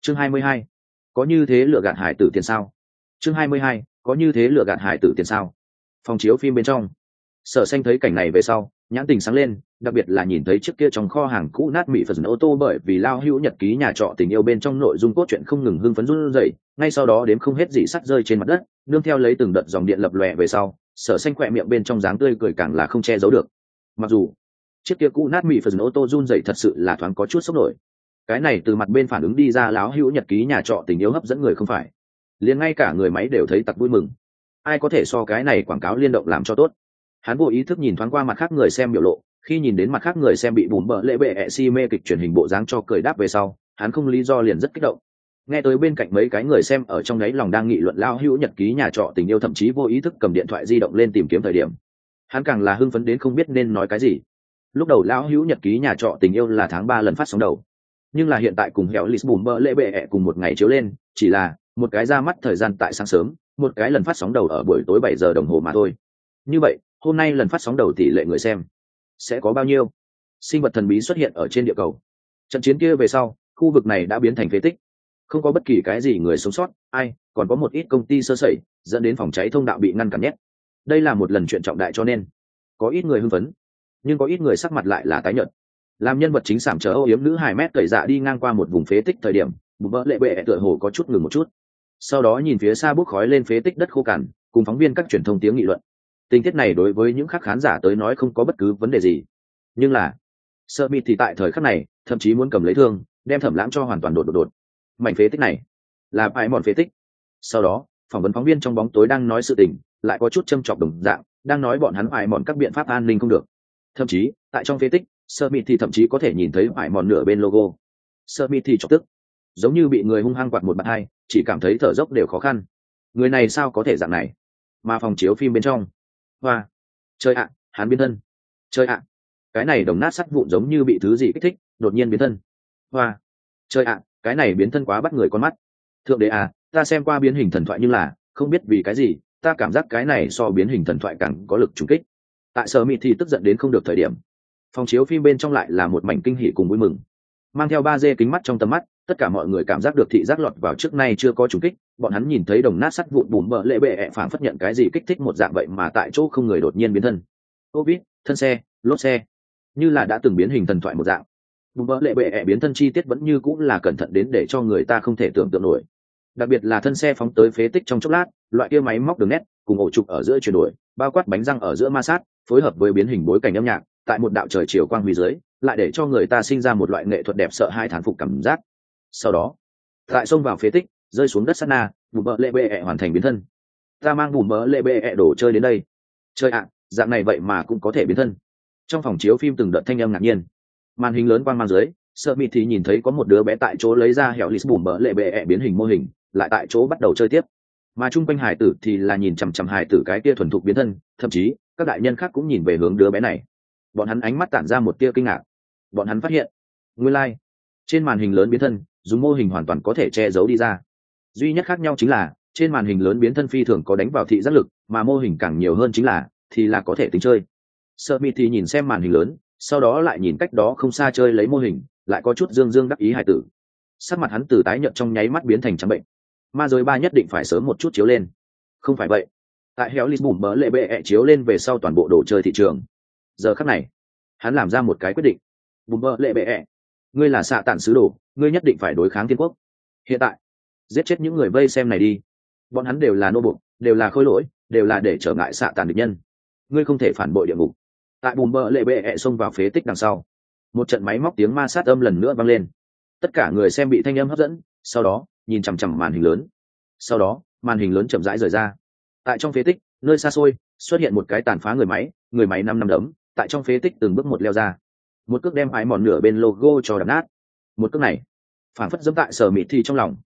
chương 22. Có như thế lựa gạt hải tử tiền sao? chương 22. Có như thế lựa gạt hải tử tiền sao? Phòng chiếu phim bên trong, Sở Xanh thấy cảnh này về sau nhãn tình sáng lên, đặc biệt là nhìn thấy chiếc kia trong kho hàng cũ nát mị phần ô tô bởi vì lao hữu nhật ký nhà trọ tình yêu bên trong nội dung cốt truyện không ngừng hưng phấn run rẩy, ngay sau đó đếm không hết dị sắt rơi trên mặt đất, nương theo lấy từng đợt dòng điện lập lòe về sau, Sở Xanh khỏe miệng bên trong dáng tươi cười càng là không che giấu được. Mặc dù chiếc kia cũ nát mị phần ô tô run rẩy thật sự là thoáng có chút sốc nổi, cái này từ mặt bên phản ứng đi ra láo hữu nhật ký nhà trọ tình yêu hấp dẫn người không phải, liền ngay cả người máy đều thấy tặc vui mừng. Ai có thể so cái này quảng cáo liên động làm cho tốt. Hắn vô ý thức nhìn thoáng qua mặt khác người xem biểu lộ, khi nhìn đến mặt khác người xem bị bùm bợ lệ bệ ẹ si mê kịch truyền hình bộ dáng cho cười đáp về sau, hắn không lý do liền rất kích động. Nghe tới bên cạnh mấy cái người xem ở trong đấy lòng đang nghị luận lao hữu nhật ký nhà trọ tình yêu, thậm chí vô ý thức cầm điện thoại di động lên tìm kiếm thời điểm, hắn càng là hưng phấn đến không biết nên nói cái gì. Lúc đầu lao hữu nhật ký nhà trọ tình yêu là tháng 3 lần phát sóng đầu, nhưng là hiện tại cùng hẻo lít bùm bợ lệ bệ ẹ cùng một ngày chiếu lên, chỉ là một cái ra mắt thời gian tại sáng sớm, một cái lần phát sóng đầu ở buổi tối 7 giờ đồng hồ mà thôi. Như vậy hôm nay lần phát sóng đầu tỷ lệ người xem sẽ có bao nhiêu? Sinh vật thần bí xuất hiện ở trên địa cầu. Trận chiến kia về sau, khu vực này đã biến thành phế tích, không có bất kỳ cái gì người sống sót, ai còn có một ít công ty sơ sẩy dẫn đến phòng cháy thông đạo bị ngăn cản nhét. Đây là một lần chuyện trọng đại cho nên có ít người hưng phấn, nhưng có ít người sắc mặt lại là tái nhợt. Làm nhân vật chính sảm chở âu yếm nữ hài mét cởi dạ đi ngang qua một vùng phế tích thời điểm, bùm bỡ lệ bệ tựa hồ có chút ngừng một chút, sau đó nhìn phía xa bốc khói lên phế tích đất khô cằn, cùng phóng viên các truyền thông tiếng nghị luận. Tình tiết này đối với những khác khán giả tới nói không có bất cứ vấn đề gì, nhưng là sợ mịt thì tại thời khắc này thậm chí muốn cầm lấy thương đem Thẩm Lãng cho hoàn toàn đột. Mảnh phế tích này là bãi mòn phế tích. Sau đó phỏng vấn phóng viên trong bóng tối đang nói sự tình lại có chút châm chọc đồng dạng, đang nói bọn hắn bãi mòn các biện pháp an ninh không được. Thậm chí tại trong phế tích, sợ mịt thì thậm chí có thể nhìn thấy bãi mòn nửa bên logo. Sợ mịt thì chọc tức giống như bị người hung hăng quạt một bạt hai, chỉ cảm thấy thở dốc đều khó khăn. Người này sao có thể dạng này? Mà phòng chiếu phim bên trong, hoa, chơi ạ, hắn biến thân. Chơi ạ, cái này đồng nát sắt vụn giống như bị thứ gì kích thích, đột nhiên biến thân. Hoa, chơi ạ, cái này biến thân quá bắt người con mắt. Thượng đế à, ta xem qua biến hình thần thoại nhưng là không biết vì cái gì, ta cảm giác cái này so biến hình thần thoại càng có lực trùng kích. Tại Sở Mịt thì tức giận đến không được thời điểm, phòng chiếu phim bên trong lại là một mảnh kinh hỉ cùng vui mừng. Mang theo 3D kính mắt trong tầm mắt, tất cả mọi người cảm giác được thị giác lọt vào trước nay chưa có trùng kích. Bọn hắn nhìn thấy đồng nát sắt vụn bùm bợ lệ bệ phảng phất nhận cái gì kích thích một dạng vậy mà tại chỗ không người đột nhiên biến thân. Ô vít, thân xe, lốp xe, như là đã từng biến hình thần thoại một dạng. Bùm bợ lệ bệ biến thân chi tiết vẫn như cũng là cẩn thận đến để cho người ta không thể tưởng tượng nổi. Đặc biệt là thân xe phóng tới phế tích trong chốc lát, loại kia máy móc đường nét cùng ổ trục ở giữa chuyển đổi, bao quát bánh răng ở giữa ma sát, phối hợp với biến hình bối cảnh âm nhạc, tại một đạo trời chiều quang huy dưới, lại để cho người ta sinh ra một loại nghệ thuật đẹp sợ hai thán phục cảm giác. Sau đó, tại xông vào phế tích, rơi xuống đất sát na, bùm bợ lệ bệ hoàn thành biến thân. Ta mang bùm bợ lệ bệ đổ chơi đến đây. Chơi ạ, dạng này vậy mà cũng có thể biến thân. Trong phòng chiếu phim từng đợt thanh âm ngạc nhiên. Màn hình lớn quang mang dưới, Sợ Mịt thì nhìn thấy có một đứa bé tại chỗ lấy ra hẻo lít bùm bợ lệ bệ biến hình mô hình, lại tại chỗ bắt đầu chơi tiếp. Mà chung quanh hải tử thì là nhìn chằm chằm hải tử cái kia thuần thục biến thân, thậm chí các đại nhân khác cũng nhìn về hướng đứa bé này. Bọn hắn ánh mắt tản ra một tia kinh ngạc. Bọn hắn phát hiện, nguyên lai, trên màn hình lớn biến thân, dùng mô hình hoàn toàn có thể che giấu đi ra. Duy nhất khác nhau chính là, trên màn hình lớn biến thân phi thường có đánh vào thị giác lực, mà mô hình càng nhiều hơn chính là, thì là có thể tính chơi. Sợ Mịt thì nhìn xem màn hình lớn, sau đó lại nhìn cách đó không xa chơi lấy mô hình, lại có chút dương dương đắc ý hải tử. Sắc mặt hắn từ tái nhợt trong nháy mắt biến thành trắng bệnh. Ma giới 3 nhất định phải sớm một chút chiếu lên. Không phải vậy, tại héo lít bùm bỡ lệ bệ chiếu lên về sau toàn bộ đồ chơi thị trường. Giờ khắc này, hắn làm ra một cái quyết định. Bùm bỡ lệ bệ, ngươi là xạ tản sứ đồ, ngươi nhất định phải đối kháng thiên quốc. Hiện tại, giết chết những người vây xem này đi. Bọn hắn đều là nô bộc, đều là khôi lỗi, đều là để trở ngại xạ tản địch nhân. Ngươi không thể phản bội địa ngục. Tại bùm bỡ lệ bệ xông vào phế tích đằng sau, một trận máy móc tiếng ma sát âm lần nữa vang lên. Tất cả người xem bị thanh âm hấp dẫn, sau đó nhìn chằm chằm màn hình lớn. Sau đó màn hình lớn chậm rãi rời ra. Tại trong phế tích, nơi xa xôi xuất hiện một cái tàn phá người máy năm đấm tại trong phế tích từng bước một leo ra, một cước đem ái mòn nửa bên logo cho đập nát. Một cước này phản phất dẫm tại Sở Mịt thì trong lòng.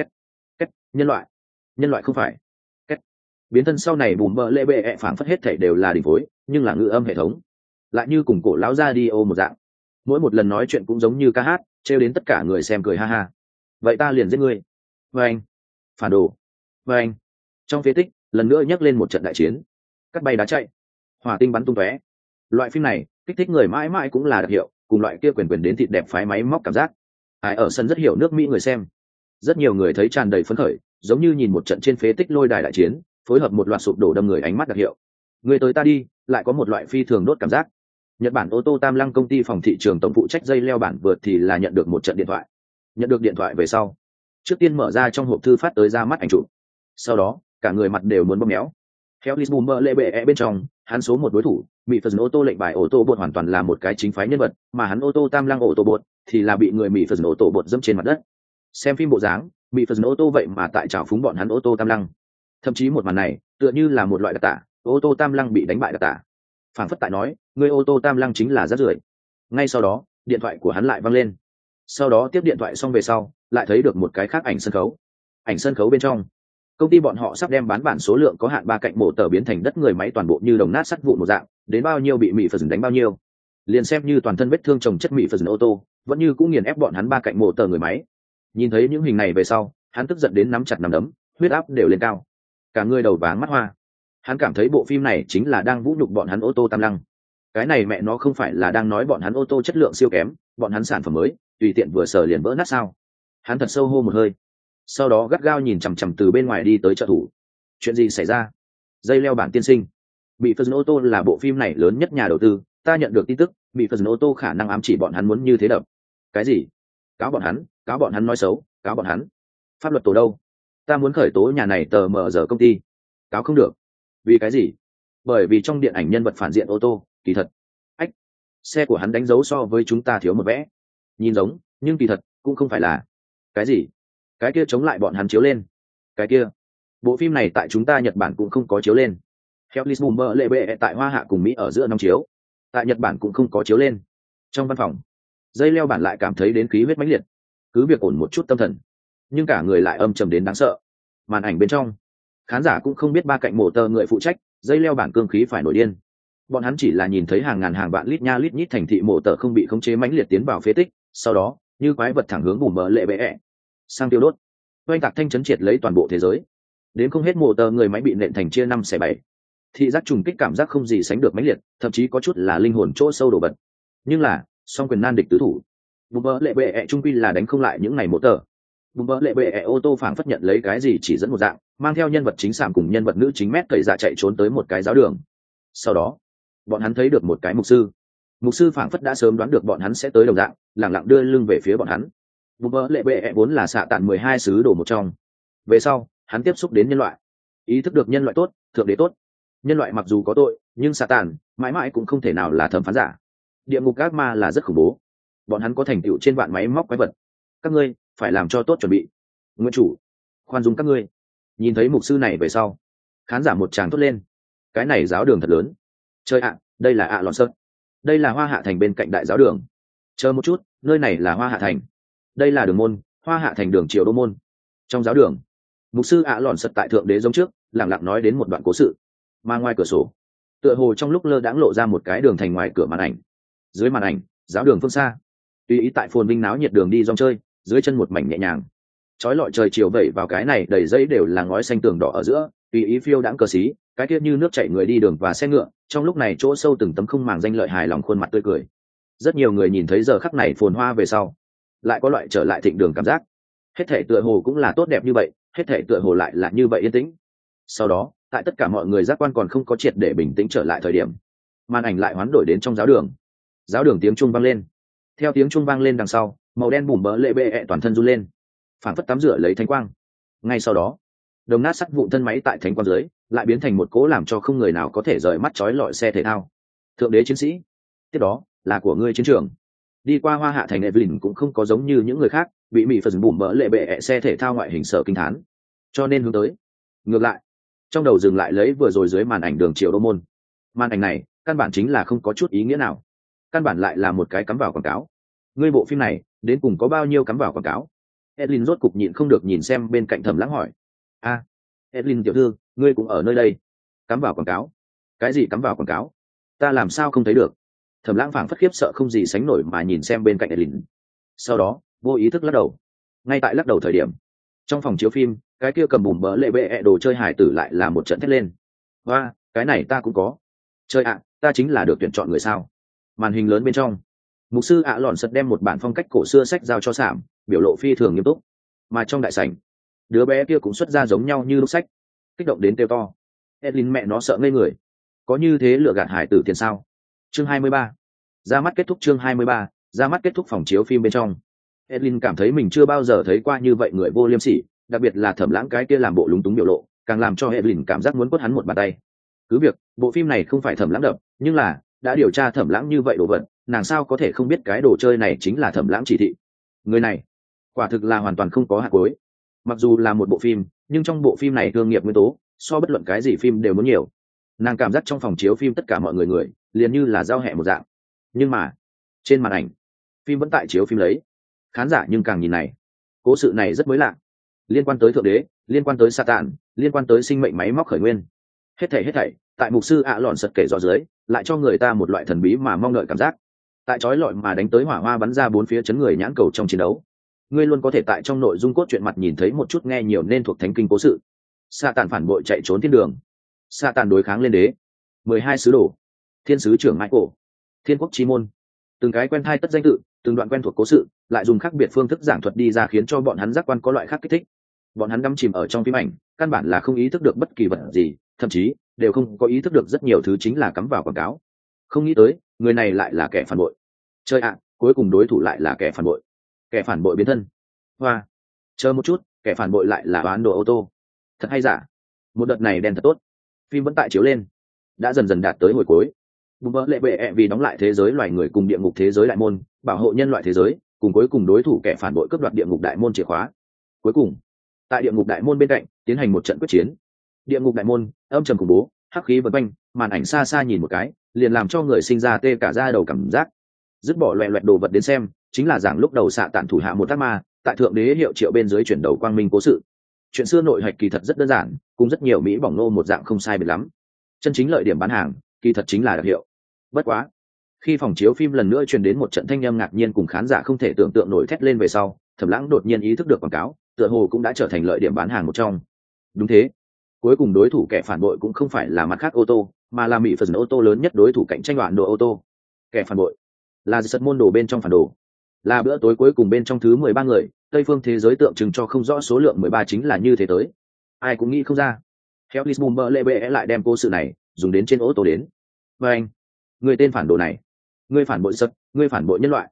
Két, nhân loại không phải. Két. Biến thân sau này bùm bợ lệ bệ phản phất hết thảy đều là đỉnh phối, nhưng là ngữ âm hệ thống lại như cùng cổ lão radio một dạng, mỗi một lần nói chuyện cũng giống như ca hát, trêu đến tất cả người xem cười ha ha. Vậy ta liền giết ngươi. Và anh, phản đồ. Và anh. Trong phế tích lần nữa nhắc lên một trận đại chiến, cắt bay đá chạy, hỏa tinh bắn tung tóe. Loại phim này kích thích người mãi mãi cũng là đặc hiệu, cùng loại kia quyền đến thịt đẹp phái máy móc cảm giác. Ai ở sân rất hiểu nước Mỹ người xem, Rất nhiều người thấy tràn đầy phấn khởi, giống như nhìn một trận trên phế tích lôi đài đại chiến, phối hợp một loạt sụp đổ đâm người ánh mắt đặc hiệu. Người tới ta đi, lại có một loại phi thường đốt cảm giác. Nhật Bản ô tô Tam Lăng công ty phòng thị trường tổng phụ trách dây leo bản vượt thì là nhận được một trận điện thoại. Nhận được điện thoại về sau, trước tiên mở ra trong hộp thư phát tới ra mắt ảnh chụp. Sau đó, cả người mặt đều muốn bóp méo. Theo Lisbon lệ bệ bên trong, hắn số một đối thủ, Mỹ Phần ô tô lệnh bài ô tô bột hoàn toàn là một cái chính phái nhân vật, mà hắn ô tô Tam Lăng ô tô bột thì là bị người Mỹ Phần ô tô bột dẫm trên mặt đất. Xem phim bộ dáng, Mỹ Phần ô tô vậy mà tại trào phúng bọn hắn ô tô Tam Lăng. Thậm chí một màn này, tựa như là một loại đặc tả, ô tô Tam Lăng bị đánh bại đặc tả. Phản phất tại nói, người ô tô Tam Lăng chính là rác rưởi. Ngay sau đó, điện thoại của hắn lại văng lên. Sau đó tiếp điện thoại xong về sau, lại thấy được một cái khác ảnh sân khấu. Ảnh sân khấu bên trong, công ty bọn họ sắp đem bán bản số lượng có hạn 3 cạnh mổ tờ biến thành đất người máy toàn bộ như đồng nát sắt vụn một dạng, đến bao nhiêu bị Mỹ Phần đánh bao nhiêu. Liền xem như toàn thân vết thương chồng chất Mỹ Phần ô tô, vẫn như cũng nghiền ép bọn hắn 3 cạnh mổ tờ người máy. Nhìn thấy những hình này về sau, hắn tức giận đến nắm chặt nắm đấm, huyết áp đều lên cao, cả người đầu váng mắt hoa. Hắn cảm thấy bộ phim này chính là đang vũ nhục bọn hắn ô tô Tam Lăng. Cái này mẹ nó không phải là đang nói bọn hắn ô tô chất lượng siêu kém, bọn hắn sản phẩm mới tùy tiện vừa sở liền vỡ nát sao? Hắn thật sâu hô một hơi, sau đó gắt gao nhìn chằm chằm từ bên ngoài đi tới trợ thủ. Chuyện gì xảy ra? Dây leo bản tiên sinh, Mỹ Phần ô tô là bộ phim này lớn nhất nhà đầu tư, ta nhận được tin tức Mỹ Phần ô tô khả năng ám chỉ bọn hắn muốn như thế đập. Cái gì? Cáo bọn hắn nói xấu, cáo bọn hắn. Pháp luật tổ đâu? Ta muốn khởi tố nhà này tờ mờ giờ công ty. Cáo không được. Vì cái gì? Bởi vì trong điện ảnh nhân vật phản diện ô tô kỳ thật, ách, xe của hắn đánh dấu so với chúng ta thiếu một vẽ. Nhìn giống, nhưng kỳ thật cũng không phải là. Cái gì? Cái kia chống lại bọn hắn chiếu lên. Cái kia, bộ phim này tại chúng ta Nhật Bản cũng không có chiếu lên. Theo Lisbon lệ bệ tại Hoa Hạ cùng Mỹ ở giữa năm chiếu, tại Nhật Bản cũng không có chiếu lên. Trong văn phòng, dây leo bản lại cảm thấy đến khí huyết mãnh liệt, cứ việc ổn một chút tâm thần, nhưng cả người lại âm trầm đến đáng sợ. Màn ảnh bên trong, khán giả cũng không biết 3 cạnh mổ tờ người phụ trách dây leo bản cương khí phải nổi điên. Bọn hắn chỉ là nhìn thấy hàng ngàn hàng vạn lít nha lít nhít thành thị mổ tờ không bị khống chế mãnh liệt tiến vào phế tích, sau đó như quái vật thẳng hướng bùm bờ lệ bệ sang tiêu đốt. Oanh tạc thanh chấn triệt lấy toàn bộ thế giới, đến không hết mổ tờ người máy bị nện thành chia 5/7. Thị giác trùng kích cảm giác không gì sánh được mãnh liệt, thậm chí có chút là linh hồn chỗ sâu đổ bật. Nhưng là song quyền nan địch tứ thủ, bùm bờ lệ bệ trung quy là đánh không lại những này mổ tờ. Bùm bờ lệ bệ ô tô phảng phất nhận lấy cái gì chỉ dẫn một dạng, mang theo nhân vật chính sảm cùng nhân vật nữ chính mét cậy dạ chạy trốn tới một cái giáo đường. Sau đó bọn hắn thấy được một cái mục sư phảng phất đã sớm đoán được bọn hắn sẽ tới đồng dạng, lẳng lặng đưa lưng về phía bọn hắn. Bùm bờ lệ bệ vốn là xạ tản 12 sứ đồ một trong, về sau hắn tiếp xúc đến nhân loại, ý thức được nhân loại tốt, thượng đế tốt. Nhân loại mặc dù có tội, nhưng xạ tản mãi mãi cũng không thể nào là thẩm phán giả. Địa ngục ác ma là rất khủng bố, bọn hắn có thành tựu trên vạn máy móc quái vật. Các ngươi phải làm cho tốt chuẩn bị. Nguyên chủ khoan dung các ngươi. Nhìn thấy mục sư này về sau, khán giả một tràng thốt lên. Cái này giáo đường thật lớn. Chơi ạ, đây là ạ lòn sơn. Đây là Hoa Hạ thành bên cạnh đại giáo đường. Chờ một chút, nơi này là Hoa Hạ thành. Đây là đường môn, Hoa Hạ thành đường triều đô môn. Trong giáo đường, mục sư ạ lòn sật tại thượng đế giống trước, lẳng lặng nói đến một đoạn cố sự. Mà ngoài cửa sổ, tựa hồ trong lúc lơ đãng lộ ra một cái đường thành ngoài cửa màn ảnh. Dưới màn ảnh, giáo đường phương xa. Tùy ý tại phồn vinh náo nhiệt đường đi dòng chơi, dưới chân một mảnh nhẹ nhàng. Chói lọi trời chiều vẩy vào cái này đầy dây đều là ngói xanh tường đỏ ở giữa, tùy ý phiêu đãng cờ xí, cái kia như nước chảy người đi đường và xe ngựa, trong lúc này chỗ sâu từng tấm không màng danh lợi hài lòng khuôn mặt tươi cười. Rất nhiều người nhìn thấy giờ khắc này phồn hoa về sau, lại có loại trở lại thịnh đường cảm giác. Hết thể tựa hồ cũng là tốt đẹp như vậy, hết thể tựa hồ lại là như vậy yên tĩnh. Sau đó, tại tất cả mọi người giác quan còn không có triệt để bình tĩnh trở lại thời điểm, màn ảnh lại hoán đổi đến trong giáo đường. Giáo đường tiếng chuông vang lên. Theo tiếng chuông vang lên đằng sau, màu đen bùm bỡ lệ bệ toàn thân run lên, phảng phất tắm rửa lấy thánh quang. Ngay sau đó, đồng nát sắt vụn thân máy tại thánh quang dưới lại biến thành một cỗ làm cho không người nào có thể rời mắt chói lọi xe thể thao. Thượng đế chiến sĩ, tiếp đó là của ngươi chiến trường. Đi qua Hoa Hạ thành Evelyn cũng không có giống như những người khác bị Mỹ phần bùm bỡ lệ bệ xe thể thao ngoại hình sở kinh thán, cho nên hướng tới ngược lại, trong đầu dừng lại lấy vừa rồi dưới màn ảnh đường triều đô môn. Màn ảnh này căn bản chính là không có chút ý nghĩa nào, căn bản lại là một cái cắm vào quảng cáo. Ngươi bộ phim này đến cùng có bao nhiêu cắm vào quảng cáo? Edlin rốt cục nhịn không được nhìn xem bên cạnh Thẩm Lãng hỏi. Edlin tiểu thư, ngươi cũng ở nơi đây? Cắm vào quảng cáo? Cái gì cắm vào quảng cáo? Ta làm sao không thấy được? Thẩm Lãng phảng phất khiếp sợ không gì sánh nổi mà nhìn xem bên cạnh Edlin. Sau đó vô ý thức lắc đầu. Ngay tại lắc đầu thời điểm, trong phòng chiếu phim, cái kia cầm bùm bỡ lệ bệ đồ chơi hài tử lại là một trận thét lên. Và cái này ta cũng có. Chơi ạ, ta chính là được tuyển chọn người sao? Màn hình lớn bên trong, mục sư ạ lọn sật đem một bản phong cách cổ xưa sách giao cho Sảm, biểu lộ phi thường nghiêm túc. Mà trong đại sảnh, đứa bé kia cũng xuất ra giống nhau như lúc sách, kích động đến kêu to. Edlin mẹ nó sợ ngây người, có như thế lừa gạt hải tử tiền sao? Chương 23. Ra mắt kết thúc. Chương 23. Ra mắt kết thúc phòng chiếu phim bên trong. Edlin cảm thấy mình chưa bao giờ thấy qua như vậy người vô liêm sỉ, đặc biệt là Thẩm Lãng cái kia làm bộ lúng túng biểu lộ, càng làm cho Edlin cảm giác muốn quất hắn một bàn tay. Cứ việc bộ phim này không phải Thẩm Lãng đập, nhưng là đã điều tra Thẩm Lãng như vậy đồ vật, nàng sao có thể không biết cái đồ chơi này chính là Thẩm Lãng chỉ thị. Người này quả thực là hoàn toàn không có hạt cuối. Mặc dù là một bộ phim, nhưng trong bộ phim này thương nghiệp nguyên tố so bất luận cái gì phim đều muốn nhiều. Nàng cảm giác trong phòng chiếu phim tất cả mọi người liền như là giao hẹ một dạng. Nhưng mà trên màn ảnh phim vẫn tại chiếu phim lấy, khán giả nhưng càng nhìn này, cố sự này rất mới lạ, liên quan tới thượng đế, liên quan tới Satan, liên quan tới sinh mệnh máy móc khởi nguyên. Hết thảy tại mục sư ạ lọn sật kể rõ dưới, lại cho người ta một loại thần bí mà mong đợi cảm giác. Tại chói lọi mà đánh tới hỏa hoa bắn ra bốn phía chấn người nhãn cầu trong chiến đấu, ngươi luôn có thể tại trong nội dung cốt truyện mặt nhìn thấy một chút nghe nhiều nên thuộc thánh kinh cố sự. Satan phản bội chạy trốn thiên đường, Satan đối kháng lên đế, 12 sứ đồ, thiên sứ trưởng Michael, thiên quốc chi môn, từng cái quen thai tất danh tự, từng đoạn quen thuộc cố sự, lại dùng khác biệt phương thức giảng thuật đi ra, khiến cho bọn hắn giác quan có loại khác kích thích. Bọn hắn đắm chìm ở trong phim ảnh, căn bản là không ý thức được bất kỳ vật gì, thậm chí đều không có ý thức được rất nhiều thứ chính là cắm vào quảng cáo. Không nghĩ tới người này lại là kẻ phản bội. Chơi ạ, cuối cùng đối thủ lại là kẻ phản bội. Kẻ phản bội biến thân. Hoa, chờ một chút, kẻ phản bội lại là bán đồ ô tô. Thật hay giả? Một đợt này đen thật tốt. Phim vẫn tại chiếu lên, đã dần dần đạt tới hồi cuối. Bùm bỡ lệ bệ vì đóng lại thế giới loài người cùng địa ngục thế giới đại môn, bảo hộ nhân loại thế giới, cùng cuối cùng đối thủ kẻ phản bội cướp đoạt địa ngục đại môn chìa khóa. Cuối cùng, tại địa ngục đại môn bên cạnh tiến hành một trận quyết chiến. Địa ngục đại môn âm trầm khủng bố, hắc khí vần quanh, màn ảnh xa xa nhìn một cái liền làm cho người sinh ra tê cả da đầu cảm giác. Dứt bỏ loẹ loẹt đồ vật đến xem, chính là giảng lúc đầu xạ tản thủ hạ một ác ma, tại thượng đế hiệu triệu bên dưới chuyển đầu quang minh cố sự. Chuyện xưa nội hạch kỳ thật rất đơn giản, cùng rất nhiều mỹ bỏng nô một dạng không sai biệt lắm. Chân chính lợi điểm bán hàng kỳ thật chính là đặc hiệu. Bất quá, khi phòng chiếu phim lần nữa truyền đến một trận thanh âm ngạc nhiên cùng khán giả không thể tưởng tượng nổi thét lên về sau, Thẩm Lãng đột nhiên ý thức được quảng cáo tựa hồ cũng đã trở thành lợi điểm bán hàng một trong. Đúng thế, cuối cùng đối thủ kẻ phản bội cũng không phải là mặt khác ô tô, mà là mỹ phần ô tô lớn nhất đối thủ cạnh tranh đoạn đồ ô tô. Kẻ phản bội là giật môn đồ bên trong phản đồ, là bữa tối cuối cùng bên trong thứ 13 người, Tây phương thế giới tượng trưng cho không rõ số lượng 13 chính là như thế tới. Ai cũng nghĩ không ra. Hellis Bumber lệ bệ lại đem cố sự này dùng đến trên ô tô đến. Và anh, người tên phản đồ này, ngươi phản bội giật, ngươi phản bội nhân loại,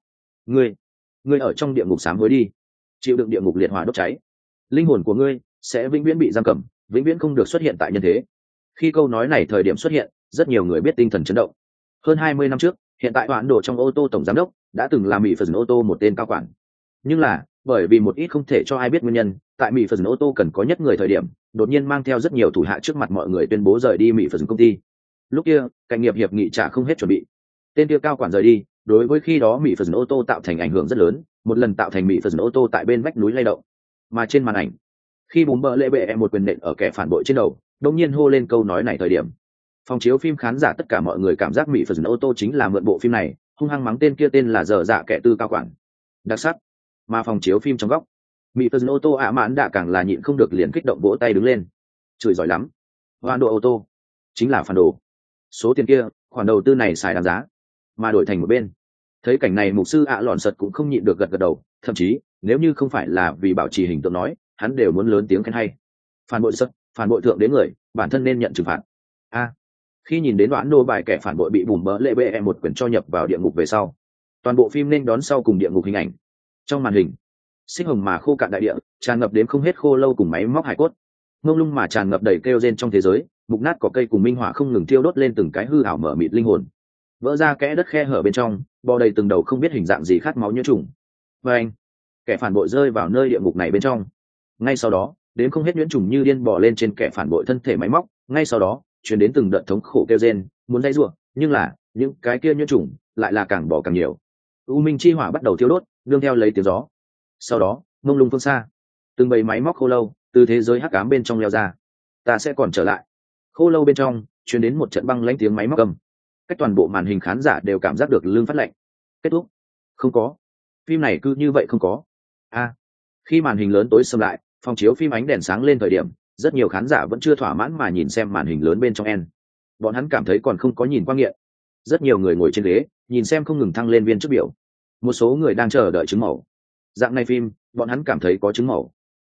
ngươi ở trong địa ngục sám hối đi, chịu đựng địa ngục liệt hỏa đốt cháy, linh hồn của ngươi sẽ vĩnh viễn bị giam cầm, vĩnh viễn không được xuất hiện tại nhân thế. Khi câu nói này thời điểm xuất hiện, rất nhiều người biết tinh thần chấn động. Hơn 20 năm trước, hiện tại hoãn đồ trong ô tô tổng giám đốc đã từng là mỹ phần ô tô một tên cao quản, nhưng là bởi vì một ít không thể cho ai biết nguyên nhân, tại mỹ phần ô tô cần có nhất người thời điểm, đột nhiên mang theo rất nhiều thủ hạ trước mặt mọi người tuyên bố rời đi mỹ phần công ty. Lúc kia cạnh nghiệp hiệp nghị trả không hết chuẩn bị, tên kia cao quản rời đi, đối với khi đó mỹ phần ô tô tạo thành ảnh hưởng rất lớn, một lần tạo thành mỹ phần ô tô tại bên vách núi lay động. Mà trên màn ảnh, khi bùm bờ lệ bệ một quyền nện ở kẻ phản bội trên đầu, đống nhiên hô lên câu nói này thời điểm, phòng chiếu phim khán giả tất cả mọi người cảm giác mỹ phần ô tô chính là mượn bộ phim này hung hăng mắng tên kia tên là dở dạ kẻ tư cao quản. Đặc sắc. Mà phòng chiếu phim trong góc, mỹ phần ô tô ạ mãn đã càng là nhịn không được liền kích động vỗ tay đứng lên, chửi giỏi lắm, hoan độ ô tô chính là phản đồ, số tiền kia khoản đầu tư này xài đáng giá. Mà đổi thành một bên, thấy cảnh này mục sư ạ lọn sật cũng không nhịn được gật gật đầu, thậm chí nếu như không phải là vì bảo trì hình tượng nói, hắn đều muốn lớn tiếng khen hay. Phản bội sật, phản bội thượng đến người, bản thân nên nhận trừng phạt. Khi nhìn đến đoạn nô bài kẻ phản bội bị bùm bỡ lệ bệ một quyển cho nhập vào địa ngục về sau, toàn bộ phim nên đón sau cùng địa ngục hình ảnh. Trong màn hình, xích hồng mà khô cạn đại địa, tràn ngập đến không hết khô lâu cùng máy móc hải cốt, mông lung mà tràn ngập đầy kêu rên trong thế giới, mục nát cỏ cây cùng minh họa không ngừng thiêu đốt lên từng cái hư ảo mở mịt linh hồn. Vỡ ra kẽ đất khe hở bên trong, bò đầy từng đầu không biết hình dạng gì khát máu nhiễm trùng. Và anh, kẻ phản bội rơi vào nơi địa ngục này bên trong. Ngay sau đó, đến không hết nhiễm trùng như điên bò lên trên kẻ phản bội thân thể máy móc, ngay sau đó truyền đến từng đợt thống khổ kêu rên, muốn dãy rủa, nhưng là những cái kia nhiễm trùng lại là càng bò càng nhiều. U minh chi hỏa bắt đầu thiêu đốt, nương theo lấy tiếng gió. Sau đó, mông lung phương xa, từng bầy máy móc khô lâu từ thế giới hắc ám bên trong leo ra. Ta sẽ còn trở lại. Khô lâu bên trong truyền đến một trận băng lãnh tiếng máy móc cầm. Cách toàn bộ màn hình khán giả đều cảm giác được lưng phát lạnh. Kết thúc? Không có. Phim này cứ như vậy không có. Khi màn hình lớn tối sầm lại, phòng chiếu phim ánh đèn sáng lên thời điểm, rất nhiều khán giả vẫn chưa thỏa mãn mà nhìn xem màn hình lớn bên trong en. Bọn hắn cảm thấy còn không có nhìn qua nghiện. Rất nhiều người ngồi trên ghế, nhìn xem không ngừng thăng lên viên trước biểu. Một số người đang chờ đợi chứng màu. Dạng này phim, bọn hắn cảm thấy có chứng màu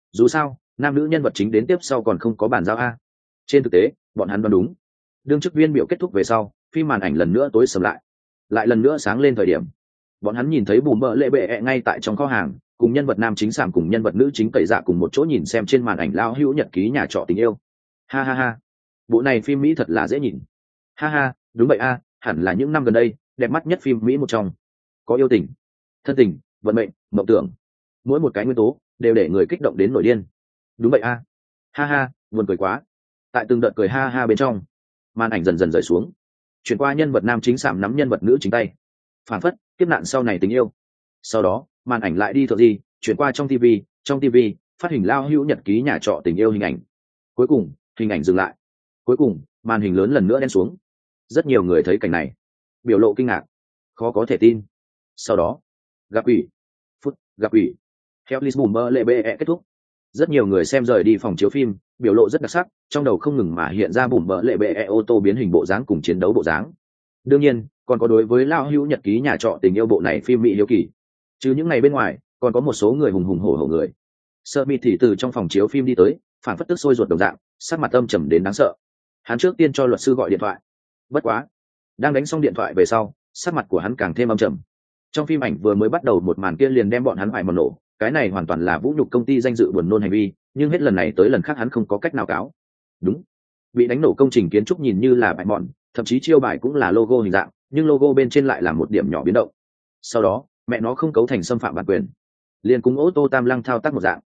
Dù sao nam nữ nhân vật chính đến tiếp sau còn không có bàn giao a. Trên thực tế bọn hắn đoán đúng. Đương chức viên biểu kết thúc về sau, phim màn ảnh lần nữa tối sầm lại lần nữa sáng lên thời điểm, bọn hắn nhìn thấy bùm bợ lệ bệ ngay tại trong kho hàng, cùng nhân vật nam chính sảm cùng nhân vật nữ chính tẩy dạ cùng một chỗ nhìn xem trên màn ảnh lao hữu nhật ký nhà trọ tình yêu. Ha ha ha, bộ này phim Mỹ thật là dễ nhìn. Ha ha, đúng vậy a, hẳn là những năm gần đây đẹp mắt nhất phim Mỹ một trong. Có yêu tình, thân tình, vận mệnh, mộng tưởng, mỗi một cái nguyên tố đều để người kích động đến nổi điên. Đúng vậy a. Ha ha, buồn cười quá. Tại từng đợt cười ha ha bên trong, màn ảnh dần dần rời xuống, chuyển qua nhân vật nam chính sảm nắm nhân vật nữ chính tay, phản phất kiếp nạn sau này tình yêu. Sau đó màn ảnh lại đi thợ gì, chuyển qua trong tv phát hình lao hữu nhật ký nhà trọ tình yêu hình ảnh. Cuối cùng hình ảnh dừng lại, cuối cùng màn hình lớn lần nữa đen xuống. Rất nhiều người thấy cảnh này biểu lộ kinh ngạc, khó có thể tin. Sau đó gặp ủy gặp ủy theo Lisbon lệ bệ kết thúc, rất nhiều người xem rời đi phòng chiếu phim, biểu lộ rất đặc sắc, trong đầu không ngừng mà hiện ra bùm bợ lệ bệ ô tô biến hình bộ dáng cùng chiến đấu bộ dáng. Đương nhiên còn có đối với lao hữu nhật ký nhà trọ tình yêu bộ này phim Mỹ hiếu kỳ. Chứ những ngày bên ngoài còn có một số người hùng hùng hổ hổ người. Smith thì từ trong phòng chiếu phim đi tới, phản phất tức sôi ruột đồng dạng, sắc mặt âm trầm đến đáng sợ. Hắn trước tiên cho luật sư gọi điện thoại. Bất quá đang đánh xong điện thoại về sau, sắc mặt của hắn càng thêm âm trầm. Trong phim ảnh vừa mới bắt đầu một màn kia liền đem bọn hắn phải mà nổ, cái này hoàn toàn là vũ nhục công ty danh dự buồn nôn hành vi, nhưng hết lần này tới lần khác hắn không có cách nào cáo. Đúng, bị đánh nổ công trình kiến trúc nhìn như là bại mòn, thậm chí chiêu bài cũng là logo hình dạng, nhưng logo bên trên lại là một điểm nhỏ biến động. Sau đó mẹ nó không cấu thành xâm phạm bản quyền, liền cùng ô tô tam lăng thao tác một dạng.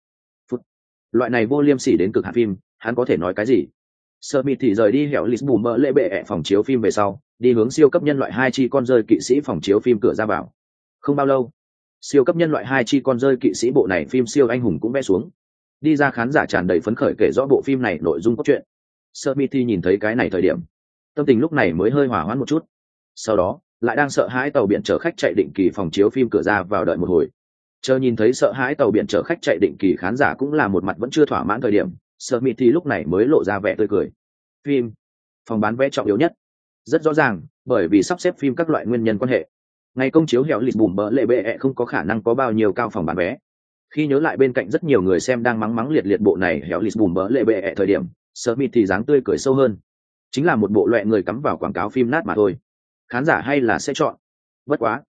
Loại này vô liêm sỉ đến cực hạn phim, hắn có thể nói cái gì? Smith thì rời đi hẻo Lisbon mở lễ bệ phòng chiếu phim về sau, đi hướng siêu cấp nhân loại 2 chi con rơi kỵ sĩ phòng chiếu phim cửa ra vào. Không bao lâu, siêu cấp nhân loại 2 chi con rơi kỵ sĩ bộ này phim siêu anh hùng cũng vẽ xuống. Đi ra khán giả tràn đầy phấn khởi kể rõ bộ phim này nội dung cốt truyện. Smith thì nhìn thấy cái này thời điểm, tâm tình lúc này mới hơi hỏa hoãn một chút. Sau đó lại đang sợ hãi tàu biển chở khách chạy định kỳ phòng chiếu phim cửa ra vào đợi một hồi. Chờ nhìn thấy sợ hãi tàu biển chở khách chạy định kỳ khán giả cũng là một mặt vẫn chưa thỏa mãn thời điểm, Smith thì lúc này mới lộ ra vẻ tươi cười. Phim, phòng bán vé trọng yếu nhất. Rất rõ ràng, bởi vì sắp xếp phim các loại nguyên nhân quan hệ. Ngày công chiếu hẻo lịch bùm bỡ lệ bệ không có khả năng có bao nhiêu cao phòng bán vé. Khi nhớ lại bên cạnh rất nhiều người xem đang mắng liệt liệt bộ này hẻo lịch bùm bỡ lệ bệ thời điểm, Smith thì dáng tươi cười sâu hơn. Chính là một bộ loại người cắm vào quảng cáo phim nát mà thôi. Khán giả hay là sẽ chọn. Bất quá,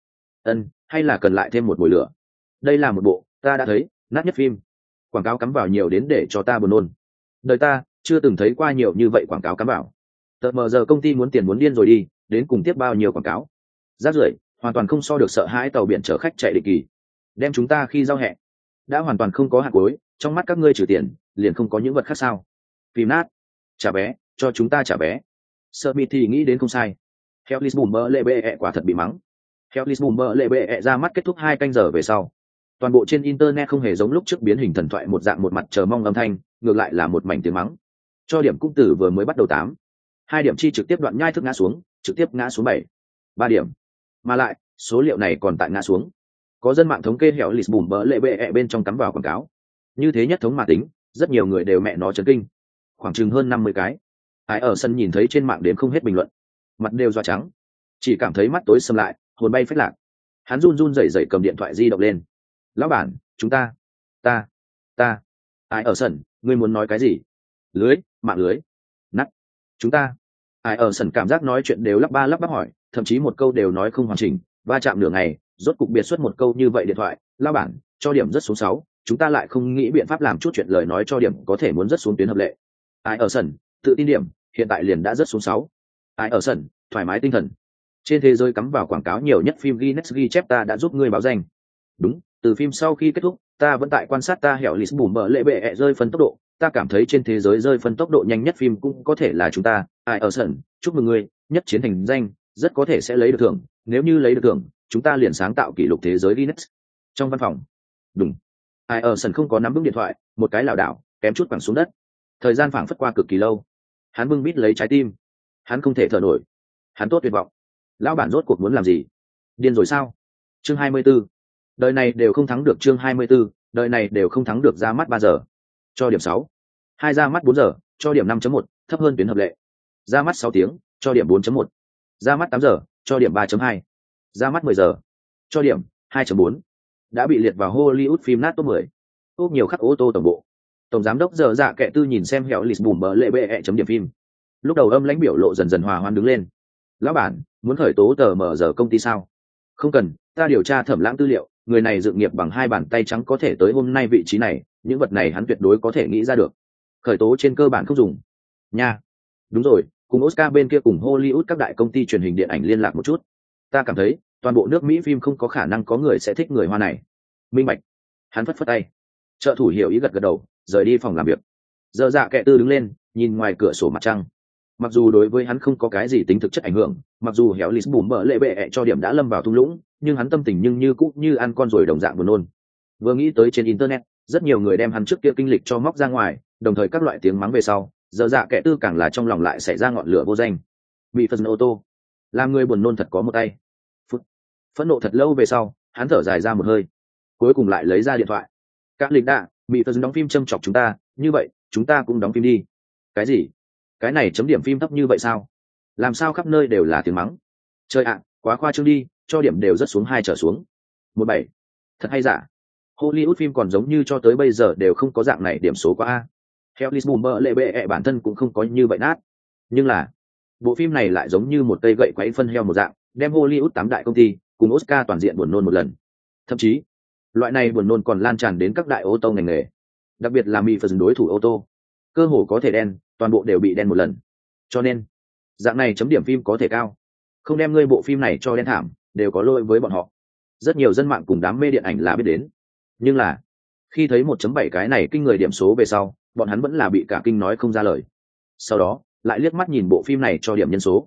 hay là cần lại thêm một mùi lửa. Đây là một bộ ta đã thấy nát nhất phim. Quảng cáo cắm vào nhiều đến để cho ta buồn nôn. Đời ta chưa từng thấy qua nhiều như vậy quảng cáo cắm vào. Tờ mờ giờ công ty muốn tiền muốn điên rồi đi, đến cùng tiếp bao nhiêu quảng cáo. Rác rưởi, hoàn toàn không so được sợ hãi tàu biển chở khách chạy định kỳ. Đem chúng ta khi giao hẹn. Đã hoàn toàn không có hạt cuối, trong mắt các ngươi trừ tiền, liền không có những vật khác sao. Phim nát, trả vé, cho chúng ta trả vé. Smith thì nghĩ đến không sai. Theo Lisbon lệ bệ quả thật bị mắng. Theo Lisbon lệ bệ ra mắt kết thúc 2 canh giờ về sau. Toàn bộ trên internet không hề giống lúc trước biến hình thần thoại một dạng một mặt chờ mong âm thanh, ngược lại là một mảnh tiếng mắng. Cho điểm cung tử vừa mới bắt đầu 2 điểm chi trực tiếp đoạn nhai thức ngã xuống, trực tiếp ngã xuống 3 điểm. Mà lại, số liệu này còn tại ngã xuống. Có dân mạng thống kê hẻo Lisbon lệ bệ bên trong cắm vào quảng cáo. Như thế nhất thống mà tính, rất nhiều người đều mẹ nó chấn kinh. Khoảng chừng hơn 50 cái. Ai ở sân nhìn thấy trên mạng đến không hết bình luận, mặt đều doa trắng, chỉ cảm thấy mắt tối sầm lại, hồn bay phách lạc. Hắn run run rẩy rẩy cầm điện thoại di động lên. Lão bản, chúng ta Ai ở sân, ngươi muốn nói cái gì? Mạng lưới nắt chúng ta. Ai ở sân cảm giác nói chuyện đều lắp bắp hỏi, thậm chí một câu đều nói không hoàn chỉnh, va chạm nửa ngày rốt cục biệt xuất một câu như vậy điện thoại. Lão bản, cho điểm rất xuống 6, chúng ta lại không nghĩ biện pháp làm chút chuyện lời nói cho điểm có thể muốn rất xuống tuyến hợp lệ. Ai ở sân, tự tin điểm, hiện tại liền đã rất xuống 6. Ai ở sân, thoải mái tinh thần. Trên thế giới cắm vào quảng cáo nhiều nhất phim Guinness ghi chép ta đã giúp ngươi báo danh. Đúng, từ phim sau khi kết thúc, ta vẫn tại quan sát ta hẻo Lisbon mở lệ bệ rơi phân tốc độ, ta cảm thấy trên thế giới rơi phân tốc độ nhanh nhất phim cũng có thể là chúng ta. Ai ở sân, chúc mừng ngươi, nhất chiến thành danh, rất có thể sẽ lấy được thưởng, nếu như lấy được thưởng, chúng ta liền sáng tạo kỷ lục thế giới Guinness. Trong văn phòng. Đúng. Ai ở sân không có nắm vững điện thoại, một cái lảo đảo, kém chút quẳng xuống đất. Thời gian phảng phất qua cực kỳ lâu. Hắn bưng bít lấy trái tim, hắn không thể thở nổi, hắn tốt tuyệt vọng. Lão bản rốt cuộc muốn làm gì? Điên rồi sao? Chương 24. Đời này đều không thắng được. Chương 24. Đời này đều không thắng được. Ra mắt 3 giờ, cho điểm 6. 2 ra mắt 4 giờ, cho điểm 5.1, thấp hơn tuyến hợp lệ. Ra mắt 6 tiếng, cho điểm 4.1. Ra mắt 8 giờ, cho điểm 3.2. Ra mắt 10 giờ, cho điểm 2.4. Đã bị liệt vào Hollywood phim nát top 10. Top nhiều khắc ô tô tổng bộ. Tổng giám đốc giờ dạ kệ tư nhìn xem hẻo lì bùm bờ lệ bệ chấm điểm phim, lúc đầu âm lãnh biểu lộ dần dần hòa hoan đứng lên. Lão bản, muốn khởi tố tờ mở giờ công ty sao? Không cần, ta điều tra Thẩm Lãng tư liệu, người này dự nghiệp bằng 2 bàn tay trắng có thể tới hôm nay vị trí này, những vật này hắn tuyệt đối có thể nghĩ ra được. Khởi tố trên cơ bản không dùng. Nha. Đúng rồi, cùng Oscar bên kia cùng Hollywood các đại công ty truyền hình điện ảnh liên lạc một chút. Ta cảm thấy, toàn bộ nước Mỹ phim không có khả năng có người sẽ thích người Hoa này. Minh bạch. Hắn phất phất tay. Trợ thủ hiểu ý gật gật đầu, rời đi phòng làm việc. Giờ dạ kệ tư đứng lên, nhìn ngoài cửa sổ mặt trăng. Mặc dù đối với hắn không có cái gì tính thực chất ảnh hưởng, mặc dù héo lít bùm bờ lệ bệ cho điểm đã lâm vào thung lũng, nhưng hắn tâm tình nhưng như cũ như ăn con rồi đồng dạng buồn nôn. Vừa nghĩ tới trên internet, rất nhiều người đem hắn trước kia kinh lịch cho móc ra ngoài, đồng thời các loại tiếng mắng về sau, giờ dạ kệ tư càng là trong lòng lại xảy ra ngọn lửa vô danh. Bị phần ô tô, làm người buồn nôn thật có một tay. Phẫn nộ thật lâu về sau, hắn thở dài ra một hơi, cuối cùng lại lấy ra điện thoại. Các lịch đạ, bị phần đóng phim châm chọc chúng ta, như vậy chúng ta cũng đóng phim đi. Cái gì? Cái này chấm điểm phim thấp như vậy sao? Làm sao khắp nơi đều là tiếng mắng? Trời ạ, quá khoa trương đi, cho điểm đều rất xuống 2 trở xuống. 17. Thật hay giả? Hollywood phim còn giống như cho tới bây giờ đều không có dạng này điểm số quá a. Theo Lisbon lệ bệ bản thân cũng không có như vậy nát. Nhưng là, bộ phim này lại giống như một cây gậy quấy phân heo một dạng, đem Hollywood 8 đại công ty cùng Oscar toàn diện buồn nôn một lần. Thậm chí, loại này buồn nôn còn lan tràn đến các đại ô tô ngành nghề, đặc biệt là mỹ phần đối thủ ô tô, cơ hồ có thể đen, toàn bộ đều bị đen một lần. Cho nên, dạng này chấm điểm phim có thể cao, không đem ngươi bộ phim này cho đen thảm, đều có lỗi với bọn họ. Rất nhiều dân mạng cùng đám mê điện ảnh là biết đến, nhưng là khi thấy 1.7 cái này kinh người điểm số về sau, bọn hắn vẫn là bị cả kinh nói không ra lời. Sau đó lại liếc mắt nhìn bộ phim này cho điểm nhân số,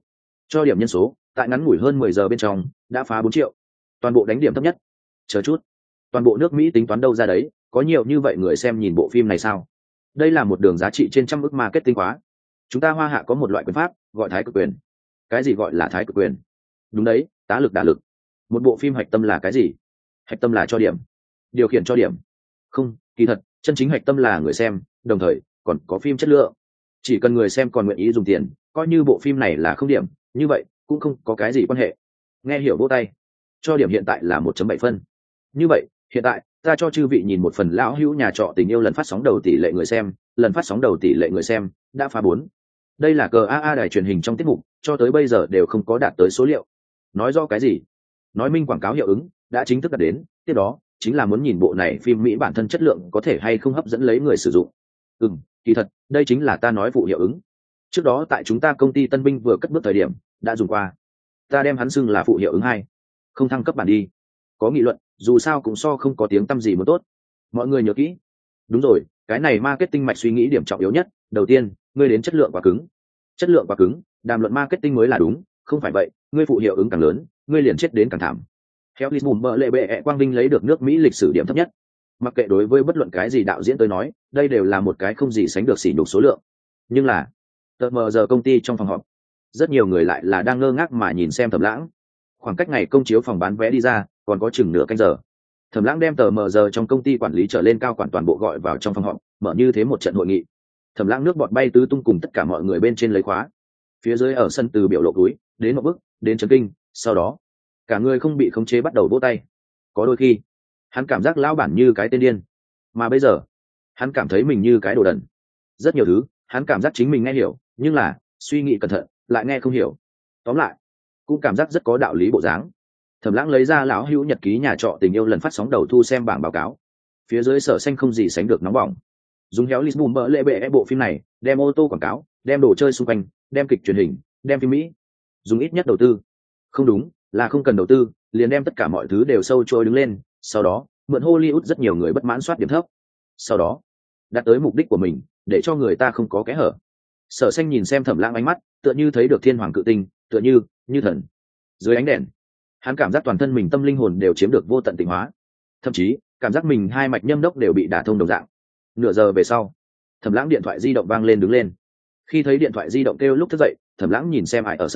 tại ngắn ngủi hơn 10 giờ bên trong đã phá 4 triệu, toàn bộ đánh điểm thấp nhất. Chờ chút, toàn bộ nước Mỹ tính toán đâu ra đấy, có nhiều như vậy người xem nhìn bộ phim này sao? Đây là một đường giá trị trên trăm ức marketing quá. Chúng ta Hoa Hạ có một loại quyền pháp gọi thái cực quyền. Cái gì gọi là thái cực quyền? Đúng đấy, tá lực đả lực. Một bộ phim hạch tâm là cái gì? Hạch tâm là cho điểm, điều khiển cho điểm. Không, kỳ thật chân chính hạch tâm là người xem, đồng thời còn có phim chất lượng. Chỉ cần người xem còn nguyện ý dùng tiền, coi như bộ phim này là không điểm, như vậy cũng không có cái gì quan hệ. Nghe hiểu vỗ tay. Cho điểm hiện tại là 1.7 phân. Như vậy hiện tại ta cho chư vị nhìn một phần lão hữu nhà trọ tình yêu lần phát sóng đầu tỷ lệ người xem, lần phát sóng đầu tỷ lệ người xem đã phá 4. Đây là CAA đài truyền hình trong tiết mục, cho tới bây giờ đều không có đạt tới số liệu. Nói do cái gì? Nói minh quảng cáo hiệu ứng đã chính thức đạt đến, tiếp đó chính là muốn nhìn bộ này phim Mỹ bản thân chất lượng có thể hay không hấp dẫn lấy người sử dụng. Kỳ thật, đây chính là ta nói vụ hiệu ứng. Trước đó tại chúng ta công ty Tân Binh vừa cất bước thời điểm, đã dùng qua. Ta đem hắn xưng là phụ hiệu ứng 2. Không thăng cấp bản đi. Có nghị luận, dù sao cũng so không có tiếng tăm gì muốn tốt. Mọi người nhớ kỹ. Đúng rồi, cái này marketing mạch suy nghĩ điểm trọng yếu nhất. Đầu tiên, ngươi đến chất lượng quá cứng. Chất lượng quá cứng, đàm luận marketing mới là đúng, không phải vậy, ngươi phụ hiệu ứng càng lớn, ngươi liền chết đến càng thảm. Theo Lisbon bờ lệ bệ Quang Vinh lấy được nước Mỹ lịch sử điểm thấp nhất. Mặc kệ đối với bất luận cái gì đạo diễn tới nói, đây đều là một cái không gì sánh được sỉ nhục số lượng. Nhưng là, tờ mờ giờ công ty trong phòng họp, rất nhiều người lại là đang ngơ ngác mà nhìn xem Thẩm Lãng. Khoảng cách ngày công chiếu phòng bán vé đi ra, còn có chừng nửa canh giờ. Thẩm Lãng đem tờ mờ giờ trong công ty quản lý trở lên cao quản toàn bộ gọi vào trong phòng họp, mở như thế một trận hội nghị. Thẩm Lãng nước bọt bay tứ tung cùng tất cả mọi người bên trên lấy khóa. Phía dưới ở sân từ biểu lộ túi, đến một bước, đến chấn kinh, sau đó, cả người không bị khống chế bắt đầu vỗ tay. Có đôi khi, hắn cảm giác lão bản như cái tên điên, mà bây giờ, hắn cảm thấy mình như cái đồ đần. Rất nhiều thứ, hắn cảm giác chính mình nghe hiểu, nhưng là, suy nghĩ cẩn thận, lại nghe không hiểu. Tóm lại, cũng cảm giác rất có đạo lý bộ dáng. Thẩm Lãng lấy ra lão hữu nhật ký nhà trọ tình yêu lần phát sóng đầu thu xem bảng báo cáo. Phía dưới sở xanh không gì sánh được nóng bỏng. Dùng héo Lisbon bờ lệ bệ bộ phim này, đem ô tô quảng cáo, đem đồ chơi xung quanh, đem kịch truyền hình, đem phim Mỹ. Dùng ít nhất đầu tư. Không đúng, là không cần đầu tư, liền đem tất cả mọi thứ đều sâu trôi đứng lên, sau đó, mượn Hollywood rất nhiều người bất mãn soát điểm thấp. Sau đó, đạt tới mục đích của mình, để cho người ta không có kẽ hở. Sở xanh nhìn xem Thẩm Lãng ánh mắt, tựa như thấy được thiên hoàng cự tinh, tựa như thần. Dưới ánh đèn, hắn cảm giác toàn thân mình tâm linh hồn đều chiếm được vô tận tịnh hóa, thậm chí cảm giác mình hai mạch nhâm đốc đều bị đả thông đồng dạng. Nửa giờ về sau, Thẩm Lãng điện thoại di động vang lên đứng lên. Khi thấy điện thoại di động kêu lúc thức dậy, Thẩm Lãng nhìn xem Ai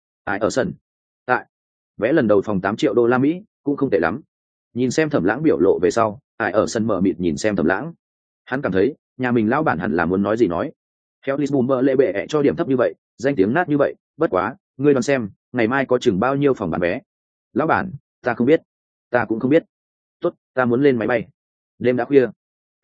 ở sân. Tại vé lần đầu phòng 8 triệu đô la Mỹ, cũng không tệ lắm. Nhìn xem Thẩm Lãng biểu lộ về sau, Ai ở sân mở mịt nhìn xem Thẩm Lãng. Hắn cảm thấy, nhà mình lão bản hẳn là muốn nói gì nói. Theo Lisbon bờ lệ bệ cho điểm thấp như vậy, danh tiếng nát như vậy, bất quá, ngươi đoán xem, ngày mai có chừng bao nhiêu phòng bán vé? Lão bản, ta không biết. Ta cũng không biết. Tốt, ta muốn lên máy bay. Đêm đã khuya.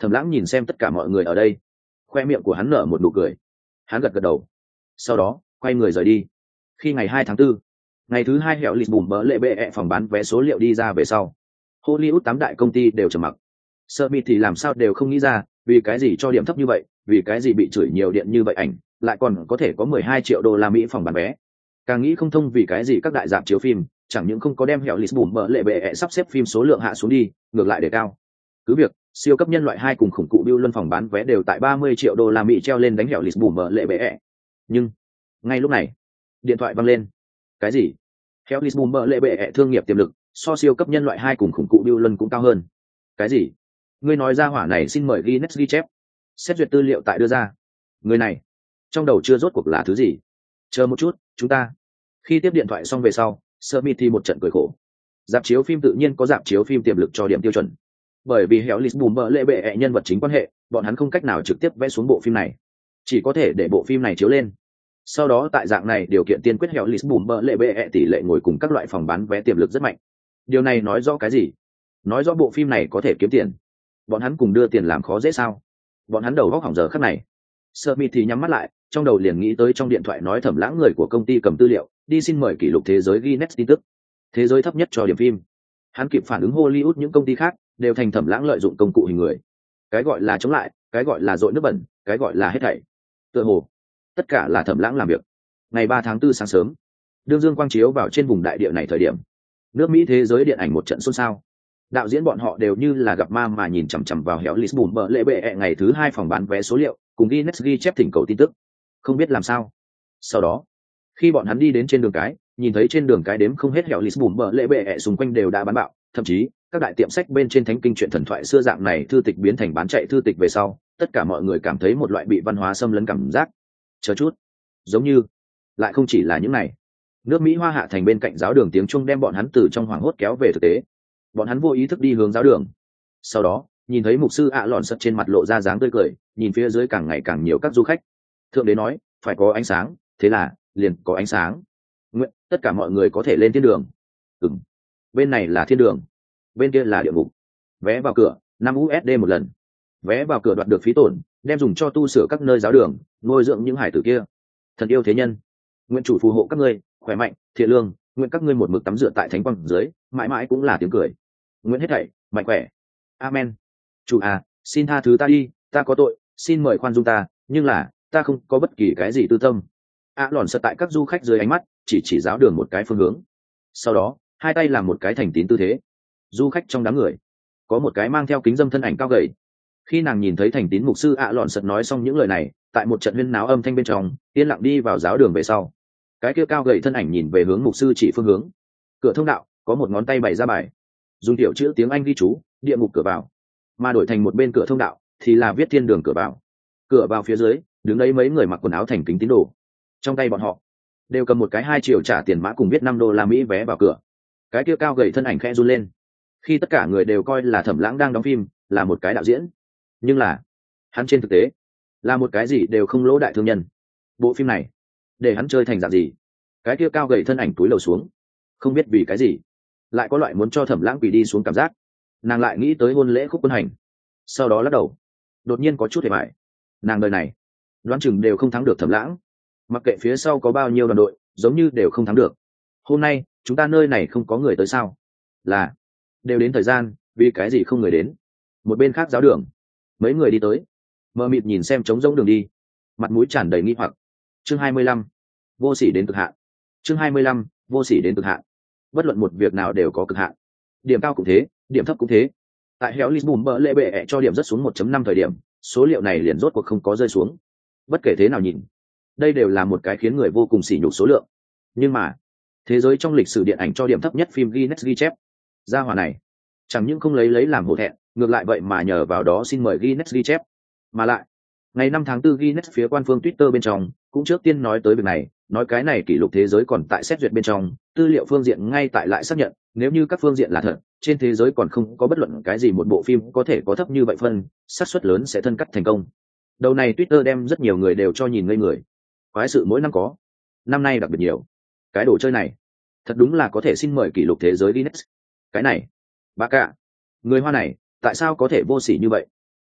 Thẩm Lãng nhìn xem tất cả mọi người ở đây, khoe miệng của hắn nở một nụ cười. Hắn gật gật đầu, sau đó quay người rời đi. Khi ngày 2 tháng 4, ngày thứ hai hẻo lịch bùm bỡ lệ bệ phòng bán vé số liệu đi ra về sau, Hollywood 8 đại công ty đều trầm mặc. Smith thì làm sao đều không nghĩ ra, vì cái gì cho điểm thấp như vậy, vì cái gì bị chửi nhiều điện như vậy ảnh, lại còn có thể có 12 triệu đô la Mỹ phòng bán vé. Càng nghĩ không thông vì cái gì các đại rạp chiếu phim chẳng những không có đem hẻo lịch bùm bỡ lệ bệ sắp xếp phim số lượng hạ xuống đi, ngược lại để cao. Cứ việc siêu cấp nhân loại 2 cùng khủng cụ Bill Luân phòng bán vé đều tại 30 triệu đô la Mỹ treo lên đánh hẻo lịch bùm bỡ lệ bệ. Nhưng ngay lúc này, điện thoại vang lên. Cái gì? Hẻo lịch bùm bỡ lệ bệ thương nghiệp tiềm lực so siêu cấp nhân loại 2 cùng khủng cụ Bill Luân cũng cao hơn. Cái gì? Ngươi nói ra hỏa này xin mời Guinness ghi chép, xét duyệt tư liệu tại đưa ra. Người này trong đầu chưa rốt cuộc là thứ gì. Chờ một chút, chúng ta. Khi tiếp điện thoại xong về sau, Smith thì một trận cười khổ. Dạp chiếu phim tự nhiên có dạp chiếu phim tiềm lực cho điểm tiêu chuẩn, bởi vì héo lịch bùm bỡ lệ bệ nhân vật chính quan hệ, bọn hắn không cách nào trực tiếp vẽ xuống bộ phim này, chỉ có thể để bộ phim này chiếu lên. Sau đó tại dạng này điều kiện tiên quyết héo lịch bùm bỡ lệ bệ tỷ lệ ngồi cùng các loại phòng bán vé tiềm lực rất mạnh. Điều này nói rõ cái gì? Nói rõ bộ phim này có thể kiếm tiền. Bọn hắn cùng đưa tiền làm khó dễ sao? Bọn hắn đầu góc hỏng giờ khắc này. Smith thì nhắm mắt lại, trong đầu liền nghĩ tới trong điện thoại nói Thẩm Lãng người của công ty cầm tư liệu đi xin mời kỷ lục thế giới Guinness tin tức, thế giới thấp nhất cho điểm phim. Hắn kịp phản ứng Hollywood những công ty khác đều thành Thẩm Lãng lợi dụng công cụ hình người. Cái gọi là chống lại, cái gọi là dội nước bẩn, cái gọi là hết thảy. Tựa hồ tất cả là Thẩm Lãng làm việc. Ngày 3 tháng 4 sáng sớm, đương dương quang chiếu vào trên vùng đại địa này thời điểm, nước Mỹ thế giới điện ảnh một trận xôn xao. Đạo diễn bọn họ đều như là gặp ma mà nhìn chằm chằm vào héo lịch bùm bỡ lệ bệ ngày thứ 2 phòng bán vé số liệu cùng Guinness ghi chép thỉnh cầu tin tức, không biết làm sao. Sau đó khi bọn hắn đi đến trên đường cái, nhìn thấy trên đường cái đếm không hết hẻo lịch bùm bỡ lệ bệ xung quanh đều đã bán bạo, thậm chí các đại tiệm sách bên trên thánh kinh truyện thần thoại xưa dạng này thư tịch biến thành bán chạy thư tịch về sau, tất cả mọi người cảm thấy một loại bị văn hóa xâm lấn cảm giác. Chờ chút, giống như lại không chỉ là những này. Nước Mỹ Hoa Hạ thành bên cạnh giáo đường tiếng chuông đem bọn hắn từ trong hoảng hốt kéo về thực tế. Bọn hắn vô ý thức đi hướng giáo đường, sau đó nhìn thấy mục sư ạ lọn sật trên mặt lộ ra dáng tươi cười, nhìn phía dưới càng ngày càng nhiều các du khách. Thượng đế nói phải có ánh sáng, thế là liền có ánh sáng. Nguyện tất cả mọi người có thể lên thiên đường. Bên này là thiên đường, bên kia là địa ngục. Vé vào cửa 5 USD một lần. Vé vào cửa đoạt được phí tổn đem dùng cho tu sửa các nơi giáo đường, nuôi dưỡng những hải tử kia. Thần yêu thế nhân, nguyện chủ phù hộ các ngươi khỏe mạnh thiện lương, nguyện các ngươi một mực tắm rửa tại thánh quang dưới, mãi mãi cũng là tiếng cười. Nguyện hết thảy mạnh khỏe. Amen. Chủ à, xin tha thứ ta đi, ta có tội, xin mời khoan dung ta, nhưng là ta không có bất kỳ cái gì tư tâm. Lòn sợ tại các du khách dưới ánh mắt chỉ giáo đường một cái phương hướng, sau đó hai tay làm một cái thành tín tư thế. Du khách trong đám người có một cái mang theo kính dâm thân ảnh cao gầy. Khi nàng nhìn thấy thành tín mục sư lòn sợ nói xong những lời này, tại một trận huyên náo âm thanh bên trong yên lặng đi vào giáo đường về sau, cái kia cao gầy thân ảnh nhìn về hướng mục sư chỉ phương hướng. Cửa thông đạo có một ngón tay bày ra bài, dùng tiểu chữ tiếng Anh ghi chú địa ngục cửa vào, mà đổi thành một bên cửa thông đạo thì là viết thiên đường cửa vào. Cửa vào phía dưới đứng đấy mấy người mặc quần áo thành kính tín đồ, trong tay bọn họ đều cầm một cái 2 triệu trả tiền mã cùng viết $5 vé vào cửa. Cái kia cao gầy thân ảnh khẽ run lên. Khi tất cả người đều coi là Thẩm Lãng đang đóng phim, là một cái đạo diễn, nhưng là hắn trên thực tế là một cái gì đều không lỗ đại thương nhân. Bộ phim này để hắn chơi thành dạng gì? Cái kia cao gầy thân ảnh túi lầu xuống, không biết vì cái gì lại có loại muốn cho Thẩm Lãng quỳ đi xuống cảm giác. Nàng lại nghĩ tới hôn lễ khúc quân hành, sau đó lắc đầu, đột nhiên có chút hề bại. Nàng đời này đoán chừng đều không thắng được Thẩm Lãng, mặc kệ phía sau có bao nhiêu đoàn đội, giống như đều không thắng được. Hôm nay chúng ta nơi này không có người tới sao? Là đều đến thời gian, vì cái gì không người đến? Một bên khác giáo đường, mấy người đi tới, mờ mịt nhìn xem trống rỗng đường đi, mặt mũi tràn đầy nghi hoặc. Chương 25, vô sỉ đến cực hạn. Chương 25, vô sỉ đến cực hạn. Bất luận một việc nào đều có cực hạn, điểm cao cũng thế, điểm thấp cũng thế. Tại héo Lisbon bỡ lệ bệ cho điểm rất xuống 1.5 thời điểm, số liệu này liền rốt cuộc không có rơi xuống. Bất kể thế nào nhìn, đây đều là một cái khiến người vô cùng sỉ nhục số lượng. Nhưng mà thế giới trong lịch sử điện ảnh cho điểm thấp nhất phim Guinness ghi chép, gia hỏa này chẳng những không lấy làm hổ thẹn, ngược lại vậy mà nhờ vào đó xin mời Guinness ghi chép. Mà lại ngày 5 tháng 4 Guinness phía quan phương Twitter bên trong cũng trước tiên nói tới việc này, nói cái này kỷ lục thế giới còn tại xét duyệt bên trong, tư liệu phương diện ngay tại lại xác nhận, nếu như các phương diện là thật, trên thế giới còn không có bất luận cái gì một bộ phim có thể có thấp như vậy phân, xác suất lớn sẽ thân cắt thành công. Đầu này Twitter đem rất nhiều người đều cho nhìn ngây người. Quái sự mỗi năm có, năm nay đặc biệt nhiều. Cái đồ chơi này thật đúng là có thể xin mời kỷ lục thế giới Guinness. Cái này, bà cả, người Hoa này tại sao có thể vô sỉ như vậy?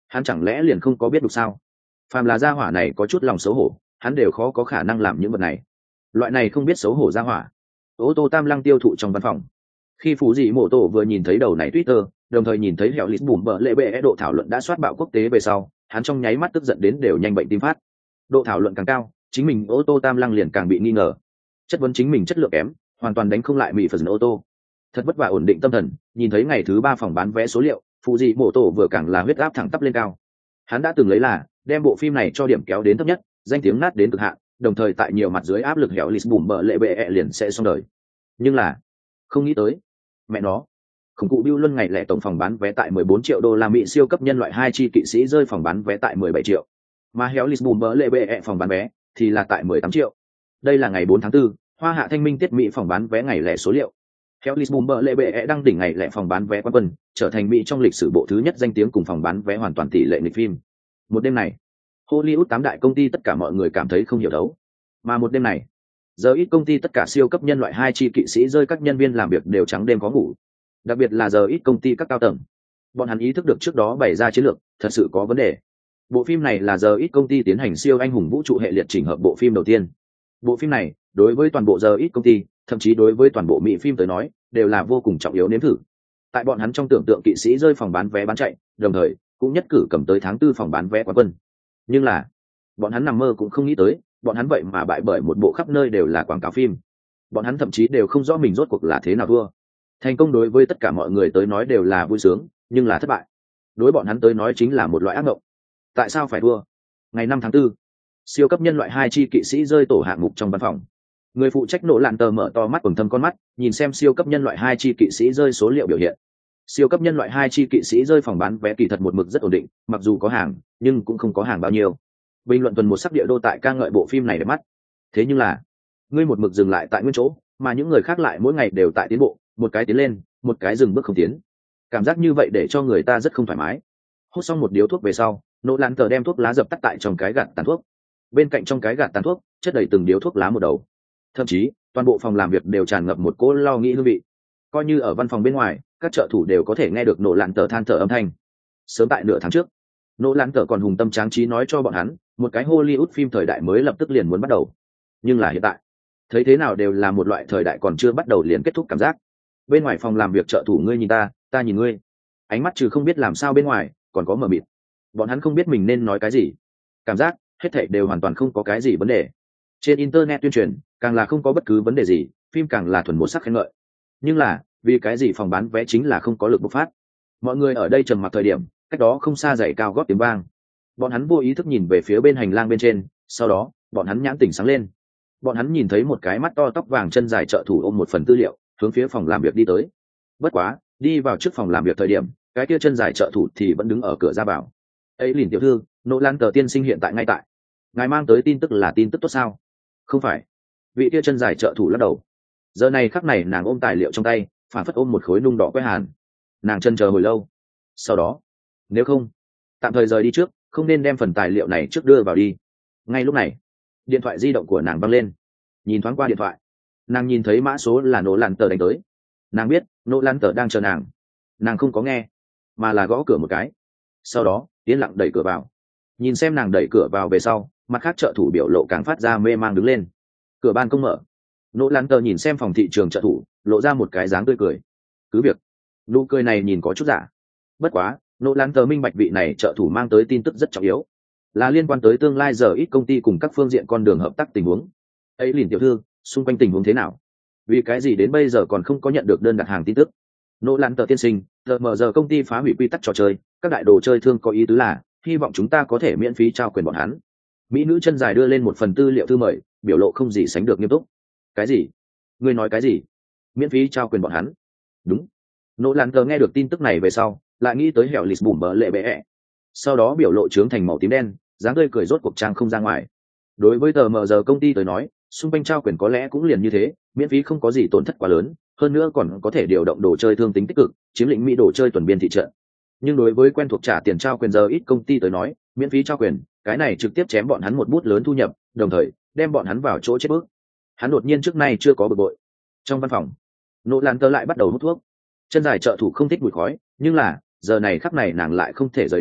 hắn chẳng lẽ liền không có biết được sao? Phàm là gia hỏa này có chút lòng xấu hổ, hắn đều khó có khả năng làm những vật này. Loại này không biết xấu hổ gia hỏa. Ô tô Tam Lăng tiêu thụ trong văn phòng. Khi Phú Dị Mộ Tổ vừa nhìn thấy đầu này Twitter, đồng thời nhìn thấy hẻo lít bùm bờ lệ bệ độ thảo luận đã soát bạo quốc tế về sau, hắn trong nháy mắt tức giận đến đều nhanh bệnh tim phát. Độ thảo luận càng cao, chính mình ô tô Tam Lăng liền càng bị nghi ngờ. Chất vấn chính mình chất lượng kém, hoàn toàn đánh không lại mỹ phần ô tô. Thật vất vả ổn định tâm thần, nhìn thấy ngày thứ 3 phòng bán vé số liệu, Phú Dị Mộ Tổ vừa càng là huyết áp thẳng tắp lên cao. Hắn đã từng lấy là đem bộ phim này cho điểm kéo đến thấp nhất, danh tiếng nát đến cực hạn, đồng thời tại nhiều mặt dưới áp lực hẻo lít bùm bờ lệ bệ liền sẽ xong đời. Nhưng là không nghĩ tới, mẹ nó, khủng cụ Bill Luân ngày lẻ tổng phòng bán vé tại 14 triệu đô la Mỹ siêu cấp nhân loại 2 chi kỵ sĩ rơi phòng bán vé tại 17 triệu, mà hẻo lít bùm bờ lệ bệ phòng bán vé thì là tại 18 triệu. Đây là ngày 4 tháng 4, Hoa Hạ Thanh Minh tiết Mỹ phòng bán vé ngày lẻ số liệu. Hẻo lít bùm bờ lệ bệ đăng đỉnh ngày lẻ phòng bán vé quán quân, trở thành Mỹ trong lịch sử bộ thứ nhất danh tiếng cùng phòng bán vé hoàn toàn tỷ lệ nghịch phim. Một đêm này, Hollywood 8 đại công ty tất cả mọi người cảm thấy không hiểu đấu. Mà một đêm này, giờ ít công ty tất cả siêu cấp nhân loại 2 chi kỵ sĩ rơi các nhân viên làm việc đều trắng đêm có ngủ. Đặc biệt là giờ ít công ty các cao tầng. Bọn hắn ý thức được trước đó bày ra chiến lược, thật sự có vấn đề. Bộ phim này là giờ ít công ty tiến hành siêu anh hùng vũ trụ hệ liệt chỉnh hợp bộ phim đầu tiên. Bộ phim này, đối với toàn bộ giờ ít công ty, thậm chí đối với toàn bộ Mỹ phim tới nói, đều là vô cùng trọng yếu nếm thử. Tại bọn hắn trong tưởng tượng kỵ sĩ rơi phòng bán vé bán chạy, đồng thời cũng nhất cử cầm tới tháng 4 phòng bán vé quán quân. Nhưng là, bọn hắn nằm mơ cũng không nghĩ tới, bọn hắn vậy mà bại bởi một bộ khắp nơi đều là quảng cáo phim. Bọn hắn thậm chí đều không rõ mình rốt cuộc là thế nào thua. Thành công đối với tất cả mọi người tới nói đều là vui sướng, nhưng là thất bại đối bọn hắn tới nói chính là một loại ác mộng. Tại sao phải thua? Ngày 5 tháng 4, siêu cấp nhân loại 2 chi kỵ sĩ rơi tổ hạng mục trong văn phòng. Người phụ trách nổ lạn tờ mở to mắt quầng thâm con mắt, nhìn xem siêu cấp nhân loại 2 chi kỵ sĩ rơi số liệu biểu hiện. Siêu cấp nhân loại 2 chi kỵ sĩ rơi phòng bán vé kỳ thật một mực rất ổn định, mặc dù có hàng, nhưng cũng không có hàng bao nhiêu. Bình luận tuần một sắc địa đô tại ca ngợi bộ phim này đẹp mắt. Thế nhưng là, ngươi một mực dừng lại tại nguyên chỗ, mà những người khác lại mỗi ngày đều tại tiến bộ, một cái tiến lên, một cái dừng bước không tiến. Cảm giác như vậy để cho người ta rất không thoải mái. Hút xong một điếu thuốc về sau, nỗ lạn tờ đem thuốc lá dập tắt tại trong cái gạt tàn thuốc. Bên cạnh trong cái gạt tàn thuốc, chất đầy từng điếu thuốc lá một đầu. Thậm chí, toàn bộ phòng làm việc đều tràn ngập một cỗ lo nghĩ hương vị. Coi như ở văn phòng bên ngoài, các trợ thủ đều có thể nghe được nỗ lạn tờ than thở âm thanh. Sớm tại nửa tháng trước, nỗ lạn tờ còn hùng tâm tráng trí nói cho bọn hắn, một cái Hollywood phim thời đại mới lập tức liền muốn bắt đầu. Nhưng là hiện tại, thấy thế nào đều là một loại thời đại còn chưa bắt đầu liền kết thúc cảm giác. Bên ngoài phòng làm việc trợ thủ ngươi nhìn ta, ta nhìn ngươi. Ánh mắt trừ không biết làm sao bên ngoài, còn có mờ mịt. Bọn hắn không biết mình nên nói cái gì. Cảm giác, hết thảy đều hoàn toàn không có cái gì vấn đề. Trên internet tuyên truyền, càng là không có bất cứ vấn đề gì, phim càng là thuần một sắc khen ngợi. Nhưng là, vì cái gì phòng bán vé chính là không có lực bộc phát. Mọi người ở đây trầm mặc thời điểm, cách đó không xa giày cao gót tiếng vang. Bọn hắn vô ý thức nhìn về phía bên hành lang bên trên, sau đó, bọn hắn nhãn tỉnh sáng lên. Bọn hắn nhìn thấy một cái mắt to tóc vàng chân dài trợ thủ ôm một phần tư liệu, hướng phía phòng làm việc đi tới. Bất quá, đi vào trước phòng làm việc thời điểm, cái kia chân dài trợ thủ thì vẫn đứng ở cửa ra vào. Ấy liền tiểu thư, nỗ lan tờ tiên sinh hiện tại ngay tại. Ngài mang tới tin tức là tin tức tốt sao? Không phải. Vị kia chân dài trợ thủ lắc đầu. Giờ này khắc này nàng ôm tài liệu trong tay, phản phất ôm một khối nung đỏ quét hàn. Nàng chân chờ hồi lâu. Sau đó, nếu không, tạm thời rời đi trước, không nên đem phần tài liệu này trước đưa vào đi. Ngay lúc này, điện thoại di động của nàng văng lên. Nhìn thoáng qua điện thoại, nàng nhìn thấy mã số là nỗ lan tờ đánh tới. Nàng biết nỗ lan tờ đang chờ nàng. Nàng không có nghe, mà là gõ cửa một cái. Sau đó yên lặng đẩy cửa vào. Nhìn xem nàng đẩy cửa vào về sau, mặt khác trợ thủ biểu lộ càng phát ra mê mang đứng lên. Cửa ban công mở. Nỗ lan tờ nhìn xem phòng thị trường trợ thủ, lộ ra một cái dáng tươi cười. Cứ việc nụ cười này nhìn có chút giả. Bất quá nỗ lan tờ minh bạch vị này trợ thủ mang tới tin tức rất trọng yếu, là liên quan tới tương lai giờ ít công ty cùng các phương diện con đường hợp tác tình huống. Ấy liền tiểu thư, xung quanh tình huống thế nào? Vì cái gì đến bây giờ còn không có nhận được đơn đặt hàng tin tức? Nỗ lan tờ tiên sinh, giờ công ty phá hủy quy tắc trò chơi, các đại đồ chơi thương có ý tứ là hy vọng chúng ta có thể miễn phí trao quyền bọn hắn. Mỹ nữ chân dài đưa lên một phần tư liệu thư mời, biểu lộ không gì sánh được nghiêm túc. Cái gì? Ngươi nói cái gì? Miễn phí trao quyền bọn hắn? Đúng. Nỗ lan tờ nghe được tin tức này về sau, lại nghĩ tới hẻo lít bùm bờ lệ bệ. Sau đó biểu lộ trướng thành màu tím đen, dáng tươi cười rốt cuộc trang không ra ngoài. Đối với giờ công ty tới nói, xung quanh trao quyền có lẽ cũng liền như thế, miễn phí không có gì tổn thất quá lớn, hơn nữa còn có thể điều động đồ chơi thương tính tích cực, chiếm lĩnh Mỹ đồ chơi tuần biên thị trận. Nhưng đối với quen thuộc trả tiền trao quyền giờ ít công ty tới nói, miễn phí trao quyền, cái này trực tiếp chém bọn hắn một bút lớn thu nhập, đồng thời đem bọn hắn vào chỗ chết bước. Hắn đột nhiên trước nay chưa có bực bội. Trong văn phòng, nỗ lan tơ lại bắt đầu hút thuốc. Chân dài trợ thủ không thích mùi khói, nhưng là giờ này khắc này nàng lại không thể rời đi,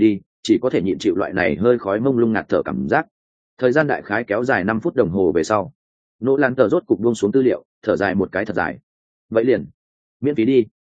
chỉ có thể nhịn chịu loại này hơi khói mông lung ngạt thở cảm giác. Thời gian đại khái kéo dài 5 phút đồng hồ về sau, nỗ lan tờ rốt cục buông xuống tư liệu, thở dài một cái thật dài. Vậy liền miễn phí đi.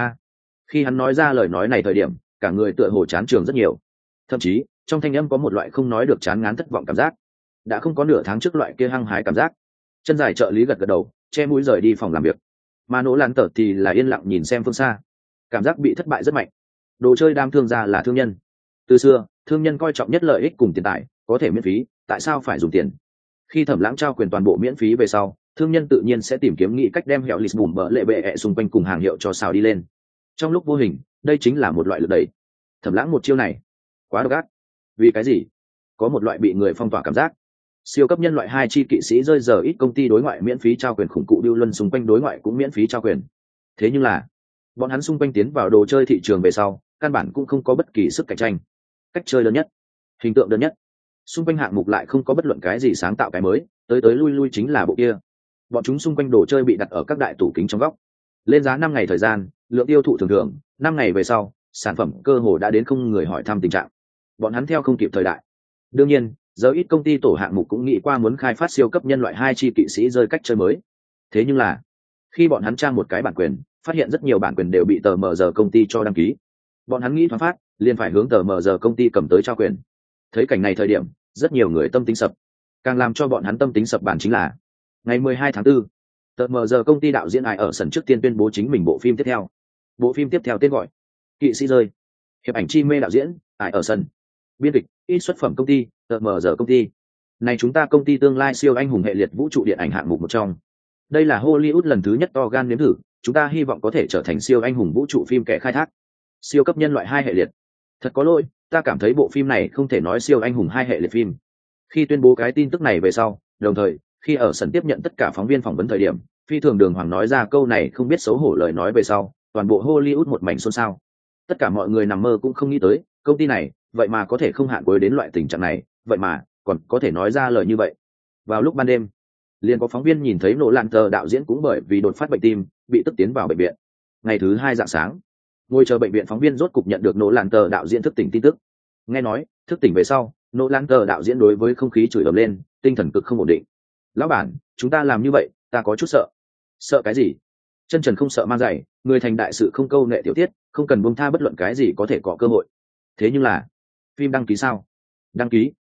Khi hắn nói ra lời nói này thời điểm, cả người tựa hồ chán trường rất nhiều, thậm chí trong thanh âm có một loại không nói được chán ngán thất vọng cảm giác, đã không có nửa tháng trước loại kia hăng hái cảm giác. Chân dài trợ lý gật gật đầu, che mũi rời đi phòng làm việc, mà nỗ lan tờ thì là yên lặng nhìn xem phương xa, cảm giác bị thất bại rất mạnh. Đồ chơi đam thương gia là thương nhân, từ xưa thương nhân coi trọng nhất lợi ích cùng tiền tài, có thể miễn phí tại sao phải dùng tiền. Khi Thẩm Lãng trao quyền toàn bộ miễn phí về sau, thương nhân tự nhiên sẽ tìm kiếm nghĩ cách đem hẻo lịt bùm bỡ lệ bệ xung quanh cùng hàng hiệu cho xào đi lên. Trong lúc vô hình, đây chính là một loại lực đẩy. Thẩm Lãng một chiêu này quá độc ác. Vì cái gì? Có một loại bị người phong tỏa cảm giác. Siêu cấp nhân loại 2 chi kỵ sĩ rơi giờ ít công ty đối ngoại miễn phí trao quyền khủng cụ điêu luân xung quanh đối ngoại cũng miễn phí trao quyền. Thế nhưng là bọn hắn xung quanh tiến vào đồ chơi thị trường về sau, căn bản cũng không có bất kỳ sức cạnh tranh. Cách chơi đơn nhất, hình tượng đơn nhất, xung quanh hạng mục lại không có bất luận cái gì sáng tạo cái mới, tới tới lui lui chính là bộ kia. Bọn chúng xung quanh đồ chơi bị đặt ở các đại tủ kính trong góc, lên giá 5 ngày thời gian, lượng tiêu thụ thường thường, 5 ngày về sau, sản phẩm cơ hồ đã đến không người hỏi thăm tình trạng. Bọn hắn theo không kịp thời đại. Đương nhiên, giờ ít công ty tổ hạng mục cũng nghĩ qua muốn khai phát siêu cấp nhân loại 2 chi kỵ sĩ rơi cách chơi mới. Thế nhưng là, khi bọn hắn trang một cái bản quyền, phát hiện rất nhiều bản quyền đều bị tờ mờ giờ công ty cho đăng ký. Bọn hắn nghĩ thoáng phát, liền phải hướng tờ mờ giờ công ty cầm tới trao quyền. Thấy cảnh này thời điểm, rất nhiều người tâm tính sập. Càng làm cho bọn hắn tâm tính sập bản chính là ngày 12 tháng 4, tờ mờ giờ công ty đạo diễn Ai ở sân trước tiên tuyên bố chính mình bộ phim tiếp theo. Bộ phim tiếp theo tên gọi Kỵ sĩ rơi. Hiệp ảnh chi mê đạo diễn Ai ở sân, biên kịch ít xuất phẩm công ty tờ mờ giờ công ty. Này chúng ta công ty tương lai siêu anh hùng hệ liệt vũ trụ điện ảnh hạng mục một trong. Đây là Hollywood lần thứ nhất to gan nếm thử, chúng ta hy vọng có thể trở thành siêu anh hùng vũ trụ phim kẻ khai thác. Siêu cấp nhân loại 2 hệ liệt. Thật có lỗi, ta cảm thấy bộ phim này không thể nói siêu anh hùng 2 hệ liệt phim. Khi tuyên bố cái tin tức này về sau, đồng thời, khi ở sân tiếp nhận tất cả phóng viên phỏng vấn thời điểm, phi thường đường hoàng nói ra câu này không biết xấu hổ lời nói về sau, toàn bộ Hollywood một mảnh xôn xao. Tất cả mọi người nằm mơ cũng không nghĩ tới, công ty này, vậy mà có thể không hạn cuối đến loại tình trạng này, vậy mà còn có thể nói ra lời như vậy. Vào lúc ban đêm, liền có phóng viên nhìn thấy nỗ lạn tờ đạo diễn cũng bởi vì đột phát bệnh tim, bị tức tiến vào bệnh viện. Ngày thứ 2 rạng sáng, ngồi chờ bệnh viện phóng viên rốt cục nhận được nỗ lạn tờ đạo diễn thức tỉnh tin tức. Nghe nói, thức tỉnh về sau, nỗ lạn tờ đạo diễn đối với không khí chửi ầm lên, tinh thần cực không ổn định. Lão bản, chúng ta làm như vậy, ta có chút sợ. Sợ cái gì? Chân trần không sợ mang giày, người thành đại sự không câu nệ tiểu tiết, không cần buông tha bất luận cái gì có thể có cơ hội. Thế nhưng là, phim đăng ký sao? Đăng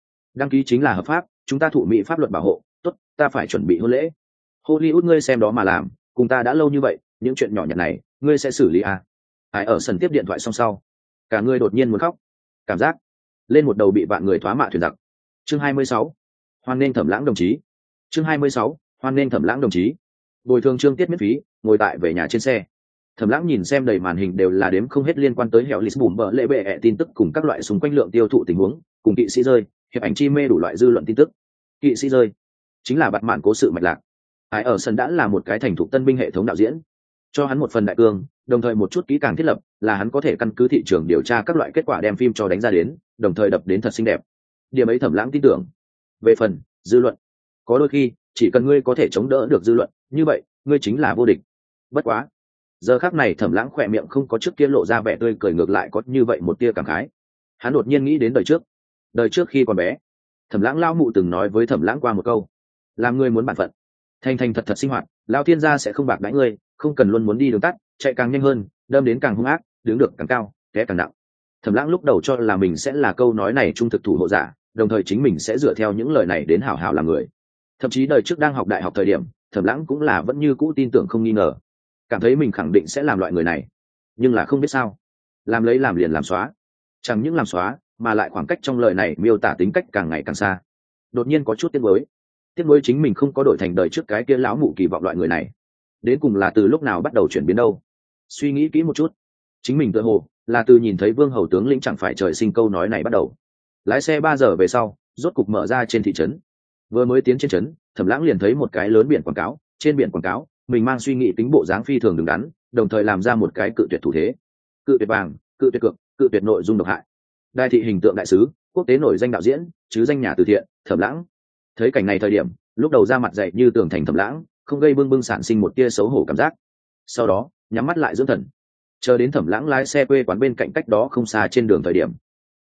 ký chính là hợp pháp, chúng ta thụ mỹ pháp luật bảo hộ. Tốt, ta phải chuẩn bị hôn lễ. Hollywood ngươi xem đó mà làm, cùng ta đã lâu như vậy, những chuyện nhỏ nhặt này, ngươi sẽ xử lý à? Ai ở sân tiếp điện thoại xong sau, cả người đột nhiên muốn khóc, cảm giác lên một đầu bị vạn người thoá mạ thuyền giặc. Chương 26, hoan nghênh Thẩm Lãng đồng chí. Chương 26, hoan nghênh Thẩm Lãng đồng chí. Bồi thường trương tiết miễn phí, ngồi tại về nhà trên xe. Thẩm Lãng nhìn xem đầy màn hình đều là đếm không hết liên quan tới hẻo lịt bùm bỡ lệ bệ tin tức cùng các loại xung quanh lượng tiêu thụ tình huống, cùng kỵ sĩ rơi, hiệp ảnh chi mê đủ loại dư luận tin tức. Kỵ sĩ rơi chính là bạt mạn cố sự mạch lạc. Ai ở sân đã là một cái thành thục tân binh hệ thống đạo diễn, cho hắn một phần đại cương, đồng thời một chút kỹ càng thiết lập, là hắn có thể căn cứ thị trường điều tra các loại kết quả đem phim cho đánh ra đến, đồng thời đập đến thật xinh đẹp. Điểm ấy Thẩm Lãng tin tưởng. Về phần dư luận, có đôi khi chỉ cần ngươi có thể chống đỡ được dư luận, như vậy ngươi chính là vô địch. Bất quá, giờ khắc này Thẩm Lãng khỏe miệng không có trước kia lộ ra vẻ tươi cười, ngược lại có như vậy một tia cảm khái. Hắn đột nhiên nghĩ đến đời trước khi còn bé, Thẩm Lãng lão mụ từng nói với Thẩm Lãng qua một câu: làm ngươi muốn bản phận, thành thành thật thật sinh hoạt, lão thiên gia sẽ không bạc đãi ngươi, không cần luôn muốn đi đường tắt, chạy càng nhanh hơn, đâm đến càng hung ác, đứng được càng cao, té càng nặng. Thẩm Lãng lúc đầu cho là mình sẽ là câu nói này trung thực thủ hộ giả, đồng thời chính mình sẽ dựa theo những lời này đến hảo hảo làm người. Thậm chí đời trước đang học đại học thời điểm, Thẩm Lãng cũng là vẫn như cũ tin tưởng không nghi ngờ, cảm thấy mình khẳng định sẽ làm loại người này. Nhưng là không biết sao, làm lấy làm liền làm xóa, chẳng những làm xóa, mà lại khoảng cách trong lời này miêu tả tính cách càng ngày càng xa. Đột nhiên có chút tiếc nuối chính mình không có đổi thành đời trước cái kia lão mụ kỳ vọng loại người này. Đến cùng là từ lúc nào bắt đầu chuyển biến đâu? Suy nghĩ kỹ một chút, chính mình tựa hồ là từ nhìn thấy Vương Hầu tướng lĩnh chẳng phải trời sinh câu nói này bắt đầu. Lái xe 3 giờ về sau, rốt cục mở ra trên thị trấn. Vừa mới tiến trên trấn, Thẩm Lãng liền thấy một cái lớn biển quảng cáo. Trên biển quảng cáo, mình mang suy nghĩ tính bộ dáng phi thường đứng đắn, đồng thời làm ra một cái cự tuyệt thủ thế. Cự tuyệt vàng, cự tuyệt cược, cự tuyệt nội dung độc hại. Đại thị hình tượng đại sứ, quốc tế nổi danh đạo diễn, chứ danh nhà từ thiện, Thẩm Lãng. Thấy cảnh này thời điểm, lúc đầu ra mặt dày như tường thành Thẩm Lãng, không gây bưng sản sinh một tia xấu hổ cảm giác. Sau đó, nhắm mắt lại dưỡng thần. Chờ đến Thẩm Lãng lái xe quê quán bên cạnh cách đó không xa trên đường thời điểm,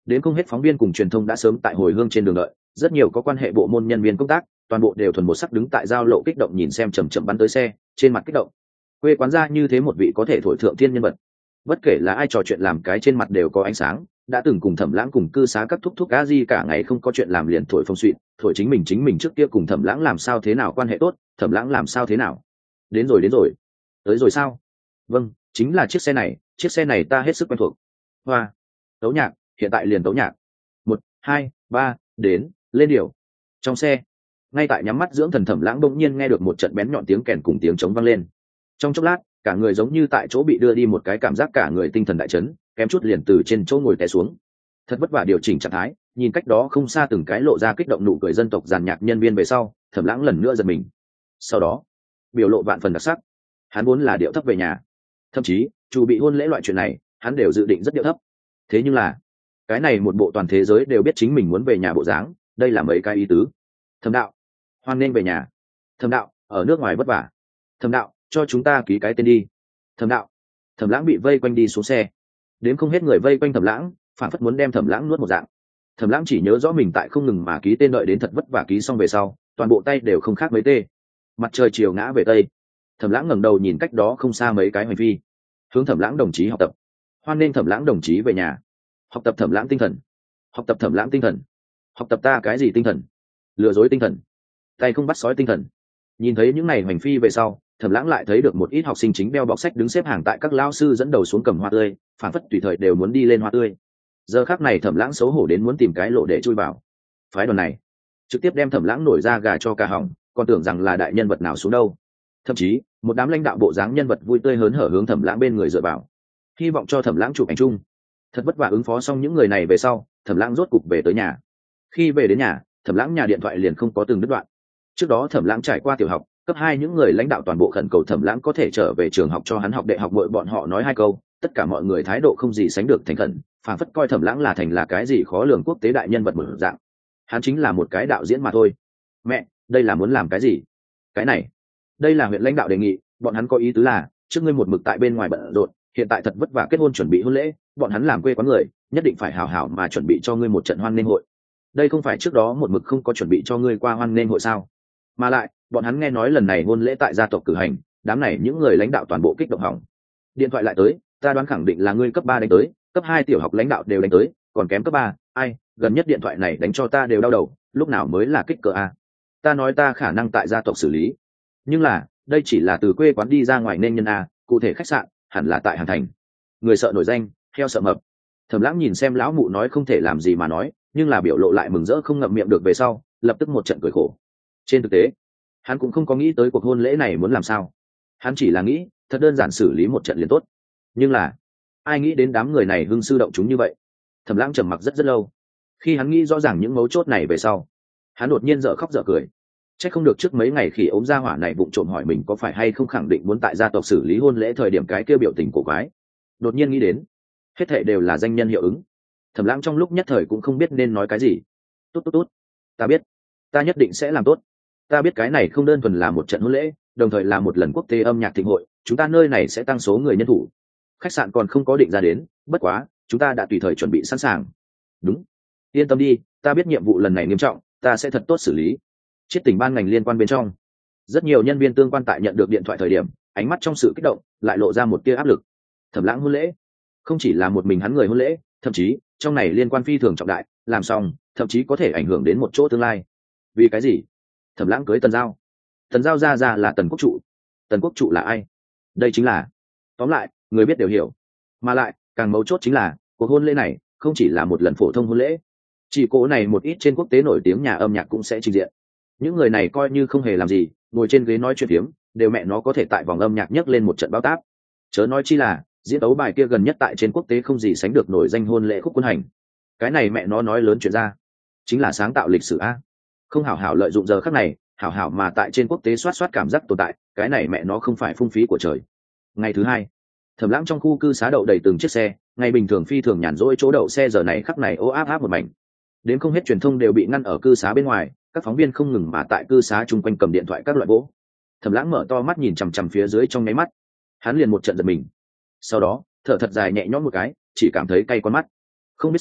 đến không hết phóng viên cùng truyền thông đã sớm tại hồi hương trên đường đợi, rất nhiều có quan hệ bộ môn nhân viên công tác toàn bộ đều thuần một sắc đứng tại giao lộ kích động nhìn xem chầm chậm bắn tới xe, trên mặt kích động. Quê quán ra như thế một vị có thể thổi thượng thiên nhân vật, bất kể là ai trò chuyện làm cái trên mặt đều có ánh sáng, đã từng cùng Thẩm Lãng cùng cư xá các thúc thúc a di cả ngày không có chuyện làm liền thổi phồng suy, thổi chính mình trước kia cùng Thẩm Lãng làm sao thế nào quan hệ tốt, Thẩm Lãng làm sao thế nào. Đến rồi, tới rồi sao? Vâng, chính là chiếc xe này ta hết sức quen thuộc. Hoa, tấu nhạc, hiện tại liền tấu nhạc. 1, 2, 3, đến, lên điều. Trong xe, ngay tại nhắm mắt dưỡng thần Thẩm Lãng bỗng nhiên nghe được một trận bén nhọn tiếng kèn cùng tiếng trống vang lên. Trong chốc lát, cả người giống như tại chỗ bị đưa đi một cái cảm giác cả người tinh thần đại chấn, kém chút liền từ trên chỗ ngồi té xuống. Thật vất vả điều chỉnh trạng thái, nhìn cách đó không xa từng cái lộ ra kích động nụ cười dân tộc giàn nhạc nhân viên về sau, Thẩm Lãng lần nữa giật mình. Sau đó, biểu lộ vạn phần đặc sắc. Hắn vốn là điệu thấp về nhà, thậm chí chủ bị hôn lễ loại chuyện này, hắn đều dự định rất điệu thấp. Thế nhưng là, cái này một bộ toàn thế giới đều biết chính mình muốn về nhà bộ dáng, đây là mấy cái ý tứ. Thẩm đạo, hoan nên về nhà. Thẩm đạo, ở nước ngoài vất vả. Thẩm đạo, cho chúng ta ký cái tên đi. Thẩm đạo. Thẩm Lãng bị vây quanh đi xuống xe, đến không hết người vây quanh Thẩm Lãng, phản phất muốn đem Thẩm Lãng nuốt một dạng. Thẩm Lãng chỉ nhớ rõ mình tại không ngừng mà ký tên, đợi đến thật vất vả ký xong về sau, toàn bộ tay đều không khác mấy tê. Mặt trời chiều ngã về tây, Thẩm Lãng ngẩng đầu nhìn cách đó không xa mấy cái hành phi, hướng Thẩm Lãng đồng chí học tập. Hoan nên Thẩm Lãng đồng chí về nhà. Học tập Thẩm Lãng tinh thần. Học tập Thẩm Lãng tinh thần. Học tập ta cái gì tinh thần? Lừa dối tinh thần. Tay không bắt sói tinh thần. Nhìn thấy những này hành phi về sau, Thẩm Lãng lại thấy được một ít học sinh chính đeo bọc sách đứng xếp hàng tại các lao sư dẫn đầu xuống cầm hoa tươi, phản phất tùy thời đều muốn đi lên hoa tươi. Giờ khắc này Thẩm Lãng xấu hổ đến muốn tìm cái lộ để chui vào. Phái đoàn này trực tiếp đem Thẩm Lãng nổi ra gà cho cả họng, còn tưởng rằng là đại nhân vật nào xuống đâu. Thậm chí một đám lãnh đạo bộ dáng nhân vật vui tươi hớn hở hướng Thẩm Lãng bên người dựa vào, hy vọng cho Thẩm Lãng chụp ảnh chung. Thật vất vả ứng phó xong những người này về sau, Thẩm Lãng rốt cục về tới nhà. Khi về đến nhà, Thẩm Lãng nhà điện thoại liền không có từng đứt đoạn. Trước đó Thẩm Lãng trải qua tiểu học, cấp 2 những người lãnh đạo toàn bộ khẩn cầu Thẩm Lãng có thể trở về trường học cho hắn học đại học, mỗi bọn họ nói 2 câu, tất cả mọi người thái độ không gì sánh được thành khẩn, phảng phất coi Thẩm Lãng là thành là cái gì khó lường quốc tế đại nhân vật một dạng. Hắn chính là một cái đạo diễn mà thôi. Mẹ, đây là muốn làm cái gì? Cái này, đây là huyện lãnh đạo đề nghị, bọn hắn có ý tứ là, trước ngươi một mực tại bên ngoài bận rộn, hiện tại thật vất vả kết hôn chuẩn bị hôn lễ, bọn hắn làm quê quán người, nhất định phải hảo hảo mà chuẩn bị cho ngươi một trận hoan nghênh hội. Đây không phải trước đó một mực không có chuẩn bị cho ngươi qua hoan nghênh hội sao? Mà lại, bọn hắn nghe nói lần này hôn lễ tại gia tộc cử hành, đám này những người lãnh đạo toàn bộ kích động hỏng. Điện thoại lại tới, ta đoán khẳng định là ngươi cấp 3 đánh tới, cấp 2 tiểu học lãnh đạo đều đánh tới, còn kém cấp 3, ai, gần nhất điện thoại này đánh cho ta đều đau đầu, lúc nào mới là kích cỡ a? Ta nói ta khả năng tại gia tộc xử lý, nhưng là, đây chỉ là từ quê quán đi ra ngoài nên nhân a, cụ thể khách sạn hẳn là tại Hàn Thành. Người sợ nổi danh, heo sợ mập. Thẩm Lãng nhìn xem lão mụ nói không thể làm gì mà nói, nhưng là biểu lộ lại mừng rỡ không ngậm miệng được về sau, lập tức một trận cười khổ. Trên thực tế, hắn cũng không có nghĩ tới cuộc hôn lễ này muốn làm sao, hắn chỉ là nghĩ thật đơn giản xử lý một trận liền tốt. Nhưng là ai nghĩ đến đám người này hưng sư động chúng như vậy. Thẩm Lãng trầm mặc rất rất lâu, khi hắn nghĩ rõ ràng những mấu chốt này về sau, hắn đột nhiên dở khóc dở cười. Chắc không được trước mấy ngày khi ốm gia hỏa này vụng trộm hỏi mình có phải hay không khẳng định muốn tại gia tộc xử lý hôn lễ thời điểm cái kêu biểu tình cổ quái. Đột nhiên nghĩ đến, hết thệ đều là danh nhân hiệu ứng. Thẩm Lãng trong lúc nhất thời cũng không biết nên nói cái gì. Tốt, ta biết, ta nhất định sẽ làm tốt. Ta biết cái này không đơn thuần là một trận hôn lễ, đồng thời là một lần quốc tế âm nhạc thịnh hội, chúng ta nơi này sẽ tăng số người nhân thủ. Khách sạn còn không có định ra đến, bất quá chúng ta đã tùy thời chuẩn bị sẵn sàng. Đúng, yên tâm đi, ta biết nhiệm vụ lần này nghiêm trọng, ta sẽ thật tốt xử lý. Chiết tỉnh ban ngành liên quan bên trong, rất nhiều nhân viên tương quan tại nhận được điện thoại thời điểm, ánh mắt trong sự kích động lại lộ ra một tia áp lực. Thẩm Lãng hôn lễ không chỉ là một mình hắn người hôn lễ, thậm chí trong này liên quan phi thường trọng đại, làm xong thậm chí có thể ảnh hưởng đến một chỗ tương lai. Vì cái gì? Thẩm Lãng cưới Tần Giao. Tần Giao ra là Tần Quốc Trụ. Tần Quốc Trụ là ai? Đây chính là, tóm lại người biết đều hiểu. Mà lại càng mấu chốt chính là cuộc hôn lễ này không chỉ là một lần phổ thông hôn lễ, chỉ cố này một ít trên quốc tế nổi tiếng nhà âm nhạc cũng sẽ trình diện. Những người này coi như không hề làm gì, ngồi trên ghế nói chuyện phiếm, đều mẹ nó có thể tại vòng âm nhạc nhấc lên một trận bao táp. Chớ nói chi là diễn tấu bài kia gần nhất tại trên quốc tế không gì sánh được nổi danh hôn lễ khúc quân hành. Cái này mẹ nó nói lớn chuyện ra, chính là sáng tạo lịch sử a. Không hảo hảo lợi dụng giờ khắc này, hảo hảo mà tại trên quốc tế soát cảm giác tồn tại, cái này mẹ nó không phải phung phí của trời. Ngày thứ hai, Thẩm Lãng trong khu cư xá đậu đầy từng chiếc xe, ngày bình thường phi thường nhàn rỗi chỗ đậu xe giờ này khắc này ô áp áp một mảnh. Đến không hết truyền thông đều bị ngăn ở cư xá bên ngoài, các phóng viên không ngừng mà tại cư xá chung quanh cầm điện thoại các loại vỗ. Thẩm Lãng mở to mắt nhìn chằm chằm phía dưới trong nháy mắt, hắn liền một trận giật mình. Sau đó, thở thật dài nhẹ nhõm một cái, chỉ cảm thấy cay con mắt. Không biết sao,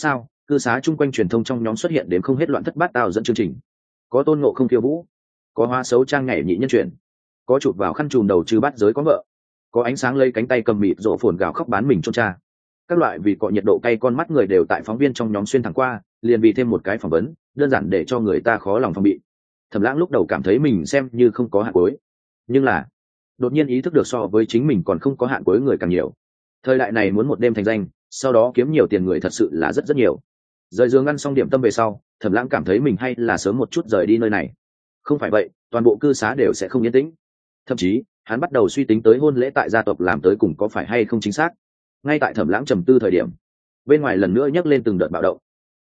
cư xá chung quanh truyền thông trong nhóm xuất hiện đến không hết loạn thất bát tao dẫn chương trình, có tôn ngộ không khiêu vũ, có hoa xấu trang nhảy nhị nhân chuyển, có chụp vào khăn trùm đầu trừ bát giới có vợ, có ánh sáng lấy cánh tay cầm mịt rộ phồn gào khóc bán mình chôn cha. Các loại vì cọ nhiệt độ cay con mắt người đều tại phóng viên trong nhóm xuyên thẳng qua, liền vì thêm một cái phỏng vấn đơn giản để cho người ta khó lòng phòng bị. Thẩm Lãng lúc đầu cảm thấy mình xem như không có hạn cuối, nhưng là đột nhiên ý thức được so với chính mình còn không có hạn cuối người càng nhiều. Thời đại này muốn một đêm thành danh, sau đó kiếm nhiều tiền người thật sự là rất nhiều. Rời giường ăn xong điểm tâm về sau, Thẩm Lãng cảm thấy mình hay là sớm một chút rời đi nơi này. Không phải vậy, toàn bộ cư xá đều sẽ không yên tĩnh. Thậm chí, hắn bắt đầu suy tính tới hôn lễ tại gia tộc làm tới cùng có phải hay không chính xác. Ngay tại Thẩm Lãng trầm tư thời điểm, bên ngoài lần nữa nhấc lên từng đợt bạo động.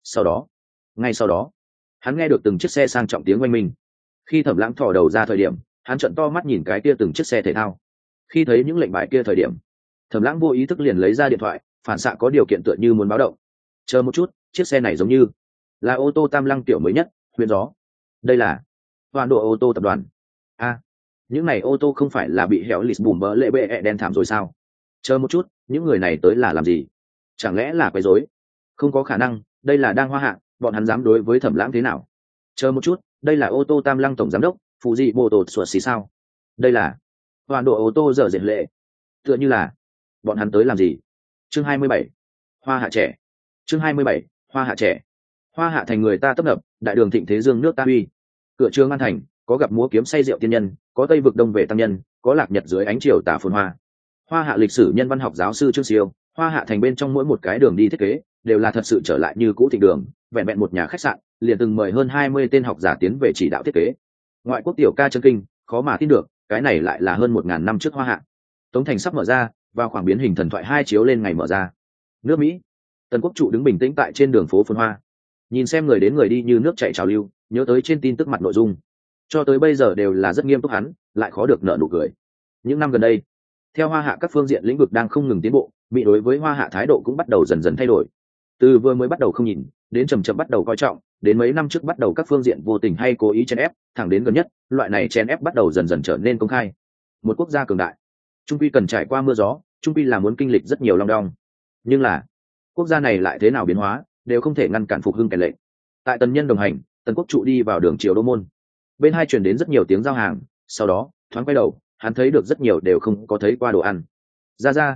Ngay sau đó, hắn nghe được từng chiếc xe sang trọng tiếng oanh minh. Khi Thẩm Lãng thò đầu ra thời điểm, hắn trợn to mắt nhìn cái kia từng chiếc xe thể thao. Khi thấy những lệnh bài kia thời điểm, Thẩm Lãng vô ý thức liền lấy ra điện thoại, phản xạ có điều kiện tựa như muốn báo động. Chờ một chút, chiếc xe này giống như là ô tô Tam Lăng tiểu mới nhất, huyền gió. Đây là Hoàn Độ ô tô tập đoàn. Những này ô tô không phải là bị héo lịt bùm bỡ lệ bệ đen thảm rồi sao? Chờ một chút, những người này tới là làm gì? Chẳng lẽ là quấy rối? Không có khả năng, đây là đang Hoa Hạ, bọn hắn dám đối với Thẩm Lãng thế nào? Chờ một chút, đây là ô tô Tam Lăng tổng giám đốc phụ dị mô tô sủa xì sao? Đây là Hoàn Độ ô tô dở diện lệ. Tựa như là bọn hắn tới làm gì? Chương 27. Hoa Hạ trẻ. Chương 27. Hoa Hạ trẻ. Hoa Hạ thành người ta tấp nập, đại đường thịnh thế dương nước ta uy. Cửa Trường An thành, có gặp múa kiếm say rượu tiên nhân, có Tây vực đông về tăng nhân, có lạc nhật dưới ánh chiều tà phồn hoa. Hoa Hạ lịch sử nhân văn học giáo sư Trương Siêu, Hoa Hạ thành bên trong mỗi một cái đường đi thiết kế đều là thật sự trở lại như cũ thịnh đường, vẹn vẹn một nhà khách sạn liền từng mời hơn 20 tên học giả tiến về chỉ đạo thiết kế. Ngoại quốc tiểu ca chân kinh, khó mà tin được, cái này lại là hơn 1000 năm trước Hoa Hạ. Tống thành sắp mở ra, vào khoảng biến hình thần thoại 2 chiếu lên ngày mở ra. Nước Mỹ, Tần Quốc trụ đứng bình tĩnh tại trên đường phố phồn hoa, nhìn xem người đến người đi như nước chảy trào lưu, nhớ tới trên tin tức mặt nội dung cho tới bây giờ đều là rất nghiêm túc, hắn lại khó được nở nụ cười. Những năm gần đây, theo Hoa Hạ các phương diện lĩnh vực đang không ngừng tiến bộ, Mỹ đối với Hoa Hạ thái độ cũng bắt đầu dần dần thay đổi. Từ vừa mới bắt đầu không nhìn, đến chậm chậm bắt đầu coi trọng, đến mấy năm trước bắt đầu các phương diện vô tình hay cố ý chèn ép, thẳng đến gần nhất, loại này chèn ép bắt đầu dần dần trở nên công khai. Một quốc gia cường đại, trung quy cần trải qua mưa gió, trung quy là muốn kinh lịch rất nhiều long đong. Nhưng là, quốc gia này lại thế nào biến hóa, đều không thể ngăn cản phục hưng kẻ lệnh. Tại Tần Nhân đồng hành, Tần Quốc trụ đi vào đường Triều Đô môn. Bên hai truyền đến rất nhiều tiếng giao hàng, sau đó, thoáng quay đầu, hắn thấy được rất nhiều đều không có thấy qua đồ ăn. Ra,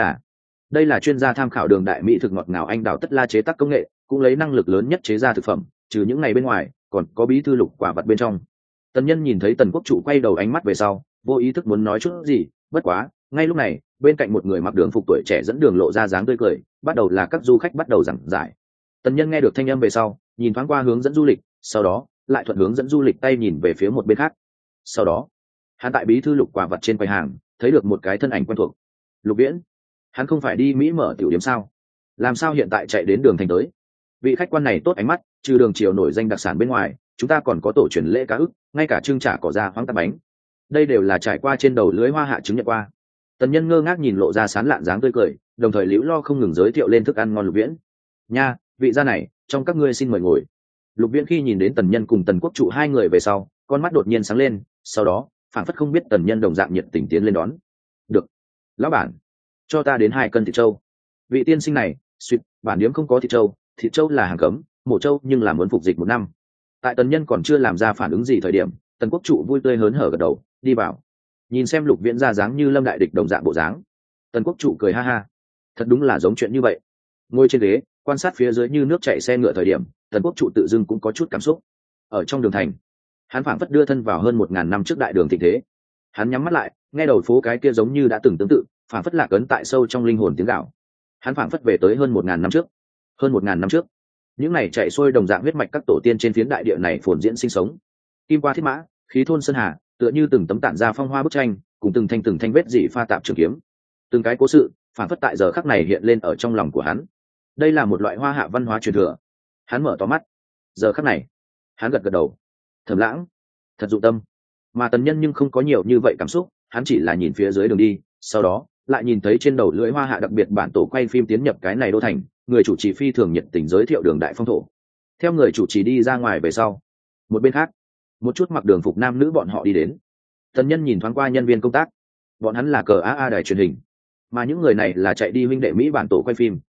đây là chuyên gia tham khảo đường đại mỹ thực ngọt ngào anh đào tất la chế tác công nghệ, cũng lấy năng lực lớn nhất chế ra thực phẩm, trừ những ngày bên ngoài, còn có bí thư lục quả vật bên trong. Tần Nhân nhìn thấy Tần Quốc trụ quay đầu ánh mắt về sau, vô ý thức muốn nói chút gì, bất quá, ngay lúc này, bên cạnh một người mặc đường phục tuổi trẻ dẫn đường lộ ra dáng tươi cười, bắt đầu là các du khách bắt đầu giảng giải. Tần Nhân nghe được thanh âm về sau, nhìn thoáng qua hướng dẫn du lịch, sau đó lại thuận hướng dẫn du lịch tay nhìn về phía một bên khác. Sau đó, hắn tại bí thư lục quả vật trên quầy hàng thấy được một cái thân ảnh quen thuộc. Lục Viễn, hắn không phải đi Mỹ mở tiểu điểm sao? Làm sao hiện tại chạy đến đường thành tới? Vị khách quan này tốt ánh mắt, trừ đường Triều nổi danh đặc sản bên ngoài, chúng ta còn có tổ truyền lễ cá ức, ngay cả trưng trả cỏ ra hoang tắc bánh. Đây đều là trải qua trên đầu lưới Hoa Hạ chứng nhận qua. Tần Nhân ngơ ngác nhìn lộ ra sán lạn dáng tươi cười, đồng thời liễu lo không ngừng giới thiệu lên thức ăn ngon. Lục Viễn, nha, vị gia này, trong các ngươi xin mời ngồi. Lục Viễn khi nhìn đến Tần Nhân cùng Tần Quốc trụ hai người về sau, con mắt đột nhiên sáng lên, sau đó phảng phất không biết Tần Nhân đồng dạng nhiệt tình tiến lên đón. Được, lão bản, cho ta đến 2 cân thịt trâu. Vị tiên sinh này, suýt, bản điếm không có thịt trâu là hàng cấm, mổ trâu nhưng là muốn phục dịch 1 năm. Tại Tần Nhân còn chưa làm ra phản ứng gì thời điểm, Tần Quốc trụ vui tươi hớn hở gật đầu, đi vào. Nhìn xem Lục Viễn ra dáng như lâm đại địch đồng dạng bộ dáng, Tần Quốc trụ cười ha ha, thật đúng là giống chuyện như vậy. Ngồi trên ghế, quan sát phía dưới như nước chảy xe ngựa thời điểm, Tần Quốc trụ tự dưng cũng có chút cảm xúc. Ở trong đường thành, hắn phảng phất đưa thân vào hơn 1000 năm trước đại đường thịnh thế. Hắn nhắm mắt lại, nghe đầu phố cái kia giống như đã từng tương tự, phảng phất lạc ấn tại sâu trong linh hồn tiếng gạo. Hắn phảng phất về tới hơn 1000 năm trước. Hơn 1000 năm trước, những này chạy xuôi đồng dạng huyết mạch các tổ tiên trên phiến đại địa này phồn diễn sinh sống. Kim qua thiết mã, khí thôn sơn hà, tựa như từng tấm tản ra phong hoa bức tranh, cùng từng thanh vết dỉ pha tạp trường kiếm. Từng cái cố sự, phảng phất tại giờ khắc này hiện lên ở trong lòng của hắn. Đây là một loại Hoa Hạ văn hóa truyền thừa. Hắn mở to mắt. Giờ khắc này, hắn gật gật đầu. Thẩm Lãng, thật dụng tâm. Mà Tần Nhân nhưng không có nhiều như vậy cảm xúc, hắn chỉ là nhìn phía dưới đường đi, sau đó lại nhìn thấy trên đầu lưỡi Hoa Hạ đặc biệt bản tổ quay phim tiến nhập cái này đô thành, người chủ trì phi thường nhiệt tình giới thiệu đường đại phong thổ. Theo người chủ trì đi ra ngoài về sau, một bên khác, một chút mặc đường phục nam nữ bọn họ đi đến. Tần Nhân nhìn thoáng qua nhân viên công tác, bọn hắn là cờ AA đài truyền hình, mà những người này là chạy đi huynh đệ Mỹ bản tổ quay phim.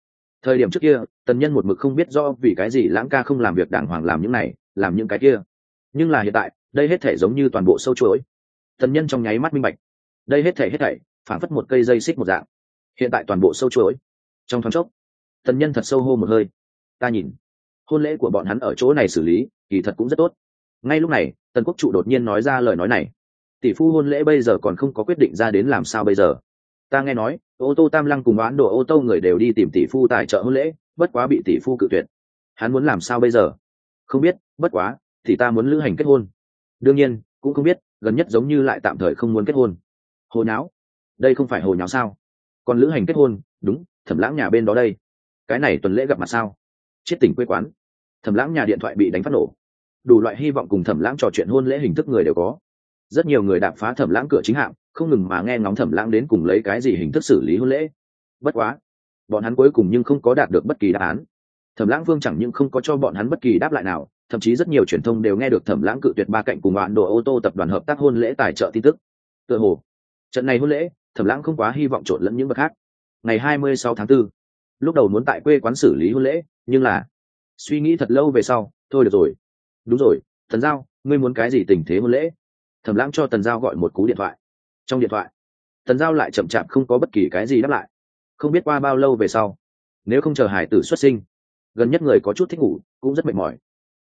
Thời điểm trước kia tần nhân một mực không biết do vì cái gì Lãng ca không làm việc đàng hoàng, làm những này làm những cái kia, nhưng là hiện tại đây hết thể giống như toàn bộ sâu chuỗi. Tần nhân trong nháy mắt minh bạch, đây hết thảy phản phất một cây dây xích một dạng, hiện tại toàn bộ sâu chuỗi. Trong thoáng chốc tần nhân thật sâu hô một hơi, ta nhìn hôn lễ của bọn hắn ở chỗ này xử lý kỳ thật cũng rất tốt. Ngay lúc này tần quốc trụ đột nhiên nói ra lời nói này, tỷ phu hôn lễ bây giờ còn không có quyết định ra đến làm sao bây giờ. Ta nghe nói ô tô Tam Lăng cùng bán đồ ô tô người đều đi tìm tỷ phu tài trợ hôn lễ, bất quá bị tỷ phu cự tuyệt. Hắn muốn làm sao bây giờ? Không biết, bất quá thì ta muốn lữ hành kết hôn. Đương nhiên cũng không biết, gần nhất giống như lại tạm thời không muốn kết hôn. Hồ nháo? Đây không phải hồ nháo sao? Còn lữ hành kết hôn? Đúng, Thẩm Lãng nhà bên đó đây. Cái này tuần lễ gặp mặt sao? Chết tỉnh quê quán. Thẩm Lãng nhà điện thoại bị đánh phát nổ. Đủ loại hy vọng cùng Thẩm Lãng trò chuyện hôn lễ hình thức người đều có. Rất nhiều người đạp phá Thẩm Lãng cửa chính hạm, không ngừng mà nghe ngóng Thẩm Lãng đến cùng lấy cái gì hình thức xử lý hôn lễ. Bất quá, bọn hắn cuối cùng nhưng không có đạt được bất kỳ đáp án. Thẩm Lãng Vương chẳng những không có cho bọn hắn bất kỳ đáp lại nào, thậm chí rất nhiều truyền thông đều nghe được Thẩm Lãng cự tuyệt ba cạnh cùng bạn đồ ô tô tập đoàn hợp tác hôn lễ tài trợ tin tức. Tựa hồ trận này hôn lễ Thẩm Lãng không quá hy vọng trộn lẫn những bậc khác. Ngày 26 tháng 4, lúc đầu muốn tại quê quán xử lý hôn lễ, nhưng là suy nghĩ thật lâu về sau, thôi được rồi. Đúng rồi, Tần Giao, ngươi muốn cái gì tình thế hôn lễ? Thẩm Lãng cho Tần Giao gọi một cú điện thoại. Trong điện thoại Tần Giao lại chậm chạp không có bất kỳ cái gì đáp lại. Không biết qua bao lâu về sau, nếu không chờ hải tử xuất sinh, gần nhất người có chút thích ngủ, cũng rất mệt mỏi.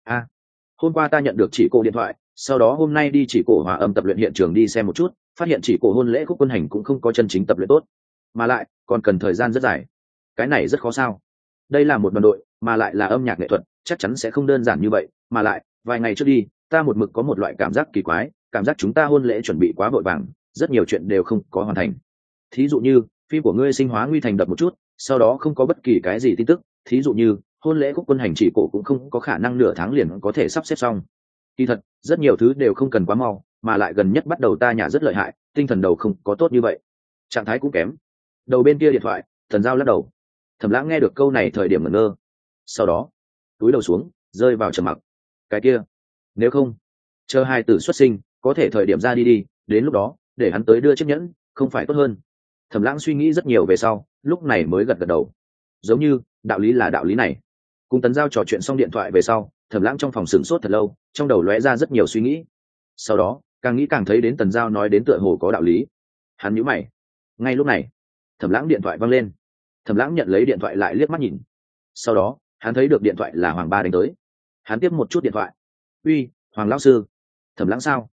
Hôm qua ta nhận được chỉ cổ điện thoại, sau đó hôm nay đi chỉ cổ hòa âm tập luyện hiện trường đi xem một chút, phát hiện chỉ cổ hôn lễ khúc quân hành cũng không có chân chính tập luyện tốt, mà lại còn cần thời gian rất dài. Cái này rất khó sao? Đây là một đoàn đội, mà lại là âm nhạc nghệ thuật, chắc chắn sẽ không đơn giản như vậy, mà lại vài ngày trước đi, ta một mực có một loại cảm giác kỳ quái, cảm giác chúng ta hôn lễ chuẩn bị quá vội vàng, rất nhiều chuyện đều không có hoàn thành. Thí dụ như phim của ngươi Sinh Hóa Nguy Thành đập một chút, sau đó không có bất kỳ cái gì tin tức. Thí dụ như hôn lễ khúc quân hành chỉ cổ cũng không có khả năng nửa tháng liền có thể sắp xếp xong. Kỳ thật rất nhiều thứ đều không cần quá mau, mà lại gần nhất bắt đầu ta nhả rất lợi hại, tinh thần đầu không có tốt như vậy, trạng thái cũng kém. Đầu bên kia điện thoại Thần Giao lắc đầu. Thẩm Lãng nghe được câu này thời điểm ngẩn ngơ, sau đó túi đầu xuống rơi vào trầm mặc. Cái kia nếu không chờ hai tử xuất sinh, có thể thời điểm ra đi đi, đến lúc đó để hắn tới đưa chiếc nhẫn không phải tốt hơn? Thẩm Lãng suy nghĩ rất nhiều về sau, lúc này mới gật gật đầu. Giống như đạo lý là đạo lý này. Cùng Tần Giao trò chuyện xong điện thoại về sau, Thẩm Lãng trong phòng sửng sốt thật lâu, trong đầu lóe ra rất nhiều suy nghĩ. Sau đó càng nghĩ càng thấy đến Tần Giao nói đến tựa hồ có đạo lý. Hắn nhíu mày. Ngay lúc này Thẩm Lãng điện thoại vang lên. Thẩm Lãng nhận lấy điện thoại lại liếc mắt nhìn, sau đó hắn thấy được điện thoại là Hoàng Ba đánh tới. Hắn tiếp một chút điện thoại. Uy, Hoàng lão sư. Thẩm Lãng sao?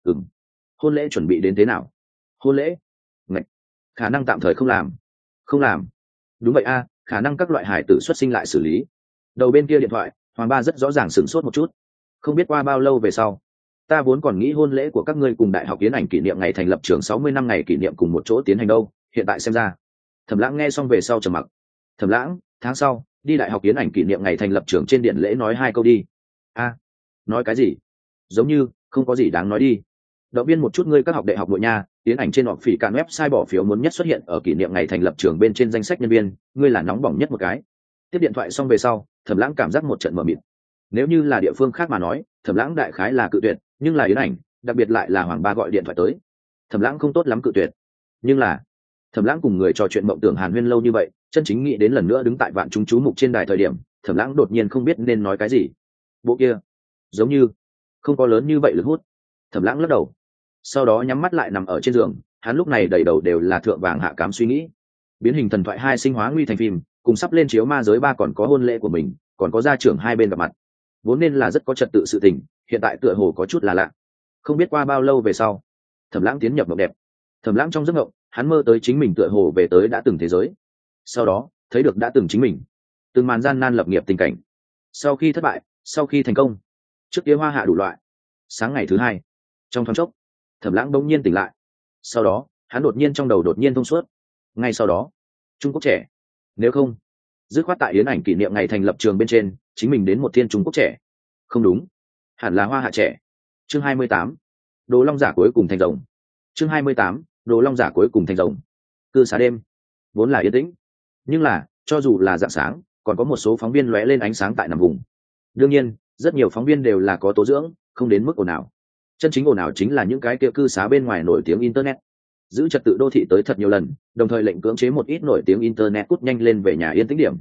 Hôn lễ chuẩn bị đến thế nào? Hôn lễ? Ngạch, khả năng tạm thời không làm. Không làm? Đúng vậy a, khả năng các loại hải tử xuất sinh lại xử lý. Đầu bên kia điện thoại Hoàng Ba rất rõ ràng sửng sốt một chút. Không biết qua bao lâu về sau, ta vốn còn nghĩ hôn lễ của các ngươi cùng Đại học Yến Ảnh kỷ niệm ngày thành lập trường 60 năm ngày kỷ niệm cùng một chỗ tiến hành đâu, hiện tại xem ra. Thẩm Lãng nghe xong về sau trầm mặc. Thẩm Lãng, tháng sau đi Đại học Yến Ảnh kỷ niệm ngày thành lập trường trên điện lễ nói 2 câu đi. Nói cái gì? Giống như không có gì đáng nói đi. Động viên một chút ngươi các học đại học nội nha, Yến Ảnh trên họp phỉ cạn website bỏ phiếu muốn nhất xuất hiện ở kỷ niệm ngày thành lập trường bên trên danh sách nhân viên, ngươi là nóng bỏng nhất một cái. Tiếp điện thoại xong về sau, Thẩm Lãng cảm giác một trận mờ mịt. Nếu như là địa phương khác mà nói, Thẩm Lãng đại khái là cự tuyệt, nhưng là Yến Ảnh, đặc biệt lại là Hoàng Ba gọi điện thoại tới, Thẩm Lãng không tốt lắm cự tuyệt. Nhưng là Thẩm Lãng cùng người trò chuyện mộng tưởng hàn huyên lâu như vậy, chân chính nghĩ đến lần nữa đứng tại vạn chúng chú mục trên đài thời điểm, Thẩm Lãng đột nhiên không biết nên nói cái gì. Bộ kia giống như không có lớn như vậy lực hút. Thẩm Lãng lắc đầu, sau đó nhắm mắt lại nằm ở trên giường. Hắn lúc này đầy đầu đều là thượng vàng hạ cám suy nghĩ. Biến hình thần thoại 2 Sinh Hóa Nguy thành phim, cùng sắp lên chiếu Ma Giới 3 còn có hôn lễ của mình, còn có gia trưởng hai bên gặp mặt, vốn nên là rất có trật tự sự tình, hiện tại tựa hồ có chút là lạ. Không biết qua bao lâu về sau, Thẩm Lãng tiến nhập mộng đẹp. Thẩm Lãng trong giấc mộng, hắn mơ tới chính mình tựa hồ về tới đã từng thế giới, sau đó thấy được đã từng chính mình, từng màn gian nan lập nghiệp tình cảnh, sau khi thất bại, sau khi thành công, trước kia hoa hạ đủ loại. Sáng ngày thứ hai, trong thoáng chốc, Thẩm Lãng bỗng nhiên tỉnh lại, sau đó hắn đột nhiên trong đầu đột nhiên thông suốt. Ngay sau đó, Trung Quốc trẻ, nếu không dứt khoát tại Yến Ảnh kỷ niệm ngày thành lập trường bên trên chính mình đến một thiên Trung Quốc trẻ. Không đúng, hẳn là hoa hạ trẻ. Chương 28, Đồ Long giả cuối cùng thành rồng. Chương 28, Đồ Long giả cuối cùng thành rồng. Cư xá đêm vốn là yên tĩnh, nhưng là cho dù là rạng sáng, còn có một số phóng viên lóe lên ánh sáng tại nằm vùng. Đương nhiên rất nhiều phóng viên đều là có tố dưỡng, không đến mức ồn ào. Chân chính ồn ào chính là những cái kia cư xá bên ngoài nổi tiếng internet, giữ trật tự đô thị tới thật nhiều lần, đồng thời lệnh cưỡng chế một ít nổi tiếng internet cút nhanh lên về nhà yên tĩnh điểm.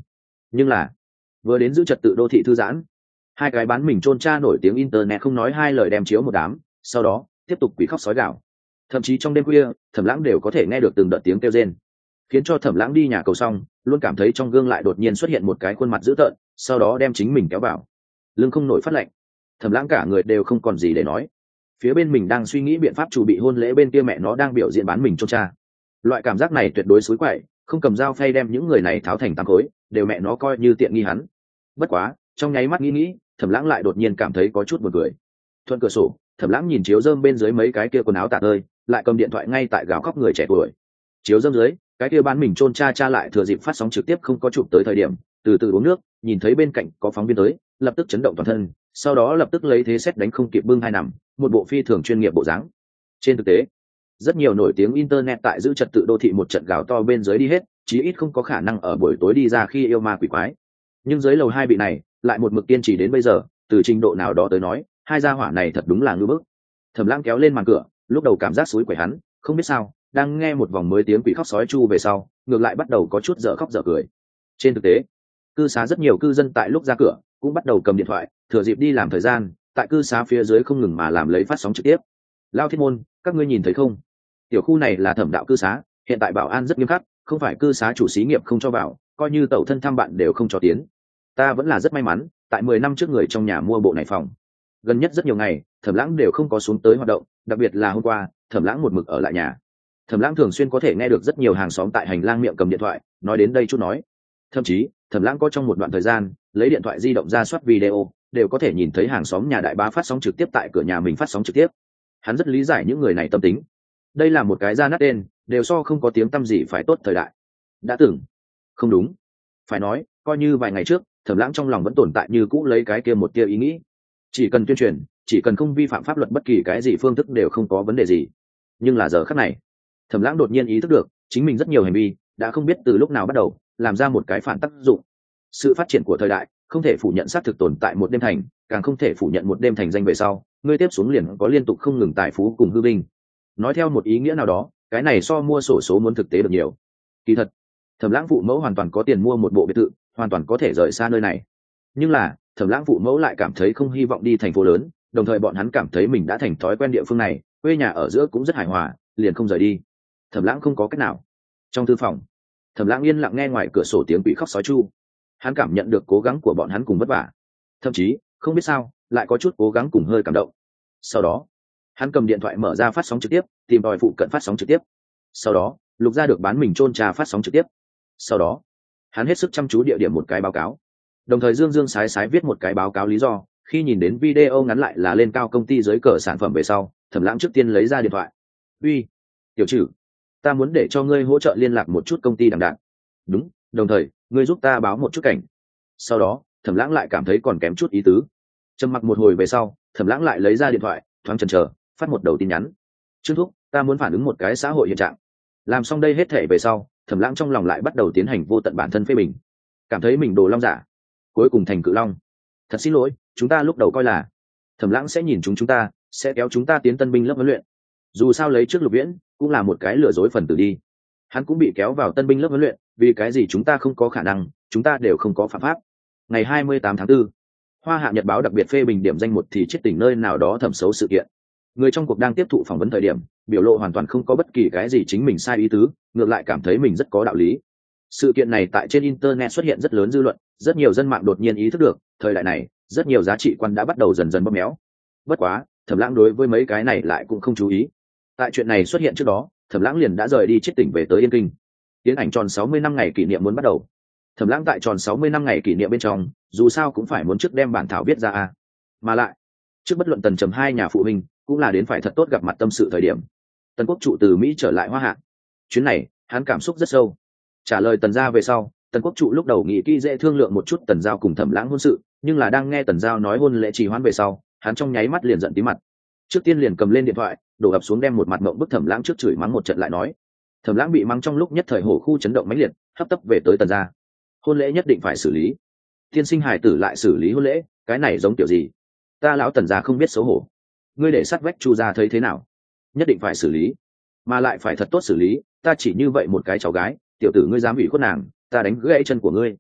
Nhưng là vừa đến giữ trật tự đô thị thư giãn, hai cái bán mình chôn cha nổi tiếng internet không nói hai lời đem chiếu một đám, sau đó tiếp tục quỷ khóc sói gào. Thậm chí trong đêm khuya, Thẩm Lãng đều có thể nghe được từng đợt tiếng kêu rên, khiến cho Thẩm Lãng đi nhà cầu xong luôn cảm thấy trong gương lại đột nhiên xuất hiện một cái khuôn mặt dữ tợn, sau đó đem chính mình kéo vào. Lưng không nổi phát lạnh, Thẩm Lãng cả người đều không còn gì để nói. Phía bên mình đang suy nghĩ biện pháp chuẩn bị hôn lễ, bên kia mẹ nó đang biểu diễn bán mình chôn cha. Loại cảm giác này tuyệt đối xối quậy, không cầm dao phay đem những người này tháo thành tám khối, đều mẹ nó coi như tiện nghi hắn. Bất quá, trong nháy mắt nghĩ, Thẩm Lãng lại đột nhiên cảm thấy có chút buồn cười. Thuận cửa sổ, Thẩm Lãng nhìn chiếu rơm bên dưới mấy cái kia quần áo tả tơi, lại cầm điện thoại ngay tại gào khóc người trẻ tuổi. Chiếu rơm dưới, cái kia bán mình chôn cha lại thừa dịp phát sóng trực tiếp không có chụp tới thời điểm, từ từ uống nước, nhìn thấy bên cạnh có phóng viên tới, lập tức chấn động toàn thân, sau đó lập tức lấy thế xét đánh không kịp bưng hai nằm, một bộ phi thường chuyên nghiệp bộ dáng. Trên thực tế, rất nhiều nổi tiếng internet tại giữ trật tự đô thị một trận gào to bên dưới đi hết, chí ít không có khả năng ở buổi tối đi ra khi yêu ma quỷ quái. Nhưng dưới lầu hai vị này lại một mực kiên trì đến bây giờ, từ trình độ nào đó tới nói, hai gia hỏa này thật đúng là ngư bức. Thẩm Lãng kéo lên màn cửa, lúc đầu cảm giác xúi quẩy hắn, không biết sao, đang nghe một vòng mới tiếng quỷ khóc sói chu về sau, ngược lại bắt đầu có chút dở khóc dở cười. Trên thực tế, cư xá rất nhiều cư dân tại lúc ra cửa cũng bắt đầu cầm điện thoại, thừa dịp đi làm thời gian, tại cư xá phía dưới không ngừng mà làm lấy phát sóng trực tiếp. Lao Thiên Môn, các ngươi nhìn thấy không? Tiểu khu này là Thẩm đạo cư xá, hiện tại bảo an rất nghiêm khắc, không phải cư xá chủ xí nghiệp không cho vào, coi như tẩu thân thăm bạn đều không cho tiến. Ta vẫn là rất may mắn, tại 10 năm trước người trong nhà mua bộ này phòng. Gần nhất rất nhiều ngày, Thẩm Lãng đều không có xuống tới hoạt động, đặc biệt là hôm qua, Thẩm Lãng một mực ở lại nhà. Thẩm Lãng thường xuyên có thể nghe được rất nhiều hàng xóm tại hành lang miệng cầm điện thoại, nói đến đây chút nói. Thậm chí, Thẩm Lãng có trong một đoạn thời gian, lấy điện thoại di động ra soát video, đều có thể nhìn thấy hàng xóm nhà đại bá phát sóng trực tiếp tại cửa nhà mình phát sóng trực tiếp. Hắn rất lý giải những người này tâm tính. Đây là một cái ra nát tên, đều so không có tiếng tăm gì phải tốt thời đại. Đã từng, không đúng, phải nói, coi như vài ngày trước, Thẩm Lãng trong lòng vẫn tồn tại như cũ lấy cái kia một tia ý nghĩ. Chỉ cần tuyên truyền, chỉ cần không vi phạm pháp luật bất kỳ cái gì phương thức đều không có vấn đề gì. Nhưng là giờ khắc này, Thẩm Lãng đột nhiên ý thức được, chính mình rất nhiều hành vi đã không biết từ lúc nào bắt đầu làm ra một cái phản tác dụng. Sự phát triển của thời đại không thể phủ nhận xác thực tồn tại một đêm thành, càng không thể phủ nhận một đêm thành danh về sau, ngươi tiếp xuống liền có liên tục không ngừng tài phú cùng hư vinh. Nói theo một ý nghĩa nào đó, cái này so mua xổ số muốn thực tế được nhiều. Kỳ thật, Thẩm Lãng phụ mẫu hoàn toàn có tiền mua một bộ biệt thự, hoàn toàn có thể rời xa nơi này. Nhưng là, Thẩm Lãng phụ mẫu lại cảm thấy không hy vọng đi thành phố lớn, đồng thời bọn hắn cảm thấy mình đã thành thói quen địa phương này, quê nhà ở giữa cũng rất hài hòa, liền không rời đi. Thẩm Lãng không có cách nào. Trong thư phòng, Thẩm Lãng yên lặng nghe ngoài cửa sổ tiếng quỷ khóc sói chu. Hắn cảm nhận được cố gắng của bọn hắn cùng vất vả, thậm chí không biết sao lại có chút cố gắng cùng hơi cảm động. Sau đó, hắn cầm điện thoại mở ra phát sóng trực tiếp, tìm tòi phụ cận phát sóng trực tiếp. Sau đó, lục ra được bán mình chôn trà phát sóng trực tiếp. Sau đó, hắn hết sức chăm chú địa điểm một cái báo cáo, đồng thời dương dương sái sái viết một cái báo cáo lý do. Khi nhìn đến video ngắn lại là lên cao công ty dưới cờ sản phẩm về sau, Thẩm Lãng trước tiên lấy ra điện thoại. Uy, tiểu trừ, ta muốn để cho ngươi hỗ trợ liên lạc một chút công ty đằng đạn. Đúng, đồng thời ngươi giúp ta báo một chút cảnh. Sau đó, Thẩm Lãng lại cảm thấy còn kém chút ý tứ. Trầm mặc một hồi về sau, Thẩm Lãng lại lấy ra điện thoại, thoáng chần chờ, phát một đầu tin nhắn. Trương thúc, ta muốn phản ứng một cái xã hội hiện trạng. Làm xong đây hết thể về sau, Thẩm Lãng trong lòng lại bắt đầu tiến hành vô tận bản thân phê bình, cảm thấy mình đồ long giả, cuối cùng thành cự long. Thật xin lỗi, chúng ta lúc đầu coi là Thẩm Lãng sẽ nhìn chúng ta, sẽ kéo chúng ta tiến tân binh lớp huấn luyện. Dù sao lấy trước Lục Viễn cũng là một cái lừa dối phần tử đi, hắn cũng bị kéo vào tân binh lớp huấn luyện, vì cái gì chúng ta không có khả năng, chúng ta đều không có phạm pháp. Ngày 28 tháng 4, Hoa Hạ Nhật báo đặc biệt phê bình điểm danh một thì chết tỉnh nơi nào đó thẩm xấu sự kiện. Người trong cuộc đang tiếp thụ phỏng vấn thời điểm, biểu lộ hoàn toàn không có bất kỳ cái gì chính mình sai ý tứ, ngược lại cảm thấy mình rất có đạo lý. Sự kiện này tại trên internet xuất hiện rất lớn dư luận, rất nhiều dân mạng đột nhiên ý thức được, thời đại này, rất nhiều giá trị quan đã bắt đầu dần dần bóp méo. Bất quá, Thẩm Lãng đối với mấy cái này lại cũng không chú ý. Tại chuyện này xuất hiện trước đó, Thẩm Lãng liền đã rời đi chết tỉnh về tới Yên Kinh. Tiến ảnh tròn 60 năm ngày kỷ niệm muốn bắt đầu. Thẩm Lãng tại tròn 60 năm ngày kỷ niệm bên trong, dù sao cũng phải muốn trước đem bản thảo viết ra a. Mà lại, trước bất luận Tần Trầm hai nhà phụ huynh, cũng là đến phải thật tốt gặp mặt tâm sự thời điểm. Tần Quốc trụ từ Mỹ trở lại Hoa Hạ. Chuyến này, hắn cảm xúc rất sâu. Trả lời Tần gia về sau, Tần Quốc trụ lúc đầu nghĩ kỹ dễ thương lượng một chút Tần Giao cùng Thẩm Lãng hôn sự, nhưng là đang nghe Tần Giao nói hôn lễ trì hoãn về sau, hắn trong nháy mắt liền giận tí mặt. Trước tiên liền cầm lên điện thoại, đổ ập xuống đem một mặt mộng bức Thẩm Lãng trước chửi mắng một trận lại nói. Thẩm Lãng bị mắng trong lúc nhất thời hổ khu chấn động mãnh liệt, hấp tấp về tới Tần gia. Hôn lễ nhất định phải xử lý. Tiên sinh hài tử lại xử lý hôn lễ, cái này giống kiểu gì? Ta lão Tần gia không biết xấu hổ. Ngươi để sát vách Chu gia thấy thế nào? Nhất định phải xử lý, mà lại phải thật tốt xử lý, ta chỉ như vậy một cái cháu gái, tiểu tử ngươi dám ủy khuất nàng, ta đánh gãy chân của ngươi.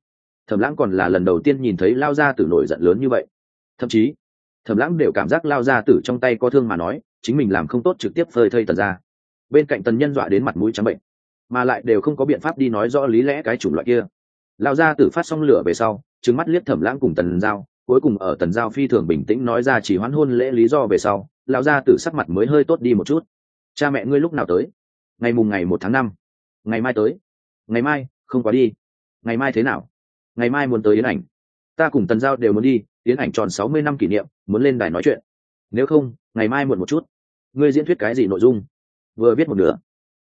Thẩm Lãng còn là lần đầu tiên nhìn thấy Lao gia tử nổi giận lớn như vậy, thậm chí Thẩm Lãng đều cảm giác Lao gia tử trong tay có thương mà nói chính mình làm không tốt trực tiếp phơi thây Tần gia. Bên cạnh Tần Nhân dọa đến mặt mũi trắng bệnh, mà lại đều không có biện pháp đi nói rõ lý lẽ cái chủng loại kia. Lao gia tử phát xong lửa về sau, trừng mắt liếc Thẩm Lãng cùng Tần Giao, cuối cùng ở Tần Giao phi thường bình tĩnh nói ra chỉ hoãn hôn lễ lý do về sau, Lao gia tử sắc mặt mới hơi tốt đi một chút. Cha mẹ ngươi lúc nào tới? Ngày mùng ngày 1 tháng 5. Ngày mai tới. Ngày mai? Không quá đi. Ngày mai thế nào? Ngày mai muốn tới Yến Ảnh. Ta cùng Tần Giao đều muốn đi, Yến Ảnh tròn 60 năm kỷ niệm, muốn lên đài nói chuyện. Nếu không, ngày mai muộn một chút. Ngươi diễn thuyết cái gì nội dung? Vừa viết một nửa.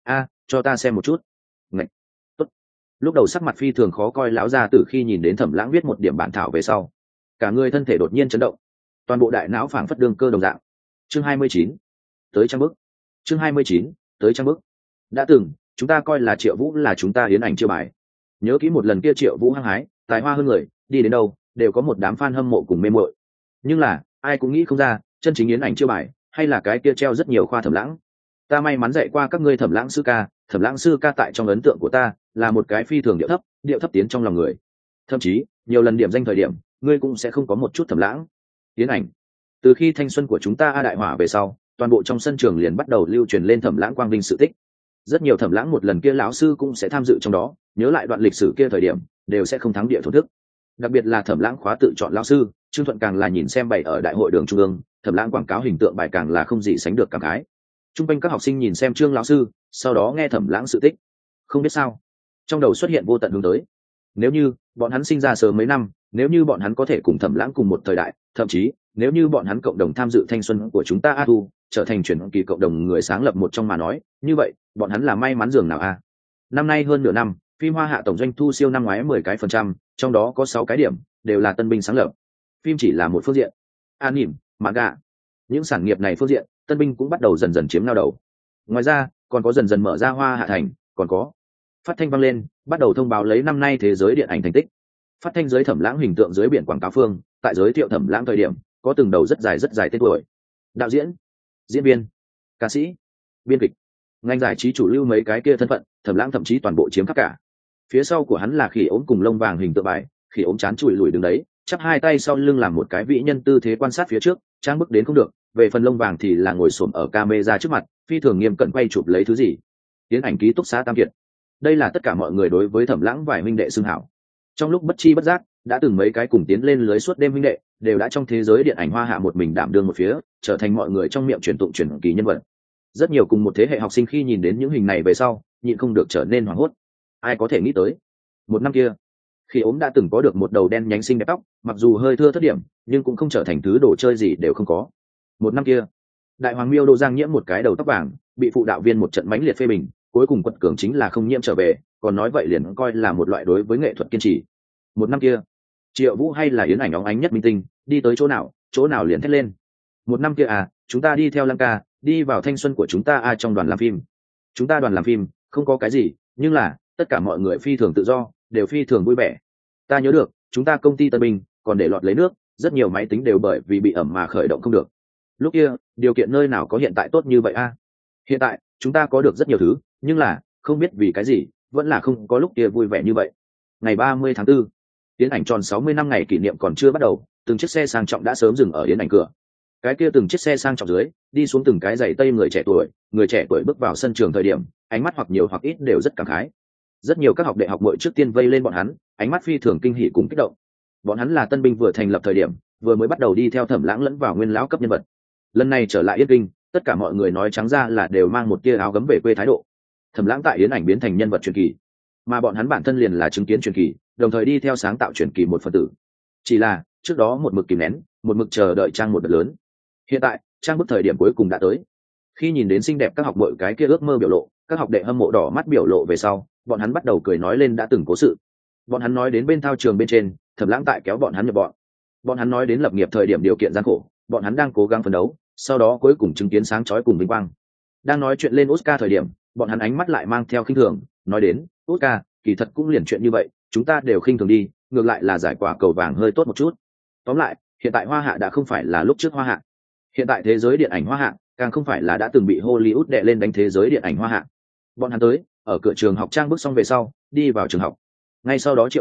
Cho ta xem một chút. Ngạch. Tốt. Lúc đầu sắc mặt phi thường khó coi lão gia tử khi nhìn đến Thẩm Lãng viết một điểm bản thảo về sau, cả người thân thể đột nhiên chấn động, toàn bộ đại não phảng phất đương cơ đồng dạng. Chương 29. Tới trang bức. Chương 29. Tới trang bức. Đã từng, chúng ta coi là Triệu Vũ là chúng ta Yến Ảnh chiêu bài. Nhớ kỹ một lần kia Triệu Vũ hăng hái, tài hoa hơn người, đi đến đâu đều có một đám fan hâm mộ cùng mê mội. Nhưng là, ai cũng nghĩ không ra, chân chính Yến Ảnh chiêu bài, hay là cái kia treo rất nhiều khoa Thẩm Lãng. Ta may mắn dạy qua các ngươi Thẩm Lãng sư ca, Thẩm Lãng sư ca tại trong ấn tượng của ta là một cái phi thường điệu thấp tiến trong lòng người. Thậm chí, nhiều lần điểm danh thời điểm, ngươi cũng sẽ không có một chút Thẩm Lãng. Yến Ảnh. Từ khi thanh xuân của chúng ta đại hỏa về sau, toàn bộ trong sân trường liền bắt đầu lưu truyền lên Thẩm Lãng quang vinh sự tích. Rất nhiều Thẩm Lãng một lần kia lão sư cũng sẽ tham dự trong đó, nhớ lại đoạn lịch sử kia thời điểm, đều sẽ không thắng địa thổ thức. Đặc biệt là Thẩm Lãng khóa tự chọn lão sư, Trương Thuận càng là nhìn xem bày ở đại hội đường trung ương, Thẩm Lãng quảng cáo hình tượng bài càng là không gì sánh được cảm khái. Trung quanh các học sinh nhìn xem Trương lão sư, sau đó nghe Thẩm Lãng sự tích, không biết sao, trong đầu xuất hiện vô tận hướng tới. Nếu như bọn hắn sinh ra sớm mấy năm, nếu như bọn hắn có thể cùng Thẩm Lãng cùng một thời đại, thậm chí nếu như bọn hắn cộng đồng tham dự thanh xuân của chúng ta A Thu, trở thành truyền kỳ cộng đồng người sáng lập một trong mà nói, như vậy bọn hắn là may mắn dường nào a. Năm nay hơn nửa năm, phim Hoa Hạ tổng doanh thu siêu năm ngoái 10%, trong đó có 6 cái điểm đều là Tân Binh sáng lập. Phim chỉ là một phương diện, anime, manga, những sản nghiệp này phương diện, Tân Binh cũng bắt đầu dần dần chiếm lao đầu. Ngoài ra, còn có dần dần mở ra Hoa Hạ thành, còn có phát thanh vang lên, bắt đầu thông báo lấy năm nay thế giới điện ảnh thành tích. Phát thanh giới Thẩm Lãng hình tượng dưới biển quảng cáo phương, tại giới thiệu Thẩm Lãng thời điểm, có từng đầu rất dài tên tuổi. Đạo diễn, diễn viên, ca sĩ, biên kịch, ngành giải trí chủ lưu mấy cái kia thân phận, Thẩm Lãng thậm chí toàn bộ chiếm khắp cả. Phía sau của hắn là khỉ ốm cùng lông vàng hình tượng bài, khỉ ốm chán chùi lùi đứng đấy, chắp hai tay sau lưng làm một cái vĩ nhân tư thế quan sát phía trước, trang bức đến không được. Về phần lông vàng thì là ngồi xổm ở camera trước mặt, phi thường nghiêm cẩn quay chụp lấy thứ gì. Tiến ảnh ký túc xá Tam Kiệt. Đây là tất cả mọi người đối với Thẩm Lãng vài huynh đệ xưng hảo. Trong lúc bất chi bất giác, đã từng mấy cái cùng tiến lên lưới suốt đêm huynh đệ, đều đã trong thế giới điện ảnh Hoa Hạ một mình đảm đương một phía, trở thành mọi người trong miệng truyền tụng truyền kỳ nhân vật. Rất nhiều cùng một thế hệ học sinh khi nhìn đến những hình này về sau, nhịn không được trở nên hoảng hốt. Ai có thể nghĩ tới, một năm kia, khi ốm đã từng có được một đầu đen nhánh xinh đẹp tóc, mặc dù hơi thưa thớt điểm, nhưng cũng không trở thành thứ đồ chơi gì đều không có. Một năm kia, đại hoàng miêu Đô Giang nhiễm một cái đầu tóc vàng, bị phụ đạo viên một trận mãnh liệt phê bình, cuối cùng quật cường chính là không nhiễm trở về, còn nói vậy liền coi là một loại đối với nghệ thuật kiên trì. Một năm kia, Triệu Vũ hay là Yến Ảnh óng ánh nhất minh tinh, đi tới chỗ nào liền thét lên. Một năm kia chúng ta đi theo Lăng ca, đi vào thanh xuân của chúng ta trong đoàn làm phim. Chúng ta đoàn làm phim, không có cái gì, nhưng là tất cả mọi người phi thường tự do, đều phi thường vui vẻ. Ta nhớ được, chúng ta công ty Tân Bình còn để lọt lấy nước, rất nhiều máy tính đều bởi vì bị ẩm mà khởi động không được. Lúc kia, điều kiện nơi nào có hiện tại tốt như vậy Hiện tại, chúng ta có được rất nhiều thứ, nhưng là, không biết vì cái gì, vẫn là không có lúc kia vui vẻ như vậy. Ngày 30 tháng 4, Yến Ảnh tròn 60 năm ngày kỷ niệm còn chưa bắt đầu, từng chiếc xe sang trọng đã sớm dừng ở Yến Ảnh cửa. Cái kia từng chiếc xe sang trọng dưới, đi xuống từng cái giày tây người trẻ tuổi bước vào sân trường thời điểm, ánh mắt hoặc nhiều hoặc ít đều rất cảm khái. Rất nhiều các học đệ học muội trước tiên vây lên bọn hắn, ánh mắt phi thường kinh hỉ cùng kích động. Bọn hắn là Tân Binh vừa thành lập thời điểm, vừa mới bắt đầu đi theo Thẩm Lãng lẫn vào nguyên lão cấp nhân vật. Lần này trở lại Yến Kinh, tất cả mọi người nói trắng ra là đều mang một tia áo gấm về quê thái độ. Thẩm Lãng tại Yến Ảnh biến thành nhân vật truyền kỳ, mà bọn hắn bản thân liền là chứng kiến truyền kỳ, đồng thời đi theo sáng tạo truyền kỳ một phần tử. Chỉ là trước đó một mực kìm nén, một mực chờ đợi trang một đợt lớn. Hiện tại trang bức thời điểm cuối cùng đã tới. Khi nhìn đến xinh đẹp các học muội cái kia ước mơ biểu lộ, các học đệ hâm mộ đỏ mắt biểu lộ về sau, bọn hắn bắt đầu cười nói lên đã từng cố sự. Bọn hắn nói đến bên thao trường bên trên, Thẩm Lãng tại kéo bọn hắn nhập bọn. Bọn hắn nói đến lập nghiệp thời điểm điều kiện gian khổ, bọn hắn đang cố gắng phấn đấu, sau đó cuối cùng chứng kiến sáng chói cùng vinh quang. Đang nói chuyện lên Oscar thời điểm, bọn hắn ánh mắt lại mang theo khinh thường, nói đến, Oscar, kỳ thật cũng liền chuyện như vậy, chúng ta đều khinh thường đi, ngược lại là giải quả cầu vàng hơi tốt một chút. Tóm lại, hiện tại Hoa Hạ đã không phải là lúc trước Hoa Hạ. Hiện tại thế giới điện ảnh Hoa Hạ, càng không phải là đã từng bị Hollywood đè lên đánh thế giới điện ảnh Hoa Hạ. Bọn hắn tới, ở cửa trường học trang bước xong về sau, đi vào trường học. Ngay sau đó Triệu Vũ,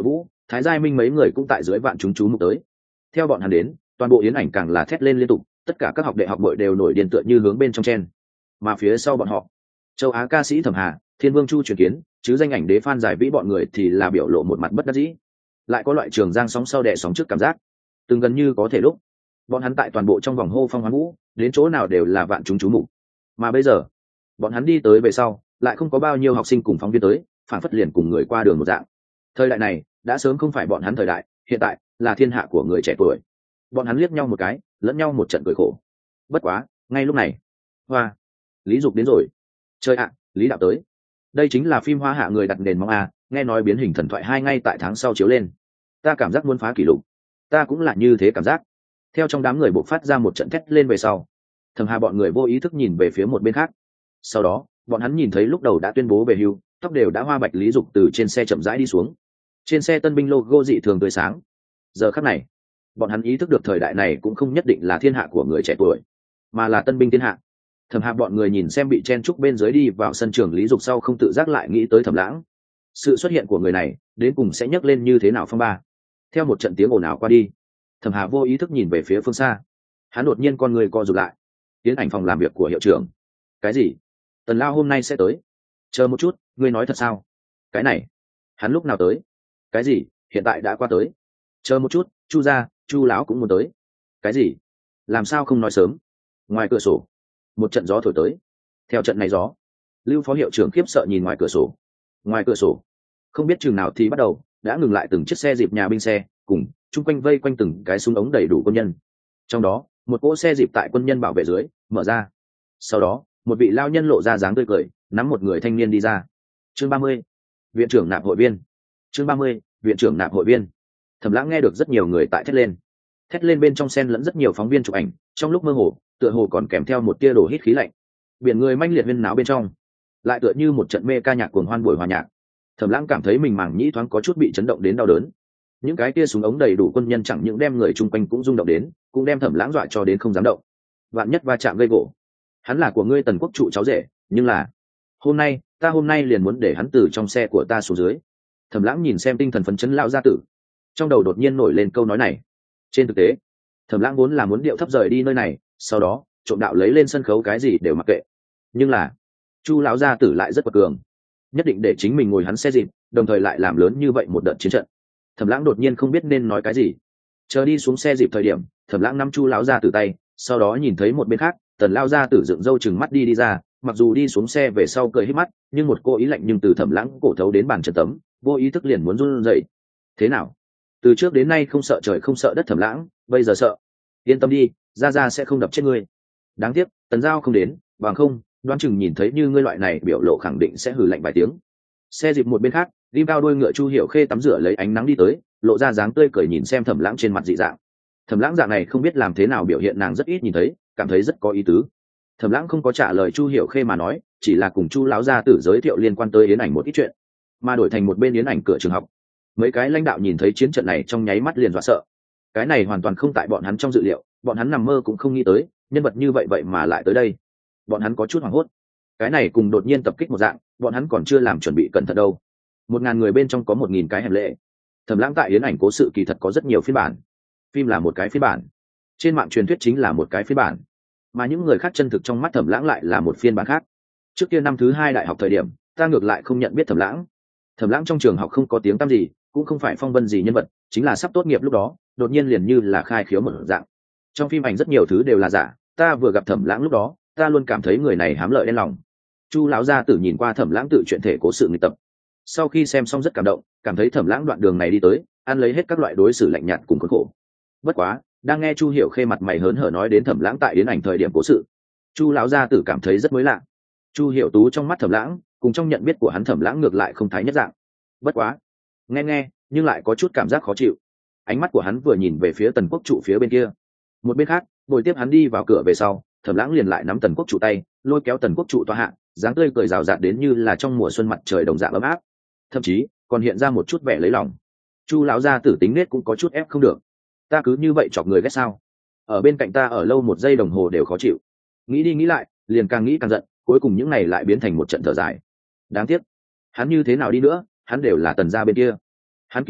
Thái Giai Minh mấy người cũng tại dưới vạn chúng chú mục tới. Theo bọn hắn đến, toàn bộ yến ảnh càng là thét lên liên tục, tất cả các học đệ học bội đều nổi điên tựa như hướng bên trong chen. Mà phía sau bọn họ, châu Á ca sĩ Thẩm Hà, Thiên Vương Chu Truyền Kiến, chứ danh ảnh đế Phan Giải Vĩ bọn người thì là biểu lộ một mặt bất đắc dĩ. Lại có loại trường giang sóng sau đè sóng trước cảm giác, từng gần như có thể lúc bọn hắn tại toàn bộ trong vòng hô phong hoán vũ, đến chỗ nào đều là vạn chúng chú mục. Mà bây giờ, bọn hắn đi tới về sau, lại không có bao nhiêu học sinh cùng phóng viên tới, phản phất liền cùng người qua đường một dạng. Thời đại này đã sớm không phải bọn hắn thời đại, hiện tại là thiên hạ của người trẻ tuổi. Bọn hắn liếc nhau một cái, lẫn nhau một trận cười khổ. Bất quá ngay lúc này, hoa, Lý Dục đến rồi. Chơi ạ, Lý đạo tới. Đây chính là phim Hoa Hạ người đặt nền móng a, nghe nói biến hình thần thoại 2 ngay tại tháng sau chiếu lên. Ta cảm giác muốn phá kỷ lục. Ta cũng là như thế cảm giác. Theo trong đám người bộc phát ra một trận thét lên về sau, Thẩm Hà bọn người vô ý thức nhìn về phía một bên khác. Sau đó bọn hắn nhìn thấy lúc đầu đã tuyên bố về hưu, tóc đều đã hoa bạch Lý Dục từ trên xe chậm rãi đi xuống. Trên xe tân binh logo dị thường tươi sáng. Giờ khắc này, bọn hắn ý thức được thời đại này cũng không nhất định là thiên hạ của người trẻ tuổi, mà là tân binh thiên hạ. Thẩm Hà bọn người nhìn xem bị chen trúc bên dưới đi vào sân trường Lý Dục sau không tự giác lại nghĩ tới Thẩm Lãng. Sự xuất hiện của người này đến cùng sẽ nhấc lên như thế nào phong ba. Theo một trận tiếng ồn ào qua đi, Thẩm Hà vô ý thức nhìn về phía phương xa. Hắn đột nhiên con người co rụt lại. Tiến ảnh phòng làm việc của hiệu trưởng. Cái gì? Tần Lao hôm nay sẽ tới? Chờ một chút, ngươi nói thật sao? Cái này, hắn lúc nào tới? Cái gì? Hiện tại đã qua tới. Chờ một chút, Chu gia, Chu lão cũng muốn tới. Cái gì? Làm sao không nói sớm? Ngoài cửa sổ, một trận gió thổi tới. Theo trận này gió, Lưu phó hiệu trưởng khiếp sợ nhìn ngoài cửa sổ. Ngoài cửa sổ, không biết chừng nào thì bắt đầu đã ngừng lại từng chiếc xe dịp nhà binh xe, cùng chung quanh vây quanh từng cái súng ống đầy đủ quân nhân. Trong đó, một cỗ xe dịp tại quân nhân bảo vệ dưới mở ra. Sau đó, một vị lao nhân lộ ra dáng tươi cười, nắm một người thanh niên đi ra. Chương 30, viện trưởng nạp hội viên. Chương 30, viện trưởng nạp hội viên. Thẩm Lãng nghe được rất nhiều người tại thét lên. Thét lên bên trong xen lẫn rất nhiều phóng viên chụp ảnh, trong lúc mơ hồ, tựa hồ còn kèm theo một tia đổ hít khí lạnh. Biển người manh liệt huyên náo bên trong, lại tựa như một trận mê ca nhạc cuồng hoan buổi hòa nhạc. Thẩm Lãng cảm thấy mình màng nhĩ thoáng có chút bị chấn động đến đau đớn. Những cái tia súng ống đầy đủ quân nhân chẳng những đem người chung quanh cũng rung động đến, cũng đem Thẩm Lãng dọa cho đến không dám động. Vạn nhất va chạm gây gỗ. Hắn là của ngươi Tần Quốc trụ cháu rể, nhưng là hôm nay liền muốn để hắn từ trong xe của ta xuống dưới. Thẩm Lãng nhìn xem tinh thần phấn chấn lão gia tử, trong đầu đột nhiên nổi lên câu nói này. Trên thực tế, Thẩm Lãng vốn là muốn điệu thấp rời đi nơi này, sau đó trộm đạo lấy lên sân khấu cái gì đều mặc kệ. Nhưng là Chu lão gia tử lại rất quật cường, nhất định để chính mình ngồi hắn xe dịp, đồng thời lại làm lớn như vậy một đợt chiến trận. Thẩm Lãng đột nhiên không biết nên nói cái gì. Chờ đi xuống xe dịp thời điểm, Thẩm Lãng nắm Chu lão gia tử tay, sau đó nhìn thấy một bên khác, Tần lão gia tử dựng râu chừng mắt đi ra, mặc dù đi xuống xe về sau cười híp mắt, nhưng một cô ý lạnh nhưng từ Thẩm Lãng cổ thấu đến bàn chân tấm, vô ý thức liền muốn run rẩy. Thế nào? Từ trước đến nay không sợ trời không sợ đất Thẩm Lãng, bây giờ sợ. Yên tâm đi, gia sẽ không đập chết ngươi. Đáng tiếc, Tần Giao không đến, bằng không, đoán chừng nhìn thấy như ngươi loại này biểu lộ khẳng định sẽ hừ lạnh vài tiếng. Xe dịp một bên khác, ghim cao đuôi ngựa Chu Hiểu Khê tắm rửa lấy ánh nắng đi tới, lộ ra dáng tươi cười nhìn xem Thẩm Lãng trên mặt dị dạng. Thẩm Lãng dạng này không biết làm thế nào biểu hiện nàng rất ít nhìn thấy, cảm thấy rất có ý tứ. Thẩm Lãng không có trả lời Chu Hiểu Khê mà nói, chỉ là cùng Chu lão gia tử giới thiệu liên quan tới yến ảnh một ít chuyện, mà đổi thành một bên yến ảnh cửa trường học. Mấy cái lãnh đạo nhìn thấy chiến trận này trong nháy mắt liền dọa sợ. Cái này hoàn toàn không tại bọn hắn trong dự liệu, bọn hắn nằm mơ cũng không nghĩ tới, nhân vật như vậy vậy mà lại tới đây. Bọn hắn có chút hoảng hốt. Cái này cùng đột nhiên tập kích một dạng, bọn hắn còn chưa làm chuẩn bị cẩn thận đâu. 1000 người bên trong có 1000 cái hẻm lệ. Thẩm Lãng tại yến ảnh cố sự kỳ thật có rất nhiều phiên bản. Phim là một cái phiên bản, trên mạng truyền thuyết chính là một cái phiên bản, mà những người khác chân thực trong mắt Thẩm Lãng lại là một phiên bản khác. Trước kia năm thứ 2 đại học thời điểm, ta ngược lại không nhận biết Thẩm Lãng. Thẩm Lãng trong trường học không có tiếng tăm gì, cũng không phải phong vân gì nhân vật, chính là sắp tốt nghiệp lúc đó, đột nhiên liền như là khai khiếu một dạng. Trong phim ảnh rất nhiều thứ đều là giả, ta vừa gặp Thẩm Lãng lúc đó, ta luôn cảm thấy người này hám lợi đen lòng. Chu lão gia tử nhìn qua Thẩm Lãng tự truyện thể cố sự nghịch tập, sau khi xem xong rất cảm động, cảm thấy Thẩm Lãng đoạn đường này đi tới, ăn lấy hết các loại đối xử lạnh nhạt cùng khốn khổ. Bất quá, đang nghe Chu Hiểu Khê mặt mày hớn hở nói đến Thẩm Lãng tại yến ảnh thời điểm cố sự, Chu lão gia tử cảm thấy rất mới lạ. Chu Hiểu Tú trong mắt Thẩm Lãng, cùng trong nhận biết của hắn Thẩm Lãng ngược lại không thái nhất dạng. Bất quá, nghe nhưng lại có chút cảm giác khó chịu. Ánh mắt của hắn vừa nhìn về phía Tần Quốc trụ phía bên kia, một bên khác, ngồi tiếp hắn đi vào cửa về sau, Thẩm Lãng liền lại nắm Tần Quốc trụ tay, lôi kéo Tần Quốc trụ tọa hạ, dáng tươi cười rào rạt đến như là trong mùa xuân mặt trời đồng dạng ấm áp, thậm chí còn hiện ra một chút vẻ lấy lòng. Chu lão gia tử tính nết cũng có chút ép không được. Ta cứ như vậy chọc người ghét sao? Ở bên cạnh ta ở lâu 1 giây đồng hồ đều khó chịu. Nghĩ đi nghĩ lại, liền càng nghĩ càng giận, cuối cùng những này lại biến thành một trận thở dài. Đáng tiếc, hắn như thế nào đi nữa, hắn đều là Tần gia bên kia. Hắn kỳ thật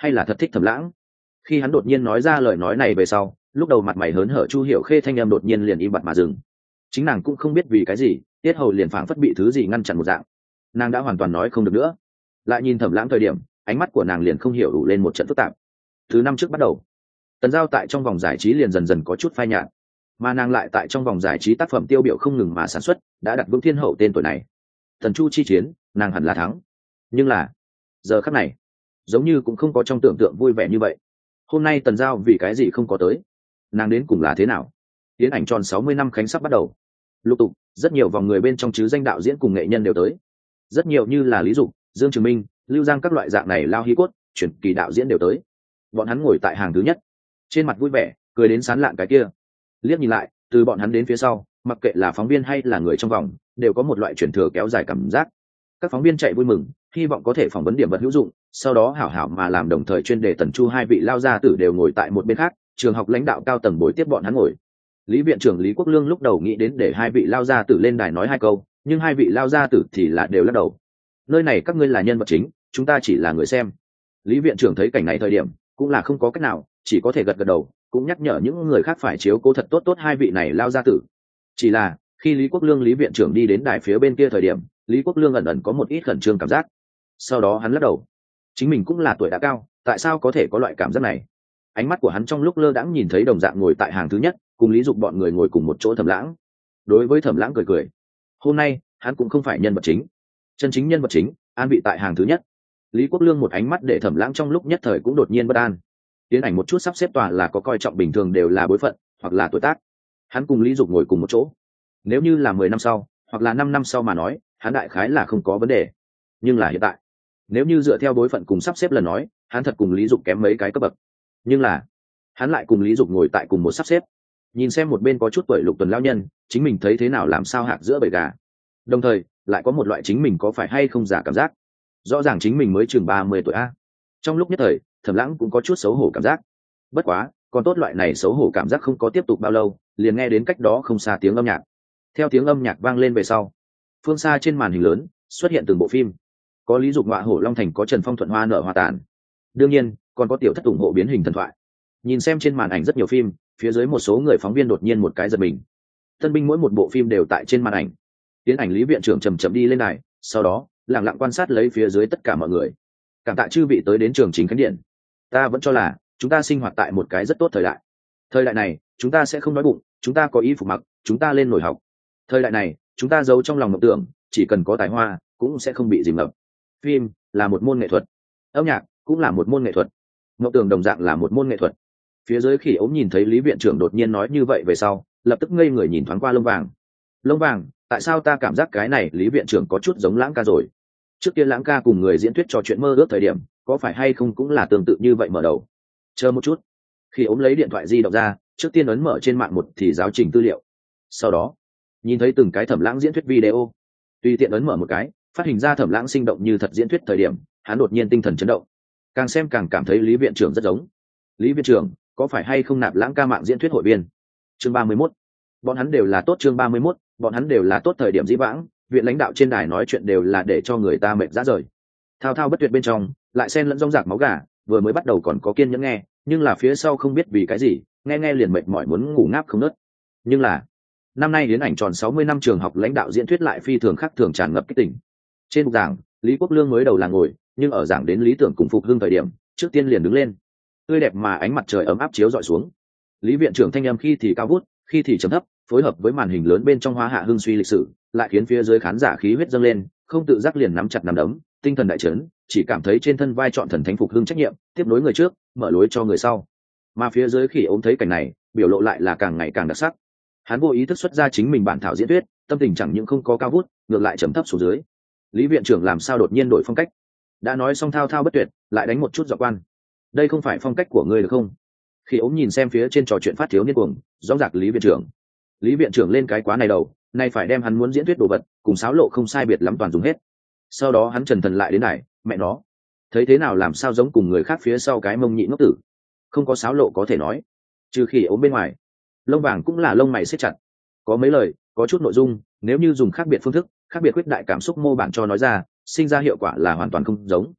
hay là thật thích Thẩm Lãng. Khi hắn đột nhiên nói ra lời nói này về sau, lúc đầu mặt mày hớn hở Chu Hiểu Khê thanh âm đột nhiên liền im bặt mà dừng. Chính nàng cũng không biết vì cái gì, tiết hầu liền phảng phất bị thứ gì ngăn chặn một dạng, nàng đã hoàn toàn nói không được nữa. Lại nhìn Thẩm Lãng thời điểm, ánh mắt của nàng liền không hiểu đủ lên một trận phức tạp. Từ năm trước bắt đầu, Tần Giao tại trong vòng giải trí liền dần dần có chút phai nhạt, mà nàng lại tại trong vòng giải trí tác phẩm tiêu biểu không ngừng mà sản xuất, đã đặt vững thiên hậu tên tuổi này. Thần Chu chi chiến, nàng hẳn là thắng, nhưng là giờ khắc này giống như cũng không có trong tưởng tượng vui vẻ như vậy. Hôm nay Tần Giao vì cái gì không có tới, nàng đến cùng là thế nào? Tiến ảnh tròn 60 năm khánh sắp bắt đầu, lục tục rất nhiều vòng người bên trong chứ danh đạo diễn cùng nghệ nhân đều tới, rất nhiều như là Lý Dục, Dương Trường Minh, Lưu Giang các loại dạng này lao hí cốt chuyển kỳ đạo diễn đều tới. Bọn hắn ngồi tại hàng thứ nhất, trên mặt vui vẻ cười đến sán lạn cái kia. Liếc nhìn lại, từ bọn hắn đến phía sau, mặc kệ là phóng viên hay là người trong vòng, đều có một loại chuyển thừa kéo dài cảm giác. Các phóng viên chạy vui mừng, hy vọng có thể phỏng vấn điểm vật hữu dụng, sau đó hảo hảo mà làm, đồng thời chuyên đề Tần Chu hai vị lao gia tử đều ngồi tại một bên khác, trường học lãnh đạo cao tầng bồi tiếp bọn hắn ngồi. Lý viện trưởng Lý Quốc Lương lúc đầu nghĩ đến để hai vị lao gia tử lên đài nói hai câu, nhưng hai vị lao gia tử thì là đều lắc đầu. Nơi này các ngươi là nhân vật chính, chúng ta chỉ là người xem. Lý viện trưởng thấy cảnh này thời điểm cũng là không có cách nào, chỉ có thể gật gật đầu, cũng nhắc nhở những người khác phải chiếu cố thật tốt hai vị này lao gia tử. Chỉ là khi Lý Quốc Lương Lý viện trưởng đi đến đài phía bên kia thời điểm, Lý Quốc Lương ẩn ẩn có một ít khẩn trương cảm giác. Sau đó hắn lắc đầu, chính mình cũng là tuổi đã cao, tại sao có thể có loại cảm giác này? Ánh mắt của hắn trong lúc lơ đãng nhìn thấy đồng dạng ngồi tại hàng thứ nhất, cùng Lý Dục bọn người ngồi cùng một chỗ Thẩm Lãng. Đối với Thẩm Lãng cười cười. Hôm nay hắn cũng không phải nhân vật chính, chân chính nhân vật chính an vị tại hàng thứ nhất. Lý Quốc Lương một ánh mắt để Thẩm Lãng trong lúc nhất thời cũng đột nhiên bất an. Tiến ảnh một chút sắp xếp tòa là có coi trọng bình thường đều là bối phận hoặc là tuổi tác. Hắn cùng Lý Dục ngồi cùng một chỗ. Nếu như là 10 năm sau hoặc là 5 năm sau mà nói, hắn đại khái là không có vấn đề. Nhưng là hiện tại, nếu như dựa theo bối phận cùng sắp xếp lần nói, hắn thật cùng Lý Dục kém mấy cái cấp bậc. Nhưng là hắn lại cùng Lý Dục ngồi tại cùng một sắp xếp. Nhìn xem một bên có chút tuổi lục tuần lão nhân, chính mình thấy thế nào làm sao hạc giữa bầy gà. Đồng thời lại có một loại chính mình có phải hay không giả cảm giác. Rõ ràng chính mình mới chừng 30 tuổi a. Trong lúc nhất thời, Thẩm Lãng cũng có chút xấu hổ cảm giác. Bất quá, còn tốt loại này xấu hổ cảm giác không có tiếp tục bao lâu, liền nghe đến cách đó không xa tiếng âm nhạc. Theo tiếng âm nhạc vang lên về sau, phương xa trên màn hình lớn xuất hiện từng bộ phim. Có Lý Dục ngọa hổ Long Thành, có Trần Phong thuận hoa nở hoa tàn. Đương nhiên, còn có tiểu thất ủng hộ biến hình thần thoại. Nhìn xem trên màn ảnh rất nhiều phim, phía dưới một số người phóng viên đột nhiên một cái giật mình. Tân binh mỗi một bộ phim đều tại trên màn ảnh. Tiến ảnh Lý viện trưởng chậm chậm đi lên đài, sau đó lặng lặng quan sát lấy phía dưới tất cả mọi người. Cảm tạ chư vị tới đến trường chính khánh điện. Ta vẫn cho là chúng ta sinh hoạt tại một cái rất tốt thời đại. Thời đại này, chúng ta sẽ không đói bụng, chúng ta có y phục mặc, chúng ta lên nổi học. Thời đại này, chúng ta giấu trong lòng mộng tưởng, chỉ cần có tài hoa, cũng sẽ không bị dìm ngập. Phim là một môn nghệ thuật, âm nhạc cũng là một môn nghệ thuật, mộng tưởng đồng dạng là một môn nghệ thuật. Phía dưới Khỉ Ốm nhìn thấy Lý viện trưởng đột nhiên nói như vậy về sau, lập tức ngây người nhìn thoáng qua Lông Vàng. Lông Vàng, tại sao ta cảm giác cái này Lý viện trưởng có chút giống Lãng ca rồi? Trước kia Lãng ca cùng người diễn thuyết trò chuyện mơ ước thời điểm, có phải hay không cũng là tương tự như vậy mở đầu? Chờ một chút. Khỉ Ốm lấy điện thoại di động ra, trước tiên ấn mở trên mạng một thì giáo trình tư liệu. Sau đó, nhìn thấy từng cái Thẩm Lãng diễn thuyết video. Tùy tiện ấn mở một cái, phát hình ra Thẩm Lãng sinh động như thật diễn thuyết thời điểm, hắn đột nhiên tinh thần chấn động. Càng xem càng cảm thấy Lý viện trưởng rất giống. Lý viện trưởng, có phải hay không nạp Lãng ca mạng diễn thuyết hội viên? Chương 31. Bọn hắn đều là tốt. Chương 31. Bọn hắn đều là tốt. Thời điểm dĩ vãng, viện lãnh đạo trên đài nói chuyện đều là để cho người ta mệt rã rời. Thao thao bất tuyệt bên trong, lại xen lẫn rong rạc máu gà, vừa mới bắt đầu còn có kiên nhẫn nghe, nhưng là phía sau không biết vì cái gì, nghe liền mệt mỏi muốn ngủ ngáp không ngớt. Nhưng là, năm nay đến ảnh tròn 60 năm trường học lãnh đạo diễn thuyết lại phi thường khác thường, tràn ngập kích tỉnh. Trên bục giảng, Lý Quốc Lương mới đầu là ngồi, nhưng ở giảng đến lý tưởng cùng Phục Hưng thời điểm, trước tiên liền đứng lên. Tươi đẹp mà ánh mặt trời ấm áp chiếu rọi xuống. Lý viện trưởng thanh âm khi thì cao vút, khi thì trầm thấp, phối hợp với màn hình lớn bên trong hóa hạ hưng suy lịch sử, lại khiến phía dưới khán giả khí huyết dâng lên, không tự giác liền nắm chặt nắm đấm, tinh thần đại chấn, chỉ cảm thấy trên thân vai trọn thần thánh Phục Hưng trách nhiệm, tiếp nối người trước, mở lối cho người sau. Mà phía dưới Khỉ Ốm thấy cảnh này, biểu lộ lại là càng ngày càng đặc sắc. Hắn vô ý thức xuất ra chính mình bản thảo diễn thuyết, tâm tình chẳng những không có cao vút, ngược lại trầm thấp xuống dưới. Lý viện trưởng làm sao đột nhiên đổi phong cách? Đã nói xong thao thao bất tuyệt, lại đánh một chút dọa quan. Đây không phải phong cách của ngươi được không? Khi Ốm nhìn xem phía trên trò chuyện phát thiếu niên cuồng, rõ rạc Lý viện trưởng. Lý viện trưởng lên cái quá này đầu, nay phải đem hắn muốn diễn thuyết đồ vật, cùng sáo lộ không sai biệt lắm toàn dùng hết. Sau đó hắn trần thần lại đến này, mẹ nó, thấy thế nào làm sao giống cùng người khác phía sau cái mông nhị ngốc tử, không có sáo lộ có thể nói, trừ Khỉ Ốm bên ngoài, Lông Vàng cũng là lông mày siết chặt. Có mấy lời, có chút nội dung, nếu như dùng khác biệt phương thức, khác biệt quyết đại cảm xúc mô bản cho nói ra, sinh ra hiệu quả là hoàn toàn không giống.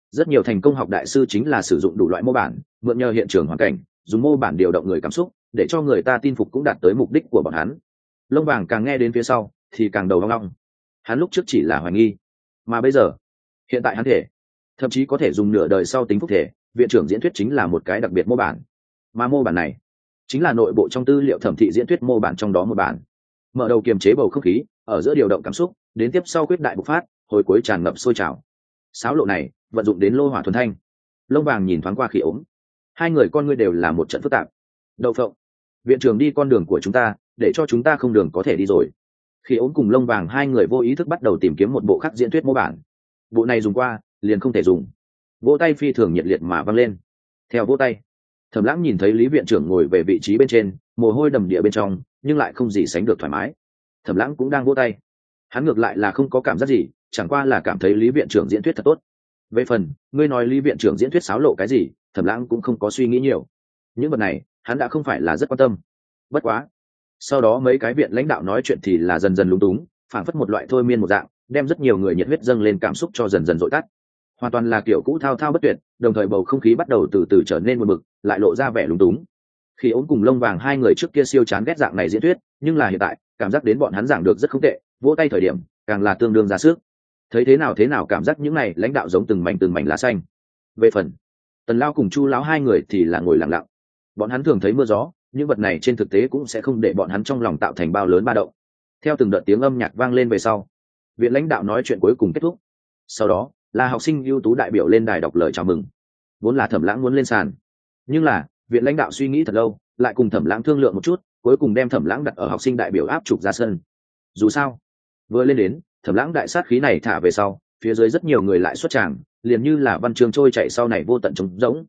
Rất nhiều thành công học đại sư chính là sử dụng đủ loại mô bản, mượn nhờ hiện trường hoàn cảnh, dùng mô bản điều động người cảm xúc để cho người ta tin phục cũng đạt tới mục đích của bọn hắn. Lông vàng càng nghe đến phía sau thì càng đầu hoang long. Hắn lúc trước chỉ là hoài nghi, mà bây giờ hiện tại hắn thể thậm chí có thể dùng nửa đời sau tính phúc thể. Viện trưởng diễn thuyết chính là một cái đặc biệt mô bản, mà mô bản này chính là nội bộ trong tư liệu thẩm thị diễn thuyết mô bản trong đó một bản. Mở đầu kiềm chế bầu không khí ở giữa điều động cảm xúc, đến tiếp sau quyết đại bộc phát, hồi cuối tràn ngập sôi trào. Sáo lộ này vận dụng đến lô hỏa thuần thanh. Lông vàng nhìn thoáng qua Khỉ Ốm, hai người con ngươi đều là một trận phức tạp. Đậu phộng, viện trưởng đi con đường của chúng ta, để cho chúng ta không đường có thể đi rồi. Khỉ Ốm cùng Lông vàng hai người vô ý thức bắt đầu tìm kiếm một bộ khắc diễn thuyết mô bản. Bộ này dùng qua liền không thể dùng. Vỗ tay phi thường nhiệt liệt mà văng lên. Theo vỗ tay, Thẩm Lãng nhìn thấy Lý viện trưởng ngồi về vị trí bên trên, mồ hôi đầm địa bên trong, nhưng lại không gì sánh được thoải mái. Thẩm Lãng cũng đang vỗ tay, hắn ngược lại là không có cảm giác gì, chẳng qua là cảm thấy Lý viện trưởng diễn thuyết thật tốt. Về phần ngươi nói Lý viện trưởng diễn thuyết xáo lộ cái gì, Thẩm Lãng cũng không có suy nghĩ nhiều. Những vật này hắn đã không phải là rất quan tâm. Bất quá, sau đó mấy cái viện lãnh đạo nói chuyện thì là dần dần lúng túng, phảng phất một loại thôi miên một dạng, đem rất nhiều người nhiệt huyết dâng lên cảm xúc cho dần dần dội tắt. Hoàn toàn là kiểu cũ thao thao bất tuyệt, đồng thời bầu không khí bắt đầu từ từ trở nên buồn bực, lại lộ ra vẻ lúng túng. Khi Ốm cùng Lông vàng hai người trước kia siêu chán ghét dạng này diễn thuyết, nhưng là hiện tại cảm giác đến bọn hắn giảng được rất không tệ, vỗ tay thời điểm càng là tương đương ra sức. Thấy thế nào cảm giác những này lãnh đạo giống từng mảnh lá xanh. Về phần Tần Lao cùng Chu Lão hai người thì là ngồi lặng lặng. Bọn hắn thường thấy mưa gió, những vật này trên thực tế cũng sẽ không để bọn hắn trong lòng tạo thành bao lớn ba động. Theo từng đợt tiếng âm nhạc vang lên về sau, viện lãnh đạo nói chuyện cuối cùng kết thúc. Sau đó là học sinh ưu tú đại biểu lên đài đọc lời chào mừng. Vốn là Thẩm Lãng muốn lên sàn, nhưng là viện lãnh đạo suy nghĩ thật lâu, lại cùng Thẩm Lãng thương lượng một chút, cuối cùng đem Thẩm Lãng đặt ở học sinh đại biểu áp trục ra sân. Dù sao, vừa lên đến, Thẩm Lãng đại sát khí này thả về sau, phía dưới rất nhiều người lại xuất tràng, liền như là văn chương trôi chảy sau này vô tận trống rỗng.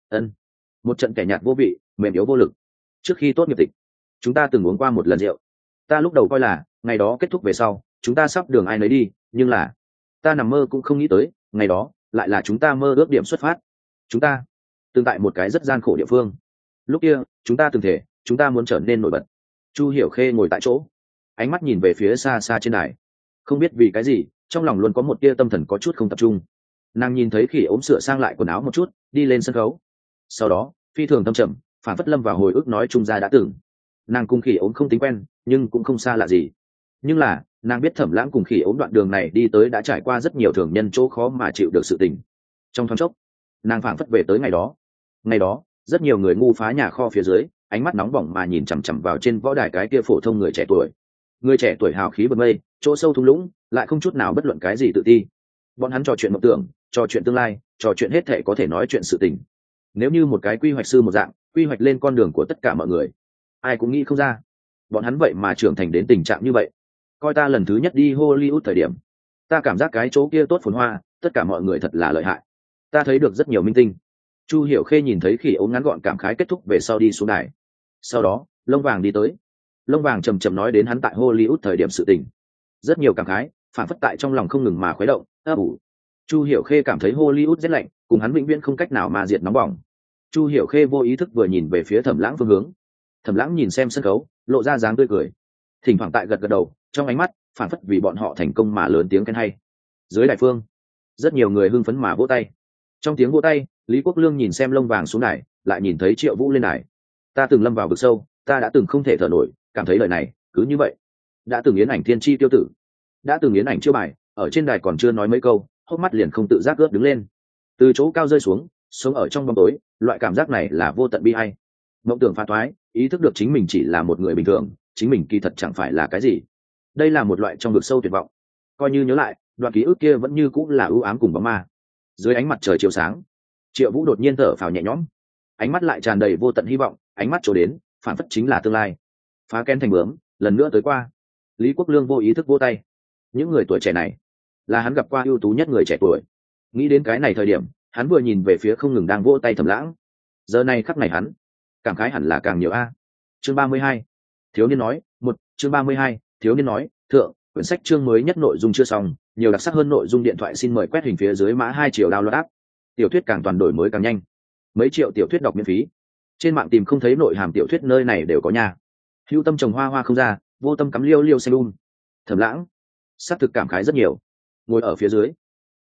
Một trận kẻ nhạt vô vị, mềm yếu vô lực. Trước khi tốt nghiệp tịch, chúng ta từng uống qua một lần rượu. Ta lúc đầu coi là ngày đó kết thúc về sau, chúng ta sắp đường ai nấy đi, nhưng là ta nằm mơ cũng không nghĩ tới, ngày đó lại là chúng ta mơ ước điểm xuất phát. Chúng ta từng tại một cái rất gian khổ địa phương. Lúc kia chúng ta từng thể chúng ta muốn trở nên nổi bật. Chu Hiểu Khê ngồi tại chỗ, ánh mắt nhìn về phía xa xa trên đài, không biết vì cái gì trong lòng luôn có một tia tâm thần có chút không tập trung. Nàng nhìn thấy Khỉ Ốm sửa sang lại quần áo một chút, đi lên sân khấu. Sau đó phi thường tâm trầm, phản phất lâm vào hồi ức nói chung ra đã từng. Nàng cùng Khỉ Ốm không tính quen, nhưng cũng không xa lạ gì. Nhưng là nàng biết Thẩm Lãng cùng Khỉ Ốm đoạn đường này đi tới đã trải qua rất nhiều thường nhân chỗ khó mà chịu được sự tình. Trong thoáng chốc, nàng phảng phất về tới ngày đó. Ngày đó rất nhiều người ngu phá nhà kho phía dưới, ánh mắt nóng bỏng mà nhìn chằm chằm vào trên võ đài cái kia phổ thông người trẻ tuổi. Người trẻ tuổi hào khí bật mây, chỗ sâu thung lũng, lại không chút nào bất luận cái gì tự ti. Bọn hắn trò chuyện mộng tưởng, trò chuyện tương lai, trò chuyện hết thảy có thể nói chuyện sự tình. Nếu như một cái quy hoạch sư một dạng, quy hoạch lên con đường của tất cả mọi người, ai cũng nghĩ không ra, bọn hắn vậy mà trưởng thành đến tình trạng như vậy. Coi ta lần thứ nhất đi Hollywood thời điểm, ta cảm giác cái chỗ kia tốt phồn hoa, tất cả mọi người thật là lợi hại. Ta thấy được rất nhiều minh tinh. Chu Hiểu Khê nhìn thấy Khỉ Ốm ngắn gọn cảm khái kết thúc về sau đi xuống đài. Sau đó Lông vàng đi tới. Lông vàng trầm trầm nói đến hắn tại Hollywood thời điểm sự tình. Rất nhiều cảm khái phản phất tại trong lòng không ngừng mà khuấy động, ấp ủ. Chu Hiểu Khê cảm thấy Hollywood rất lạnh, cùng hắn vĩnh viễn không cách nào mà diệt nóng bỏng. Chu Hiểu Khê vô ý thức vừa nhìn về phía Thẩm Lãng phương hướng. Thẩm Lãng nhìn xem sân khấu, lộ ra dáng tươi cười, thỉnh thoảng tại gật gật đầu, trong ánh mắt phản phất vì bọn họ thành công mà lớn tiếng khen hay. Dưới đại phương, rất nhiều người hưng phấn mà vỗ tay. Trong tiếng vỗ tay, Lý Quốc Lương nhìn xem Lông vàng xuống đài, lại nhìn thấy Triệu Vũ lên đài. Ta từng lâm vào vực sâu, ta đã từng không thể thở nổi, cảm thấy lời này cứ như vậy. Đã từng yến ảnh thiên chi tiêu tử, đã từng yến ảnh chiêu bài, ở trên đài còn chưa nói mấy câu, hốc mắt liền không tự giác ướt đứng lên. Từ chỗ cao rơi xuống, sống ở trong bóng tối, loại cảm giác này là vô tận bi ai. Mộng tưởng phá thoái, ý thức được chính mình chỉ là một người bình thường, chính mình kỳ thật chẳng phải là cái gì. Đây là một loại trong vực sâu tuyệt vọng. Coi như nhớ lại, đoạn ký ức kia vẫn như cũng là ưu ám cùng bóng ma. Dưới ánh mặt trời chiều sáng, Triệu Vũ đột nhiên thở phào nhẹ nhõm, ánh mắt lại tràn đầy vô tận hy vọng, ánh mắt trổ đến phản phất chính là tương lai. Phá kén thành bướm, lần nữa tới qua. Lý Quốc Lương vô ý thức vỗ tay. Những người tuổi trẻ này là hắn gặp qua ưu tú nhất người trẻ tuổi. Nghĩ đến cái này thời điểm, hắn vừa nhìn về phía không ngừng đang vỗ tay Thẩm Lãng. Giờ này khắc này hắn cảm khái hẳn là càng nhiều a. Chương 32. Thiếu niên nói, chương 32, thiếu niên nói, thượng, quyển sách chương mới nhất nội dung chưa xong, nhiều đặc sắc hơn nội dung điện thoại xin mời quét hình phía dưới mã 2 triệu download app. Tiểu thuyết càng toàn đổi mới càng nhanh. Mấy triệu tiểu thuyết đọc miễn phí. Trên mạng tìm không thấy nội hàm tiểu thuyết nơi này đều có nha. Hữu tâm trồng hoa hoa không ra, vô tâm cắm liêu liêu xanh Thẩm Lãng sắc thực cảm khái rất nhiều. Ngồi ở phía dưới,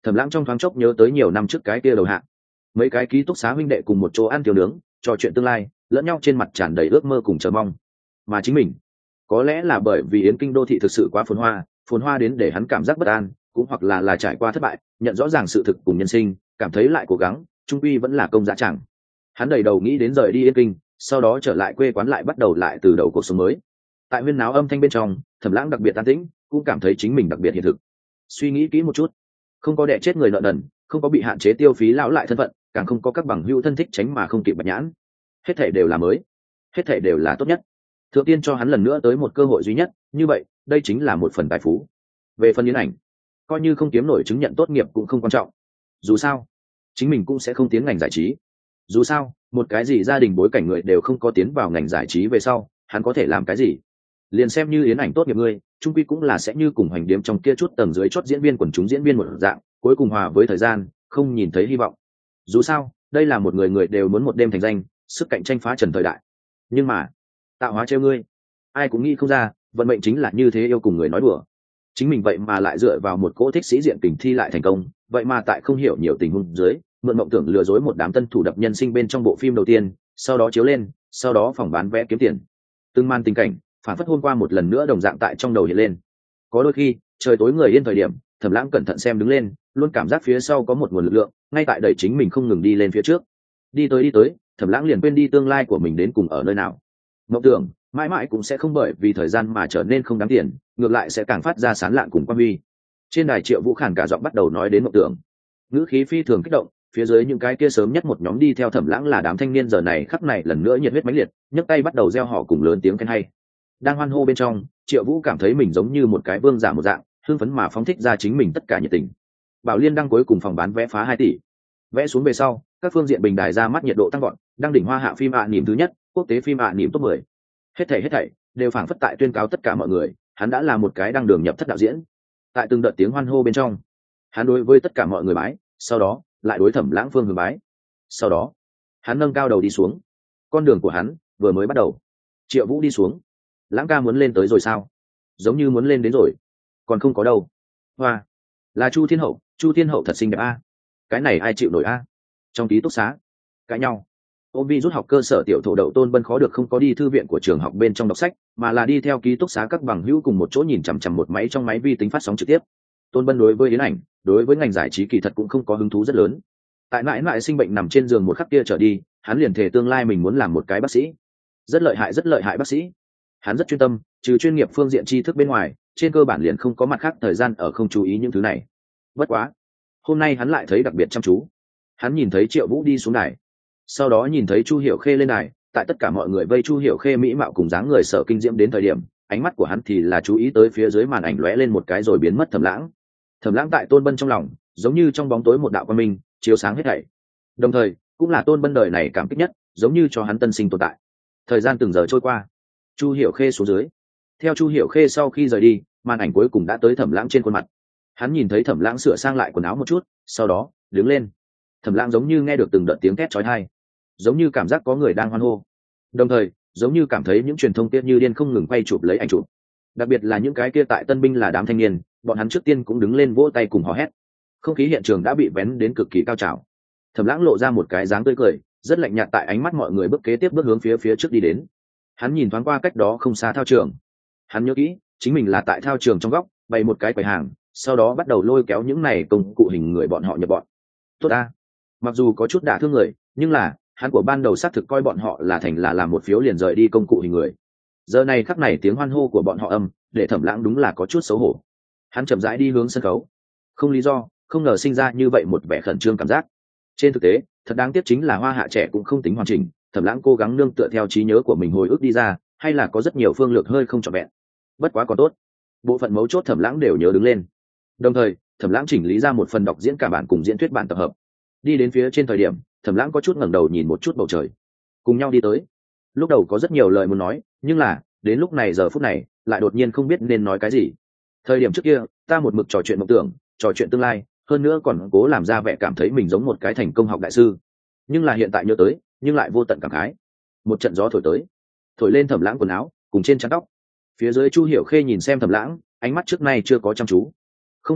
Thẩm Lãng trong thoáng chốc nhớ tới nhiều năm trước cái kia đầu hạ, mấy cái ký túc xá huynh đệ cùng một chỗ ăn tiểu nướng, trò chuyện tương lai, lẫn nhau trên mặt tràn đầy ước mơ cùng chờ mong. Mà chính mình, có lẽ là bởi vì Yến Kinh đô thị thực sự quá phồn hoa đến để hắn cảm giác bất an, cũng hoặc là trải qua thất bại, nhận rõ ràng sự thực cùng nhân sinh, cảm thấy lại cố gắng, trung quy vẫn là công giá chẳng. Hắn đầy đầu nghĩ đến rời đi Yến Kinh, sau đó trở lại quê quán lại bắt đầu lại từ đầu cuộc sống mới. Tại huyên náo âm thanh bên trong, Thẩm Lãng đặc biệt an tĩnh, cũng cảm thấy chính mình đặc biệt hiện thực. Suy nghĩ kỹ một chút, không có đẻ chết người nợ nần, không có bị hạn chế tiêu phí lão lại thân phận, càng không có các bằng hữu thân thích tránh mà không kịp bạch nhãn. Hết thảy đều là mới, hết thảy đều là tốt nhất. Thượng tiên cho hắn lần nữa tới một cơ hội duy nhất, như vậy, đây chính là một phần tài phú. Về phần Yến Ảnh, coi như không kiếm nổi chứng nhận tốt nghiệp cũng không quan trọng. Dù sao, chính mình cũng sẽ không tiến ngành giải trí. Dù sao, một cái gì gia đình bối cảnh người đều không có tiến vào ngành giải trí về sau, hắn có thể làm cái gì? Liền xem như Yến Ảnh tốt nghiệp ngươi, trung quy cũng là sẽ như cùng hành điếm trong kia chút tầng dưới chót diễn viên quần chúng diễn viên một dạng, cuối cùng hòa với thời gian, không nhìn thấy hy vọng. Dù sao, đây là một người đều muốn một đêm thành danh, sức cạnh tranh phá trần thời đại. Nhưng mà, tạo hóa trêu ngươi, ai cũng nghĩ không ra, vận mệnh chính là như thế, yêu cùng người nói đùa. Chính mình vậy mà lại dựa vào một cỗ thích sĩ diện kình thi lại thành công, vậy mà tại không hiểu nhiều tình huống dưới, mượn mộng tưởng lừa dối một đám tân thủ đập nhân sinh bên trong bộ phim đầu tiên, sau đó chiếu lên, sau đó phòng bán vé kiếm tiền. Từng màn tình cảnh, phản phất hôm qua một lần nữa đồng dạng tại trong đầu hiện lên. Có đôi khi, trời tối người yên thời điểm, Thẩm Lãng cẩn thận xem đứng lên, luôn cảm giác phía sau có một nguồn lực lượng, ngay tại đẩy chính mình không ngừng đi lên phía trước. Đi tới, Thẩm Lãng liền quên đi tương lai của mình đến cùng ở nơi nào. Mộng tưởng mãi mãi cũng sẽ không bởi vì thời gian mà trở nên không đáng tiền, ngược lại sẽ càng phát ra sán lạn cùng quan huy. Trên đài Triệu Vũ Khản cả giọng bắt đầu nói đến mộng tưởng, ngữ khí phi thường kích động. Phía dưới những cái kia sớm nhất một nhóm đi theo Thẩm Lãng là đám thanh niên giờ này khắc này lần nữa nhiệt huyết mãnh liệt, nhấc tay bắt đầu reo hò cùng lớn tiếng khen hay. Đang hoan hô bên trong, Triệu Vũ cảm thấy mình giống như một cái vương giả một dạng, hưng phấn mà phóng thích ra chính mình tất cả nhiệt tình. Bảo Liên đăng cuối cùng phòng bán vé phá 2 tỷ. Vẽ xuống về sau, các phương diện bình đài ra mắt nhiệt độ tăng gọn, đăng đỉnh hoa hạ phim niềm thứ nhất, quốc tế phim niềm top 10. Hết thảy đều phảng phất tại tuyên cáo tất cả mọi người, hắn đã là một cái đăng đường nhập thất đạo diễn. Tại từng đợt tiếng hoan hô bên trong, hắn đối với tất cả mọi người bái, sau đó lại đối Thẩm Lãng phương hướng bái. Sau đó, hắn nâng cao đầu đi xuống. Con đường của hắn vừa mới bắt đầu. Triệu Vũ đi xuống. Lãng ca muốn lên tới rồi sao? Giống như muốn lên đến rồi. Còn không có đâu. Hoa, là Chu Thiên Hậu thật xinh đẹp a. Cái này ai chịu nổi a? Trong ký túc xá, cãi nhau. Ôm vi rút học cơ sở tiểu thổ đậu Tôn Bân khó được không có đi thư viện của trường học bên trong đọc sách, mà là đi theo ký túc xá các bằng hữu cùng một chỗ nhìn chằm chằm một máy trong máy vi tính phát sóng trực tiếp. Tôn Bân đối với Yến Ảnh, đối với ngành giải trí kỳ thật cũng không có hứng thú rất lớn. Tại mãi sinh bệnh nằm trên giường một khắc kia trở đi, hắn liền thề tương lai mình muốn làm một cái bác sĩ. Rất lợi hại bác sĩ. Hắn rất chuyên tâm, trừ chuyên nghiệp phương diện tri thức bên ngoài, trên cơ bản liền không có mặt khác thời gian ở không chú ý những thứ này. Bất quá, hôm nay hắn lại thấy đặc biệt chăm chú. Hắn nhìn thấy Triệu Vũ đi xuống đài, sau đó nhìn thấy Chu Hiểu Khê lên đài. Tại tất cả mọi người vây Chu Hiểu Khê mỹ mạo cùng dáng người sợ kinh diễm đến thời điểm, ánh mắt của hắn thì là chú ý tới phía dưới màn ảnh lóe lên một cái rồi biến mất. Thẩm Lãng tại Tôn Bân trong lòng, giống như trong bóng tối một đạo quang minh, chiếu sáng hết thảy. Đồng thời, cũng là Tôn Bân đời này cảm kích nhất, giống như cho hắn tân sinh tồn tại. Thời gian từng giờ trôi qua, Chu Hiểu Khê xuống dưới. Theo Chu Hiểu Khê sau khi rời đi, màn ảnh cuối cùng đã tới Thẩm Lãng trên khuôn mặt. Hắn nhìn thấy Thẩm Lãng sửa sang lại quần áo một chút, sau đó đứng lên. Thẩm Lãng giống như nghe được từng đợt tiếng thét chói tai, giống như cảm giác có người đang hoan hô, đồng thời giống như cảm thấy những truyền thông tiết như điên không ngừng quay chụp lấy ảnh chụp. Đặc biệt là những cái kia tại tân binh là đám thanh niên, bọn hắn trước tiên cũng đứng lên vỗ tay cùng hò hét. Không khí hiện trường đã bị vén đến cực kỳ cao trào. Thẩm Lãng lộ ra một cái dáng tươi cười, rất lạnh nhạt tại ánh mắt mọi người bước kế tiếp bước hướng phía trước đi đến. Hắn nhìn thoáng qua cách đó không xa thao trường. Hắn nhớ kỹ, chính mình là tại thao trường trong góc, bày một cái quầy hàng, sau đó bắt đầu lôi kéo những này công cụ hình người bọn họ nhập bọn. Tốt a. Mặc dù có chút đả thương người, nhưng là, hắn của ban đầu xác thực coi bọn họ là thành là làm một phiếu liền rời đi công cụ hình người. Giờ này khắc này tiếng hoan hô của bọn họ âm, để Thẩm Lãng đúng là có chút xấu hổ. Hắn chậm rãi đi hướng sân khấu. Không lý do, không ngờ sinh ra như vậy một vẻ khẩn trương cảm giác. Trên thực tế, thật đáng tiếc chính là hoa hạ trẻ cũng không tính hoàn chỉnh, Thẩm Lãng cố gắng nương tựa theo trí nhớ của mình hồi ức đi ra, hay là có rất nhiều phương lược hơi không trọn vẹn. Bất quá còn tốt, bộ phận mấu chốt Thẩm Lãng đều nhớ đứng lên. Đồng thời, Thẩm Lãng chỉnh lý ra một phần đọc diễn cả bản cùng diễn thuyết bản tập hợp. Đi đến phía trên thời điểm, Thẩm Lãng có chút ngẩng đầu nhìn một chút bầu trời. Cùng nhau đi tới. Lúc đầu có rất nhiều lời muốn nói, nhưng là, đến lúc này giờ phút này, lại đột nhiên không biết nên nói cái gì. Thời điểm trước kia, ta một mực trò chuyện mộng tưởng, trò chuyện tương lai, hơn nữa còn cố làm ra vẻ cảm thấy mình giống một cái thành công học đại sư. Nhưng là hiện tại nhớ tới, nhưng lại vô tận cảm khái. Một trận gió thổi tới, thổi lên Thẩm Lãng quần áo, cùng trên trán tóc. Phía dưới Chu Hiểu Khê nhìn xem Thẩm Lãng, ánh mắt trước nay chưa có chăm chú. Không tự giác,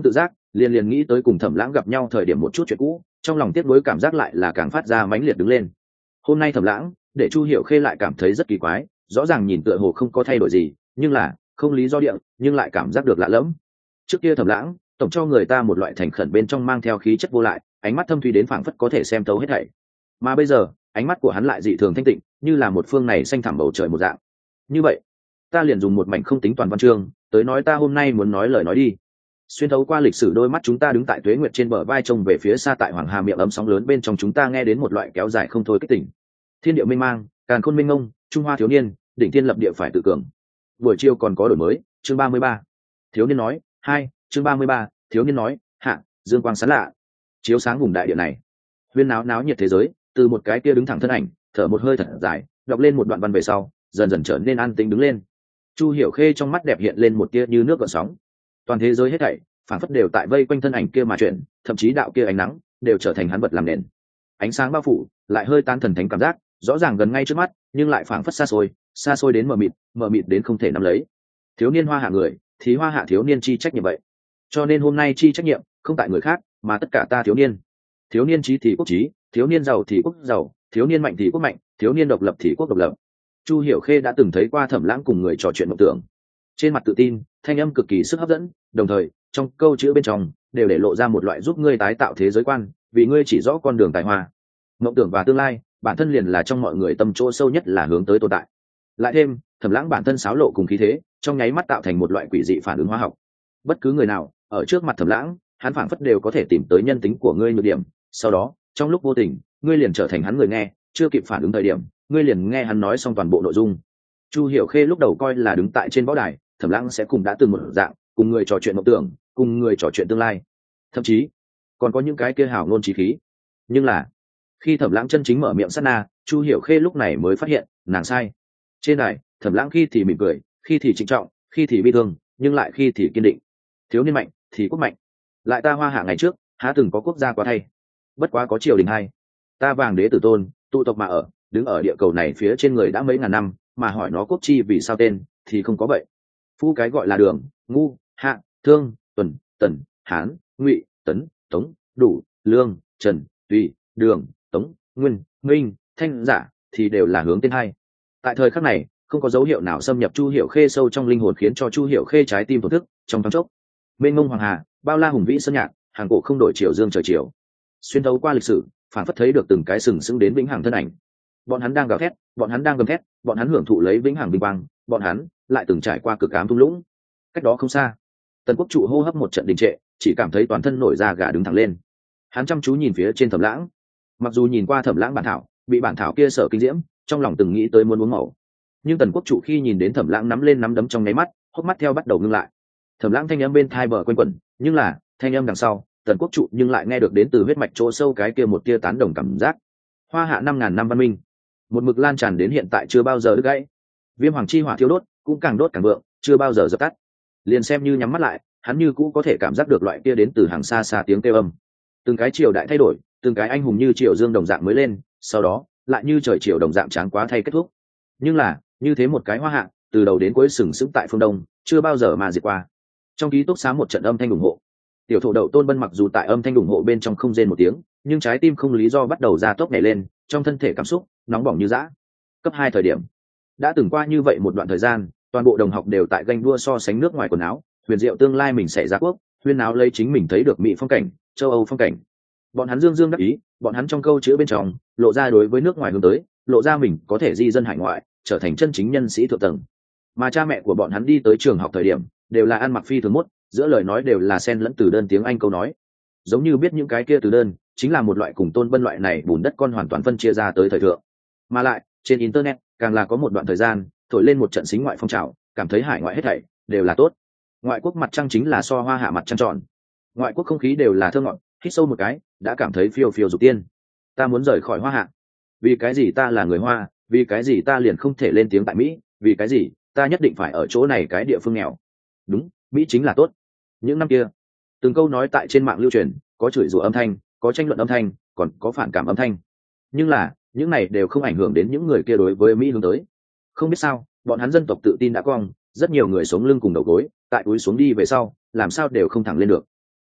liền nghĩ tới cùng Thẩm Lãng gặp nhau thời điểm một chút chuyện cũ, trong lòng tiếc nuối cảm giác lại là càng phát ra mãnh liệt đứng lên. Hôm nay Thẩm Lãng để Chu Hiểu Khê lại cảm thấy rất kỳ quái, rõ ràng nhìn tựa hồ không có thay đổi gì, nhưng là không lý do địa, nhưng lại cảm giác được lạ lẫm. Trước kia Thẩm Lãng tổng cho người ta một loại thành khẩn bên trong mang theo khí chất vô lại, ánh mắt thâm thúy đến phảng phất có thể xem thấu hết thảy. Mà bây giờ ánh mắt của hắn lại dị thường thanh tịnh, như là một phương này xanh thẳm bầu trời một dạng. Như vậy ta liền dùng một mảnh không tính toàn văn chương tới nói ta hôm nay muốn nói lời nói đi. Xuyên thấu qua lịch sử đôi mắt chúng ta đứng tại tuế nguyệt trên bờ vai trông về phía xa, tại hoàng hà miệng ấm sóng lớn bên trong chúng ta nghe đến một loại kéo dài không thôi kích tỉnh. Thiên địa mênh mang, càn khôn mênh mông, trung hoa thiếu niên đỉnh thiên lập địa phải tự cường. Buổi chiều còn có đổi mới. Chương 33. Thiếu niên nói. 2. Chương 33. Thiếu niên nói. Hạ. Dương quang sáng lạ chiếu sáng vùng đại địa này, huyên náo náo nhiệt thế giới. Từ một cái kia đứng thẳng thân ảnh thở một hơi thật dài, đọc lên một đoạn văn về sau dần dần trở nên an tĩnh đứng lên. Chu Hiểu Khê trong mắt đẹp hiện lên một tia như nước gợn sóng. Toàn thế giới hết thảy phản phất đều tại vây quanh thân ảnh kia mà chuyển, thậm chí đạo kia ánh nắng đều trở thành hắn vật làm nền. Ánh sáng bao phủ lại hơi tan thần thánh cảm giác, rõ ràng gần ngay trước mắt nhưng lại phảng phất xa xôi đến mờ mịt đến không thể nắm lấy. Thiếu niên hoa hạ người thì hoa hạ thiếu niên chi trách nhiệm vậy, cho nên hôm nay chi trách nhiệm không tại người khác mà tất cả ta thiếu niên. Thiếu niên trí thì quốc trí, thiếu niên giàu thì quốc giàu, thiếu niên mạnh thì quốc mạnh, thiếu niên độc lập thì quốc độc lập. Chu Hiểu Khê đã từng thấy qua Thẩm Lãng cùng người trò chuyện mộng tưởng, trên mặt tự tin, thanh âm cực kỳ sức hấp dẫn, đồng thời trong câu chữ bên trong đều để lộ ra một loại giúp ngươi tái tạo thế giới quan, vì ngươi chỉ rõ con đường tài hoa. Mộng tưởng và tương lai bản thân liền là trong mọi người tâm chỗ sâu nhất là hướng tới tồn tại. Lại thêm Thẩm Lãng bản thân xáo lộ cùng khí thế, trong nháy mắt tạo thành một loại quỷ dị phản ứng hóa học. Bất cứ người nào ở trước mặt Thẩm Lãng, hắn phảng phất đều có thể tìm tới nhân tính của ngươi nhược điểm, sau đó trong lúc vô tình ngươi liền trở thành hắn người nghe, chưa kịp phản ứng thời điểm ngươi liền nghe hắn nói xong toàn bộ nội dung. Chu Hiểu Khê lúc đầu coi là đứng tại trên võ đài, Thẩm Lãng sẽ cùng đã từng một dạng cùng người trò chuyện mộng tưởng, cùng người trò chuyện tương lai, thậm chí còn có những cái kia hào ngôn chí khí. Nhưng là khi Thẩm Lãng chân chính mở miệng sát na, Chu Hiểu Khê lúc này mới phát hiện nàng sai. Trên đài Thẩm Lãng khi thì mỉm cười, khi thì trịnh trọng, khi thì bi thương, nhưng lại khi thì kiên định. Thiếu niên mạnh thì quốc mạnh, lại ta hoa hạ ngày trước há từng có quốc gia quá thay, bất quá có triều đình hay. Ta vàng đế tử tôn tụ tộc mà ở, đứng ở địa cầu này phía trên người đã mấy ngàn năm, mà hỏi nó quốc chi vì sao tên thì không có vậy. Phu cái gọi là đường, ngu, hạ, thương, tuần, tần, hán, ngụy, tấn, tống, đủ, lương, trần, tùy, đường, tống, nguyên, minh, thanh, giả thì đều là hướng tên hay. Tại thời khắc này không có dấu hiệu nào xâm nhập Chu Hiểu Khê sâu trong linh hồn, khiến cho Chu Hiểu Khê trái tim thổn thức. Trong thoáng chốc mênh mông hoàng hà, bao la hùng vĩ sơn nhạc, hàng cổ không đổi chiều dương trời chiều, xuyên thấu qua lịch sử phản phất thấy được từng cái sừng sững đến vĩnh hằng thân ảnh. Bọn hắn đang gào thét, bọn hắn đang gầm thét, bọn hắn hưởng thụ lấy vĩnh hằng vinh quang, bọn hắn lại từng trải qua cực ám thung lũng. Cách đó không xa, Tần Quốc Trụ hô hấp một trận đình trệ, chỉ cảm thấy toàn thân nổi da gà đứng thẳng lên. Hắn chăm chú nhìn phía trên Thẩm Lãng, mặc dù nhìn qua Thẩm Lãng bản thảo, bị bản thảo kia sợ kinh diễm, trong lòng từng nghĩ tới muốn uống màu, nhưng Tần Quốc Trụ khi nhìn đến Thẩm Lãng nắm lên nắm đấm trong nháy mắt, hốc mắt theo bắt đầu ngưng lại. Thẩm Lãng thanh âm bên tai bờ quanh quẩn, nhưng là thanh âm đằng sau Tần Quốc Trụ nhưng lại nghe được đến từ huyết mạch chỗ sâu cái kia một tia tán đồng cảm giác. Hoa hạ 5.000 năm văn minh, một mực lan tràn đến hiện tại chưa bao giờ đứt gãy. Viêm hoàng chi hỏa thiêu đốt, cũng càng đốt càng vượng, chưa bao giờ dập tắt. Liền xem như nhắm mắt lại, hắn như cũ có thể cảm giác được loại kia đến từ hàng xa xa tiếng kêu âm. Từng cái triều đại thay đổi, từng cái anh hùng như triều dương đồng dạng mới lên, sau đó lại như trời triều đồng dạng tráng quá thay kết thúc. Nhưng là như thế một cái hoa hạ, từ đầu đến cuối sừng sững tại phương đông, chưa bao giờ mà diệt qua. Trong ký túc xá một trận âm thanh ủng hộ, tiểu thổ đậu Tôn Bân mặc dù tại âm thanh ủng hộ bên trong không rên một tiếng, nhưng trái tim không lý do bắt đầu ra tốc nhảy lên, trong thân thể cảm xúc nóng bỏng như dã. Cấp 2 thời điểm đã từng qua như vậy một đoạn thời gian, toàn bộ đồng học đều tại ganh đua so sánh nước ngoài quần áo, huyền diệu tương lai mình sẽ ra quốc, huyên áo lấy chính mình thấy được mỹ phong cảnh, châu Âu phong cảnh. Bọn hắn dương dương đắc ý, bọn hắn trong câu chữ bên trong lộ ra đối với nước ngoài hướng tới, lộ ra mình có thể di dân hải ngoại, trở thành chân chính nhân sĩ thượng tầng. Mà cha mẹ của bọn hắn đi tới trường học thời điểm đều là ăn mặc phi thường mốt, giữa lời nói đều là xen lẫn từ đơn tiếng Anh câu nói, giống như biết những cái kia từ đơn chính là một loại cùng Tôn Bân loại này bùn đất con hoàn toàn phân chia ra tới thời thượng. Mà lại trên internet càng là có một đoạn thời gian thổi lên một trận xính ngoại phong trào, cảm thấy hải ngoại hết thảy đều là tốt, ngoại quốc mặt trăng chính là so hoa hạ mặt trăng tròn, ngoại quốc không khí đều là thơ ngọt, hít sâu một cái đã cảm thấy phiêu phiêu dục tiên. Ta muốn rời khỏi hoa hạ, vì cái gì ta là người hoa, vì cái gì ta liền không thể lên tiếng tại Mỹ, vì cái gì ta nhất định phải ở chỗ này cái địa phương nghèo. Đúng, Mỹ chính là tốt. Những năm kia từng câu nói tại trên mạng lưu truyền, có chửi rủa âm thanh, có tranh luận âm thanh, còn có phản cảm âm thanh, nhưng là những này đều không ảnh hưởng đến những người kia đối với Mỹ hướng tới. Không biết sao bọn hắn dân tộc tự tin đã cong, rất nhiều người sống lưng cùng đầu gối, tại túi xuống đi về sau làm sao đều không thẳng lên được.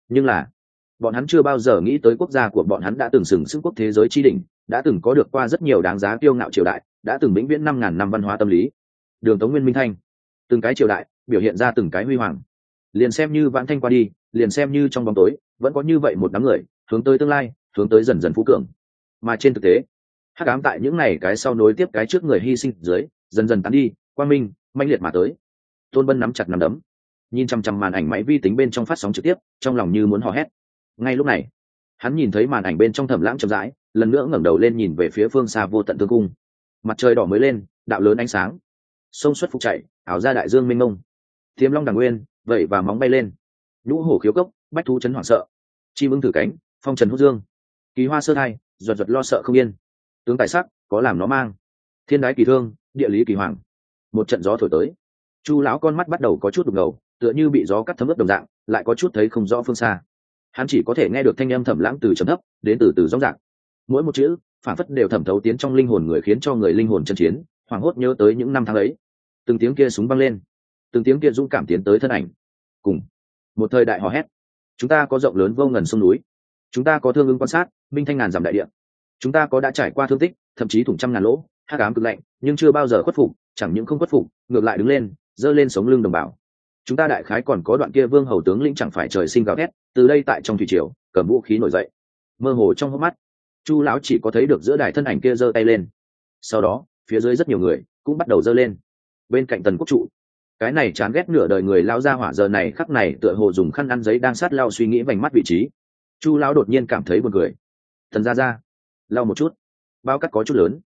Nhưng là bọn hắn chưa bao giờ nghĩ tới quốc gia của bọn hắn đã từng sừng sững quốc thế giới chi đỉnh, đã từng có được qua rất nhiều đáng giá kiêu ngạo triều đại, đã từng vĩnh viễn 5.000 năm văn hóa tâm lý. Đường Tống Nguyên Minh Thanh, từng cái triều đại biểu hiện ra từng cái huy hoàng. Liền xem như vãn thanh qua đi, liền xem như trong bóng tối vẫn có như vậy một đám người hướng tới tương lai, hướng tới dần dần phú cường. Mà trên thực tế, hắc ám tại những này cái sau nối tiếp cái trước người hy sinh dưới dần dần tán đi, quang minh mãnh liệt mà tới. Tôn Bân nắm chặt nắm đấm, nhìn chăm chăm màn ảnh máy vi tính bên trong phát sóng trực tiếp, trong lòng như muốn hò hét. Ngay lúc này, hắn nhìn thấy màn ảnh bên trong Thẩm Lãng chậm rãi lần nữa ngẩng đầu lên nhìn về phía phương xa vô tận thương cung. Mặt trời đỏ mới lên, đạo lớn ánh sáng, sông xuất phục chạy, ảo ra đại dương mênh mông. Tiềm long đằng nguyên, vậy và móng bay lên. Nhũ hổ khiếu cốc, bách thú chấn hoảng sợ. Chim ưng thử cánh, phong trần hút dương. Kỳ hoa sơ thai, ruột ruột lo sợ không yên. Tướng tài sắc, có làm nó mang. Thiên đái kỳ thương, địa lý kỳ hoàng. Một trận gió thổi tới, Chu lão con mắt bắt đầu có chút đục ngầu, tựa như bị gió cắt thấm ướt đồng dạng, lại có chút thấy không rõ phương xa. Hắn chỉ có thể nghe được thanh âm Thẩm Lãng từ trầm thấp đến từ rõ ràng, mỗi một chữ phản phất đều thẩm thấu tiến trong linh hồn người, khiến cho người linh hồn chân chiến hoảng hốt nhớ tới những năm tháng ấy. Từng tiếng kia súng vang lên, từng tiếng kia dũng cảm tiến tới thân ảnh. Cùng một thời đại hò hét, chúng ta có rộng lớn vô ngần sông núi, chúng ta có thương ứng quan sát minh thanh ngàn dặm đại địa, chúng ta có đã trải qua thương tích, thậm chí thủng trăm ngàn lỗ, hắc ám cực lạnh, nhưng chưa bao giờ khuất phục, chẳng những không khuất phục, ngược lại đứng lên, giơ lên sống lưng đồng bào. Chúng ta đại khái còn có đoạn kia vương hầu tướng lĩnh chẳng phải trời sinh gào thét, từ đây tại trong thủy triều cầm vũ khí nổi dậy. Mơ hồ trong hốc mắt, Chu lão chỉ có thấy được giữa đài thân ảnh kia giơ tay lên. Sau đó phía dưới rất nhiều người cũng bắt đầu giơ lên. Bên cạnh Tần Quốc trụ, cái này chán ghét nửa đời người lao ra hỏa giờ này khắc này tựa hồ dùng khăn ăn giấy đang sát lau suy nghĩ vành mắt vị trí. Chu lão đột nhiên cảm thấy buồn cười. Thần ra lau một chút, bao cắt có chút lớn.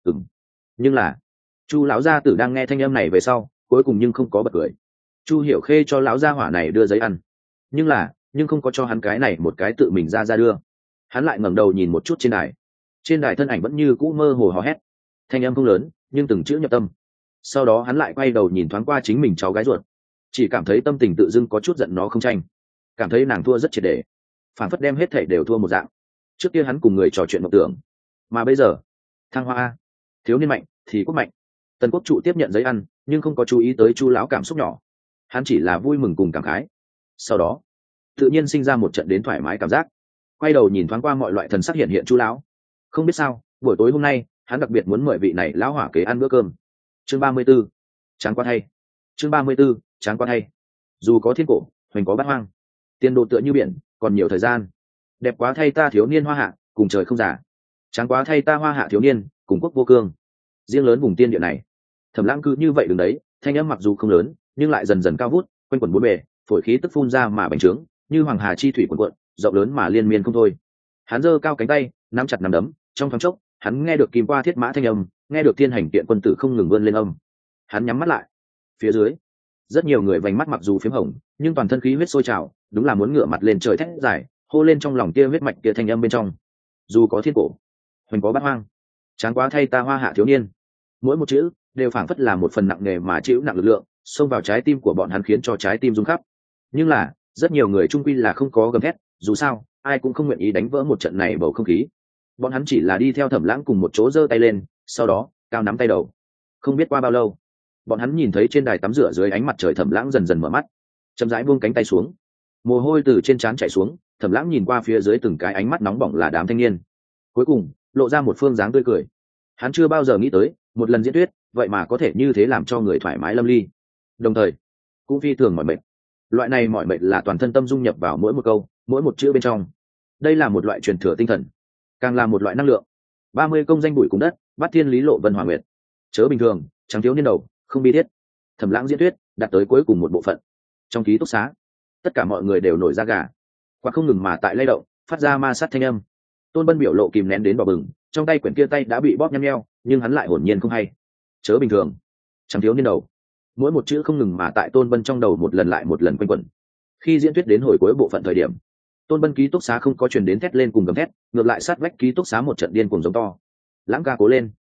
Nhưng là Chu lão gia tử đang nghe thanh âm này về sau, cuối cùng nhưng không có bật cười. Chu Hiểu Khê cho lão gia hỏa này đưa giấy ăn, nhưng không có cho hắn cái này một cái tự mình ra đưa. Hắn lại ngẩng đầu nhìn một chút trên đài thân ảnh vẫn như cũ mơ hồ hò hét, thanh âm không lớn nhưng từng chữ nhập tâm. Sau đó hắn lại quay đầu nhìn thoáng qua chính mình cháu gái ruột, chỉ cảm thấy tâm tình tự dưng có chút giận nó không tranh, cảm thấy nàng thua rất triệt để, phản phất đem hết thảy đều thua một dạng. Trước kia hắn cùng người trò chuyện mộng tưởng, mà bây giờ thăng hoa, thiếu niên mạnh thì quốc mạnh. Tần Quốc trụ tiếp nhận giấy ăn nhưng không có chú ý tới Chu lão cảm xúc nhỏ, hắn chỉ là vui mừng cùng cảm khái. Sau đó tự nhiên sinh ra một trận đến thoải mái cảm giác, quay đầu nhìn thoáng qua mọi loại thần sắc hiện Chu lão. Không biết sao buổi tối hôm nay hắn đặc biệt muốn mời vị này lão hỏa kế ăn bữa cơm. Chương 34, tráng quan hay. Chương 34, tráng quan hay. Dù có thiên cổ hoành có bát hoang, tiền đồ tựa như biển, còn nhiều thời gian. Đẹp quá thay ta thiếu niên hoa hạ, cùng trời không giả. Tráng quá thay ta hoa hạ thiếu niên, cùng quốc vô cương. Riêng lớn vùng tiên địa này, Thẩm Lãng cứ như vậy đứng đấy, thanh âm mặc dù không lớn nhưng lại dần dần cao vút, quanh quẩn bốn bề, phổi khí tức phun ra mà bành trướng như hoàng hà chi thủy cuồn cuộn, rộng lớn mà liên miên không thôi. Hắn giơ cao cánh tay, nắm chặt nắm đấm, trong thoáng chốc hắn nghe được kim qua thiết mã thanh âm, nghe được thiên hành kiện quân tử không ngừng vươn lên âm. Hắn nhắm mắt lại, phía dưới rất nhiều người vành mắt mặc dù phím hồng nhưng toàn thân khí huyết sôi trào, đúng là muốn ngửa mặt lên trời thét giải, hô lên trong lòng kia huyết mạch kia thanh âm bên trong. Dù có thiên cổ hoành có bát hoang, tráng quá thay ta hoa hạ thiếu niên, mỗi một chữ đều phảng phất là một phần nặng nề mà chịu nặng lực lượng xông vào trái tim của bọn hắn, khiến cho trái tim rung khắp. Nhưng là rất nhiều người trung quy là không có gầm thét, dù sao ai cũng không nguyện ý đánh vỡ một trận này bầu không khí. Bọn hắn chỉ là đi theo Thẩm Lãng cùng một chỗ giơ tay lên, sau đó cao nắm tay đầu. Không biết qua bao lâu, bọn hắn nhìn thấy trên đài tắm rửa dưới ánh mặt trời Thẩm Lãng dần dần mở mắt, chậm rãi buông cánh tay xuống, mồ hôi từ trên trán chảy xuống. Thẩm Lãng nhìn qua phía dưới từng cái ánh mắt nóng bỏng là đám thanh niên, cuối cùng lộ ra một phương dáng tươi cười. Hắn chưa bao giờ nghĩ tới một lần diễn thuyết vậy mà có thể như thế làm cho người thoải mái lâm ly, đồng thời cũng phi thường mỏi mệt. Loại này mỏi mệt là toàn thân tâm dung nhập vào mỗi một câu mỗi một chữ bên trong. Đây là một loại truyền thừa tinh thần, càng là một loại năng lượng. 30 công danh bụi cùng đất, bắt thiên lý lộ vân hòa nguyệt, chớ bình thường chẳng thiếu niên đầu không bi thiết. Thẩm Lãng diễn thuyết đạt tới cuối cùng một bộ phận, trong ký túc xá tất cả mọi người đều nổi da gà, quạt không ngừng mà tại lay động, phát ra ma sát thanh âm. Tôn Bân biểu lộ kìm nén đến đỏ bừng, trong tay quyển kia tay đã bị bóp nhăn nheo, nhưng hắn lại hồn nhiên không hay. Chớ bình thường chẳng thiếu niên đầu, mỗi một chữ không ngừng mà tại Tôn Bân trong đầu một lần lại một lần quanh quẩn. Khi diễn thuyết đến hồi cuối bộ phận thời điểm, Tôn Bân ký túc xá không có truyền đến thét lên cùng gầm thét, ngược lại sát vách ký túc xá một trận điên cuồng giống to. Lãng ca cố lên,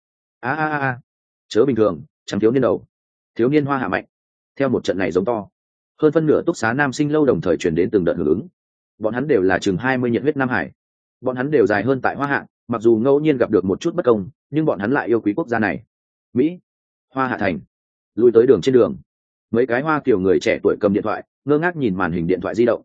a chớ bình thường chẳng thiếu niên đầu, thiếu niên hoa hạ mạnh. Theo một trận này giống to, hơn phân nửa túc xá nam sinh lâu đồng thời truyền đến từng đợt hưởng ứng. Bọn hắn đều là chừng 20 nhiệt huyết nam hải, bọn hắn đều dài hơn tại hoa hạ, mặc dù ngẫu nhiên gặp được một chút bất công nhưng bọn hắn lại yêu quý quốc gia này. Mỹ, hoa hạ thành. Lui tới đường trên đường, mấy cái hoa kiểu người trẻ tuổi cầm điện thoại ngơ ngác nhìn màn hình điện thoại di động.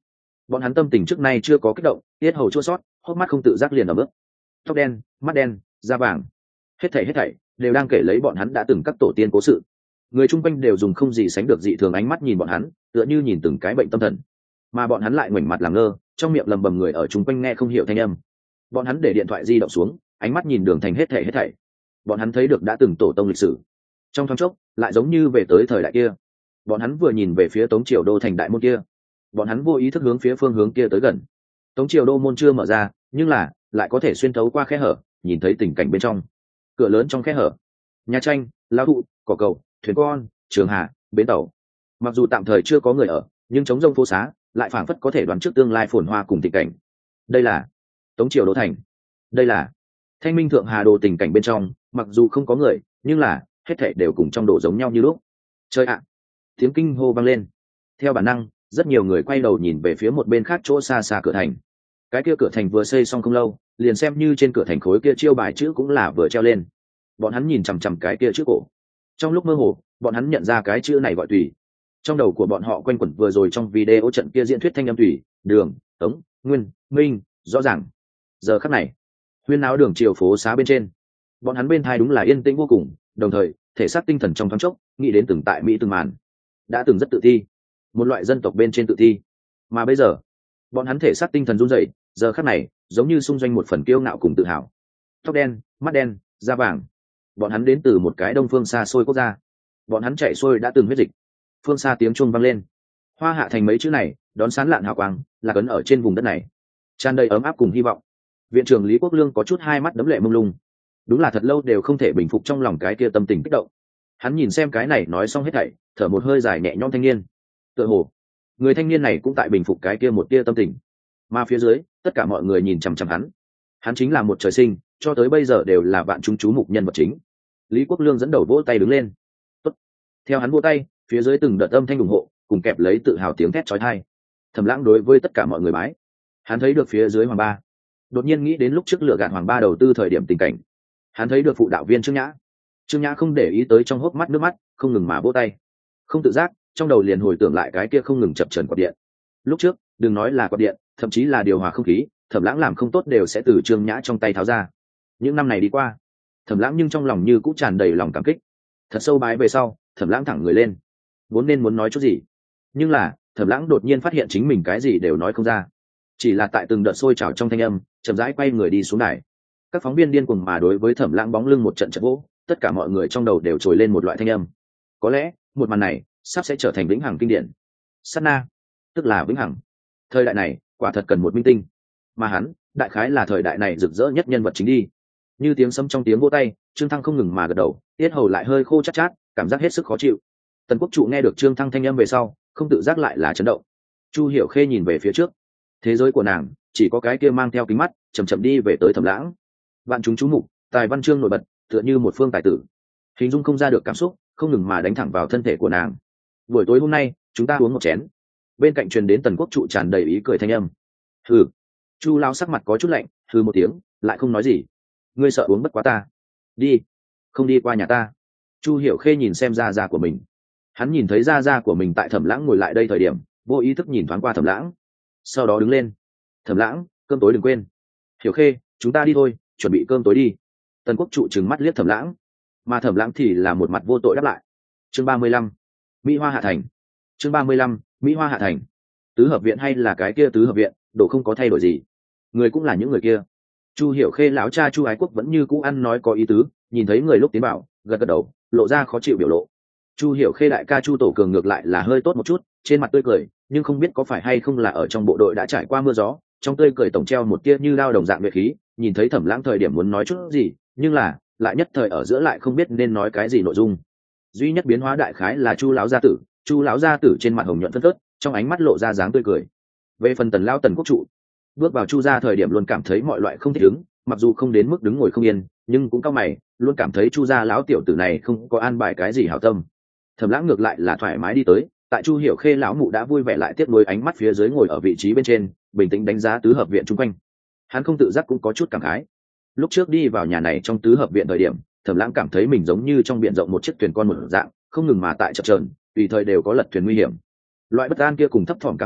bọn hắn tâm tình trước nay chưa có kích động, tiết hầu chua sót, hốc mắt không tự giác liền ở bước. Tóc đen, mắt đen, da vàng, hết thảy đều đang kể lấy bọn hắn đã từng các tổ tiên cố sự. Người chung quanh đều dùng không gì sánh được dị thường ánh mắt nhìn bọn hắn, tựa như nhìn từng cái bệnh tâm thần, mà bọn hắn lại ngoảnh mặt làm ngơ, trong miệng lầm bầm, người ở chung quanh nghe không hiểu thanh âm. Bọn hắn để điện thoại di động xuống, ánh mắt nhìn đường thành hết thảy. Bọn hắn thấy được đã từng tổ tông lịch sử, trong thoáng chốc lại giống như về tới thời đại kia. Bọn hắn vừa nhìn về phía Tống Triều Đô thành đại môn kia, bọn hắn vô ý thức hướng phía phương hướng kia tới gần. Tống Triều Đô môn chưa mở ra, nhưng là lại có thể xuyên thấu qua khe hở, nhìn thấy tình cảnh bên trong. Cửa lớn trong khe hở, nhà tranh, lao thụ, cỏ cầu, thuyền con, trường hạ, bến tàu. Mặc dù tạm thời chưa có người ở, nhưng trống rông phố xá lại phảng phất có thể đoán trước tương lai phồn hoa cùng tình cảnh. Đây là Tống Triều Đô thành, đây là Thanh Minh Thượng Hà Đồ. Tình cảnh bên trong mặc dù không có người, nhưng là hết thảy đều cùng trong đồ giống nhau như lúc. Trời ạ! Tiếng kinh hô vang lên. Theo bản năng, rất nhiều người quay đầu nhìn về phía một bên khác, chỗ xa xa cửa thành. Cái kia cửa thành vừa xây xong không lâu, liền xem như trên cửa thành khối kia chiêu bài chữ cũng là vừa treo lên. Bọn hắn nhìn chằm chằm cái kia chữ cổ. Trong lúc mơ hồ, bọn hắn nhận ra cái chữ này gọi Tùy. Trong đầu của bọn họ quanh quẩn vừa rồi trong video trận kia diễn thuyết thanh âm Tùy, Đường, Tống, Nguyên, Minh, rõ ràng. Giờ khắc này, huyên náo đường chiều phố xá bên trên, bọn hắn bên thai đúng là yên tĩnh vô cùng, đồng thời thể xác tinh thần trong thoáng chốc nghĩ đến từng tại Mỹ từng màn đã từng rất tự thi, một loại dân tộc bên trên tự thi, mà bây giờ bọn hắn thể xác tinh thần run rẩy, giờ khắc này giống như xung doanh một phần kiêu ngạo cùng tự hào. Tóc đen, mắt đen, da vàng, bọn hắn đến từ một cái đông phương xa xôi quốc gia, bọn hắn chạy xuôi đã từng huyết dịch. Phương xa tiếng chuông vang lên, Hoa Hạ thành mấy chữ này đón sán lạn hào quang, là cấn ở trên vùng đất này, tràn đầy ấm áp cùng hy vọng. Viện trưởng Lý Quốc Lương có chút hai mắt đấm lệ mông lung, đúng là thật lâu đều không thể bình phục trong lòng cái kia tâm tình kích động. Hắn nhìn xem cái này nói xong hết thảy, thở một hơi dài nhẹ nhõm thanh niên. Tựa hồ người thanh niên này cũng tại bình phục cái kia một tia tâm tình, mà phía dưới tất cả mọi người nhìn chằm chằm hắn. Hắn chính là một trời sinh, cho tới bây giờ đều là vạn chúng chú mục nhân vật chính. Lý Quốc Lương dẫn đầu vỗ tay đứng lên. Tốt. Theo hắn vỗ tay, phía dưới từng đợt âm thanh ủng hộ cùng kẹp lấy tự hào tiếng thét chói tai. Thẩm Lãng đối với tất cả mọi người bái. Hắn thấy được phía dưới Hoàng Ba, đột nhiên nghĩ đến lúc trước lựa gạt Hoàng Ba đầu tư thời điểm tình cảnh. Hắn thấy được phụ đạo viên Trương Nhã không để ý tới trong hốc mắt nước mắt, không ngừng mà vỗ tay. Không tự giác trong đầu liền hồi tưởng lại cái kia không ngừng chập chờn quạt điện. Lúc trước đừng nói là quạt điện, thậm chí là điều hòa không khí, Thẩm Lãng làm không tốt đều sẽ từ Trương Nhã trong tay tháo ra. Những năm này đi qua, Thẩm Lãng nhưng trong lòng như cũng tràn đầy lòng cảm kích. Thật sâu bái về sau, Thẩm Lãng thẳng người lên, vốn nên muốn nói chút gì, nhưng là Thẩm Lãng đột nhiên phát hiện chính mình cái gì đều nói không ra, chỉ là tại từng đợt sôi trào trong thanh âm, chậm rãi quay người đi xuống đài. Các phóng viên điên cuồng mà đối với Thẩm Lãng bóng lưng một trận chật vỗ, tất cả mọi người trong đầu đều trồi lên một loại thanh âm. Có lẽ một màn này sắp sẽ trở thành vĩnh hằng kinh điển. Sát na, tức là vĩnh hằng. Thời đại này quả thật cần một minh tinh, mà hắn đại khái là thời đại này rực rỡ nhất nhân vật chính đi. Như tiếng sấm trong tiếng vỗ tay, Trương Thăng không ngừng mà gật đầu, tiết hầu lại hơi khô chát chát, cảm giác hết sức khó chịu. Tần Quốc Trụ nghe được Trương Thăng thanh âm về sau, không tự giác lại là chấn động. Chu Hiểu Khê nhìn về phía trước, thế giới của nàng chỉ có cái kia mang theo kính mắt, chậm chậm đi về tới Thẩm Lãng. Vạn chúng chú mục, tài văn chương nổi bật, tựa như một phương tài tử, hình dung không ra được cảm xúc, không ngừng mà đánh thẳng vào thân thể của nàng. Buổi tối hôm nay chúng ta uống một chén. Bên cạnh truyền đến Tần Quốc Trụ tràn đầy ý cười thanh âm. Hừ. Chu lão sắc mặt có chút lạnh, hừ một tiếng, lại không nói gì. Ngươi sợ uống bất quá ta, đi, không đi qua nhà ta. Chu Hiểu Khê nhìn xem gia gia của mình, hắn nhìn thấy gia gia của mình tại Thẩm Lãng ngồi lại đây thời điểm, vô ý thức nhìn thoáng qua Thẩm Lãng, sau đó đứng lên. Thẩm Lãng, cơm tối đừng quên. Hiểu Khê, chúng ta đi thôi, chuẩn bị cơm tối đi. Tần Quốc Trụ trừng mắt liếc Thẩm Lãng, mà Thẩm Lãng thì là một mặt vô tội đáp lại. Chương 35, Mỹ Hoa Hạ Thành. Chương 35, Mỹ Hoa Hạ Thành. Tứ hợp viện hay là cái kia tứ hợp viện, đồ không có thay đổi gì, người cũng là những người kia. Chu Hiểu Khê lão cha Chu Ái Quốc vẫn như cũ ăn nói có ý tứ, nhìn thấy người lúc tiến bảo, gật gật đầu, lộ ra khó chịu biểu lộ. Chu Hiểu Khê đại ca Chu Tổ Cường ngược lại là hơi tốt một chút, trên mặt tươi cười, nhưng không biết có phải hay không là ở trong bộ đội đã trải qua mưa gió, trong tươi cười tổng treo một tia như đao đồng dạng nhuệ khí. Nhìn thấy Thẩm Lãng thời điểm muốn nói chút gì, nhưng là lại nhất thời ở giữa lại không biết nên nói cái gì nội dung. Duy nhất biến hóa đại khái là Chu lão gia tử, Chu lão gia tử trên mặt hồng nhuận phấn phớt, trong ánh mắt lộ ra dáng tươi cười. Về phần Tần lão Tần Quốc Trụ, bước vào Chu gia thời điểm luôn cảm thấy mọi loại không thích ứng, mặc dù không đến mức đứng ngồi không yên, nhưng cũng cao mày, luôn cảm thấy Chu gia lão tiểu tử này không có an bài cái gì hảo tâm. Thẩm Lãng ngược lại là thoải mái đi tới, tại Chu Hiểu Khê lão mụ đã vui vẻ lại tiếp nối ánh mắt phía dưới ngồi ở vị trí bên trên, bình tĩnh đánh giá tứ hợp viện chung quanh. Hắn không tự giác cũng có chút cảm khái. Lúc trước đi vào nhà này trong tứ hợp viện thời điểm, Thẩm Lãng cảm thấy mình giống như trong biển rộng một chiếc thuyền con một dạng, không ngừng mà tại chập chờn, tùy thời đều có lật thuyền nguy hiểm. Loại bất an kia cùng thấp thỏm cảm xúc,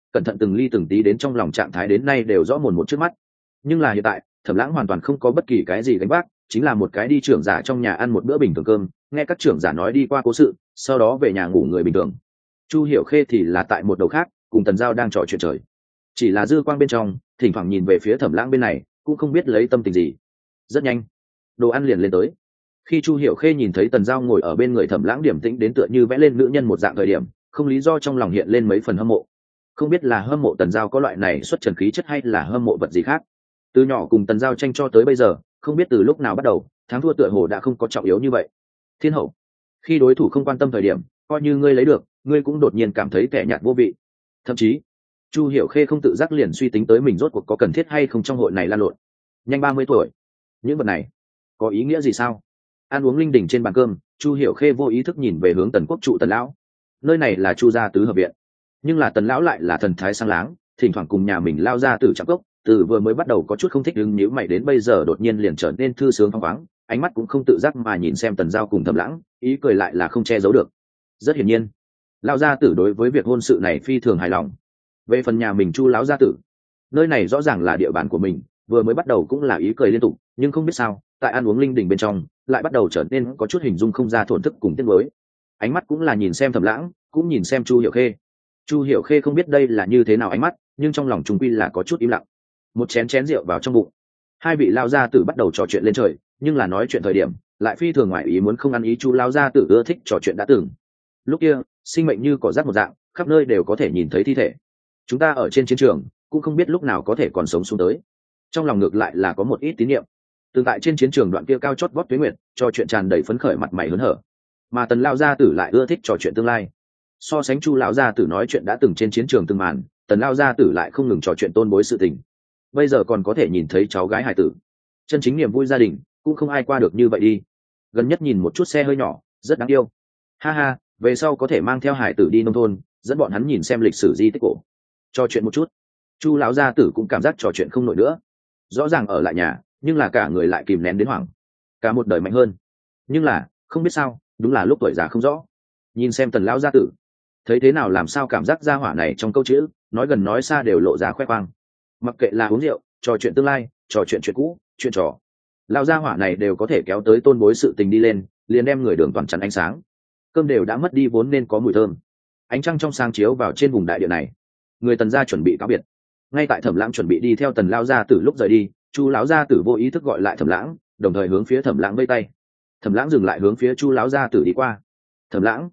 cẩn thận từng ly từng tí đến trong lòng trạng thái đến nay đều rõ mồn một trước mắt. Nhưng là hiện tại Thẩm Lãng hoàn toàn không có bất kỳ cái gì gánh vác, chính là một cái đi trưởng giả trong nhà ăn một bữa bình thường cơm, nghe các trưởng giả nói đi qua cố sự, sau đó về nhà ngủ người bình thường. Chu Hiểu Khê thì là tại một đầu khác, cùng Tần Giao đang trò chuyện trời. Chỉ là dư quang bên trong, thỉnh thoảng nhìn về phía Thẩm Lãng bên này, cũng không biết lấy tâm tình gì. Rất nhanh, đồ ăn liền lên tới. Khi Chu Hiểu Khê nhìn thấy Tần Giao ngồi ở bên người Thẩm Lãng điềm tĩnh đến tựa như vẽ lên nữ nhân một dạng thời điểm, không lý do trong lòng hiện lên mấy phần hâm mộ. Không biết là hâm mộ Tần Giao có loại này xuất trần khí chất hay là hâm mộ vật gì khác. Từ nhỏ cùng Tần Giao tranh cho tới bây giờ, không biết từ lúc nào bắt đầu, thắng thua tựa hồ đã không có trọng yếu như vậy. Thiên hậu, khi đối thủ không quan tâm thời điểm, coi như ngươi lấy được, ngươi cũng đột nhiên cảm thấy tẻ nhạt vô vị. Thậm chí, Chu Hiểu Khê không tự giác liền suy tính tới mình rốt cuộc có cần thiết hay không trong hội này lan lộn. Nhanh 30 tuổi, những vật này có ý nghĩa gì sao? Ăn uống linh đình trên bàn cơm, Chu Hiểu Khê vô ý thức nhìn về hướng Tần Quốc trụ Tần lão. Nơi này là Chu gia tứ hợp viện, nhưng là Tần lão lại là thần thái sang láng, thỉnh thoảng cùng nhà mình lao ra từ trạm cốc, từ vừa mới bắt đầu có chút không thích đứng nhíu mày đến bây giờ đột nhiên liền trở nên thư sướng phóng khoáng, ánh mắt cũng không tự giác mà nhìn xem Tần Giao cùng Thẩm Lãng, ý cười lại là không che giấu được. Rất hiển nhiên, lão gia tử đối với việc hôn sự này phi thường hài lòng. Về phần nhà mình Chu lão gia tử, nơi này rõ ràng là địa bàn của mình, vừa mới bắt đầu cũng là ý cười liên tục, nhưng không biết sao, tại ăn uống linh đình bên trong, lại bắt đầu trở nên có chút hình dung không ra thổn thức cùng tiếc nuối. Ánh mắt cũng là nhìn xem Thẩm Lãng, cũng nhìn xem Chu Hiểu Khê. Chu Hiểu Khê không biết đây là như thế nào ánh mắt, nhưng trong lòng trung quy là có chút im lặng. Một chén rượu vào trong bụng, hai vị lao gia tử bắt đầu trò chuyện lên trời, nhưng là nói chuyện thời điểm lại phi thường ngoại ý muốn không ăn ý. Chu lao gia tử ưa thích trò chuyện đã từng. Lúc kia sinh mệnh như cỏ rác một dạng, khắp nơi đều có thể nhìn thấy thi thể. Chúng ta ở trên chiến trường cũng không biết lúc nào có thể còn sống xuống tới. Trong lòng ngược lại là có một ít tín niệm. Từng tại trên chiến trường đoạn kia cao chót vót tuế nguyệt, trò chuyện tràn đầy phấn khởi mặt mày hớn hở. Mà Tần lao gia tử lại ưa thích trò chuyện tương lai. So sánh Chu lão gia tử nói chuyện đã từng trên chiến trường từng màn, Tần lao gia tử lại không ngừng trò chuyện tôn bối sự tình. Bây giờ còn có thể nhìn thấy cháu gái hài tử, chân chính niềm vui gia đình cũng không ai qua được như vậy đi. Gần nhất nhìn một chút xe hơi nhỏ rất đáng yêu, ha ha, về sau có thể mang theo hài tử đi nông thôn, dẫn bọn hắn nhìn xem lịch sử di tích cổ, trò chuyện một chút. Chu lão gia tử cũng cảm giác trò chuyện không nổi nữa, rõ ràng ở lại nhà nhưng là cả người lại kìm nén đến hoảng, cả một đời mạnh hơn. Nhưng là không biết sao, đúng là lúc tuổi già không rõ. Nhìn xem Tần lão gia tử, thấy thế nào làm sao cảm giác gia hỏa này trong câu chữ nói gần nói xa đều lộ ra khoe khoang. Mặc kệ là uống rượu, trò chuyện tương lai, trò chuyện chuyện cũ, chuyện trò, lão gia hỏa này đều có thể kéo tới tôn bối sự tình đi lên, liền đem người đường toàn chắn ánh sáng. Cơm đều đã mất đi vốn nên có mùi thơm, ánh trăng trong sáng chiếu vào trên vùng đại địa này. Người Tần gia chuẩn bị cáo biệt. Ngay tại Thẩm Lãng chuẩn bị đi theo Tần lão gia tử lúc rời đi, Chu lão gia tử vô ý thức gọi lại Thẩm Lãng, đồng thời hướng phía Thẩm Lãng vẫy tay. Thẩm Lãng dừng lại hướng phía Chu lão gia tử đi qua. Thẩm Lãng,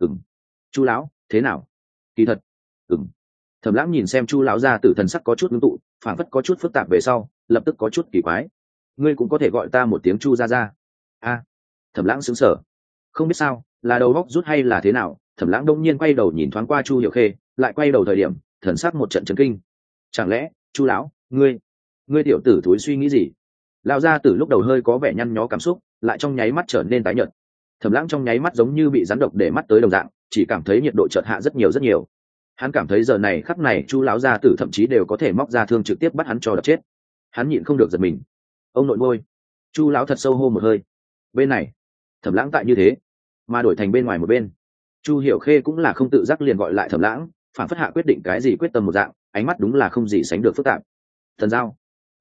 Chu lão, thế nào? Kỳ thật, Thẩm Lãng nhìn xem Chu lão gia tử thần sắc có chút ngưng tụ, phảng phất có chút phức tạp về sau, lập tức có chút kỳ quái. Ngươi cũng có thể gọi ta một tiếng Chu gia gia. A. Thẩm Lãng sững sờ, không biết sao, là đầu óc rút hay là thế nào, Thẩm Lãng đông nhiên quay đầu nhìn thoáng qua Chu Hiểu Khê, lại quay đầu thời điểm, thần sắc một trận chấn kinh. Chẳng lẽ, Chu lão, ngươi tiểu tử thúi suy nghĩ gì? Lão gia tử lúc đầu hơi có vẻ nhăn nhó cảm xúc, lại trong nháy mắt trở nên tái nhợt. Thẩm Lãng trong nháy mắt giống như bị rắn độc để mắt tới đồng dạng, chỉ cảm thấy nhiệt độ chợt hạ rất nhiều. Hắn cảm thấy giờ này khắc này Chu lão gia tử thậm chí đều có thể móc ra thương trực tiếp bắt hắn cho đập chết. Hắn nhịn không được giật mình. Ông nội môi. Chu lão thật sâu hô một hơi. Bên này, Thẩm Lãng tại như thế, mà đổi thành bên ngoài một bên. Chu Hiểu Khê cũng là không tự giác liền gọi lại Thẩm Lãng, phản phất hạ quyết định cái gì quyết tâm một dạng, ánh mắt đúng là không gì sánh được phức tạp. Thần Giao,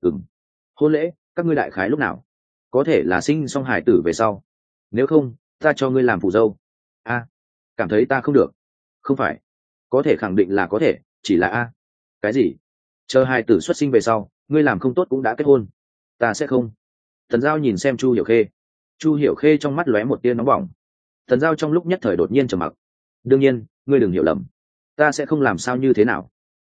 hôn lễ, các ngươi đại khái lúc nào? Có thể là sinh xong hải tử về sau. Nếu không, ta cho ngươi làm phù dâu. A, cảm thấy ta không được. Không phải, có thể khẳng định là có thể, chỉ là a. Cái gì? Chờ hải tử xuất sinh về sau, ngươi làm không tốt cũng đã kết hôn. Ta sẽ không. Thần Giao nhìn xem Chu Hiểu Khê. Chu Hiểu Khê trong mắt lóe một tia nóng bỏng. Thần Giao trong lúc nhất thời đột nhiên trầm mặc. Đương nhiên, ngươi đừng hiểu lầm, ta sẽ không làm sao như thế nào.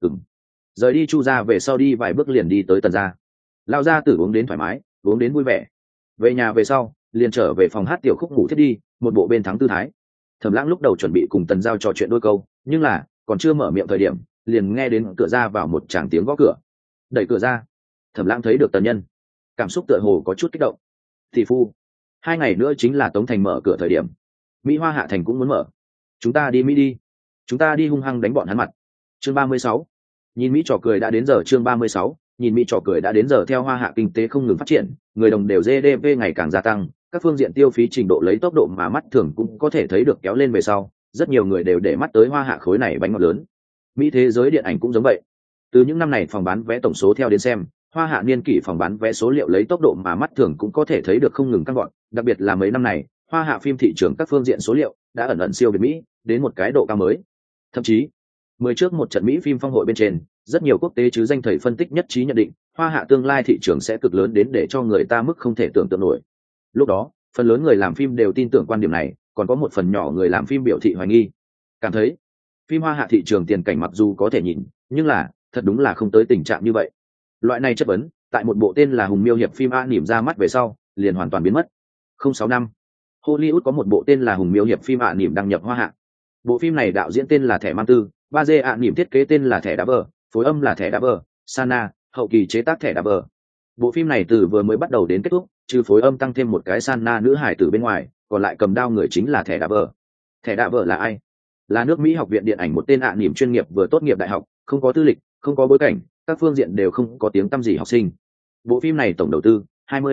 Rời đi Chu gia về sau đi vài bước liền đi tới Tần gia. Lão gia tử uống đến thoải mái, uống đến vui vẻ. Về nhà về sau, liền trở về phòng hát tiểu khúc ngủ thiết đi, một bộ bên thắng tư thái. Thẩm Lãng lúc đầu chuẩn bị cùng Tần Giao trò chuyện đôi câu, nhưng là còn chưa mở miệng thời điểm, liền nghe đến cửa ra vào một tràng tiếng gõ cửa. Đẩy cửa ra, Thẩm Lãng thấy được Tần Nhân, cảm xúc tựa hồ có chút kích động. Thị phu, 2 ngày nữa chính là Tống Thành mở cửa thời điểm. Mỹ Hoa Hạ Thành cũng muốn mở. Chúng ta đi Mỹ đi. Chúng ta đi hung hăng đánh bọn hắn mặt. Chương 36. Nhìn Mỹ trò cười đã đến giờ. Chương 36. Nhìn Mỹ trò cười đã đến giờ. Theo Hoa Hạ kinh tế không ngừng phát triển, người đồng đều GDP ngày càng gia tăng, các phương diện tiêu phí trình độ lấy tốc độ mà mắt thường cũng có thể thấy được kéo lên về sau, rất nhiều người đều để mắt tới Hoa Hạ khối này bánh ngọt lớn. Mỹ thế giới điện ảnh cũng giống vậy. Từ những năm này phòng bán vé tổng số theo đến xem, Hoa Hạ niên kỷ phòng bán vé số liệu lấy tốc độ mà mắt thường cũng có thể thấy được không ngừng tăng vọt, đặc biệt là mấy năm này, Hoa Hạ phim thị trường các phương diện số liệu đã ẩn ẩn siêu việt Mỹ, đến một cái độ cao mới. Thậm chí, mới trước một trận Mỹ phim phong hội bên trên, rất nhiều quốc tế chứ danh thầy phân tích nhất trí nhận định, Hoa Hạ tương lai thị trường sẽ cực lớn đến để cho người ta mức không thể tưởng tượng nổi. Lúc đó, phần lớn người làm phim đều tin tưởng quan điểm này, còn có một phần nhỏ người làm phim biểu thị hoài nghi, cảm thấy phim Hoa Hạ thị trường tiền cảnh mặc dù có thể nhìn, nhưng là thật đúng là không tới tình trạng như vậy. Loại này chất vấn tại một bộ tên là Hùng Miêu hiệp phim nỉm ra mắt về sau liền hoàn toàn biến mất. Không 6 năm, Hollywood có một bộ tên là Hùng Miêu hiệp phim nỉm đăng nhập Hoa Hạ. Bộ phim này đạo diễn tên là Thẻ Mang Tư, 3D nỉm thiết kế tên là Thẻ Đá Bờ, phối âm là Thẻ Đá Bờ, Sana hậu kỳ chế tác Thẻ Đá Bờ. Bộ phim này từ vừa mới bắt đầu đến kết thúc, trừ phối âm tăng thêm một cái Sana nữ hải tử bên ngoài, còn lại cầm đao người chính là Thẻ Đá Bờ. Thẻ Đá Bờ là ai? Là nước Mỹ học viện điện ảnh một tên nỉm chuyên nghiệp vừa tốt nghiệp đại học, không có tư lịch, không có bối cảnh, các phương diện đều không có tiếng tăm gì học sinh. Bộ phim này tổng đầu tư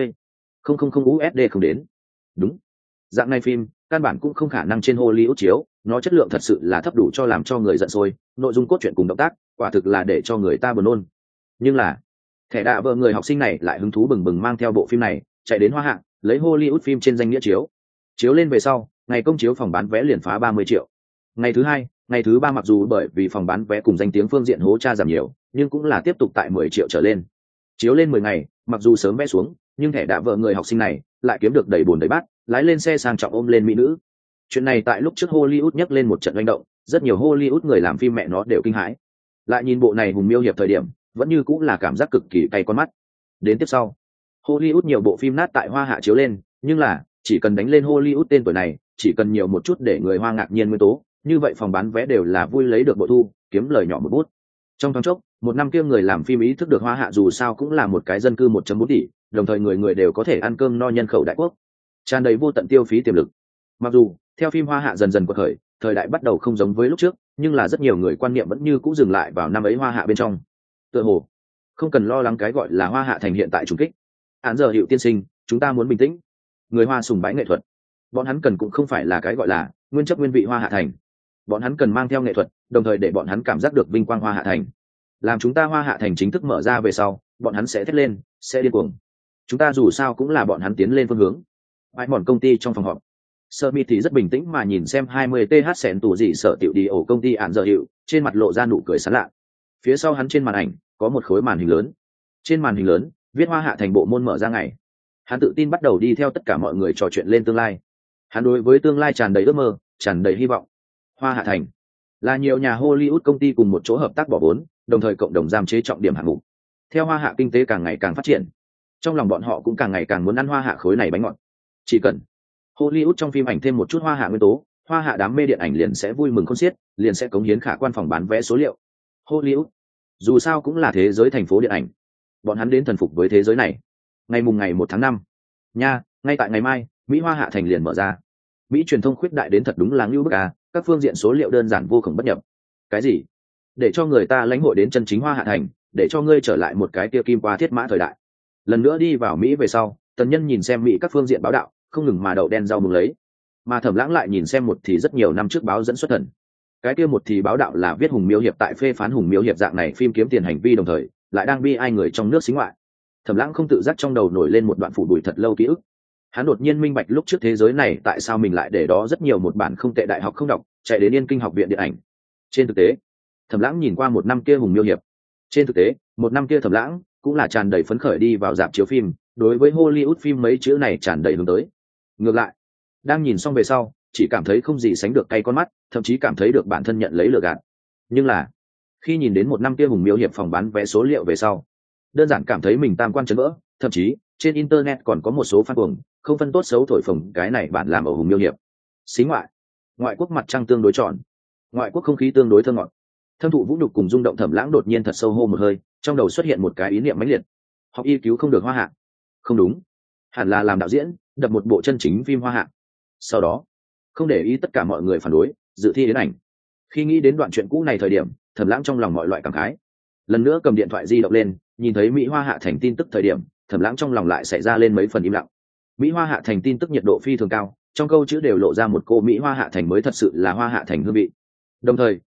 20,000 USD không đến. Đúng, dạng này phim căn bản cũng không khả năng trên Hollywood chiếu, nó chất lượng thật sự là thấp đủ cho làm cho người giận sôi, nội dung cốt truyện cùng động tác quả thực là để cho người ta buồn nôn. Nhưng là Thẻ Đạ Vợ người học sinh này lại hứng thú bừng bừng mang theo bộ phim này chạy đến Hoa Hạ, lấy Hollywood phim trên danh nghĩa chiếu lên về sau, ngày công chiếu phòng bán vé liền phá 30 triệu. Ngày thứ hai, ngày thứ ba mặc dù bởi vì phòng bán vé cùng danh tiếng phương diện hố tra giảm nhiều, nhưng cũng là tiếp tục tại 10 triệu trở lên. Chiếu lên 10 ngày, mặc dù sớm vé xuống, nhưng Thẻ Đạ Vợ người học sinh này lại kiếm được đầy bồn đầy bát, lái lên xe sang trọng ôm lên mỹ nữ. Chuyện này tại lúc trước Hollywood nhắc lên một trận manh động, rất nhiều Hollywood người làm phim mẹ nó đều kinh hãi. Lại nhìn bộ này Hùng Miêu hiệp thời điểm, vẫn như cũng là cảm giác cực kỳ cay con mắt. Đến tiếp sau, Hollywood nhiều bộ phim nát tại Hoa Hạ chiếu lên, nhưng là chỉ cần đánh lên Hollywood tên tuổi này, chỉ cần nhiều một chút để người Hoa ngạc nhiên nguyên tố, như vậy phòng bán vé đều là vui lấy được bội thu, kiếm lời nhỏ một bút. Trong thoáng chốc, một năm kia người làm phim ý thức được Hoa Hạ dù sao cũng là một cái dân cư 1.4 tỷ, đồng thời người người đều có thể ăn cơm no nhân khẩu đại quốc, tràn đầy vô tận tiêu phí tiềm lực. Mặc dù theo phim Hoa Hạ dần dần quật khởi, thời đại bắt đầu không giống với lúc trước, nhưng là rất nhiều người quan niệm vẫn như cũ dừng lại vào năm ấy Hoa Hạ bên trong. Tựa hồ không cần lo lắng cái gọi là Hoa Hạ thành hiện tại trùng kích. Án giờ Hiệu tiên sinh, chúng ta muốn bình tĩnh. Người Hoa sùng bái nghệ thuật, bọn hắn cần cũng không phải là cái gọi là nguyên chất nguyên vị Hoa Hạ thành, bọn hắn cần mang theo nghệ thuật, đồng thời để bọn hắn cảm giác được vinh quang Hoa Hạ thành. Làm chúng ta Hoa Hạ thành chính thức mở ra về sau, bọn hắn sẽ thét lên, sẽ điên cuồng. Chúng ta dù sao cũng là bọn hắn tiến lên phương hướng. Ai mòn công ty trong phòng họp, Smith thì rất bình tĩnh mà nhìn xem 20 th sẹn tủ gì sở tiểu đi ổ công ty Án giờ Hiệu, trên mặt lộ ra nụ cười sảng lạ. Phía sau hắn trên màn ảnh có một khối màn hình lớn, trên màn hình lớn viết Hoa Hạ thành bộ môn mở ra ngày. Hắn tự tin bắt đầu đi theo tất cả mọi người trò chuyện lên tương lai. Hắn đối với tương lai tràn đầy ước mơ, tràn đầy hy vọng. Hoa Hạ thành là nhiều nhà Hollywood công ty cùng một chỗ hợp tác bỏ vốn, đồng thời cộng đồng giam chế trọng điểm hạng mục. Theo Hoa Hạ kinh tế càng ngày càng phát triển, trong lòng bọn họ cũng càng ngày càng muốn ăn Hoa Hạ khối này bánh ngọt. Chỉ cần Hollywood trong phim ảnh thêm một chút Hoa Hạ nguyên tố, Hoa Hạ đám mê điện ảnh liền sẽ vui mừng khôn xiết, liền sẽ cống hiến khả quan phòng bán vé số liệu. Hollywood dù sao cũng là thế giới thành phố điện ảnh, bọn hắn đến thần phục với thế giới này. Ngày 1 tháng 5 nha, ngay tại ngày mai, Mỹ Hoa Hạ thành liền mở ra. Mỹ truyền thông khuyết đại đến thật đúng là ngưu bức à, các phương diện số liệu đơn giản vô cùng bất nhập. Cái gì? Để cho người ta lãnh hội đến chân chính Hoa Hạ thành, để cho ngươi trở lại một cái tia kim qua thiết mã thời đại. Lần nữa đi vào Mỹ về sau, Tần Nhân nhìn xem Mỹ các phương diện báo đạo, không ngừng mà đậu đen rau mừng lấy. Mà Thẩm Lãng lại nhìn xem một thì rất nhiều năm trước báo dẫn xuất thần. Cái kia một thì báo đạo là viết Hùng Miêu hiệp tại phê phán Hùng Miêu hiệp dạng này phim kiếm tiền hành vi, đồng thời lại đang bi ai người trong nước xính ngoại. Thẩm Lãng không tự giác trong đầu nổi lên một đoạn phủ đuổi thật lâu ký ức. Hắn đột nhiên minh bạch lúc trước thế giới này tại sao mình lại để đó rất nhiều một bản không tệ đại học không đọc, chạy đến Yên Kinh học viện điện ảnh. Trên thực tế, Thẩm Lãng nhìn qua một năm kia Hùng Miêu hiệp. Trên thực tế, một năm kia Thẩm Lãng cũng là tràn đầy phấn khởi đi vào rạp chiếu phim, đối với Hollywood phim mấy chữ này tràn đầy hướng tới. Ngược lại, đang nhìn xong về sau, chỉ cảm thấy không gì sánh được cay con mắt, thậm chí cảm thấy được bản thân nhận lấy lừa gạt. Nhưng là, khi nhìn đến một năm kia Hùng Miêu hiệp phòng bán vé số liệu về sau, đơn giản cảm thấy mình tam quan chấn vỡ, thậm chí trên internet còn có một số fan cuồng không phân tốt xấu thổi phồng cái này bản làm ở Hùng Miêu hiệp. Xí ngoại, ngoại quốc mặt trăng tương đối tròn, ngoại quốc không khí tương đối thơ ngọt. Thâm thụ vũ nhục cùng rung động Thẩm Lãng đột nhiên thật sâu hô một hơi, trong đầu xuất hiện một cái ý niệm mãnh liệt. Học y cứu không được Hoa Hạ. Không đúng, hẳn là làm đạo diễn, đập một bộ chân chính phim Hoa Hạ. Sau đó, không để ý tất cả mọi người phản đối, dự thi đến ảnh. Khi nghĩ đến đoạn chuyện cũ này thời điểm, Thẩm Lãng trong lòng mọi loại cảm khái. Lần nữa cầm điện thoại di động lên, nhìn thấy Mỹ Hoa Hạ thành tin tức thời điểm, Thẩm Lãng trong lòng lại xảy ra lên mấy phần im lặng. Mỹ Hoa Hạ thành tin tức nhiệt độ phi thường cao, trong câu chữ đều lộ ra một cô Mỹ Hoa Hạ thành mới thật sự là Hoa Hạ thành hương vị. Đồng thời,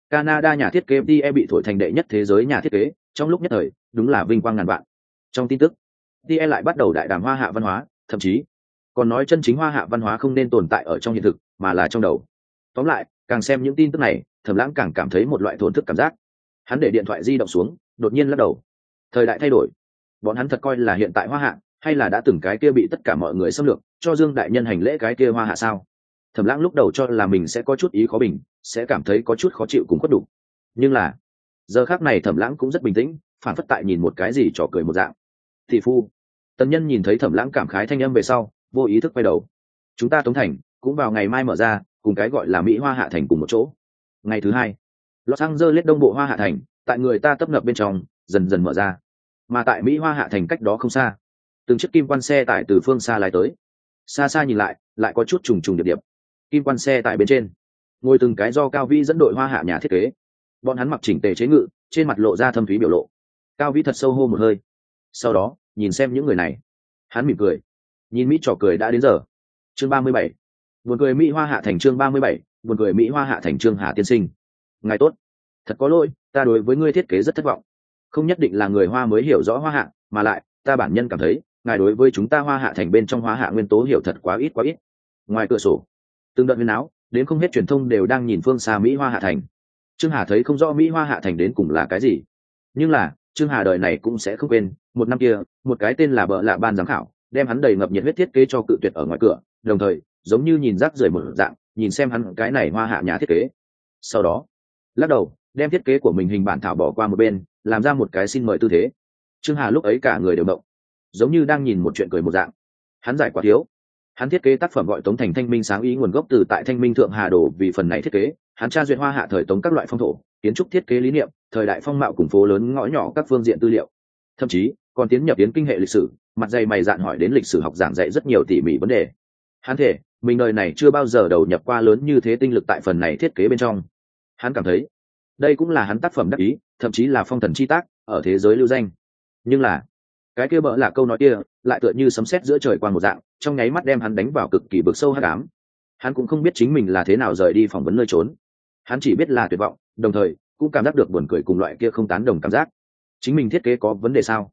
Canada nhà thiết kế FDE bị thổi thành đệ nhất thế giới nhà thiết kế, trong lúc nhất thời, đúng là vinh quang ngàn vạn. Trong tin tức, FDE lại bắt đầu đại đàm hoa hạ văn hóa, thậm chí còn nói chân chính hoa hạ văn hóa không nên tồn tại ở trong hiện thực, mà là trong đầu. Tóm lại, càng xem những tin tức này, Thẩm Lãng càng cảm thấy một loại thổn thức cảm giác. Hắn để điện thoại di động xuống, đột nhiên lắc đầu. Thời đại thay đổi, bọn hắn thật coi là hiện tại hoa hạ, hay là đã từng cái kia bị tất cả mọi người xâm lược, cho Dương đại nhân hành lễ cái kia hoa hạ sao? Thẩm Lãng lúc đầu cho là mình sẽ có chút ý khó bình, sẽ cảm thấy có chút khó chịu cùng khuất đủ. Nhưng là, giờ khắc này Thẩm Lãng cũng rất bình tĩnh, phản phất tại nhìn một cái gì trò cười một dạng. Thị phu. Tần Nhân nhìn thấy Thẩm Lãng cảm khái thanh âm về sau, vô ý thức quay đầu. Chúng ta Tống Thành cũng vào ngày mai mở ra, cùng cái gọi là Mỹ Hoa Hạ Thành cùng một chỗ. Ngày thứ hai, Los Angeles đông bộ Hoa Hạ Thành, tại người ta tấp nập bên trong, dần dần mở ra. Mà tại Mỹ Hoa Hạ Thành cách đó không xa, từng chiếc kim quan xe tải từ phương xa lái tới. Xa xa nhìn lại có chút trùng trùng điệp điệp. Kim quan xe tải bên trên, ngồi từng cái do Cao Vĩ dẫn đội Hoa Hạ nhà thiết kế. Bọn hắn mặc chỉnh tề chế ngự, trên mặt lộ ra thâm thúy biểu lộ. Cao Vĩ thật sâu hô một hơi, sau đó nhìn xem những người này, hắn mỉm cười, nhìn Mỹ trò cười đã đến giờ. Chương 37. Buồn cười Mỹ Hoa Hạ Thành. Chương 37. Buồn cười Mỹ Hoa Hạ Thành. Trương Hà tiên sinh, ngài tốt. Thật có lỗi, ta đối với ngươi thiết kế rất thất vọng. Không nhất định là người Hoa mới hiểu rõ Hoa Hạ, mà lại ta bản nhân cảm thấy ngài đối với chúng ta Hoa Hạ Thành bên trong Hoa Hạ nguyên tố hiểu thật quá ít quá ít. Ngoài cửa sổ, từng đợt huyên áo, đến không hết truyền thông đều đang nhìn phương xa Mỹ Hoa Hạ Thành. Trương Hà thấy không rõ Mỹ Hoa Hạ Thành đến cùng là cái gì, nhưng là Trương Hà đời này cũng sẽ không quên một năm kia một cái tên là Bợ Lạ ban giám khảo đem hắn đầy ngập nhiệt huyết thiết kế cho cự tuyệt ở ngoài cửa, đồng thời giống như nhìn rác rưởi một dạng nhìn xem hắn cái này Hoa Hạ nhà thiết kế, sau đó lắc đầu đem thiết kế của mình hình bản thảo bỏ qua một bên, làm ra một cái xin mời tư thế. Trương Hà lúc ấy cả người đều động, giống như đang nhìn một chuyện cười một dạng. Hắn giải quá thiếu. Hắn thiết kế tác phẩm gọi Tống Thành Thanh Minh sáng ý nguồn gốc từ tại Thanh Minh Thượng Hà Đồ, vì phần này thiết kế, hắn tra duyệt Hoa Hạ thời Tống các loại phong thổ, kiến trúc thiết kế lý niệm, thời đại phong mạo cùng phố lớn ngõ nhỏ các phương diện tư liệu. Thậm chí, còn tiến nhập tiến kinh hệ lịch sử, mặt dày mày dạn hỏi đến lịch sử học giảng dạy rất nhiều tỉ mỉ vấn đề. Hắn thể, mình đời này chưa bao giờ đầu nhập qua lớn như thế tinh lực tại phần này thiết kế bên trong. Hắn cảm thấy, đây cũng là hắn tác phẩm đắc ý, thậm chí là phong thần chi tác, ở thế giới lưu danh. Nhưng là, cái kia Bợ Lạ câu nói kia, lại tựa như sấm sét giữa trời quang một dạng, trong nháy mắt đem hắn đánh vào cực kỳ vực sâu hắc ám. Hắn cũng không biết chính mình là thế nào rời đi phỏng vấn nơi trốn. Hắn chỉ biết là tuyệt vọng, đồng thời cũng cảm giác được buồn cười cùng loại kia không tán đồng cảm giác. Chính mình thiết kế có vấn đề sao?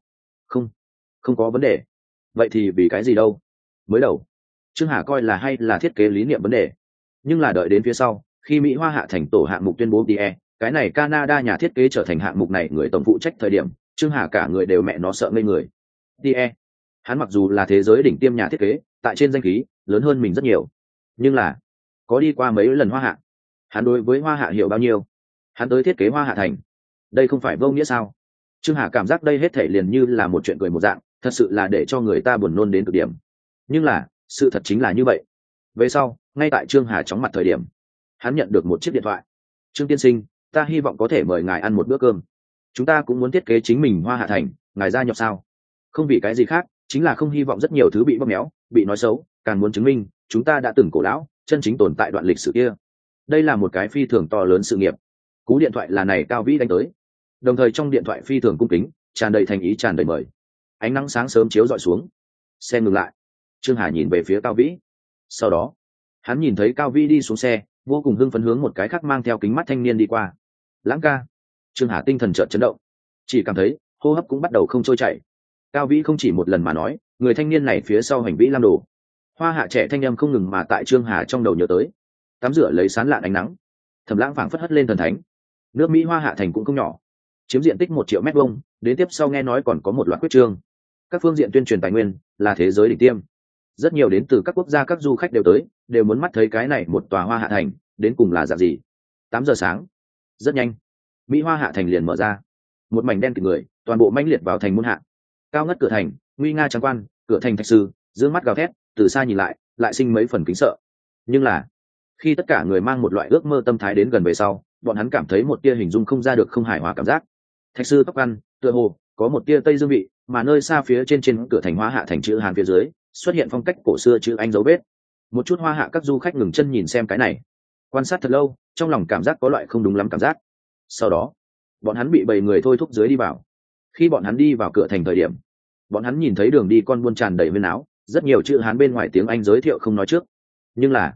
Không có vấn đề. Vậy thì vì cái gì đâu? Mới đầu, Trương Hà coi là hay là thiết kế lý niệm vấn đề. Nhưng là đợi đến phía sau, khi Mỹ Hoa Hạ Thành tổ hạng mục tuyên bố DE, cái này Canada nhà thiết kế trở thành hạng mục này người tổng phụ trách thời điểm, Trương Hà cả người đều mẹ nó sợ ngây người. DE, hắn mặc dù là thế giới đỉnh tiêm nhà thiết kế, tại trên danh khí lớn hơn mình rất nhiều, nhưng là có đi qua mấy lần Hoa Hạ, hắn đối với Hoa Hạ hiểu bao nhiêu? Hắn tới thiết kế Hoa Hạ Thành, đây không phải vô nghĩa sao? Trương Hà cảm giác đây hết thảy liền như là một chuyện cười một dạng, thật sự là để cho người ta buồn nôn đến cực điểm. Nhưng là sự thật chính là như vậy. Về sau, ngay tại Trương Hà chóng mặt thời điểm, hắn nhận được một chiếc điện thoại. Trương tiên sinh, ta hy vọng có thể mời ngài ăn một bữa cơm. Chúng ta cũng muốn thiết kế chính mình Hoa Hạ Thành, ngài gia nhập sao? Không vì cái gì khác, chính là không hy vọng rất nhiều thứ bị bóp méo, bị nói xấu, càng muốn chứng minh chúng ta đã từng cổ lão, chân chính tồn tại đoạn lịch sử kia. Đây là một cái phi thường to lớn sự nghiệp. Cú điện thoại là này Cao Vĩ đánh tới, đồng thời trong điện thoại phi thường cung kính, tràn đầy thành ý, tràn đầy mời. Ánh nắng sáng sớm chiếu rọi xuống, xe ngừng lại. Trương Hà nhìn về phía Cao Vĩ, sau đó hắn nhìn thấy Cao Vĩ đi xuống xe, vô cùng hưng phấn hướng một cái khác mang theo kính mắt thanh niên đi qua. Lãng ca. Trương Hà tinh thần chợt chấn động, chỉ cảm thấy hô hấp cũng bắt đầu không trôi chảy. Cao Vĩ không chỉ một lần mà nói người thanh niên này phía sau hành vi lam đồ. Hoa Hạ trẻ thanh âm không ngừng mà tại Trương Hà trong đầu nhớ tới. Tắm rửa lấy sán lạn ánh nắng, Thẩm Lãng phảng phất hất lên thần thánh. Nước Mỹ Hoa Hạ Thành cũng không nhỏ, chiếm diện tích 1 triệu mét vuông, đến tiếp sau nghe nói còn có một loạt quyết trương. Các phương diện tuyên truyền tài nguyên là thế giới đỉnh tiêm. Rất nhiều đến từ các quốc gia các du khách đều tới, đều muốn mắt thấy cái này một tòa Hoa Hạ Thành đến cùng là dạng gì. 8 giờ sáng, rất nhanh, Mỹ Hoa Hạ Thành liền mở ra. Một mảnh đen kịt người, toàn bộ mãnh liệt vào thành môn hạ. Cao ngất cửa thành, nguy nga trắng quan, cửa thành thạch sư, dương mắt gào thét, từ xa nhìn lại sinh mấy phần kính sợ. Nhưng là, khi tất cả người mang một loại ước mơ tâm thái đến gần về sau, bọn hắn cảm thấy một tia hình dung không ra được không hài hòa cảm giác. Thạch sư tóc ăn, tựa hồ có một tia tây dương vị, mà nơi xa phía trên cửa thành Hoa Hạ Thành chữ Hán phía dưới xuất hiện phong cách cổ xưa chữ Anh dấu vết. Một chút Hoa Hạ các du khách ngừng chân nhìn xem cái này, quan sát thật lâu, trong lòng cảm giác có loại không đúng lắm cảm giác. Sau đó, bọn hắn bị 7 người thôi thúc dưới đi vào. Khi bọn hắn đi vào cửa thành thời điểm, bọn hắn nhìn thấy đường đi con buôn tràn đầy huyên áo, rất nhiều chữ Hán bên ngoài tiếng Anh giới thiệu không nói trước. Nhưng là,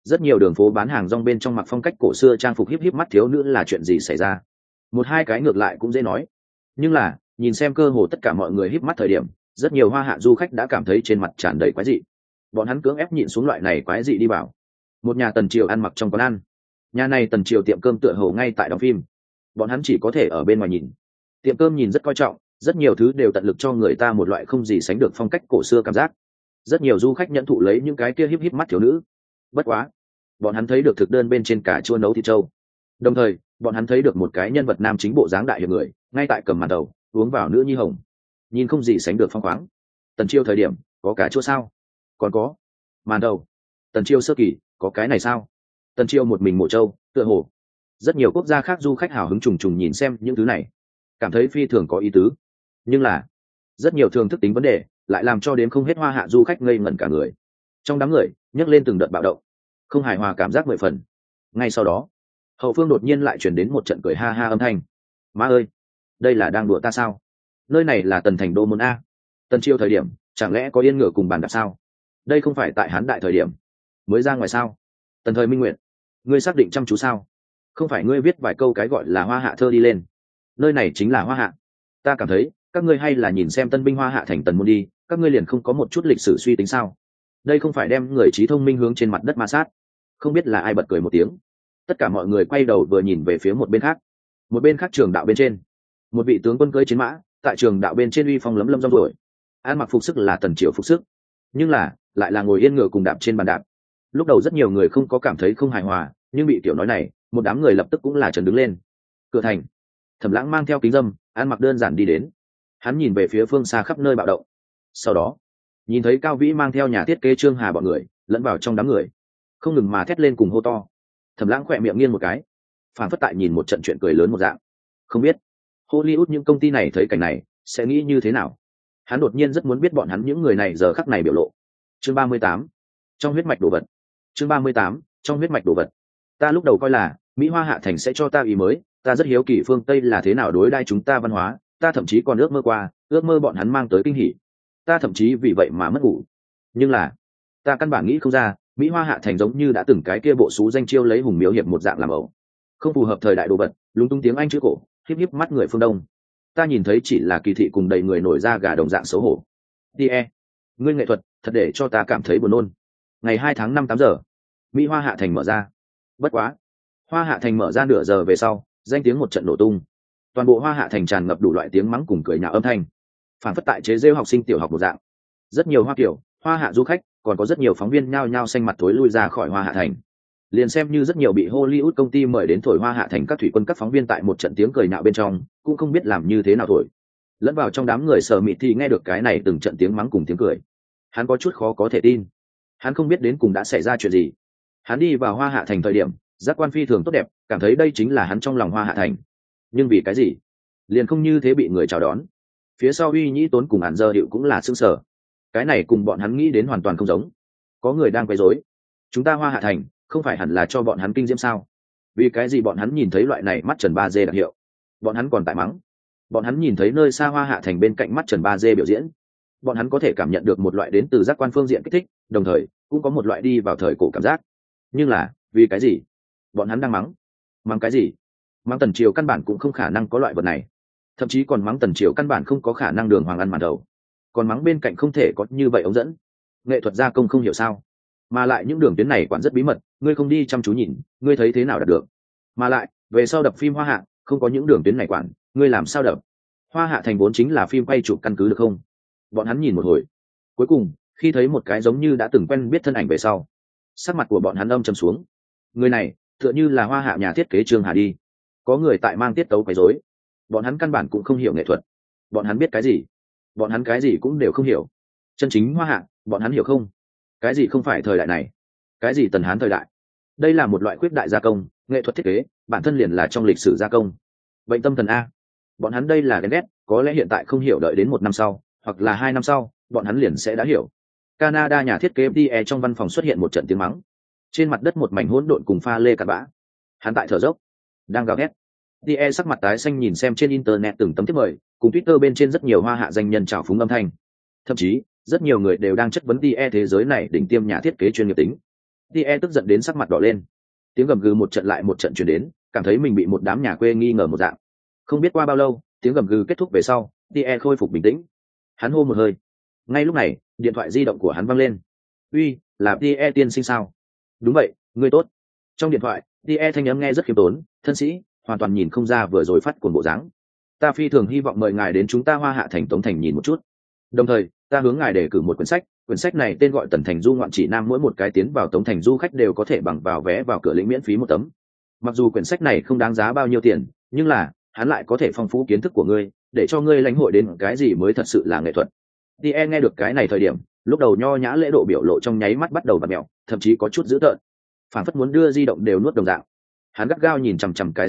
rất nhiều đường phố bán hàng rong bên trong mặc phong cách cổ xưa trang phục híp híp mắt thiếu nữ là chuyện gì xảy ra. Một hai cái ngược lại cũng dễ nói, nhưng là nhìn xem cơ hồ tất cả mọi người híp mắt thời điểm, rất nhiều hoa hạ du khách đã cảm thấy trên mặt tràn đầy quái dị. Bọn hắn cưỡng ép nhịn xuống loại này quái dị đi vào một nhà Tần Triều ăn mặc trong quán ăn. Nhà này Tần Triều tiệm cơm tựa hồ ngay tại đóng phim, bọn hắn chỉ có thể ở bên ngoài nhìn. Tiệm cơm nhìn rất coi trọng, rất nhiều thứ đều tận lực cho người ta một loại không gì sánh được phong cách cổ xưa cảm giác. Rất nhiều du khách nhận thụ lấy những cái kia híp híp mắt thiếu nữ. Bất quá, bọn hắn thấy được thực đơn bên trên cà chua nấu thịt trâu, đồng thời bọn hắn thấy được một cái nhân vật nam chính bộ dáng đại hiệp người ngay tại cầm màn đầu uống vào nữ nhi hồng, nhìn không gì sánh được phong khoáng. Tần Chiêu thời điểm có cà chua sao? Còn có màn đầu. Tần Chiêu sơ kỳ có cái này sao? Tần Chiêu một mình mộ trâu tựa hồ. Rất nhiều quốc gia khác du khách hào hứng trùng trùng nhìn xem những thứ này, cảm thấy phi thường có ý tứ. Nhưng là rất nhiều thường thức tính vấn đề lại làm cho đến không hết hoa hạ du khách ngây ngẩn cả người. Trong đám người nhấc lên từng đợt bạo động, không hài hòa cảm giác 10 phần. Ngay sau đó hậu phương đột nhiên lại chuyển đến một trận cười ha ha âm thanh. Má ơi, đây là đang đùa ta sao? Nơi này là Tần Thành Đô môn a. Tần Chiêu thời điểm chẳng lẽ có yên ngựa cùng bàn đạp sao? Đây không phải tại Hán đại thời điểm mới ra ngoài sao? Tần thời Minh Nguyện, ngươi xác định chăm chú sao? Không phải ngươi viết vài câu cái gọi là hoa hạ thơ đi lên? Nơi này chính là hoa hạ. Ta cảm thấy các ngươi hay là nhìn xem tân binh hoa hạ thành Tần môn đi, các ngươi liền không có một chút lịch sử suy tính sao? Đây không phải đem người trí thông minh hướng trên mặt đất ma sát. Không biết là ai bật cười một tiếng. Tất cả mọi người quay đầu vừa nhìn về phía một bên khác. Một bên khác trường đạo bên trên, một vị tướng quân cưỡi chiến mã tại trường đạo bên trên uy phong lấm lấm rong ruổi, ăn mặc phục sức là Tần Triều phục sức, nhưng là lại là ngồi yên ngựa cùng đạp trên bàn đạp. Lúc đầu rất nhiều người không có cảm thấy không hài hòa, nhưng bị tiểu nói này, một đám người lập tức cũng là trần đứng lên. Cửa thành, Thẩm Lãng mang theo kính dâm, ăn mặc đơn giản đi đến. Hắn nhìn về phía phương xa khắp nơi bạo động, sau đó nhìn thấy Cao Vĩ mang theo nhà thiết kế Trương Hà bọn người lẫn vào trong đám người, không ngừng mà thét lên cùng hô to. Thẩm Lãng khỏe miệng nghiêng một cái, phản phất tại nhìn một trận chuyện cười lớn một dạng. Không biết Hollywood những công ty này thấy cảnh này sẽ nghĩ như thế nào. Hắn đột nhiên rất muốn biết bọn hắn những người này giờ khắc này biểu lộ. Chương 38, trong huyết mạch đồ vật. Chương 38, trong huyết mạch đồ vật. Ta lúc đầu coi là Mỹ Hoa Hạ Thành sẽ cho ta ý mới, ta rất hiếu kỳ phương Tây là thế nào đối đãi chúng ta văn hóa, ta thậm chí còn ước mơ qua, ước mơ bọn hắn mang tới kinh hỉ. Ta thậm chí vì vậy mà mất ngủ. Nhưng là ta căn bản nghĩ không ra, Mỹ Hoa Hạ Thành giống như đã từng cái kia bộ xú danh chiêu lấy hùng miếu hiệp một dạng làm ẩu, không phù hợp thời đại đồ vật, lúng túng tiếng Anh chữ cổ, híp híp mắt người phương Đông. Ta nhìn thấy chỉ là kỳ thị cùng đầy người nổi da gà đồng dạng xấu hổ. Die, ngươi nghệ thuật thật để cho ta cảm thấy buồn nôn. Ngày 2 tháng 5 8 giờ, Mỹ Hoa Hạ Thành mở ra. Bất quá, Hoa Hạ Thành mở ra nửa giờ về sau, danh tiếng một trận nổ tung. Toàn bộ Hoa Hạ Thành tràn ngập đủ loại tiếng mắng cùng cười nhạo âm thanh, phản phất tại chế giễu học sinh tiểu học một dạng. Rất nhiều Hoa Kiều, Hoa Hạ du khách, còn có rất nhiều phóng viên nhao nhao xanh mặt thối lui ra khỏi Hoa Hạ Thành. Liền xem như rất nhiều bị Hollywood công ty mời đến thổi Hoa Hạ Thành các thủy quân các phóng viên tại một trận tiếng cười nhạo bên trong, cũng không biết làm như thế nào thổi. Lẫn vào trong đám người sờ mịt thì nghe được cái này từng trận tiếng mắng cùng tiếng cười. Hắn có chút khó có thể tin. Hắn không biết đến cùng đã xảy ra chuyện gì. Hắn đi vào Hoa Hạ Thành thời điểm, giác quan phi thường tốt đẹp, cảm thấy đây chính là hắn trong lòng Hoa Hạ Thành. Nhưng vì cái gì? Liền không như thế bị người chào đón. Phía sau Uy Nhĩ Tốn cùng Hàn Dơ Điệu cũng là sững sờ. Cái này cùng bọn hắn nghĩ đến hoàn toàn không giống. Có người đang quấy rối. Chúng ta Hoa Hạ Thành không phải hẳn là cho bọn hắn kinh diễm sao? Vì cái gì bọn hắn nhìn thấy loại này mắt Trần 3D đặc hiệu, bọn hắn còn tại mắng? Bọn hắn nhìn thấy nơi xa Hoa Hạ Thành bên cạnh mắt Trần 3D biểu diễn, bọn hắn có thể cảm nhận được một loại đến từ giác quan phương diện kích thích, đồng thời cũng có một loại đi vào thời cổ cảm giác. Nhưng là vì cái gì bọn hắn đang mắng? Mắng cái gì? Mắng Tần Triều căn bản cũng không khả năng có loại vật này, thậm chí còn mắng Tần Triều căn bản không có khả năng đường hoàng ăn màn đầu, còn mắng bên cạnh không thể có như vậy ống dẫn. Nghệ thuật gia công không hiểu sao? Mà lại những đường tuyến này quản rất bí mật, ngươi không đi chăm chú nhìn, ngươi thấy thế nào đạt được? Mà lại về sau đập phim Hoa Hạ không có những đường tuyến này quản, ngươi làm sao đập? Hoa Hạ Thành vốn chính là phim quay chụp căn cứ được không? Bọn hắn nhìn một hồi, cuối cùng khi thấy một cái giống như đã từng quen biết thân ảnh về sau, sắc mặt của bọn hắn âm trầm xuống. Người này tựa như là Hoa Hạ nhà thiết kế Trương Hà đi. Có người tại mang tiết tấu quấy rối. Bọn hắn căn bản cũng không hiểu nghệ thuật. Bọn hắn biết cái gì? Bọn hắn cái gì cũng đều không hiểu. Chân chính Hoa Hạ, bọn hắn hiểu không? Cái gì không phải thời đại này? Cái gì Tần Hán thời đại? Đây là một loại khuyết đại gia công, nghệ thuật thiết kế bản thân liền là trong lịch sử gia công. Bệnh tâm thần a. Bọn hắn đây là ghen ghét, có lẽ hiện tại không hiểu, đợi đến 1 năm sau hoặc là 2 năm sau bọn hắn liền sẽ đã hiểu. Canada nhà thiết kế FDE trong văn phòng xuất hiện một trận tiếng mắng. Trên mặt đất một mảnh hỗn độn cùng pha lê cặn bã. Hắn tại thở dốc, đang gào ghét. FDE sắc mặt tái xanh nhìn xem trên internet từng tấm tiếp mời, cùng Twitter bên trên rất nhiều Hoa Hạ danh nhân trào phúng âm thanh. Thậm chí rất nhiều người đều đang chất vấn FDE thế giới này đỉnh tiêm nhà thiết kế chuyên nghiệp tính. Tie tức giận đến sắc mặt đỏ lên, tiếng gầm gừ một trận lại một trận chuyển đến, cảm thấy mình bị một đám nhà quê nghi ngờ một dạng. Không biết qua bao lâu, tiếng gầm gừ kết thúc về sau, Tie khôi phục bình tĩnh. Hắn hô một hơi. Ngay lúc này, điện thoại di động của hắn vang lên. Uy, là Tie tiên sinh sao? Đúng vậy, ngươi tốt. Trong điện thoại, Tie thanh âm nghe rất khiêm tốn, thân sĩ, hoàn toàn nhìn không ra vừa rồi phát cuồng bộ dáng. Ta phi thường hy vọng mời ngài đến chúng ta Hoa Hạ thành Tống thành nhìn một chút. Đồng thời, ta hướng ngài đề cử một quyển sách này tên gọi Tần Thành Du Ngoạn Chỉ Nam, mỗi một cái tiến vào Tống thành du khách đều có thể bằng vào vé vào cửa lĩnh miễn phí một tấm. Mặc dù quyển sách này không đáng giá bao nhiêu tiền, nhưng là hắn lại có thể phong phú kiến thức của ngươi, để cho ngươi lãnh hội đến cái gì mới thật sự là nghệ thuật. Tie nghe được cái này thời điểm, lúc đầu nho nhã lễ độ biểu lộ trong nháy mắt bắt đầu bật mèo, thậm chí có chút dữ tợn, phản phất muốn đưa di động đều nuốt đồng dạng. Hắn gắt gao nhìn chằm chằm cái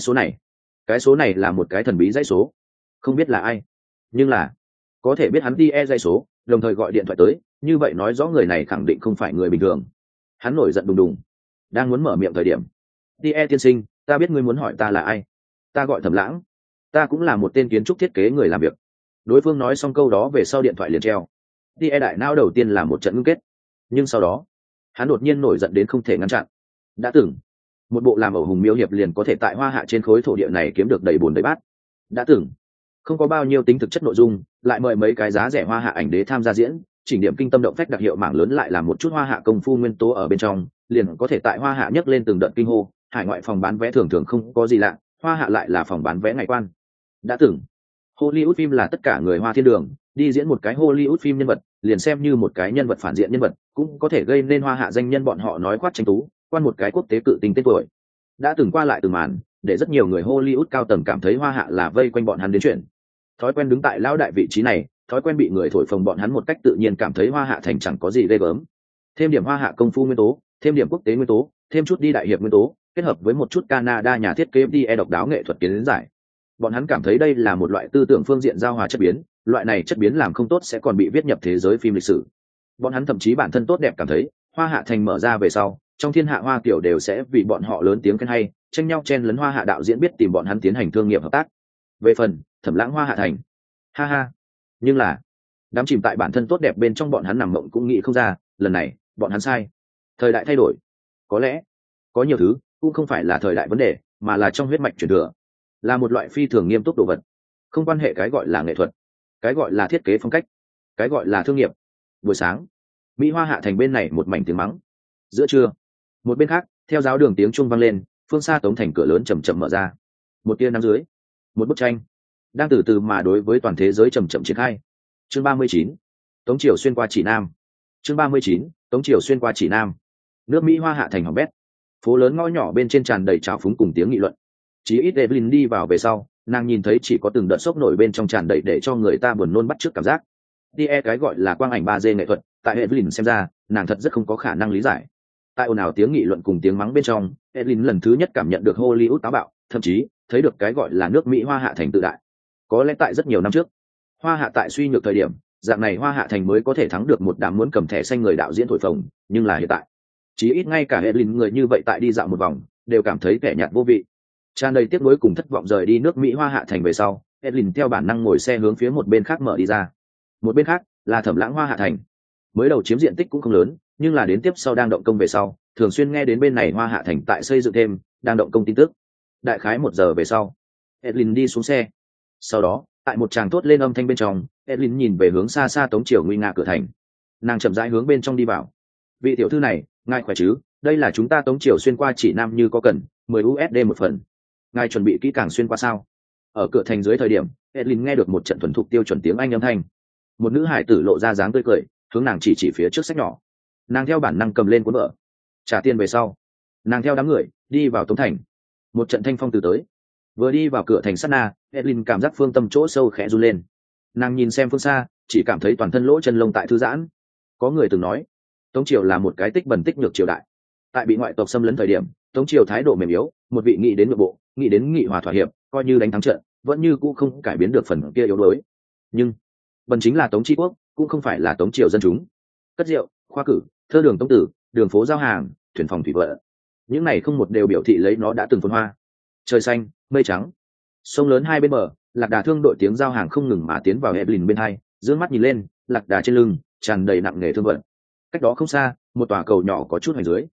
số này là một cái thần bí dãy số, không biết là ai, nhưng là có thể biết hắn Tie dãy số, đồng thời gọi điện thoại tới, như vậy nói rõ người này khẳng định không phải người bình thường. Hắn nổi giận đùng đùng, đang muốn mở miệng thời điểm, Tie tiên sinh, ta biết ngươi muốn hỏi ta là ai. Ta gọi Thẩm Lãng, ta cũng là một tên kiến trúc thiết kế người làm việc. Đối phương nói xong câu đó về sau điện thoại liền treo. Tie đại não đầu tiên là một trận ngưng kết, nhưng sau đó hắn đột nhiên nổi giận đến không thể ngăn chặn. Đã từng một bộ làm ẩu hùng miêu hiệp liền có thể tại Hoa Hạ trên khối thổ địa này kiếm được đầy bồn đầy bát. Đã từng không có bao nhiêu tính thực chất nội dung, lại mời mấy cái giá rẻ Hoa Hạ ảnh đế tham gia diễn, chỉnh điểm kinh tâm động phách đặc hiệu mảng lớn, lại là một chút Hoa Hạ công phu nguyên tố ở bên trong, liền có thể tại Hoa Hạ nhấc lên từng đợt kinh hô. Hải ngoại phòng bán vé thường thường không có gì lạ, Hoa Hạ lại là phòng bán vé ngày quan. Đã từng Hollywood phim là tất cả người Hoa thiên đường, đi diễn một cái Hollywood phim nhân vật, liền xem như một cái nhân vật phản diện nhân vật, cũng có thể gây nên Hoa Hạ danh nhân, bọn họ nói khoát tranh tú, quan một cái quốc tế cự tinh tên tuổi. Đã từng qua lại từng màn, để rất nhiều người Hollywood cao tầng cảm thấy Hoa Hạ là vây quanh bọn hắn đến chuyện. Thói quen đứng tại lão đại vị trí này, thói quen bị người thổi phồng bọn hắn một cách tự nhiên cảm thấy Hoa Hạ thành chẳng có gì ghê gớm. Thêm điểm Hoa Hạ công phu nguyên tố, thêm điểm quốc tế nguyên tố, thêm chút đi đại hiệp nguyên tố, kết hợp với một chút Canada nhà thiết kế Tie độc đáo nghệ thuật kiến giải. Bọn hắn cảm thấy đây là một loại tư tưởng phương diện giao hòa chất biến, loại này chất biến làm không tốt sẽ còn bị viết nhập thế giới phim lịch sử. Bọn hắn thậm chí bản thân tốt đẹp cảm thấy, Hoa Hạ thành mở ra về sau, trong thiên hạ Hoa kiểu đều sẽ vì bọn họ lớn tiếng khen hay, tranh nhau chen lấn Hoa Hạ đạo diễn biết tìm bọn hắn tiến hành thương nghiệp hợp tác. Về phần Thẩm Lãng Hoa Hạ thành, ha ha, nhưng là đám chìm tại bản thân tốt đẹp bên trong bọn hắn nằm mộng cũng nghĩ không ra, lần này bọn hắn sai. Thời đại thay đổi, có lẽ có nhiều thứ cũng không phải là thời đại vấn đề, mà là trong huyết mạch truyền thừa, là một loại phi thường nghiêm túc đồ vật, không quan hệ cái gọi là nghệ thuật, cái gọi là thiết kế phong cách, cái gọi là thương nghiệp. Buổi sáng, Mỹ Hoa Hạ thành bên này một mảnh tiếng mắng. Giữa trưa, một bên khác, theo giáo đường tiếng chuông vang lên, phương xa Tống thành cửa lớn chậm chậm mở ra. Một tia nắng dưới, một bức tranh đang từ từ mà đối với toàn thế giới chậm chậm triển khai. Chương 39, Tống triều xuyên qua chỉ Nam. Chương 39, Tống triều xuyên qua chỉ Nam. Nước Mỹ Hoa Hạ thành hỏng bét, phố lớn ngõ nhỏ bên trên tràn đầy trào phúng cùng tiếng nghị luận. Chỉ ít Evelyn đi vào về sau, nàng nhìn thấy chỉ có từng đợt sốc nổi bên trong tràn đầy để cho người ta buồn nôn bắt chước cảm giác. Tie cái gọi là quang ảnh 3D nghệ thuật, tại Evelyn xem ra, nàng thật rất không có khả năng lý giải. Tại ồn ào tiếng nghị luận cùng tiếng mắng bên trong, Evelyn lần thứ nhất cảm nhận được Hollywood táo bạo, thậm chí thấy được cái gọi là nước Mỹ Hoa Hạ thành tự đại. Có lẽ tại rất nhiều năm trước, Hoa Hạ tại suy nhược thời điểm, dạng này Hoa Hạ thành mới có thể thắng được một đám muốn cầm thẻ xanh người đạo diễn thổi phồng, nhưng là hiện tại, chí ít ngay cả Evelyn người như vậy tại đi dạo một vòng, đều cảm thấy vẻ nhạt vô vị. Tràn đầy tiếc nuối cùng thất vọng rời đi nước Mỹ Hoa Hạ thành về sau, Evelyn theo bản năng ngồi xe hướng phía một bên khác mở đi ra. Một bên khác là Thẩm Lãng Hoa Hạ thành. Mới đầu chiếm diện tích cũng không lớn, nhưng là đến tiếp sau đang động công về sau, thường xuyên nghe đến bên này Hoa Hạ thành tại xây dựng thêm, đang động công tin tức. Đại khái 1 giờ về sau, Evelyn đi xuống xe. Sau đó, tại một tràng thốt lên âm thanh bên trong, Evelyn nhìn về hướng xa xa Tống triều nguy nga cửa thành. Nàng chậm rãi hướng bên trong đi vào. Vị tiểu thư này, ngài khỏe chứ? Đây là chúng ta Tống triều xuyên qua chỉ Nam, như có cần 10 USD một phần. Ngài chuẩn bị kỹ càng xuyên qua sao? Ở cửa thành dưới thời điểm, Evelyn nghe được một trận thuần thục tiêu chuẩn tiếng Anh âm thanh. Một nữ hải tử lộ ra dáng tươi cười, hướng nàng chỉ phía trước sách nhỏ. Nàng theo bản năng cầm lên cuốn vở, trả tiền về sau, nàng theo đám người đi vào Tống thành. Một trận thanh phong từ tới. Vừa đi vào cửa thành sát na, Evelyn cảm giác phương tâm chỗ sâu khẽ run lên. Nàng nhìn xem phương xa, chỉ cảm thấy toàn thân lỗ chân lông tại thư giãn. Có người từng nói, Tống triều là một cái tích bẩn tích nhược triều đại. Tại bị ngoại tộc xâm lấn thời điểm, Tống triều thái độ mềm yếu, một vị nghĩ đến nội bộ, nghĩ đến nghị hòa thỏa hiệp, coi như đánh thắng trận, vẫn như cũ không cải biến được phần kia yếu đuối. Nhưng bần chính là Tống tri quốc, cũng không phải là Tống triều dân chúng. Cất rượu, khoa cử, thơ đường Tống tử, đường phố giao hàng, thuyền phòng thủy vợ, những này không một đều biểu thị lấy nó đã từng phồn hoa. Trời xanh, mây trắng, sông lớn hai bên bờ, lạc đà thương đội tiếng giao hàng không ngừng mà tiến vào Evelyn bên hai. Dương mắt nhìn lên, lạc đà trên lưng tràn đầy nặng nghề thương vận. Cách đó không xa, một tòa cầu nhỏ có chút hành dưới.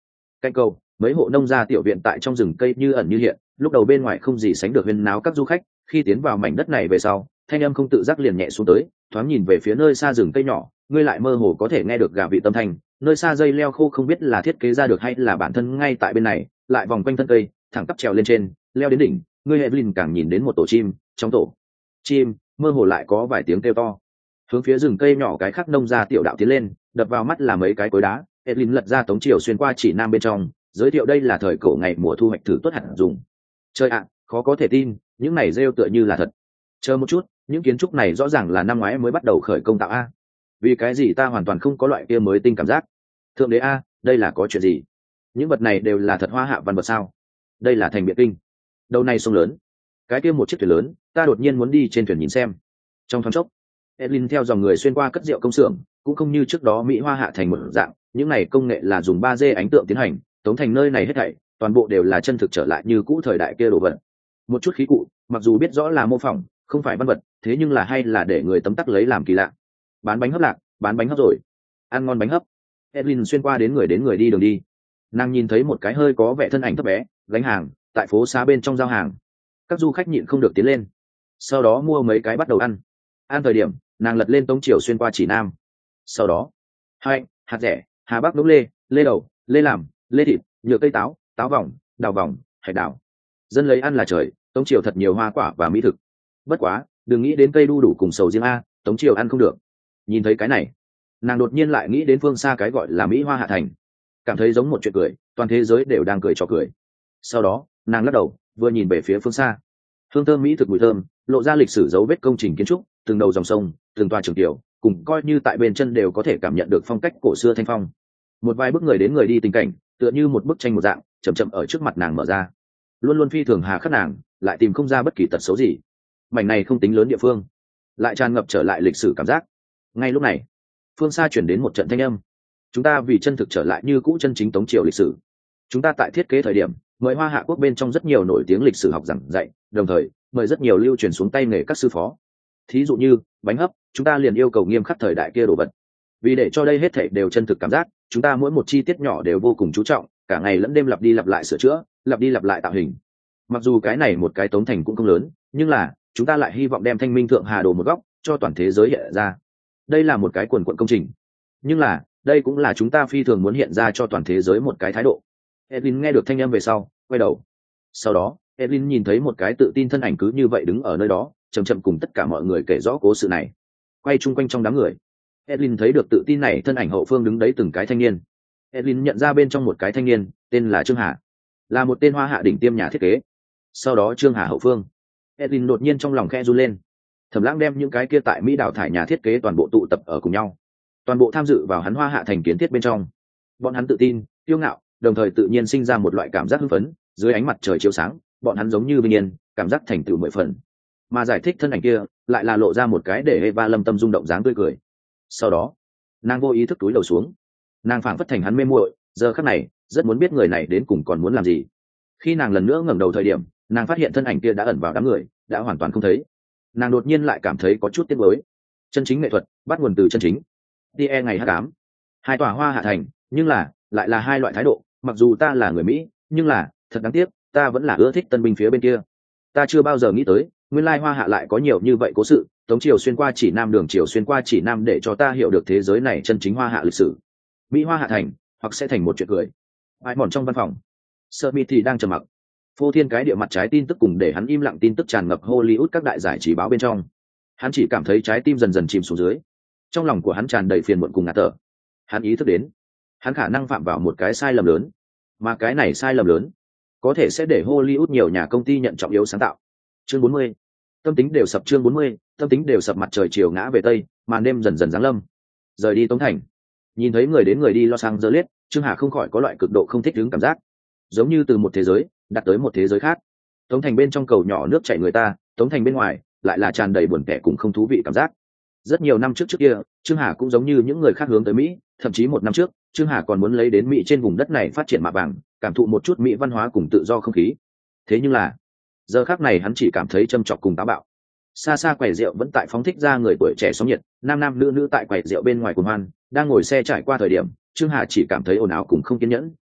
cạnh cầu mấy hộ nông gia tiểu viện tại trong rừng cây như ẩn như hiện, lúc đầu bên ngoài không gì sánh được huyên náo các du khách, khi tiến vào mảnh đất này về sau thanh âm không tự giác liền nhẹ xuống tới, thoáng nhìn về phía nơi xa rừng cây nhỏ, ngươi lại mơ hồ có thể nghe được gà vị tâm thanh, nơi xa dây leo khô không biết là thiết kế ra được hay là bản thân ngay tại bên này, lại vòng quanh thân cây thẳng tắp trèo lên trên, leo đến đỉnh, ngươi Evelyn càng nhìn đến một tổ chim, trong tổ chim mơ hồ lại có vài tiếng kêu to. Hướng phía rừng cây nhỏ cái khác nông gia tiểu đạo tiến lên, đập vào mắt là mấy cái cối đá. Evelyn lật ra tống chiều xuyên qua chỉ nam bên trong, giới thiệu đây là thời cổ ngày mùa thu hoạch thử tốt hẳn dùng. Trời ạ, khó có thể tin, những này rêu tựa như là thật. Chờ một chút, những kiến trúc này rõ ràng là năm ngoái mới bắt đầu khởi công tạo a. Vì cái gì ta hoàn toàn không có loại kia mới tinh cảm giác? Thượng đế a, đây là có chuyện gì? Những vật này đều là thật hoa hạ văn vật sao? Đây là thành Biện Kinh. Đầu này sông lớn, cái kia một chiếc thuyền lớn, ta đột nhiên muốn đi trên thuyền nhìn xem. Trong thoáng chốc, Edlin theo dòng người xuyên qua cất rượu công xưởng, cũng không như trước đó Mỹ Hoa hạ thành một dạng, những này công nghệ là dùng 3D ánh tượng tiến hành, tống thành nơi này hết thảy, toàn bộ đều là chân thực trở lại như cũ thời đại kia đồ vật. Một chút khí cụ, mặc dù biết rõ là mô phỏng, không phải văn vật, thế nhưng là hay là để người tấm tắc lấy làm kỳ lạ. Bán bánh hấp lạc, bán bánh hấp rồi, ăn ngon bánh hấp. Edlin xuyên qua đến người đi đường đi. Nàng nhìn thấy một cái hơi có vẻ thân ảnh thấp bé, gánh hàng tại phố xá bên trong giao hàng. Các du khách nhịn không được tiến lên, sau đó mua mấy cái bắt đầu ăn. Ăn thời điểm, nàng lật lên tống chiều xuyên qua chỉ nam. Sau đó, hạnh, hạt rẻ, hà bắc đống lê, lê đầu, lê làm, lê thịt, nhựa cây táo, táo vòng, đào vòng, hạch đào. Dân lấy ăn là trời, tống chiều thật nhiều hoa quả và mỹ thực. Bất quá, đừng nghĩ đến cây đu đủ cùng sầu riêng a, tống chiều ăn không được. Nhìn thấy cái này, nàng đột nhiên lại nghĩ đến phương xa cái gọi là Mỹ Hoa hạ thành, cảm thấy giống một chuyện cười, toàn thế giới đều đang cười trò cười. Sau đó, nàng lắc đầu, vừa nhìn về phía phương xa. Hương thơm mỹ thực mùi thơm, lộ ra lịch sử dấu vết công trình kiến trúc, từng đầu dòng sông, từng tòa trường tiểu, cùng coi như tại bên chân đều có thể cảm nhận được phong cách cổ xưa thanh phong. Một vài bước người đến người đi tình cảnh, tựa như một bức tranh một dạng, chậm chậm ở trước mặt nàng mở ra. Luôn luôn phi thường hà khắc nàng, lại tìm không ra bất kỳ tật xấu gì. Mảnh này không tính lớn địa phương, lại tràn ngập trở lại lịch sử cảm giác. Ngay lúc này, phương xa chuyển đến một trận thanh âm. Chúng ta vì chân thực trở lại như cũ chân chính tống triều lịch sử. Chúng ta tại thiết kế thời điểm, mời Hoa Hạ quốc bên trong rất nhiều nổi tiếng lịch sử học giảng dạy, đồng thời mời rất nhiều lưu truyền xuống tay nghề các sư phó. Thí dụ như bánh hấp, chúng ta liền yêu cầu nghiêm khắc thời đại kia đồ vật. Vì để cho đây hết thảy đều chân thực cảm giác, chúng ta mỗi một chi tiết nhỏ đều vô cùng chú trọng, cả ngày lẫn đêm lặp đi lặp lại sửa chữa, lặp đi lặp lại tạo hình. Mặc dù cái này một cái tống thành cũng không lớn, nhưng là chúng ta lại hy vọng đem Thanh Minh Thượng Hà Đồ một góc cho toàn thế giới hiện ra. Đây là một cái quần quận công trình, nhưng là đây cũng là chúng ta phi thường muốn hiện ra cho toàn thế giới một cái thái độ. Edwin nghe được thanh âm về sau, quay đầu. Sau đó, Edwin nhìn thấy một cái tự tin thân ảnh cứ như vậy đứng ở nơi đó, chậm chậm cùng tất cả mọi người kể rõ cố sự này. Quay chung quanh trong đám người, Edwin thấy được tự tin này thân ảnh hậu phương đứng đấy từng cái thanh niên. Edwin nhận ra bên trong một cái thanh niên, tên là Trương Hà, là một tên Hoa Hạ đỉnh tiêm nhà thiết kế. Sau đó Trương Hà hậu phương, Edwin đột nhiên trong lòng khe run lên. Thẩm Lãng đem những cái kia tại Mỹ đào thải nhà thiết kế toàn bộ tụ tập ở cùng nhau, toàn bộ tham dự vào hắn Hoa Hạ thành kiến thiết bên trong. Bọn hắn tự tin, kiêu ngạo, đồng thời tự nhiên sinh ra một loại cảm giác hưng phấn, dưới ánh mặt trời chiếu sáng, bọn hắn giống như vinh yên, cảm giác thành tựu 10 phần. Mà giải thích thân ảnh kia, lại là lộ ra một cái để Eva Lâm tâm rung động dáng tươi cười. Sau đó, nàng vô ý thức túi đầu xuống. Nàng phảng phất thành hắn mê muội, giờ khắc này, rất muốn biết người này đến cùng còn muốn làm gì. Khi nàng lần nữa ngẩng đầu thời điểm, nàng phát hiện thân ảnh kia đã ẩn vào đám người, đã hoàn toàn không thấy. Nàng đột nhiên lại cảm thấy có chút tiếc nuối. Chân chính nghệ thuật bắt nguồn từ chân chính. Die ngày hắc ám, hai tòa Hoa Hạ thành, nhưng là lại là hai loại thái độ. Mặc dù ta là người Mỹ, nhưng là thật đáng tiếc, ta vẫn là ưa thích tân binh phía bên kia. Ta chưa bao giờ nghĩ tới, nguyên lai Hoa Hạ lại có nhiều như vậy cố sự. Tống triều xuyên qua chỉ nam, đường triều xuyên qua chỉ nam, để cho ta hiểu được thế giới này chân chính Hoa Hạ lịch sử. Mỹ Hoa Hạ thành, hoặc sẽ thành một chuyện cười. Ai mòn trong văn phòng, Smith thì đang trầm mặc. Phô thiên cái địa mặt trái tin tức cùng để hắn im lặng tin tức tràn ngập Hollywood các đại giải trí báo bên trong. Hắn chỉ cảm thấy trái tim dần dần chìm xuống dưới, trong lòng của hắn tràn đầy phiền muộn cùng ngạt thở. Hắn ý thức đến, hắn khả năng phạm vào một cái sai lầm lớn, mà cái này sai lầm lớn có thể sẽ để Hollywood nhiều nhà công ty nhận trọng yếu sáng tạo. Chương 40, tâm tính đều sập. Chương 40, tâm tính đều sập. Mặt trời chiều ngã về tây, màn đêm dần dần giáng lâm. Rời đi Tống thành, nhìn thấy người đến người đi Los Angeles, Trương Hà không khỏi có loại cực độ không thích ứng cảm giác, giống như từ một thế giới đặt tới một thế giới khác. Tống thành bên trong cầu nhỏ nước chảy người ta, Tống thành bên ngoài lại là tràn đầy buồn tẻ cùng không thú vị cảm giác. Rất nhiều năm trước kia, Trương Hà cũng giống như những người khác hướng tới Mỹ, thậm chí một năm trước, Trương Hà còn muốn lấy đến Mỹ trên vùng đất này phát triển mạ vàng, cảm thụ một chút Mỹ văn hóa cùng tự do không khí. Thế nhưng là, giờ khác này hắn chỉ cảm thấy châm chọc cùng táo bạo. Xa xa quầy rượu vẫn tại phóng thích ra người tuổi trẻ sóng nhiệt, nam nam nữ nữ tại quầy rượu bên ngoài cuồng hoan, đang ngồi xe trải qua thời điểm, Trương Hà chỉ cảm thấy ồn ào cùng không kiên nhẫn,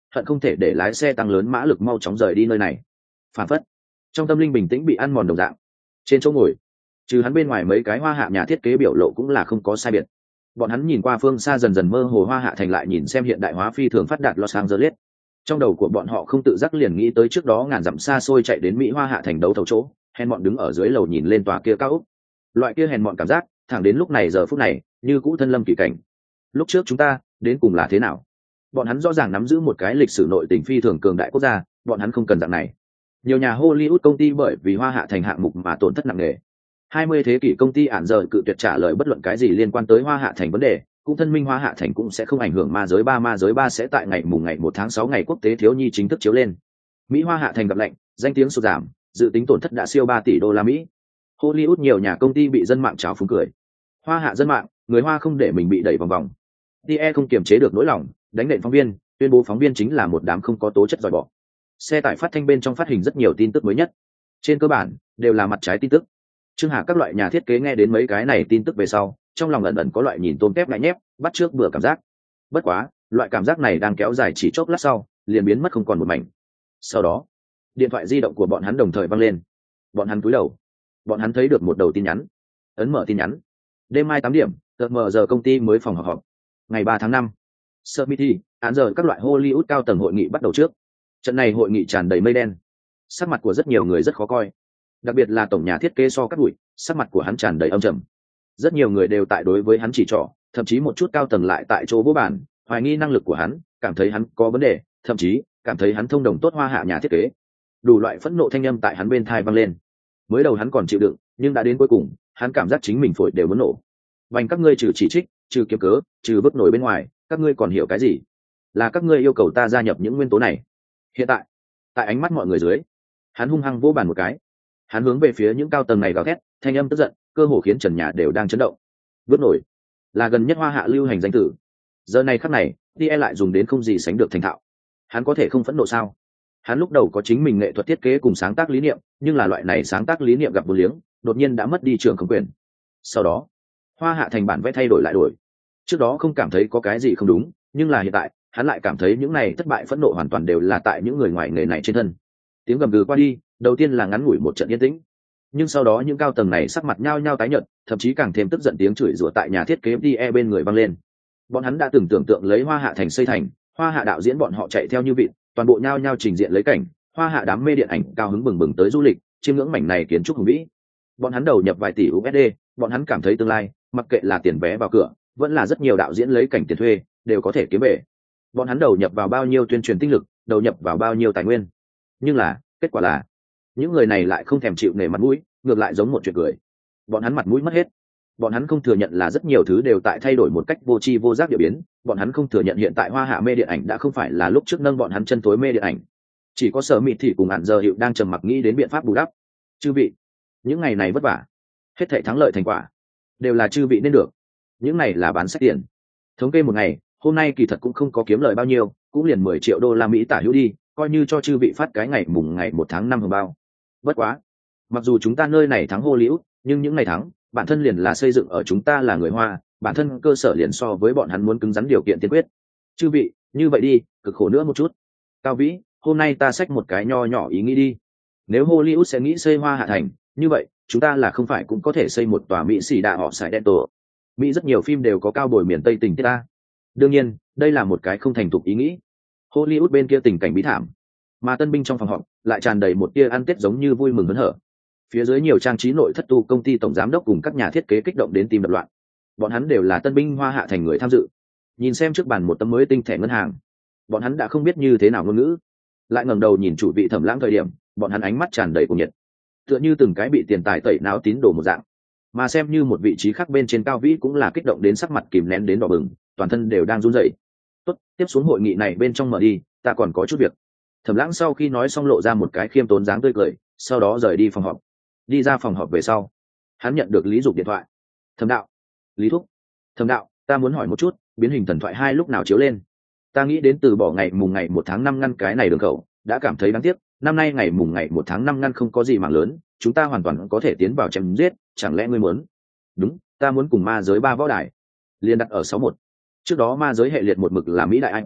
hận không thể để lái xe tăng lớn mã lực mau chóng rời đi nơi này. Phản phất trong tâm linh bình tĩnh bị ăn mòn đồng dạng. Trên chỗ ngồi, trừ hắn bên ngoài mấy cái hoa hạ nhà thiết kế biểu lộ cũng là không có sai biệt. Bọn hắn nhìn qua phương xa dần dần mơ hồ hoa hạ thành, lại nhìn xem hiện đại hóa phi thường phát đạt Los Angeles. Trong đầu của bọn họ không tự giác liền nghĩ tới trước đó ngàn dặm xa xôi chạy đến Mỹ hoa hạ thành đấu thầu chỗ, hèn mọn đứng ở dưới lầu nhìn lên tòa kia cao ốc. Loại kia hèn mọn cảm giác, thẳng đến lúc này giờ phút này, như cũ thân lâm kỳ cảnh. Lúc trước chúng ta đến cùng là thế nào? Bọn hắn rõ ràng nắm giữ một cái lịch sử nội tình phi thường cường đại quốc gia, bọn hắn không cần dạng này. Nhiều nhà Hollywood công ty bởi vì hoa hạ thành hạng mục mà tổn thất nặng nề. 20 thế kỷ công ty ản giờ cự tuyệt trả lời bất luận cái gì liên quan tới hoa hạ thành vấn đề, cũng thân minh hoa hạ thành cũng sẽ không ảnh hưởng ma giới ba sẽ tại ngày 1 tháng 6 ngày quốc tế thiếu nhi chính thức chiếu lên. Mỹ hoa hạ thành gặp lệnh, danh tiếng sụt giảm, dự tính tổn thất đã siêu 3 tỷ đô la Mỹ. Hollywood nhiều nhà công ty bị dân mạng trào phúng cười. Hoa hạ dân mạng, người hoa không để mình bị đẩy vòng vòng. TE không kiềm chế được nỗi lòng, đánh nện phóng viên, tuyên bố phóng viên chính là một đám không có tố chất giỏi bỏ. Xe tải phát thanh bên trong phát hình rất nhiều tin tức mới nhất, trên cơ bản đều là mặt trái tin tức. Trương Hà các loại nhà thiết kế nghe đến mấy cái này tin tức về sau, trong lòng ẩn ẩn có loại nhìn tôm tép ngại nhép, bắt trước bữa cảm giác. Bất quá, loại cảm giác này đang kéo dài chỉ chốc lát sau, liền biến mất không còn một mảnh. Sau đó, điện thoại di động của bọn hắn đồng thời vang lên. Bọn hắn cúi đầu, bọn hắn thấy được một đầu tin nhắn. Ấn mở tin nhắn. Đêm mai 8 điểm, tờ mờ giờ công ty mới phòng họp. Ngày 3 tháng 5. Summity, án giờ các loại Hollywood cao tầng hội nghị bắt đầu trước. Trận này hội nghị tràn đầy mây đen. Sắc mặt của rất nhiều người rất khó coi. Đặc biệt là tổng nhà thiết kế So Cát Bụi, sắc mặt của hắn tràn đầy âm trầm. Rất nhiều người đều tại đối với hắn chỉ trỏ, thậm chí một chút cao tầng lại tại chỗ vỗ bàn, hoài nghi năng lực của hắn, cảm thấy hắn có vấn đề, thậm chí cảm thấy hắn thông đồng tốt hoa hạ nhà thiết kế. Đủ loại phẫn nộ thanh âm tại hắn bên tai vang lên. Mới đầu hắn còn chịu đựng, nhưng đã đến cuối cùng, hắn cảm giác chính mình phổi đều muốn nổ. Vành các ngươi trừ chỉ trích, trừ kiếm cớ, trừ bức nổi bên ngoài, các ngươi còn hiểu cái gì? Là các ngươi yêu cầu ta gia nhập những nguyên tố này. Hiện tại, tại ánh mắt mọi người dưới, hắn hung hăng vỗ bàn một cái. Hắn hướng về phía những cao tầng này gào thét, thanh âm tức giận, cơ hồ khiến trần nhà đều đang chấn động. Vứt nổi là gần nhất hoa hạ lưu hành danh tử. Giờ này khắc này, TE lại dùng đến không gì sánh được thành thạo. Hắn có thể không phẫn nộ sao? Hắn lúc đầu có chính mình nghệ thuật thiết kế cùng sáng tác lý niệm, nhưng là loại này sáng tác lý niệm gặp vô liếng, đột nhiên đã mất đi trường không quyền. Sau đó, hoa hạ thành bản vẽ thay đổi lại đổi. Trước đó không cảm thấy có cái gì không đúng, nhưng là hiện tại, hắn lại cảm thấy những này thất bại phẫn nộ hoàn toàn đều là tại những người ngoài nghề này trên thân. Tiếng gầm gừ qua đi, đầu tiên là ngắn ngủi một trận yên tĩnh, nhưng sau đó những cao tầng này sắc mặt nhao nhao tái nhợt, thậm chí càng thêm tức giận, tiếng chửi rủa tại nhà thiết kế FDE bên người vang lên. Bọn hắn đã từng tưởng tượng lấy hoa hạ thành xây thành, hoa hạ đạo diễn bọn họ chạy theo như vịt, toàn bộ nhao nhao trình diện lấy cảnh, hoa hạ đám mê điện ảnh cao hứng bừng bừng tới du lịch, chiêm ngưỡng mảnh này kiến trúc hùng vĩ. Bọn hắn đầu nhập vài tỷ USD, bọn hắn cảm thấy tương lai, mặc kệ là tiền vé vào cửa, vẫn là rất nhiều đạo diễn lấy cảnh tiền thuê, đều có thể kiếm về. Bọn hắn đầu nhập vào bao nhiêu tuyên truyền tinh lực, đầu nhập vào bao nhiêu tài nguyên. Nhưng là, kết quả là, những người này lại không thèm chịu nể mặt mũi, ngược lại giống một chuyện cười. Bọn hắn mặt mũi mất hết. Bọn hắn không thừa nhận là rất nhiều thứ đều tại thay đổi một cách vô tri vô giác địa biến. Bọn hắn không thừa nhận hiện tại hoa hạ mê điện ảnh đã không phải là lúc trước nâng bọn hắn chân tối mê điện ảnh. Chỉ có Sở Mịt thì cùng Ản Giờ Hiệu đang trầm mặc nghĩ đến biện pháp bù đắp. Chư vị, những ngày này vất vả, hết thảy thắng lợi thành quả đều là chư vị nên được. Những này là bán sách tiền. Thống kê một ngày, hôm nay kỳ thật cũng không có kiếm lời bao nhiêu, cũng liền 10 triệu đô la Mỹ tả hữu đi, coi như cho chư vị phát cái ngày 1 tháng 5 hồng bao. Bất quá, mặc dù chúng ta nơi này thắng Hollywood, nhưng những ngày thắng, bản thân liền là xây dựng ở chúng ta là người Hoa, bản thân cơ sở liền so với bọn hắn muốn cứng rắn điều kiện tiên quyết. Chư vị, như vậy đi, cực khổ nữa một chút. Cao Vĩ, hôm nay ta xách một cái nho nhỏ ý nghĩ đi. Nếu Hollywood sẽ nghĩ xây Hoa Hạ thành, như vậy, chúng ta là không phải cũng có thể xây một tòa Mỹ xỉ đạ họ sải đen tổ. Mỹ rất nhiều phim đều có cao bồi miền Tây tình tiết ta. Đương nhiên, đây là một cái không thành thục ý nghĩ. Hollywood bên kia tình cảnh bí thảm, mà tân binh trong phòng họp lại tràn đầy một tia ăn tết giống như vui mừng hớn hở. Phía dưới nhiều trang trí nội thất tu công ty tổng giám đốc cùng các nhà thiết kế kích động đến tim đập loạn. Bọn hắn đều là tân binh Hoa Hạ thành người tham dự. Nhìn xem trước bàn một tấm mới tinh thẻ ngân hàng, bọn hắn đã không biết như thế nào ngôn ngữ. Lại ngẩng đầu nhìn chủ vị Thẩm Lãng thời điểm, bọn hắn ánh mắt tràn đầy cuồng nhiệt, tựa như từng cái bị tiền tài tẩy não tín đồ một dạng. Mà xem như một vị trí khác bên trên Cao Vĩ cũng là kích động đến sắc mặt kìm nén đến đỏ bừng, toàn thân đều đang run rẩy. Tốt, tiếp xuống hội nghị này bên trong mở đi, ta còn có chút việc. Thẩm Lãng sau khi nói xong lộ ra một cái khiêm tốn dáng tươi cười, sau đó rời đi phòng họp. Đi ra phòng họp về sau, hắn nhận được Lý Dục điện thoại. Thẩm đạo, Lý thúc, Thẩm đạo, ta muốn hỏi một chút, biến hình thần thoại 2 lúc nào chiếu lên? Ta nghĩ đến từ bỏ ngày 1 tháng 5 ngăn cái này đường khẩu, đã cảm thấy đáng tiếc. Năm nay ngày 1 tháng 5 ngăn không có gì mảng lớn, chúng ta hoàn toàn có thể tiến vào chém giết, chẳng lẽ ngươi muốn? Đúng, ta muốn cùng ma giới 3 võ đài, liên đặt ở 61. Trước đó ma giới hệ liệt một mực là Mỹ đại IT,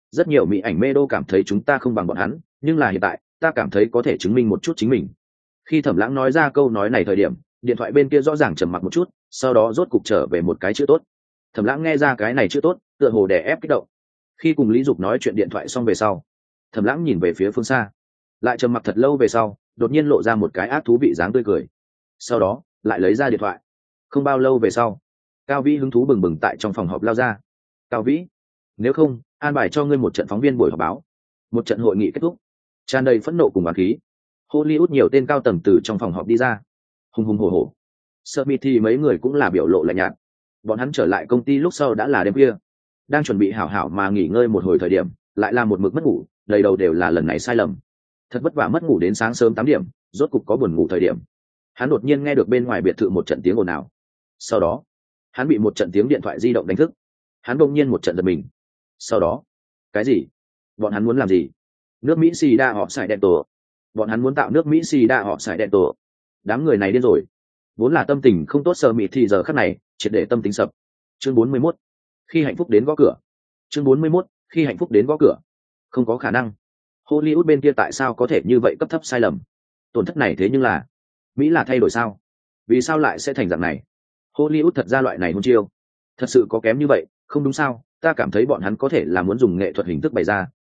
rất nhiều mỹ ảnh mê đô cảm thấy chúng ta không bằng bọn hắn, nhưng là hiện tại ta cảm thấy có thể chứng minh một chút chính mình. Khi Thẩm Lãng nói ra câu nói này thời điểm, điện thoại bên kia rõ ràng trầm mặc một chút, sau đó rốt cục trở về một cái chữ tốt. Thẩm Lãng nghe ra cái này chữ tốt, tựa hồ đè ép kích động. Khi cùng Lý Dục nói chuyện điện thoại xong về sau, Thẩm Lãng nhìn về phía phương xa, lại trầm mặc thật lâu về sau, đột nhiên lộ ra một cái ác thú vị dáng tươi cười. Sau đó, lại lấy ra điện thoại. Không bao lâu về sau, Cao Vĩ hứng thú bừng bừng tại trong phòng họp lao ra. Cao Vĩ, nếu không, an bài cho ngươi một trận phóng viên buổi họp báo. Một trận hội nghị kết thúc, tràn đầy phẫn nộ cùng oán khí. Hollywood nhiều tên cao tầng từ trong phòng họp đi ra, hùng hùng hổ hổ. Smith thì mấy người cũng là biểu lộ lạnh nhạt. Bọn hắn trở lại công ty lúc sau đã là đêm khuya, đang chuẩn bị hảo hảo mà nghỉ ngơi một hồi thời điểm, lại là một mực mất ngủ, đầy đầu đều là lần này sai lầm. Thật vất vả mất ngủ đến sáng sớm 8 điểm, rốt cục có buồn ngủ thời điểm. Hắn đột nhiên nghe được bên ngoài biệt thự một trận tiếng ồn ào. Sau đó, hắn bị một trận tiếng điện thoại di động đánh thức. Hắn đột nhiên một trận giật mình. Sau đó, cái gì? Bọn hắn muốn làm gì? Nước Mỹ xì đa họ xài đèn tổ. Bọn hắn muốn tạo nước Mỹ xì đa họ xài đèn tổ. Đám người này điên rồi. Vốn là tâm tình không tốt sờ mị thì giờ khắc này, triệt để tâm tính sập. Chương 41. Khi hạnh phúc đến gõ cửa. Chương 41. Khi hạnh phúc đến gõ cửa. Không có khả năng. Hollywood bên kia tại sao có thể như vậy cấp thấp sai lầm? Tổn thất này thế nhưng là Mỹ là thay đổi sao? Vì sao lại sẽ thành dạng này? Hollywood thật ra loại này hôn chiêu, thật sự có kém như vậy, không đúng sao? Ta cảm thấy bọn hắn có thể là muốn dùng nghệ thuật hình thức bày ra,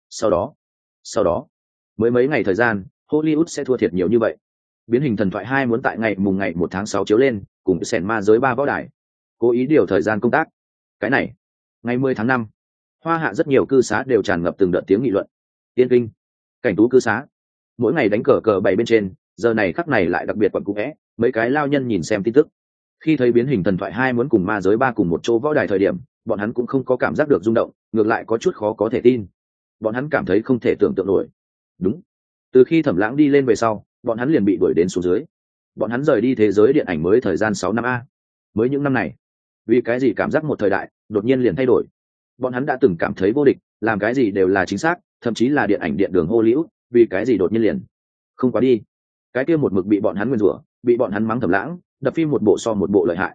sau đó, mới mấy ngày thời gian, Hollywood sẽ thua thiệt nhiều như vậy. Biến hình thần thoại 2 muốn tại ngày 1 tháng 6 chiếu lên, cùng sèn ma giới 3 võ đài. Cố ý điều thời gian công tác. Cái này, ngày 10 tháng 5, Hoa Hạ rất nhiều cư xá đều tràn ngập từng đợt tiếng nghị luận. Tiên Kinh, cảnh tú cư xá, mỗi ngày đánh cờ cờ bày bên trên, giờ này khắc này lại đặc biệt quặn cũ vẽ, mấy cái lao nhân nhìn xem tin tức. Khi thấy biến hình thần thoại 2 muốn cùng ma giới 3 cùng một chỗ võ đài thời điểm, bọn hắn cũng không có cảm giác được rung động, ngược lại có chút khó có thể tin. Bọn hắn cảm thấy không thể tưởng tượng nổi. Đúng, từ khi Thẩm Lãng đi lên về sau, bọn hắn liền bị đuổi đến xuống dưới. Bọn hắn rời đi thế giới điện ảnh mới thời gian 6 năm a. Mới những năm này, vì cái gì cảm giác một thời đại đột nhiên liền thay đổi. Bọn hắn đã từng cảm thấy vô địch, làm cái gì đều là chính xác, thậm chí là điện ảnh điện đường Hollywood, vì cái gì đột nhiên liền không quá đi. Cái kia một mực bị bọn hắn nguyên rủa, bị bọn hắn mắng Thẩm Lãng, đập phim một bộ so một bộ lợi hại.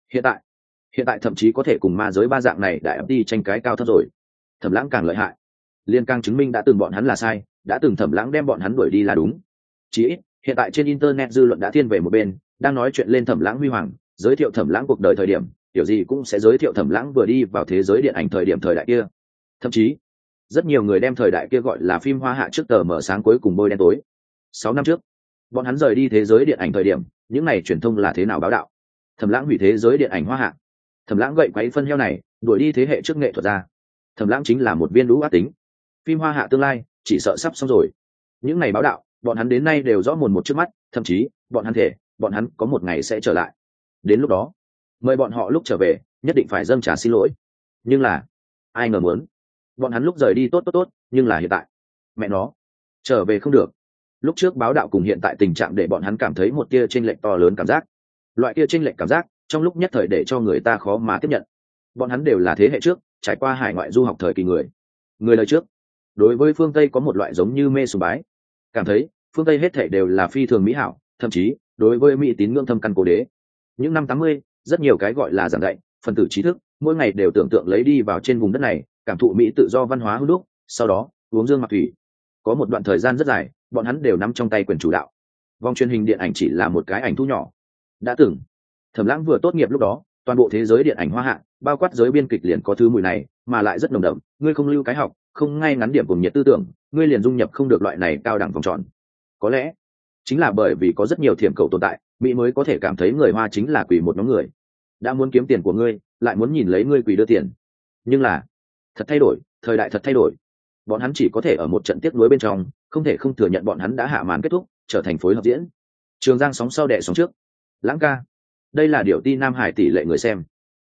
Hiện tại thậm chí có thể cùng ma giới 3 dạng này đại đi tranh cái cao thấp rồi. Thẩm Lãng càng lợi hại, liên càng chứng minh đã từng bọn hắn là sai, đã từng Thẩm Lãng đem bọn hắn đuổi đi là đúng. Chỉ ít, hiện tại trên internet dư luận đã thiên về một bên, đang nói chuyện lên Thẩm Lãng huy hoàng, giới thiệu Thẩm Lãng cuộc đời thời điểm, kiểu gì cũng sẽ giới thiệu Thẩm Lãng vừa đi vào thế giới điện ảnh thời đại kia. Thậm chí, rất nhiều người đem thời đại kia gọi là phim Hoa Hạ trước tờ mở sáng cuối cùng bôi đen tối. 6 năm trước, bọn hắn rời đi thế giới điện ảnh thời điểm, những này truyền thông là thế nào báo đạo? Thẩm Lãng hủy thế giới điện ảnh Hoa Hạ. Thẩm Lãng gậy quấy phân heo này, đuổi đi thế hệ trước nghệ thuật ra. Thẩm Lãng chính là một viên lũ ác tính. Phim Hoa Hạ tương lai chỉ sợ sắp xong rồi. Những này báo đạo, bọn hắn đến nay đều rõ mồn một trước mắt, thậm chí, bọn hắn có một ngày sẽ trở lại. Đến lúc đó, mời bọn họ lúc trở về, nhất định phải dâng trà xin lỗi. Nhưng là, ai ngờ muốn, bọn hắn lúc rời đi tốt, nhưng là hiện tại, mẹ nó, trở về không được. Lúc trước báo đạo cùng hiện tại tình trạng để bọn hắn cảm thấy một tia chênh lệch to lớn cảm giác. Loại kia chênh lệch cảm giác, trong lúc nhất thời để cho người ta khó mà tiếp nhận. Bọn hắn đều là thế hệ trước, trải qua hải ngoại du học thời kỳ người đời trước, đối với phương Tây có một loại giống như mê sùng bái, cảm thấy phương Tây hết thảy đều là phi thường mỹ hảo, thậm chí đối với Mỹ tín ngưỡng thâm căn cố đế. Những năm 80, rất nhiều cái gọi là giảng dạy, phần tử trí thức, mỗi ngày đều tưởng tượng lấy đi vào trên vùng đất này, cảm thụ Mỹ tự do văn hóa hữu đúc, sau đó uống dương mặc thủy. Có một đoạn thời gian rất dài, bọn hắn đều nắm trong tay quyền chủ đạo. Vòng truyền hình điện ảnh chỉ là một cái ảnh thu nhỏ. Đã từng, Thẩm Lãng vừa tốt nghiệp lúc đó, toàn bộ thế giới điện ảnh Hoa Hạ, bao quát giới biên kịch liền có thứ mùi này, mà lại rất nồng đậm, ngươi không lưu cái học, không ngay ngắn điểm cùng nhiệt tư tưởng, ngươi liền dung nhập không được loại này cao đẳng vòng tròn. Có lẽ, chính là bởi vì có rất nhiều thiểm cầu tồn tại, Mỹ mới có thể cảm thấy người Hoa chính là quỷ một nhóm người. Đã muốn kiếm tiền của ngươi, lại muốn nhìn lấy ngươi quỷ đưa tiền. Nhưng là, thật thay đổi, thời đại thật thay đổi. Bọn hắn chỉ có thể ở một trận tiếc nuối bên trong, không thể không thừa nhận bọn hắn đã hạ màn kết thúc, trở thành phối hợp diễn. Trường Giang sóng sau đẻ sóng trước. Lãng ca, đây là điều ti Nam Hải tỷ lệ người xem.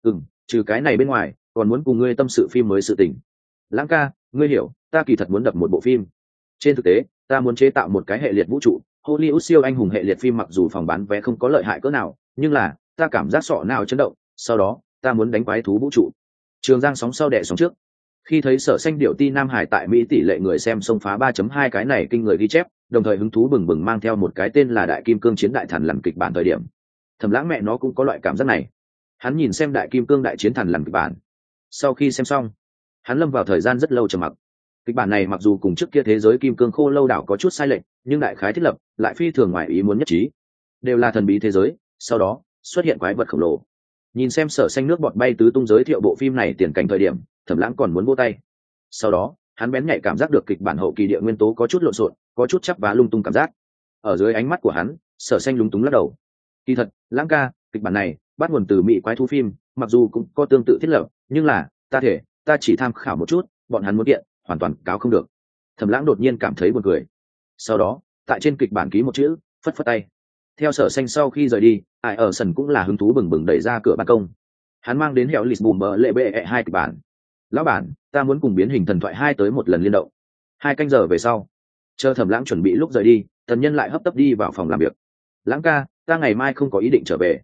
Trừ cái này bên ngoài, còn muốn cùng ngươi tâm sự phim mới sự tình. Lãng ca, ngươi hiểu, ta kỳ thật muốn đập một bộ phim. Trên thực tế, ta muốn chế tạo một cái hệ liệt vũ trụ, Hollywood siêu anh hùng hệ liệt phim, mặc dù phòng bán vé không có lợi hại cỡ nào, nhưng là, ta cảm giác sọ nào chấn động, sau đó, ta muốn đánh quái thú vũ trụ. Trường Giang sóng sau đẻ sóng trước. Khi thấy Sở Xanh điệu ti Nam Hải tại Mỹ tỷ lệ người xem xông phá 3.2 cái này kinh người ghi chép, đồng thời hứng thú bừng bừng mang theo một cái tên là Đại Kim Cương Chiến Đại Thần làm kịch bản thời điểm. Thẩm Lãng mẹ nó cũng có loại cảm giác này. Hắn nhìn xem Đại Kim Cương Đại Chiến Thần làm kịch bản. Sau khi xem xong, hắn lâm vào thời gian rất lâu trầm mặc. Kịch bản này mặc dù cùng trước kia thế giới kim cương khô lâu đảo có chút sai lệch, nhưng đại khái thiết lập lại phi thường ngoài ý muốn nhất trí, đều là thần bí thế giới, sau đó xuất hiện quái vật khổng lồ. Nhìn xem Sở Xanh nước bọt bay tứ tung giới thiệu bộ phim này tiền cảnh thời điểm, Thẩm Lãng còn muốn vỗ tay. Sau đó hắn bén nhạy cảm giác được kịch bản hậu kỳ địa nguyên tố có chút lộn xộn, có chút chắp vá lung tung cảm giác. Ở dưới ánh mắt của hắn, Sở Xanh lúng túng lắc đầu. Kỳ thật, Lãng ca, kịch bản này bắt nguồn từ mỹ quái thú phim, mặc dù cũng có tương tự thiết lập, nhưng là ta chỉ tham khảo một chút, bọn hắn muốn kiện hoàn toàn cáo không được. Thẩm Lãng đột nhiên cảm thấy buồn cười. Sau đó tại trên kịch bản ký một chữ, phất phất tay. Theo Sở Xanh sau khi rời đi, ai ở sân cũng là hứng thú bừng bừng đẩy ra cửa ban công. Hắn mang đến hẻo lịt bùm bờ lệ bệ hai kịch bản. Lão bản, ta muốn cùng biến hình thần thoại 2 tới một lần liên động. 2 canh giờ về sau, chờ Thẩm Lãng chuẩn bị lúc rời đi, Tần Nhân lại hấp tấp đi vào phòng làm việc. Lãng ca, ta ngày mai không có ý định trở về.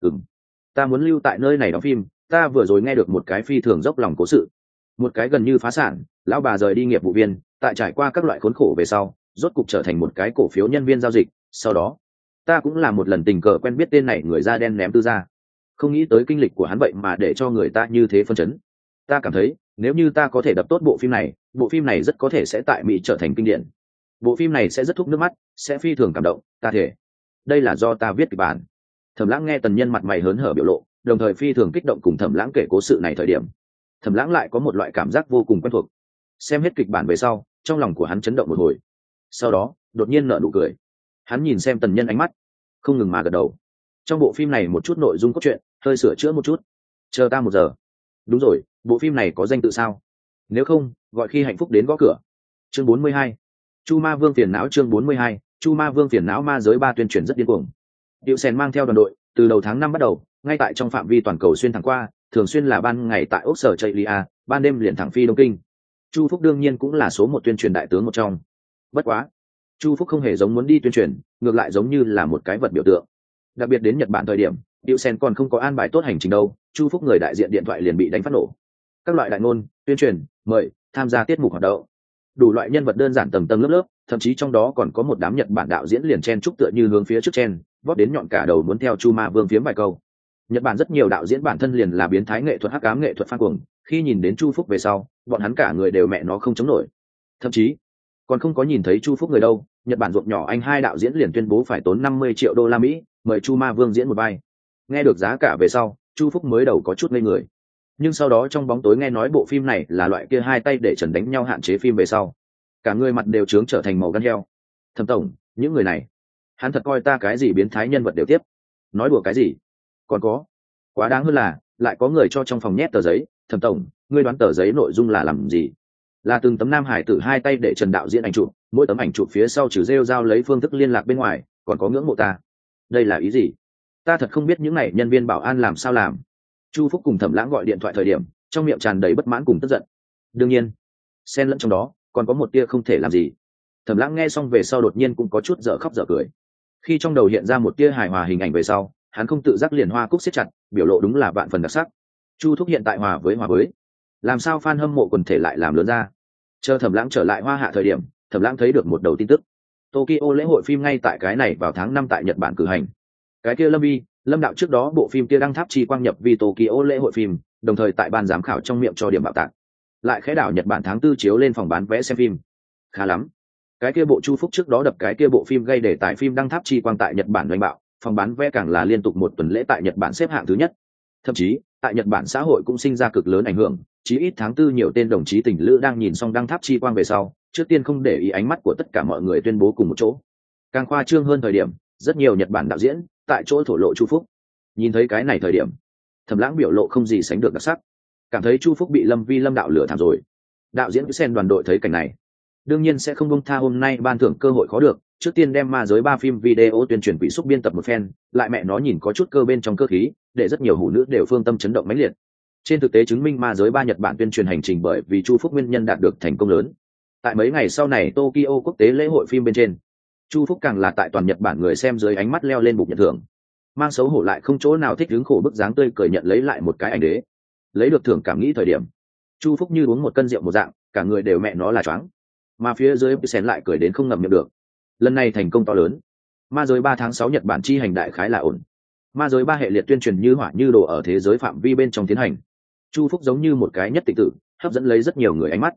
Ta muốn lưu tại nơi này đóng phim, ta vừa rồi nghe được một cái phi thường dốc lòng cố sự. Một cái gần như phá sản, lão bà rời đi nghiệp vụ viên, tại trải qua các loại khốn khổ về sau, rốt cục trở thành một cái cổ phiếu nhân viên giao dịch. Sau đó, ta cũng là một lần tình cờ quen biết tên này người da đen ném tư gia. Không nghĩ tới kinh lịch của hắn vậy mà để cho người ta như thế phân chấn. Ta cảm thấy nếu như ta có thể đập tốt bộ phim này rất có thể sẽ tại Mỹ trở thành kinh điển. Bộ phim này sẽ rất thúc nước mắt, sẽ phi thường cảm động, ta thể. Đây là do ta viết kịch bản. Thẩm Lãng nghe Tần Nhân mặt mày hớn hở biểu lộ, đồng thời phi thường kích động cùng Thẩm Lãng kể cố sự này thời điểm. Thẩm Lãng lại có một loại cảm giác vô cùng quen thuộc. Xem hết kịch bản về sau, trong lòng của hắn chấn động một hồi. Sau đó, đột nhiên nở nụ cười. Hắn nhìn xem Tần Nhân ánh mắt, không ngừng mà gật đầu. Trong bộ phim này một chút nội dung cốt truyện, hơi sửa chữa một chút. Chờ ta 1 giờ. Đúng rồi, bộ phim này có danh tự sao? Nếu không, gọi khi hạnh phúc đến gõ cửa. Chương 42. Chu Ma Vương phiền não. Chương 42. Chu Ma Vương phiền não. Ma giới 3 tuyên truyền rất điên cuồng. Diệu Sen mang theo đoàn đội, từ đầu tháng 5 bắt đầu, ngay tại trong phạm vi toàn cầu xuyên thẳng qua, thường xuyên là ban ngày tại Australia, ban đêm liền thẳng phi Đông Kinh. Chu Phúc đương nhiên cũng là số 1 tuyên truyền đại tướng một trong. Bất quá, Chu Phúc không hề giống muốn đi tuyên truyền, ngược lại giống như là một cái vật biểu tượng. Đặc biệt đến Nhật Bản thời điểm, Diệu Sen còn không có an bài tốt hành trình đâu, Chu Phúc người đại diện điện thoại liền bị đánh phát nổ. Các loại đại ngôn, tuyên truyền, mời tham gia tiết mục hoạt động. Đủ loại nhân vật đơn giản tầng tầng lớp lớp, thậm chí trong đó còn có một đám Nhật Bản đạo diễn liền chen chúc tựa như hướng phía trước chen, vót đến nhọn cả đầu muốn theo Chu Ma Vương phiếm vài câu. Nhật Bản rất nhiều đạo diễn bản thân liền là biến thái nghệ thuật hắc ám nghệ thuật phan cuồng, khi nhìn đến Chu Phúc về sau, bọn hắn cả người đều mẹ nó không chống nổi. Thậm chí còn không có nhìn thấy Chu Phúc người đâu, Nhật Bản ruộng nhỏ anh hai đạo diễn liền tuyên bố phải tốn 50 triệu đô la Mỹ mời Chu Ma Vương diễn một vai. Nghe được giá cả về sau, Chu Phúc mới đầu có chút ngây người, nhưng sau đó trong bóng tối nghe nói bộ phim này là loại kia hai tay để trần đánh nhau hạn chế phim về sau, cả người mặt đều trướng trở thành màu gan heo. Thẩm tổng, những người này, hắn thật coi ta cái gì biến thái nhân vật đều tiếp, nói đùa cái gì? Còn có, quá đáng hơn là lại có người cho trong phòng nhét tờ giấy. Thẩm tổng, ngươi đoán tờ giấy nội dung là làm gì? Là từng tấm nam hải tử hai tay để trần đạo diễn ảnh chụp, mỗi tấm ảnh chụp phía sau trừ rêu giao lấy phương thức liên lạc bên ngoài, còn có ngưỡng mộ ta. Đây là ý gì? Ta thật không biết những này nhân viên bảo an làm sao làm. Chu Phúc cùng Thẩm Lãng gọi điện thoại thời điểm, trong miệng tràn đầy bất mãn cùng tức giận. Đương nhiên, xen lẫn trong đó còn có một tia không thể làm gì. Thẩm Lãng nghe xong về sau đột nhiên cũng có chút dở khóc dở cười. Khi trong đầu hiện ra một tia hài hòa hình ảnh về sau, hắn không tự giác liền hoa cúc siết chặt, biểu lộ đúng là vạn phần đặc sắc. Chu Thúc hiện tại hòa với, làm sao fan hâm mộ quần thể lại làm lớn ra. Chờ Thẩm Lãng trở lại Hoa Hạ thời điểm, Thẩm Lãng thấy được một đầu tin tức. Tokyo lễ hội phim ngay tại cái này vào tháng 5 tại Nhật Bản cử hành. Cái kia Lâm đạo trước đó bộ phim kia đăng tháp chi quang nhập vì Tokyo lễ hội phim, đồng thời tại ban giám khảo trong miệng cho điểm bạo tạc. Lại khẽ đảo Nhật Bản tháng 4 chiếu lên phòng bán vé xem phim. Khá lắm. Cái kia bộ Chu Phúc trước đó đập cái kia bộ phim gây đề tài phim đăng tháp chi quang tại Nhật Bản doanh bạo, phòng bán vé càng là liên tục 1 tuần lễ tại Nhật Bản xếp hạng thứ nhất. Thậm chí, tại Nhật Bản xã hội cũng sinh ra cực lớn ảnh hưởng, chí ít tháng 4 nhiều tên đồng chí tình lữ đang nhìn xong đăng tháp chi quang về sau, trước tiên không để ý ánh mắt của tất cả mọi người tuyên bố cùng một chỗ. Càng khoa trương hơn thời điểm, rất nhiều Nhật Bản đạo diễn tại chỗ thổ lộ Chu Phúc. Nhìn thấy cái này thời điểm, Thẩm Lãng biểu lộ không gì sánh được đặc sắc, cảm thấy Chu Phúc bị Lâm đạo lừa thảm rồi. Đạo diễn Sen đoàn đội thấy cảnh này, đương nhiên sẽ không buông tha hôm nay ban thưởng cơ hội khó được, trước tiên đem Ma giới 3 phim video tuyên truyền quỹ xúc biên tập một phen, lại mẹ nó nhìn có chút cơ bên trong cơ khí, để rất nhiều hủ nữ đều phương tâm chấn động mãnh liệt. Trên thực tế chứng minh Ma giới 3 Nhật Bản tuyên truyền hành trình bởi vì Chu Phúc nguyên nhân đạt được thành công lớn. Tại mấy ngày sau này Tokyo quốc tế lễ hội phim bên trên, Chu Phúc càng là tại toàn Nhật Bản người xem dưới ánh mắt leo lên bục nhận thưởng. Mang xấu hổ lại không chỗ nào thích hứng khổ bức dáng tươi cười nhận lấy lại một cái ảnh đế. Lấy được thưởng cảm nghĩ thời điểm, Chu Phúc như uống một cân rượu một dạng, cả người đều mẹ nó là choáng. Mà phía dưới Sen lại cười đến không ngậm miệng được. Lần này thành công to lớn. Ma giới 3 tháng 6 Nhật Bản chi hành đại khái là ổn. Ma giới 3 hệ liệt tuyên truyền như hỏa như đồ ở thế giới phạm vi bên trong tiến hành. Chu Phúc giống như một cái nhất tịch tử, hấp dẫn lấy rất nhiều người ánh mắt.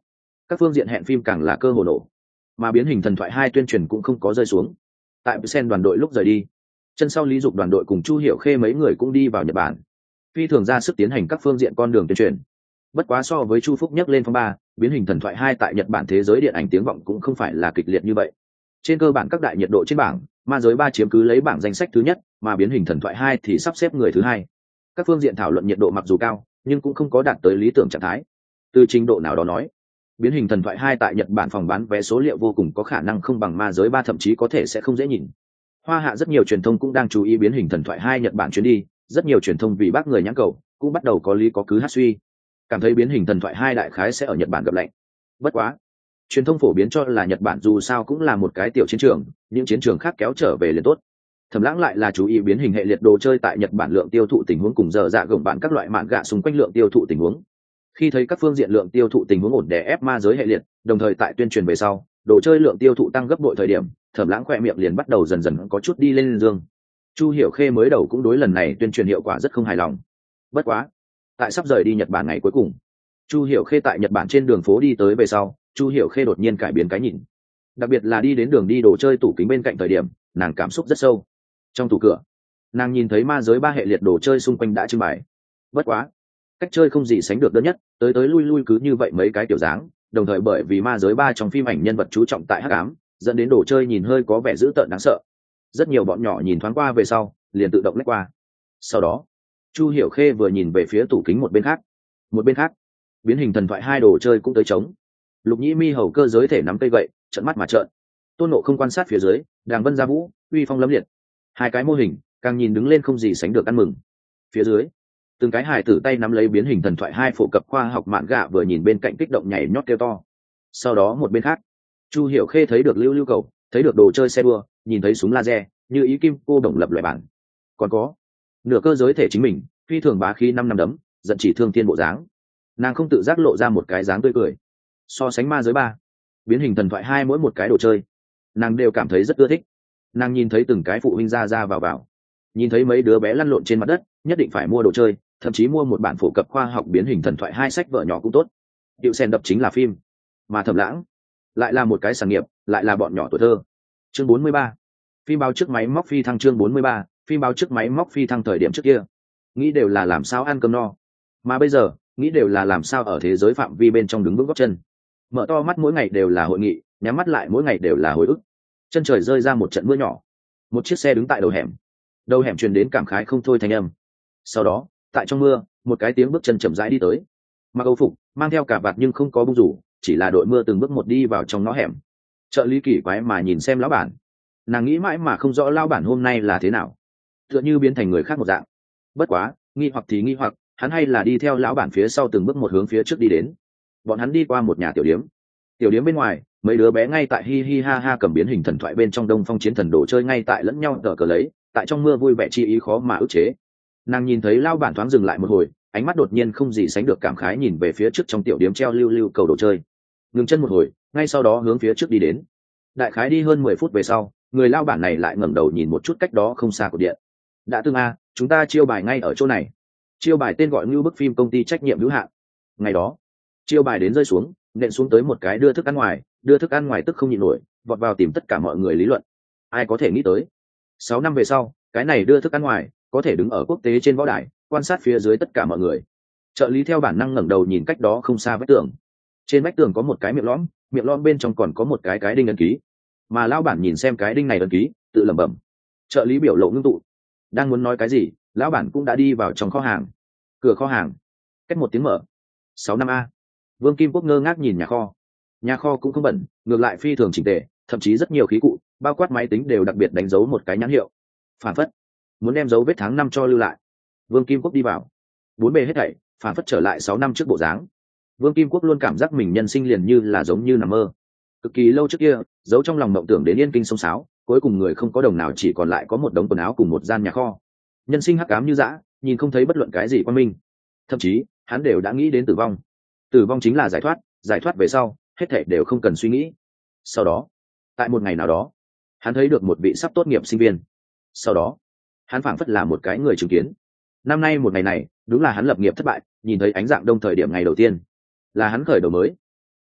các phương diện hẹn phim càng là cơ hồ nổ, mà biến hình thần thoại 2 tuyên truyền cũng không có rơi xuống. Tại sen đoàn đội lúc rời đi, chân sau lý dục đoàn đội cùng Chu Hiểu Khê mấy người cũng đi vào Nhật Bản, phi thường ra sức tiến hành các phương diện con đường tuyên truyền. Bất quá so với Chu Phúc nhắc lên phong ba, biến hình thần thoại 2 tại Nhật Bản thế giới điện ảnh tiếng vọng cũng không phải là kịch liệt như vậy. Trên cơ bản các đại nhiệt độ trên bảng, ma giới 3 chiếm cứ lấy bảng danh sách thứ nhất, mà biến hình thần thoại 2 thì sắp xếp người thứ hai. Các phương diện thảo luận nhiệt độ mặc dù cao, nhưng cũng không có đạt tới lý tưởng trạng thái. Từ trình độ nào đó nói, biến hình thần thoại 2 tại Nhật Bản phòng bán vé số liệu vô cùng có khả năng không bằng ma giới 3, thậm chí có thể sẽ không dễ nhìn. Hoa hạ rất nhiều truyền thông cũng đang chú ý biến hình thần thoại 2 Nhật Bản chuyến đi, rất nhiều truyền thông vì bác người nhãn cầu, cũng bắt đầu có lý có cứ hát suy, cảm thấy biến hình thần thoại 2 đại khái sẽ ở Nhật Bản gặp lạnh. Bất quá, truyền thông phổ biến cho là Nhật Bản dù sao cũng là một cái tiểu chiến trường, những chiến trường khác kéo trở về liền tốt. Thẩm Lãng lại là chú ý biến hình hệ liệt đồ chơi tại Nhật Bản lượng tiêu thụ tình huống cùng giờ dạ gồng bạn các loại mạn gạ xung quanh lượng tiêu thụ tình huống. Khi thấy các phương diện lượng tiêu thụ tình huống ổn đè ép ma giới hệ liệt, đồng thời tại tuyên truyền về sau, đồ chơi lượng tiêu thụ tăng gấp bội thời điểm, Thẩm Lãng khỏe miệng liền bắt đầu dần dần có chút đi lên dương. Chu Hiểu Khê mới đầu cũng đối lần này tuyên truyền hiệu quả rất không hài lòng. Bất quá, tại sắp rời đi Nhật Bản ngày cuối cùng, Chu Hiểu Khê tại Nhật Bản trên đường phố đi tới về sau, Chu Hiểu Khê đột nhiên cải biến cái nhìn. Đặc biệt là đi đến đường đi đồ chơi tủ kính bên cạnh thời điểm, nàng cảm xúc rất sâu. Trong tủ cửa, nàng nhìn thấy ma giới 3 hệ liệt đồ chơi xung quanh đã trưng bày. Bất quá, cách chơi không gì sánh được đơn nhất, tới tới lui lui cứ như vậy mấy cái kiểu dáng, đồng thời bởi vì ma giới 3 trong phim ảnh nhân vật chú trọng tại hắc ám, dẫn đến đồ chơi nhìn hơi có vẻ dữ tợn đáng sợ. Rất nhiều bọn nhỏ nhìn thoáng qua về sau, liền tự động lách qua. Sau đó, Chu Hiểu Khê vừa nhìn về phía tủ kính một bên khác. Một bên khác, biến hình thần thoại 2 đồ chơi cũng tới trống. Lục Nhĩ Mi hầu cơ giới thể nắm cây gậy, trợn mắt mà trợn. Tôn Nộ không quan sát phía dưới, Đàng Vân Gia Vũ, uy phong lẫm liệt. Hai cái mô hình, càng nhìn đứng lên không gì sánh được ăn mừng. Phía dưới, từng cái hài tử tay nắm lấy biến hình thần thoại 2 phổ cập khoa học mạn gạ vừa nhìn bên cạnh kích động nhảy nhót kêu to. Sau đó một bên khác, Chu Hiểu Khê thấy được lưu lưu cầu, thấy được đồ chơi xe đua, nhìn thấy súng laser, như ý kim cô đồng lập loại bản. Còn có nửa cơ giới thể chính mình, phi thường bá khí 5 năm đấm, giận chỉ thương thiên bộ dáng. Nàng không tự giác lộ ra một cái dáng tươi cười. So sánh ma giới 3, biến hình thần thoại 2 mỗi một cái đồ chơi, nàng đều cảm thấy rất ưa thích. Nàng nhìn thấy từng cái phụ huynh ra ra vào, nhìn thấy mấy đứa bé lăn lộn trên mặt đất, nhất định phải mua đồ chơi, thậm chí mua một bản phổ cập khoa học biến hình thần thoại 2 sách vở nhỏ cũng tốt. Điệu sen đập chính là phim, mà Thẩm Lãng lại là một cái sản nghiệp, lại là bọn nhỏ tuổi thơ. Chương 43, phim báo trước máy móc phi thăng. Chương 43, phim báo trước máy móc phi thăng. Thời điểm trước kia, nghĩ đều là làm sao ăn cơm no, mà bây giờ nghĩ đều là làm sao ở thế giới phạm vi bên trong đứng vững gót chân. Mở to mắt mỗi ngày đều là hội nghị, nhắm mắt lại mỗi ngày đều là hồi ức. Chân trời rơi ra một trận mưa nhỏ, một chiếc xe đứng tại đầu hẻm truyền đến cảm khái không thôi thanh âm. Sau đó, tại trong mưa, một cái tiếng bước chân chậm rãi đi tới, mặc âu phục, mang theo cả vạt nhưng không có bung rủ, chỉ là đội mưa từng bước một đi vào trong ngõ hẻm. Trợ lý kỳ quái mà nhìn xem lão bản, nàng nghĩ mãi mà không rõ lão bản hôm nay là thế nào, tựa như biến thành người khác một dạng. Bất quá, nghi hoặc thì nghi hoặc, hắn hay là đi theo lão bản phía sau từng bước một hướng phía trước đi đến. Bọn hắn đi qua một nhà tiểu điếm bên ngoài, mấy đứa bé ngay tại hi hi ha ha cầm biến hình thần thoại bên trong đông phong chiến thần đồ chơi ngay tại lẫn nhau tờ cờ lấy, tại trong mưa vui vẻ chi ý khó mà ức chế. Nàng nhìn thấy lão bản thoáng dừng lại một hồi, ánh mắt đột nhiên không gì sánh được cảm khái nhìn về phía trước trong tiểu điếm treo lưu lưu cầu đồ chơi, ngừng chân một hồi, ngay sau đó hướng phía trước đi đến. Đại khái đi hơn 10 phút về sau, người lão bản này lại ngẩng đầu nhìn một chút cách đó không xa của điện. Đã từng chúng ta chiêu bài ngay ở chỗ này. Chiêu bài tên gọi Ngưu Bức Phim công ty trách nhiệm hữu hạn. Ngày đó, chiêu bài đến rơi xuống, nện xuống tới một cái đưa thức ăn ngoài tức không nhịn nổi, vọt vào tìm tất cả mọi người lý luận. Ai có thể nghĩ tới, 6 năm về sau, cái này đưa thức ăn ngoài có thể đứng ở quốc tế trên võ đài, quan sát phía dưới tất cả mọi người. Trợ lý theo bản năng ngẩng đầu nhìn cách đó không xa vách tường. Trên vách tường có một cái miệng lõm bên trong còn có một cái đinh ấn ký. Mà lão bản nhìn xem cái đinh này ấn ký, tự lẩm bẩm. Trợ lý biểu lộ ngưng tụ, đang muốn nói cái gì, lão bản cũng đã đi vào trong kho hàng. Cửa kho hàng cách một tiếng mở. 6 năm a. Vương Kim Quốc ngơ ngác nhìn nhà kho cũng không bẩn, ngược lại phi thường chỉnh tề, thậm chí rất nhiều khí cụ, bao quát máy tính đều đặc biệt đánh dấu một cái nhãn hiệu. Phản phất muốn đem dấu vết tháng năm cho lưu lại. Vương Kim Quốc đi vào, bốn bề hết thảy phản phất trở lại 6 năm trước bộ dáng. Vương Kim Quốc luôn cảm giác mình nhân sinh liền như là giống như nằm mơ. Cực kỳ lâu trước kia, giấu trong lòng mộng tưởng đến yên kinh sông sáo, cuối cùng người không có đồng nào, chỉ còn lại có một đống quần áo cùng một gian nhà kho. Nhân sinh hắc ám như dã, nhìn không thấy bất luận cái gì quan minh. Thậm chí, hắn đều đã nghĩ đến tử vong. Tử vong chính là giải thoát về sau, hết thảy đều không cần suy nghĩ. Sau đó, tại một ngày nào đó, hắn thấy được một vị sắp tốt nghiệp sinh viên. Sau đó, hắn phảng phất là một cái người chứng kiến. Năm nay một ngày này, đúng là hắn lập nghiệp thất bại, nhìn thấy ánh dạng đông thời điểm ngày đầu tiên. Là hắn khởi đầu mới.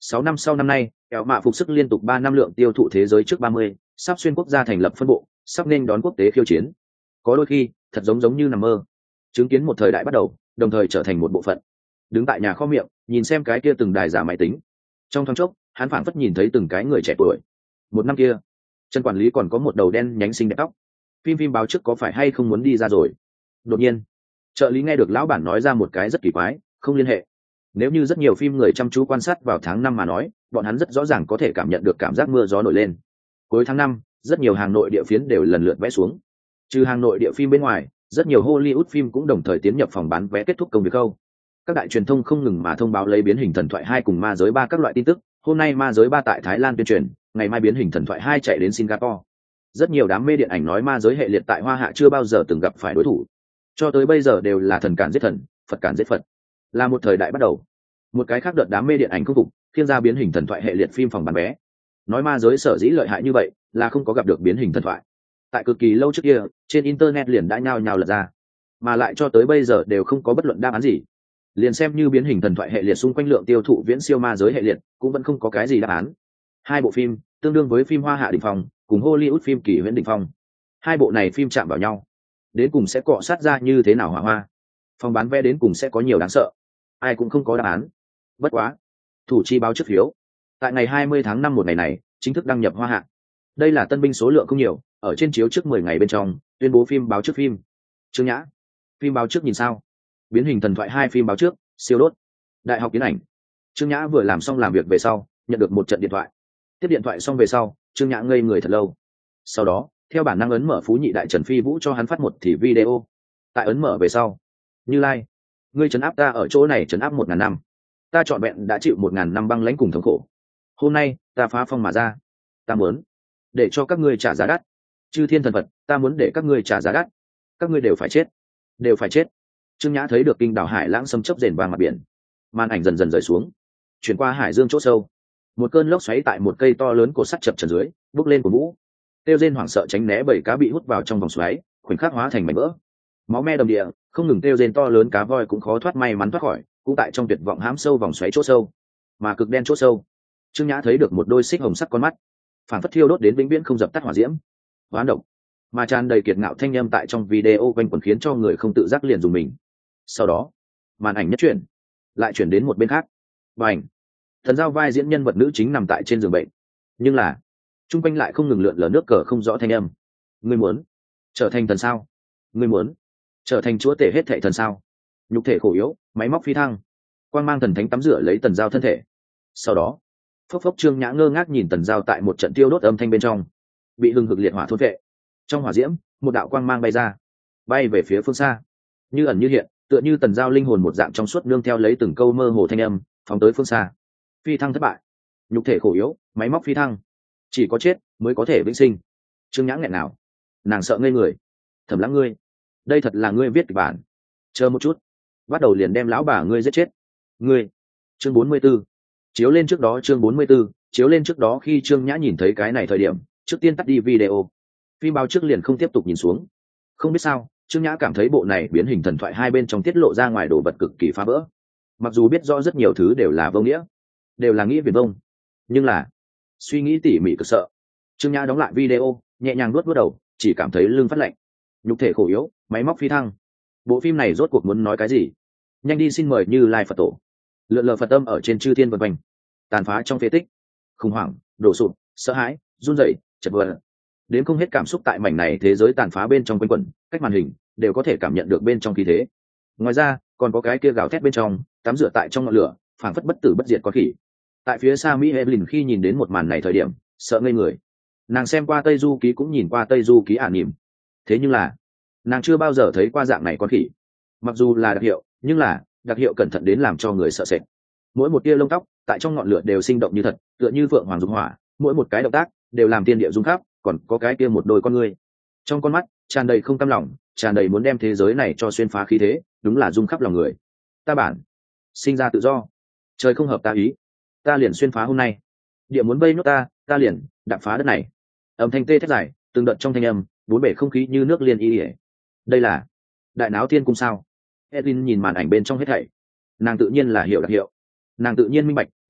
6 năm sau năm nay, kẹo mạ phục sức liên tục 3 năm lượng tiêu thụ thế giới trước 30, sắp xuyên quốc gia thành lập phân bộ, sắp nên đón quốc tế khiêu chiến. Có đôi khi, thật giống như nằm mơ. Chứng kiến một thời đại bắt đầu, đồng thời trở thành một bộ phận. Đứng tại nhà kho miệng, nhìn xem cái kia từng đài giả máy tính. Trong thoáng chốc, hắn phảng phất nhìn thấy từng cái người trẻ tuổi. Một năm kia, Trần quản lý còn có một đầu đen nhánh xinh đẹp tóc. Phim báo trước có phải hay không muốn đi ra rồi? Đột nhiên, trợ lý nghe được lão bản nói ra một cái rất kỳ quái, không liên hệ. Nếu như rất nhiều phim người chăm chú quan sát vào tháng 5 mà nói, bọn hắn rất rõ ràng có thể cảm nhận được cảm giác mưa gió nổi lên. Cuối tháng 5, rất nhiều hàng nội địa phiến đều lần lượt vẽ xuống. Trừ hàng nội địa phim bên ngoài, rất nhiều Hollywood phim cũng đồng thời tiến nhập phòng bán vé kết thúc công việc khâu. Các đại truyền thông không ngừng mà thông báo lấy biến hình thần thoại 2 cùng ma giới 3 các loại tin tức. Hôm nay ma giới 3 tại Thái Lan tuyên truyền, ngày mai biến hình thần thoại 2 chạy đến Singapore. Rất nhiều đám mê điện ảnh nói ma giới hệ liệt tại Hoa Hạ chưa bao giờ từng gặp phải đối thủ. Cho tới bây giờ đều là thần cản giết thần, Phật cản giết Phật. Là một thời đại bắt đầu. Một cái khác đợt đám mê điện ảnh khôi phục, thiên ra biến hình thần thoại hệ liệt phim phòng bán vé. Nói ma giới sở dĩ lợi hại như vậy, là không có gặp được biến hình thần thoại. Tại cực kỳ lâu trước kia, trên internet liền đã nhao nhao lật ra, mà lại cho tới bây giờ đều không có bất luận đáp án gì. Liền xem như biến hình thần thoại hệ liệt xung quanh lượng tiêu thụ viễn siêu ma giới hệ liệt, cũng vẫn không có cái gì đáp án. Hai bộ phim tương đương với phim Hoa Hạ đỉnh phong cùng Hollywood phim kỳ huyễn đỉnh phong. Hai bộ này phim chạm vào nhau, đến cùng sẽ cọ sát ra như thế nào hỏa hoa? Phòng bán vé đến cùng sẽ có nhiều đáng sợ, ai cũng không có đáp án. Bất quá, thủ chi báo trước phiếu tại ngày 20 tháng 5 một ngày này chính thức đăng nhập Hoa Hạ. Đây là tân binh số lượng không nhiều, ở trên chiếu trước 10 ngày bên trong tuyên bố phim báo trước phim. Trương Nhã, phim báo trước nhìn sao? Biến hình thần thoại 2 phim báo trước siêu đốt. Đại học tiến ảnh. Trương Nhã vừa làm xong làm việc về sau, nhận được một trận điện thoại. Tiếp điện thoại xong về sau, Trương Nhã ngây người thật lâu. Sau đó, theo bản năng ấn mở Phú Nhị đại Trần Phi Vũ cho hắn phát một thì video. Tại ấn mở về sau, Như Lai, ngươi trấn áp ta ở chỗ này trấn áp 1000 năm. Ta trọn vẹn đã chịu 1000 năm băng lãnh cùng thống khổ. Hôm nay, ta phá phong mà ra. Ta muốn để cho các ngươi trả giá đắt. Chư thiên thần Phật, ta muốn để các ngươi trả giá đắt. Các ngươi đều phải chết, đều phải chết. Trương Nhã thấy được kinh đảo hải lãng xâm chấp rền vang mặt biển, màn ảnh dần dần rời xuống, chuyển qua hải dương chỗ sâu. Một cơn lốc xoáy tại một cây to lớn cột sắt chập trần dưới bốc lên của vũ, tiêu rên hoảng sợ tránh né bảy cá bị hút vào trong vòng xoáy, khoảnh khắc hóa thành mảnh vỡ. Máu me đầm địa, không ngừng tiêu rên to lớn cá voi cũng khó thoát may mắn thoát khỏi, cũng tại trong tuyệt vọng hãm sâu vòng xoáy chỗ sâu. Mà cực đen chỗ sâu, Trương Nhã thấy được một đôi xích hồng sắc con mắt, phản phất thiêu đốt đến vĩnh viễn không dập tắt hỏa diễm. Hoán độc, mà tràn đầy kiệt ngạo thanh âm tại trong video quanh quẩn khiến cho người không tự giác liền dùng mình. Sau đó, màn ảnh nhất chuyển, lại chuyển đến một bên khác. Bành, thần giao vai diễn nhân vật nữ chính nằm tại trên giường bệnh, nhưng là chung quanh lại không ngừng lượn lờ nước cờ không rõ thanh âm. Ngươi muốn trở thành thần sao? Ngươi muốn trở thành chúa tể hết thảy thần sao? Nhục thể khổ yếu, máy móc phi thăng, quang mang thần thánh tắm rửa lấy tần giao thân thể. Sau đó, phốc phốc Trương Nhã ngơ ngác nhìn tần giao tại một trận tiêu đốt âm thanh bên trong, bị hừng hực liệt hỏa thôn vệ. Trong hỏa diễm, một đạo quang mang bay ra, bay về phía phương xa, như ẩn như hiện, tựa như tần giao linh hồn một dạng trong suốt nương theo lấy từng câu mơ hồ thanh âm, phóng tới phương xa. Phi thăng thất bại, nhục thể khổ yếu, máy móc phi thăng, chỉ có chết mới có thể vĩnh sinh. Trương Nhã nghẹn nào, nàng sợ ngây người. Thẩm Lãng, ngươi, đây thật là ngươi viết kịch bản? Chờ một chút, bắt đầu liền đem lão bà ngươi giết chết. Ngươi. Chương 44. Chiếu lên trước đó. Chương 44. Chiếu lên trước đó. Khi Trương Nhã nhìn thấy cái này thời điểm, trước tiên tắt đi video. Phim báo trước liền không tiếp tục nhìn xuống. Không biết sao, Trương Nhã cảm thấy bộ này biến hình thần thoại 2 bên trong tiết lộ ra ngoài đồ vật cực kỳ phá vỡ. Mặc dù biết rõ rất nhiều thứ đều là vô nghĩa, đều là nghĩa viển vông, nhưng là suy nghĩ tỉ mỉ cực sợ. Trương Nhã đóng lại video, nhẹ nhàng nuốt đầu, chỉ cảm thấy lưng phát lạnh. Nhục thể khổ yếu, máy móc phi thăng. Bộ phim này rốt cuộc muốn nói cái gì? Nhanh đi, xin mời Như Lai Phật Tổ. Lượn lờ Phật âm ở trên chư thiên vân quanh, tàn phá trong phế tích, khủng hoảng, đổ sụp, sợ hãi, run rẩy, chật vật. Đến không hết cảm xúc tại mảnh này thế giới tàn phá bên trong quanh quẩn, cách màn hình đều có thể cảm nhận được bên trong khí thế. Ngoài ra, còn có cái kia gào thét bên trong, tắm rửa tại trong ngọn lửa, phảng phất bất tử bất diệt có khỉ. Tại phía xa Mỹ Evelyn khi nhìn đến một màn này thời điểm, sợ ngây người. Nàng xem qua Tây Du Ký cũng nhìn qua Tây Du Ký ả nỉm, thế nhưng là nàng chưa bao giờ thấy qua dạng này con khỉ. Mặc dù là đặc hiệu, nhưng là đặc hiệu cẩn thận đến làm cho người sợ sệt. Mỗi một tia lông tóc tại trong ngọn lửa đều sinh động như thật, tựa như phượng hoàng dục hỏa, mỗi một cái động tác đều làm tiên địa rung khắp, còn có cái kia một đôi con ngươi, trong con mắt tràn đầy không cam lòng, tràn đầy muốn đem thế giới này cho xuyên phá khí thế, đúng là rung khắp lòng người. Ta bản sinh ra tự do, trời không hợp ta ý, ta liền xuyên phá hôm nay. Địa muốn vây nốt ta liền đạp phá đất này. Âm thanh tê thét dài, từng đợt trong thanh âm, bốn bể không khí như nước liên y ỉa. Đây là đại náo thiên cung sao? Edwin nhìn màn ảnh bên trong hết thảy, nàng tự nhiên là hiểu đặc hiệu, nàng tự nhiên minh bạch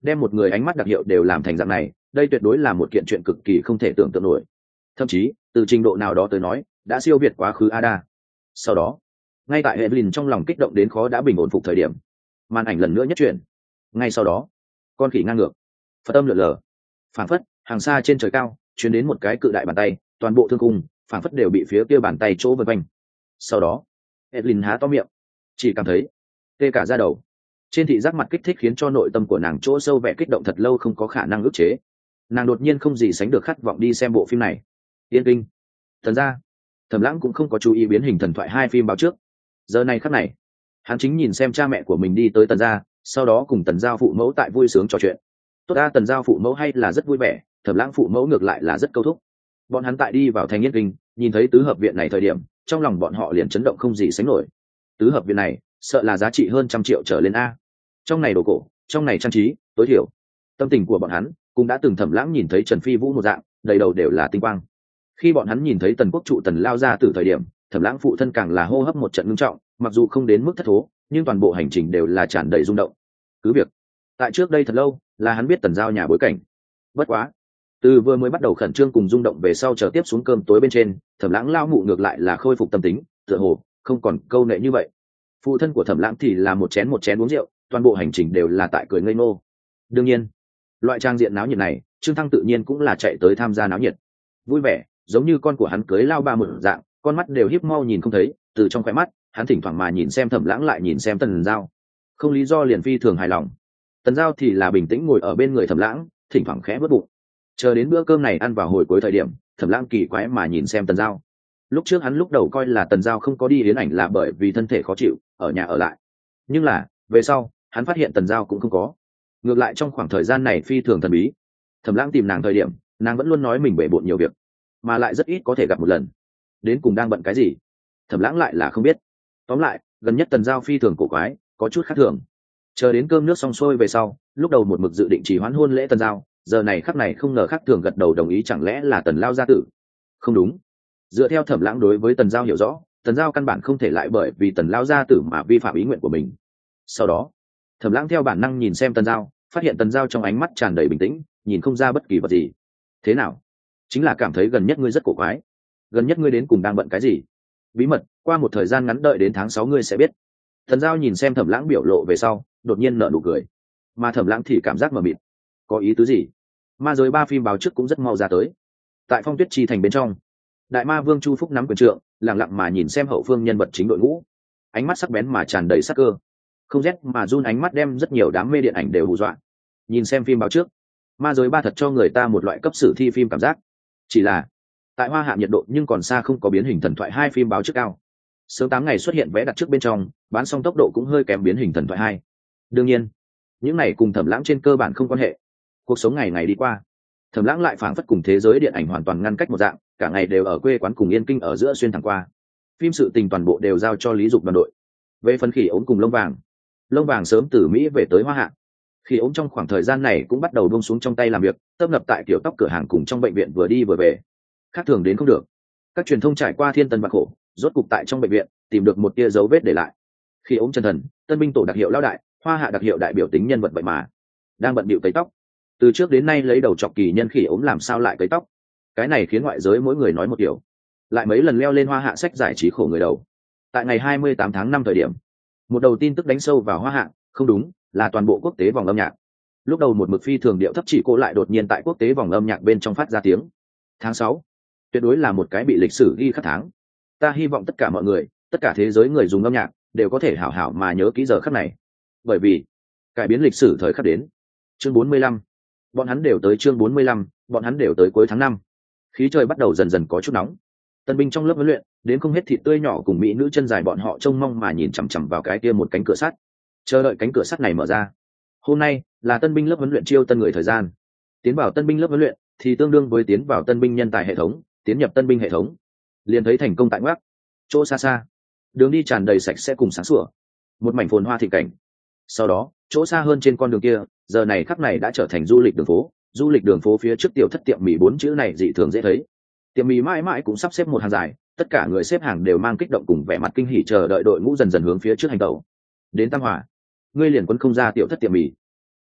đem một người ánh mắt đặc hiệu đều làm thành dạng này, đây tuyệt đối là một kiện chuyện cực kỳ không thể tưởng tượng nổi. Thậm chí từ trình độ nào đó tới nói đã siêu việt quá khứ Ada. Sau đó ngay tại Evelyn trong lòng kích động đến khó đã bình ổn phục thời điểm, màn ảnh lần nữa nhất chuyển. Ngay sau đó con khỉ ngang ngược, phật âm lượn lờ, phảng phất hàng xa trên trời cao chuyển đến một cái cự đại bàn tay, toàn bộ thương cung phảng phất đều bị phía kia bàn tay chỗ vân quanh. Sau đó Evelyn há to miệng, chỉ cảm thấy tê cả da đầu. Trên thị giác mặt kích thích khiến cho nội tâm của nàng chỗ sâu vẻ kích động thật lâu không có khả năng ức chế. Nàng đột nhiên không gì sánh được khát vọng đi xem bộ phim này. Yên kinh. Thần ra Thẩm Lãng cũng không có chú ý biến hình thần thoại 2 phim báo trước. Giờ này khắc này hắn chính nhìn xem cha mẹ của mình đi tới Tần gia, sau đó cùng Tần giao phụ mẫu tại vui sướng trò chuyện. Tốt ra Tần giao phụ mẫu hay là rất vui vẻ, Thẩm Lãng phụ mẫu ngược lại là rất câu thúc. Bọn hắn tại đi vào thành Yên kinh, nhìn thấy tứ hợp viện này thời điểm, trong lòng bọn họ liền chấn động không gì sánh nổi. Tứ hợp viện này sợ là giá trị hơn 100 triệu trở lên a. Trong này đồ cổ, trong này trang trí, tối thiểu tâm tình của bọn hắn cũng đã từng Thẩm Lãng nhìn thấy Trần Phi Vũ một dạng, đầy đầu đều là tinh quang. Khi bọn hắn nhìn thấy Tần quốc trụ Tần lao ra từ thời điểm, Thẩm Lãng phụ thân càng là hô hấp một trận ngưng trọng, mặc dù không đến mức thất thố, nhưng toàn bộ hành trình đều là tràn đầy rung động. Cứ việc tại trước đây thật lâu là hắn biết Tần giao nhà bối cảnh. Bất quá từ vừa mới bắt đầu khẩn trương cùng rung động về sau chờ tiếp xuống cơm tối bên trên, Thẩm Lãng lao mụ ngược lại là khôi phục tâm tính, tựa hồ không còn câu nệ như vậy. Phụ thân của Thẩm Lãng thì là một chén uống rượu, toàn bộ hành trình đều là tại cười ngây ngô. Đương nhiên loại trang diện náo nhiệt này Trương Thăng tự nhiên cũng là chạy tới tham gia náo nhiệt, vui vẻ giống như con của hắn cưới lao ba một dạng, con mắt đều híp mau nhìn không thấy, từ trong khóe mắt hắn thỉnh thoảng mà nhìn xem Thẩm Lãng lại nhìn xem Tần giao, không lý do liền phi thường hài lòng. Tần giao thì là bình tĩnh ngồi ở bên người Thẩm Lãng, thỉnh thoảng khẽ vớt bụng. Chờ đến bữa cơm này ăn vào hồi cuối thời điểm, Thẩm Lãng kỳ quái mà nhìn xem Tần giao. Lúc trước hắn lúc đầu coi là Tần giao không có đi yến ảnh là bởi vì thân thể khó chịu, ở nhà ở lại, nhưng là về sau hắn phát hiện Tần giao cũng không có, ngược lại trong khoảng thời gian này phi thường thần bí. Thẩm Lãng tìm nàng thời điểm, nàng vẫn luôn nói mình bể bộn nhiều việc, mà lại rất ít có thể gặp một lần, đến cùng đang bận cái gì Thẩm Lãng lại là không biết. Tóm lại gần nhất Tần giao phi thường cổ quái, có chút khác thường. Chờ đến cơm nước xong xuôi về sau, lúc đầu một mực dự định chỉ hoãn hôn lễ Tần giao, giờ này khắc này không ngờ khác thường gật đầu đồng ý. Chẳng lẽ là Tần lao gia tử? Không đúng, dựa theo Thẩm Lãng đối với Tần giao hiểu rõ, Tần giao căn bản không thể lại bởi vì Tần lao gia tử mà vi phạm ý nguyện của mình. Sau đó Thẩm Lãng theo bản năng nhìn xem Tần giao, phát hiện Tần giao trong ánh mắt tràn đầy bình tĩnh, nhìn không ra bất kỳ vật gì. Thế nào? Chính là cảm thấy gần nhất ngươi rất cổ quái. Gần nhất ngươi đến cùng đang bận cái gì? Bí mật, qua một thời gian ngắn đợi đến tháng 6 ngươi sẽ biết. Tần giao nhìn xem Thẩm Lãng biểu lộ về sau, đột nhiên nở nụ cười. Mà Thẩm Lãng thì cảm giác mờ mịt. Có ý tứ gì? Ma giới 3 phim báo trước cũng rất mau ra tới. Tại Phong Tuyết Chi thành bên trong, Đại Ma Vương Chu Phúc nắm quyền trượng, lặng lặng mà nhìn xem hậu phương nhân vật chính đội ngũ, ánh mắt sắc bén mà tràn đầy sắc cơ. Không rét mà run ánh mắt đem rất nhiều đám mê điện ảnh đều hù dọa. Nhìn xem phim báo trước, Ma giới 3 thật cho người ta một loại cấp sử thi phim cảm giác. Chỉ là tại Hoa Hạ nhiệt độ nhưng còn xa không có biến hình thần thoại 2 phim báo trước cao. Sớm 8 ngày xuất hiện vé đặt trước bên trong, bán xong tốc độ cũng hơi kém biến hình thần thoại 2. Đương nhiên, những này cùng Thẩm Lãng trên cơ bản không quan hệ. Cuộc sống ngày ngày đi qua, Thẩm Lãng lại phảng phất cùng thế giới điện ảnh hoàn toàn ngăn cách một dạng, cả ngày đều ở quê quán cùng Yên Kinh ở giữa xuyên thẳng qua. Phim sự tình toàn bộ đều giao cho Lý Dục đoàn đội. Về phần Khỉ Ốm cùng Lông Vàng sớm từ Mỹ về tới Hoa Hạ. Khỉ Ốm trong khoảng thời gian này cũng bắt đầu buông xuống trong tay làm việc, tấp nập tại kiểu tóc cửa hàng cùng trong bệnh viện vừa đi vừa về. Khác thường đến không được. Các truyền thông trải qua thiên tân vạn khổ, rốt cục tại trong bệnh viện tìm được một tia dấu vết để lại. Khỉ Ốm chân thần, tân binh tổ đặc hiệu lão đại, Hoa Hạ đặc hiệu đại biểu tính nhân vật vậy mà đang bận bịu cấy tóc. Từ trước đến nay lấy đầu chọc kỳ nhân Khỉ Ốm làm sao lại cấy tóc? Cái này khiến ngoại giới mỗi người nói một kiểu. Lại mấy lần leo lên Hoa Hạ sách giải trí khổ người đầu. Tại ngày 28 tháng 5 thời điểm, một đầu tin tức đánh sâu vào Hoa Hạ, không đúng, là toàn bộ quốc tế vòng âm nhạc. Lúc đầu một mực phi thường điệu thấp chỉ cô lại đột nhiên tại quốc tế vòng âm nhạc bên trong phát ra tiếng. Tháng 6, tuyệt đối là một cái bị lịch sử ghi khắc tháng. Ta hy vọng tất cả mọi người, tất cả thế giới người dùng âm nhạc đều có thể hảo hảo mà nhớ kỹ giờ khắc này. Bởi vì cải biến lịch sử thời khắc đến. Chương 45. Bọn hắn đều tới chương 45, bọn hắn đều tới cuối tháng 5. Khí trời bắt đầu dần dần có chút nóng. Tân binh trong lớp huấn luyện, đến không hết thịt tươi nhỏ cùng mỹ nữ chân dài bọn họ trông mong mà nhìn chằm chằm vào cái kia một cánh cửa sắt, chờ đợi cánh cửa sắt này mở ra. Hôm nay là tân binh lớp huấn luyện chiêu tân người thời gian. Tiến vào tân binh lớp huấn luyện thì tương đương với tiến vào tân binh nhân tài hệ thống, tiến nhập tân binh hệ thống. Liền thấy thành công tại ngoác. Chỗ xa xa, đường đi tràn đầy sạch sẽ cùng sáng sủa, một mảnh phồn hoa thị cảnh. Sau đó, chỗ xa hơn trên con đường kia, giờ này khắc này đã trở thành du lịch đường phố. Du lịch đường phố phía trước tiểu thất tiệm mì 4 chữ này dị thường dễ thấy. Tiệm mì mãi mãi cũng sắp xếp một hàng dài, tất cả người xếp hàng đều mang kích động cùng vẻ mặt kinh hỉ chờ đợi đội ngũ dần dần hướng phía trước hành tẩu. Đến Tam Hòa, ngươi liền quân không ra tiểu thất tiệm mì.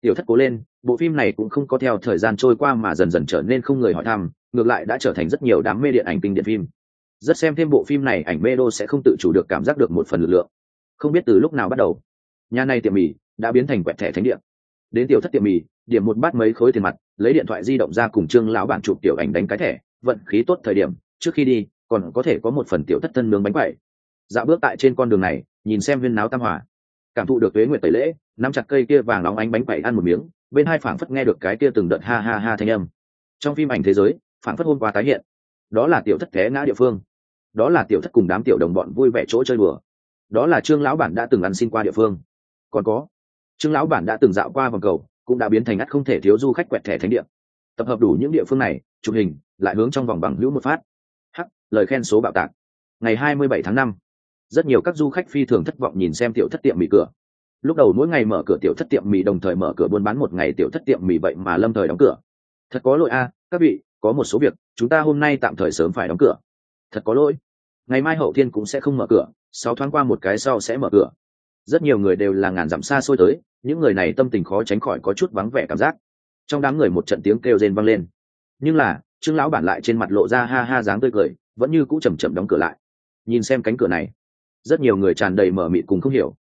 Tiểu Thất cố lên, bộ phim này cũng không có theo thời gian trôi qua mà dần dần trở nên không người hỏi thăm, ngược lại đã trở thành rất nhiều đám mê điện ảnh kinh điển phim. Rất xem thêm bộ phim này, ảnh mê đô sẽ không tự chủ được cảm giác được một phần lực lượng. Không biết từ lúc nào bắt đầu, nhà này tiệm mì đã biến thành quẹt thẻ thánh địa. Đến Tiểu Thất tiệm mì, điểm một bát mấy khối tiền mặt, lấy điện thoại di động ra cùng Trương lão bản chụp tiểu ảnh đánh cái thẻ, vận khí tốt thời điểm, trước khi đi, còn có thể có một phần Tiểu Thất thân nướng bánh quẩy. Dạo bước tại trên con đường này, nhìn xem huyên náo tam hòa, cảm thụ được tuế nguyệt tẩy lễ, nắm chặt cây kia vàng óng ánh bánh quẩy ăn một miếng, bên hai phảng phất nghe được cái kia từng đợt ha ha ha thanh âm. Trong phim ảnh thế giới, phảng phất hôm qua tái hiện. Đó là Tiểu Thất té ngã địa phương, đó là Tiểu Thất cùng đám tiểu đồng bọn vui vẻ chỗ chơi đùa, đó là Trương lão bản đã từng ăn xin qua địa phương, còn có Trương lão bản đã từng dạo qua vòng cầu, cũng đã biến thành ắt không thể thiếu du khách quẹt thẻ thánh địa. Tập hợp đủ những địa phương này, chụp hình, lại hướng trong vòng bằng hữu một phát. Hắc, lời khen số bạo tạc. Ngày 27 tháng 5, rất nhiều các du khách phi thường thất vọng nhìn xem Tiểu Thất tiệm mì cửa. Lúc đầu mỗi ngày mở cửa Tiểu Thất tiệm mì đồng thời mở cửa buôn bán một ngày, Tiểu Thất tiệm mì vậy mà lâm thời đóng cửa. Thật có lỗi a, các vị, có một số việc chúng ta hôm nay tạm thời sớm phải đóng cửa. Thật có lỗi, ngày mai hậu thiên cũng sẽ không mở cửa, 6 tháng qua một cái sau sẽ mở cửa. Rất nhiều người đều là ngàn dặm xa xôi tới, những người này tâm tình khó tránh khỏi có chút vắng vẻ cảm giác. Trong đám người một trận tiếng kêu rên vang lên, nhưng là Trương lão bản lại trên mặt lộ ra ha ha dáng tươi cười, vẫn như cũ chậm chậm đóng cửa lại. Nhìn xem cánh cửa này, rất nhiều người tràn đầy mở mịt cùng không hiểu.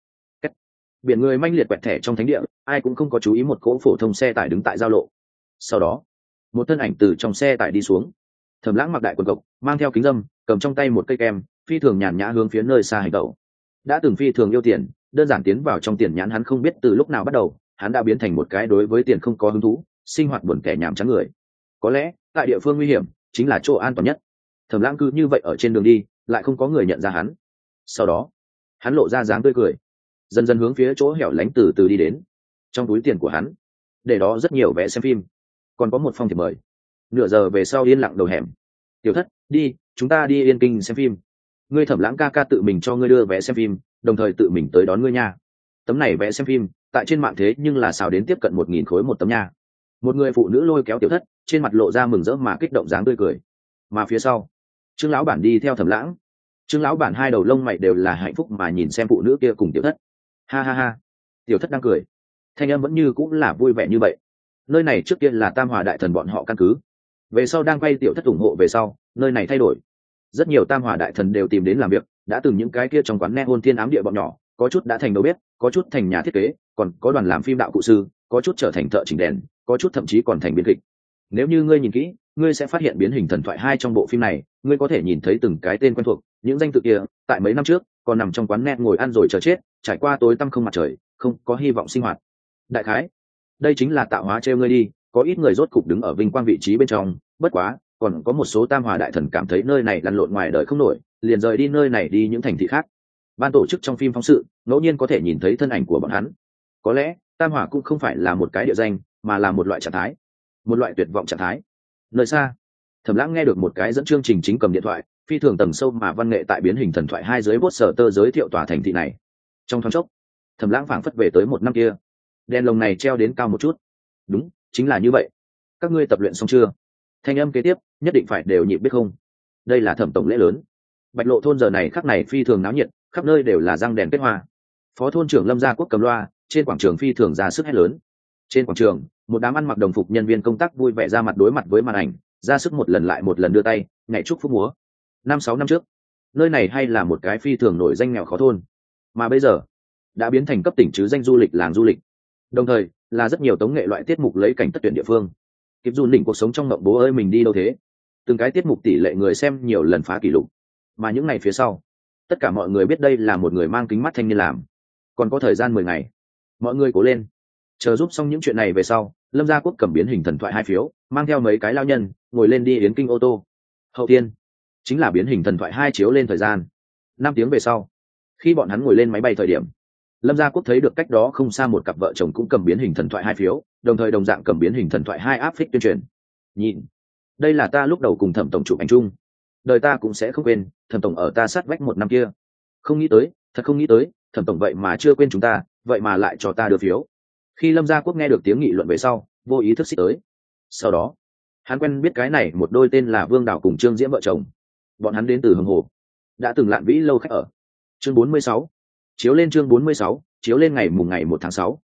Biển người manh liệt quẹt thẻ trong thánh địa, ai cũng không có chú ý một cỗ phổ thông xe tải đứng tại giao lộ. Sau đó, một thân ảnh từ trong xe tải đi xuống. Thẩm Lãng mặc đại quần cộc, mang theo kính dâm, cầm trong tay một cây kem, phi thường nhàn nhã hướng phía nơi xa hành động. Đã từng phi thường yêu tiền, đơn giản tiến vào trong tiền nhãn hắn không biết từ lúc nào bắt đầu, hắn đã biến thành một cái đối với tiền không có hứng thú, sinh hoạt buồn kẻ nhàm chán người. Có lẽ, tại địa phương nguy hiểm, chính là chỗ an toàn nhất. Thẩm Lãng cứ như vậy ở trên đường đi, lại không có người nhận ra hắn. Sau đó, hắn lộ ra dáng tươi cười, dần dần hướng phía chỗ hẻo lánh từ từ đi đến. Trong túi tiền của hắn, để đó rất nhiều vé xem phim, còn có một phong thiệp mời. Nửa giờ về sau yên lặng đầu hẻm. Tiểu Thất, đi, chúng ta đi Yên Kinh xem phim. Ngươi Thẩm Lãng ca ca tự mình cho ngươi đưa vé xem phim, đồng thời tự mình tới đón ngươi nha. Tấm này vé xem phim, tại trên mạng thế nhưng là xào đến tiếp cận 1.000 khối một tấm nha. Một người phụ nữ lôi kéo Tiểu Thất, trên mặt lộ ra mừng rỡ mà kích động dáng tươi cười. Mà phía sau, Trương lão bản đi theo Thẩm Lãng. Trương lão bản hai đầu lông mày đều là hạnh phúc mà nhìn xem phụ nữ kia cùng Tiểu Thất. Ha ha ha, Tiểu Thất đang cười, thanh âm vẫn như cũng là vui vẻ như vậy. Nơi này trước kia là Tam Hòa đại thần bọn họ căn cứ, về sau đang quay Tiểu Thất ủng hộ về sau, nơi này thay đổi. Rất nhiều Tam Hòa đại thần đều tìm đến làm việc, đã từng những cái kia trong quán net hôn thiên ám địa bọn nhỏ, có chút đã thành đầu bếp, có chút thành nhà thiết kế, còn có đoàn làm phim đạo cụ sư, có chút trở thành thợ chỉnh đèn, có chút thậm chí còn thành biên kịch. Nếu như ngươi nhìn kỹ, ngươi sẽ phát hiện biến hình thần thoại 2 trong bộ phim này, ngươi có thể nhìn thấy từng cái tên quen thuộc, những danh tự kia, tại mấy năm trước, còn nằm trong quán net ngồi ăn rồi chờ chết, trải qua tối tăm không mặt trời, không có hy vọng sinh hoạt. Đại khái, đây chính là tạo hóa trêu ngươi đi, có ít người rốt cục đứng ở vinh quang vị trí bên trong, bất quá, còn có một số Tam Hòa đại thần cảm thấy nơi này lăn lộn ngoài đời không nổi, liền rời đi nơi này đi những thành thị khác. Ban tổ chức trong phim phóng sự, ngẫu nhiên có thể nhìn thấy thân ảnh của bọn hắn. Có lẽ, Tam Hòa cũng không phải là một cái địa danh, mà là một loại trạng thái, một loại tuyệt vọng trạng thái. Nơi xa, Thẩm Lãng nghe được một cái dẫn chương trình chính cầm điện thoại, phi thường tầng sâu mà văn nghệ tại biến hình thần thoại 2 dưới poster giới thiệu tòa thành thị này. Trong thoáng chốc, Thẩm Lãng phảng phất về tới một năm kia. Đèn lồng này treo đến cao một chút. Đúng, chính là như vậy. Các ngươi tập luyện xong chưa? Thanh âm kế tiếp, nhất định phải đều nhịp biết không? Đây là Thẩm tổng lễ lớn. Bạch Lộ thôn giờ này khắc này phi thường náo nhiệt, khắp nơi đều là răng đèn kết hoa. Phó thôn trưởng Lâm Gia Quốc cầm loa, trên quảng trường phi thường ra sức hét lớn. Trên quảng trường, một đám ăn mặc đồng phục nhân viên công tác vui vẻ ra mặt đối mặt với màn ảnh, ra sức một lần lại một lần đưa tay, nhảy chúc phúc múa. 5-6 năm trước, nơi này hay là một cái phi thường nổi danh nghèo khó thôn, mà bây giờ đã biến thành cấp tỉnh chứ danh du lịch làng du lịch. Đồng thời, là rất nhiều tống nghệ loại tiết mục lấy cảnh tất tuyển địa phương. Kịp du lịch cuộc sống trong mộng bố ơi mình đi đâu thế. Từng cái tiết mục tỷ lệ người xem nhiều lần phá kỷ lục. Mà những ngày phía sau, tất cả mọi người biết đây là một người mang kính mắt thanh niên làm. Còn có thời gian 10 ngày. Mọi người cố lên. Chờ giúp xong những chuyện này về sau, Lâm Gia Quốc cầm biến hình thần thoại 2 phiếu, mang theo mấy cái lao nhân, ngồi lên đi Yến Kinh ô tô. Hậu tiên, chính là biến hình thần thoại 2 chiếu lên thời gian. 5 tiếng về sau, khi bọn hắn ngồi lên máy bay thời điểm, Lâm Gia Quốc thấy được cách đó không xa một cặp vợ chồng cũng cầm biến hình thần thoại 2 phiếu, đồng thời đồng dạng cầm biến hình thần thoại 2 áp phích tuyên truyền. Nhìn, đây là ta lúc đầu cùng Thẩm tổng chụp ảnh chung. Đời ta cũng sẽ không quên, Thẩm tổng ở ta sát vách một năm kia. Không nghĩ tới, thật không nghĩ tới, Thẩm tổng vậy mà chưa quên chúng ta, vậy mà lại cho ta đưa phiếu. Khi Lâm Gia Quốc nghe được tiếng nghị luận về sau, vô ý thức xích tới. Sau đó, hắn quen biết cái này một đôi tên là Vương Đào cùng Trương Diễm vợ chồng. Bọn hắn đến từ Hồng Hồ, đã từng lạn vĩ lâu khách ở. Chương 46, chiếu lên chương 46, chiếu lên ngày 1 tháng 6.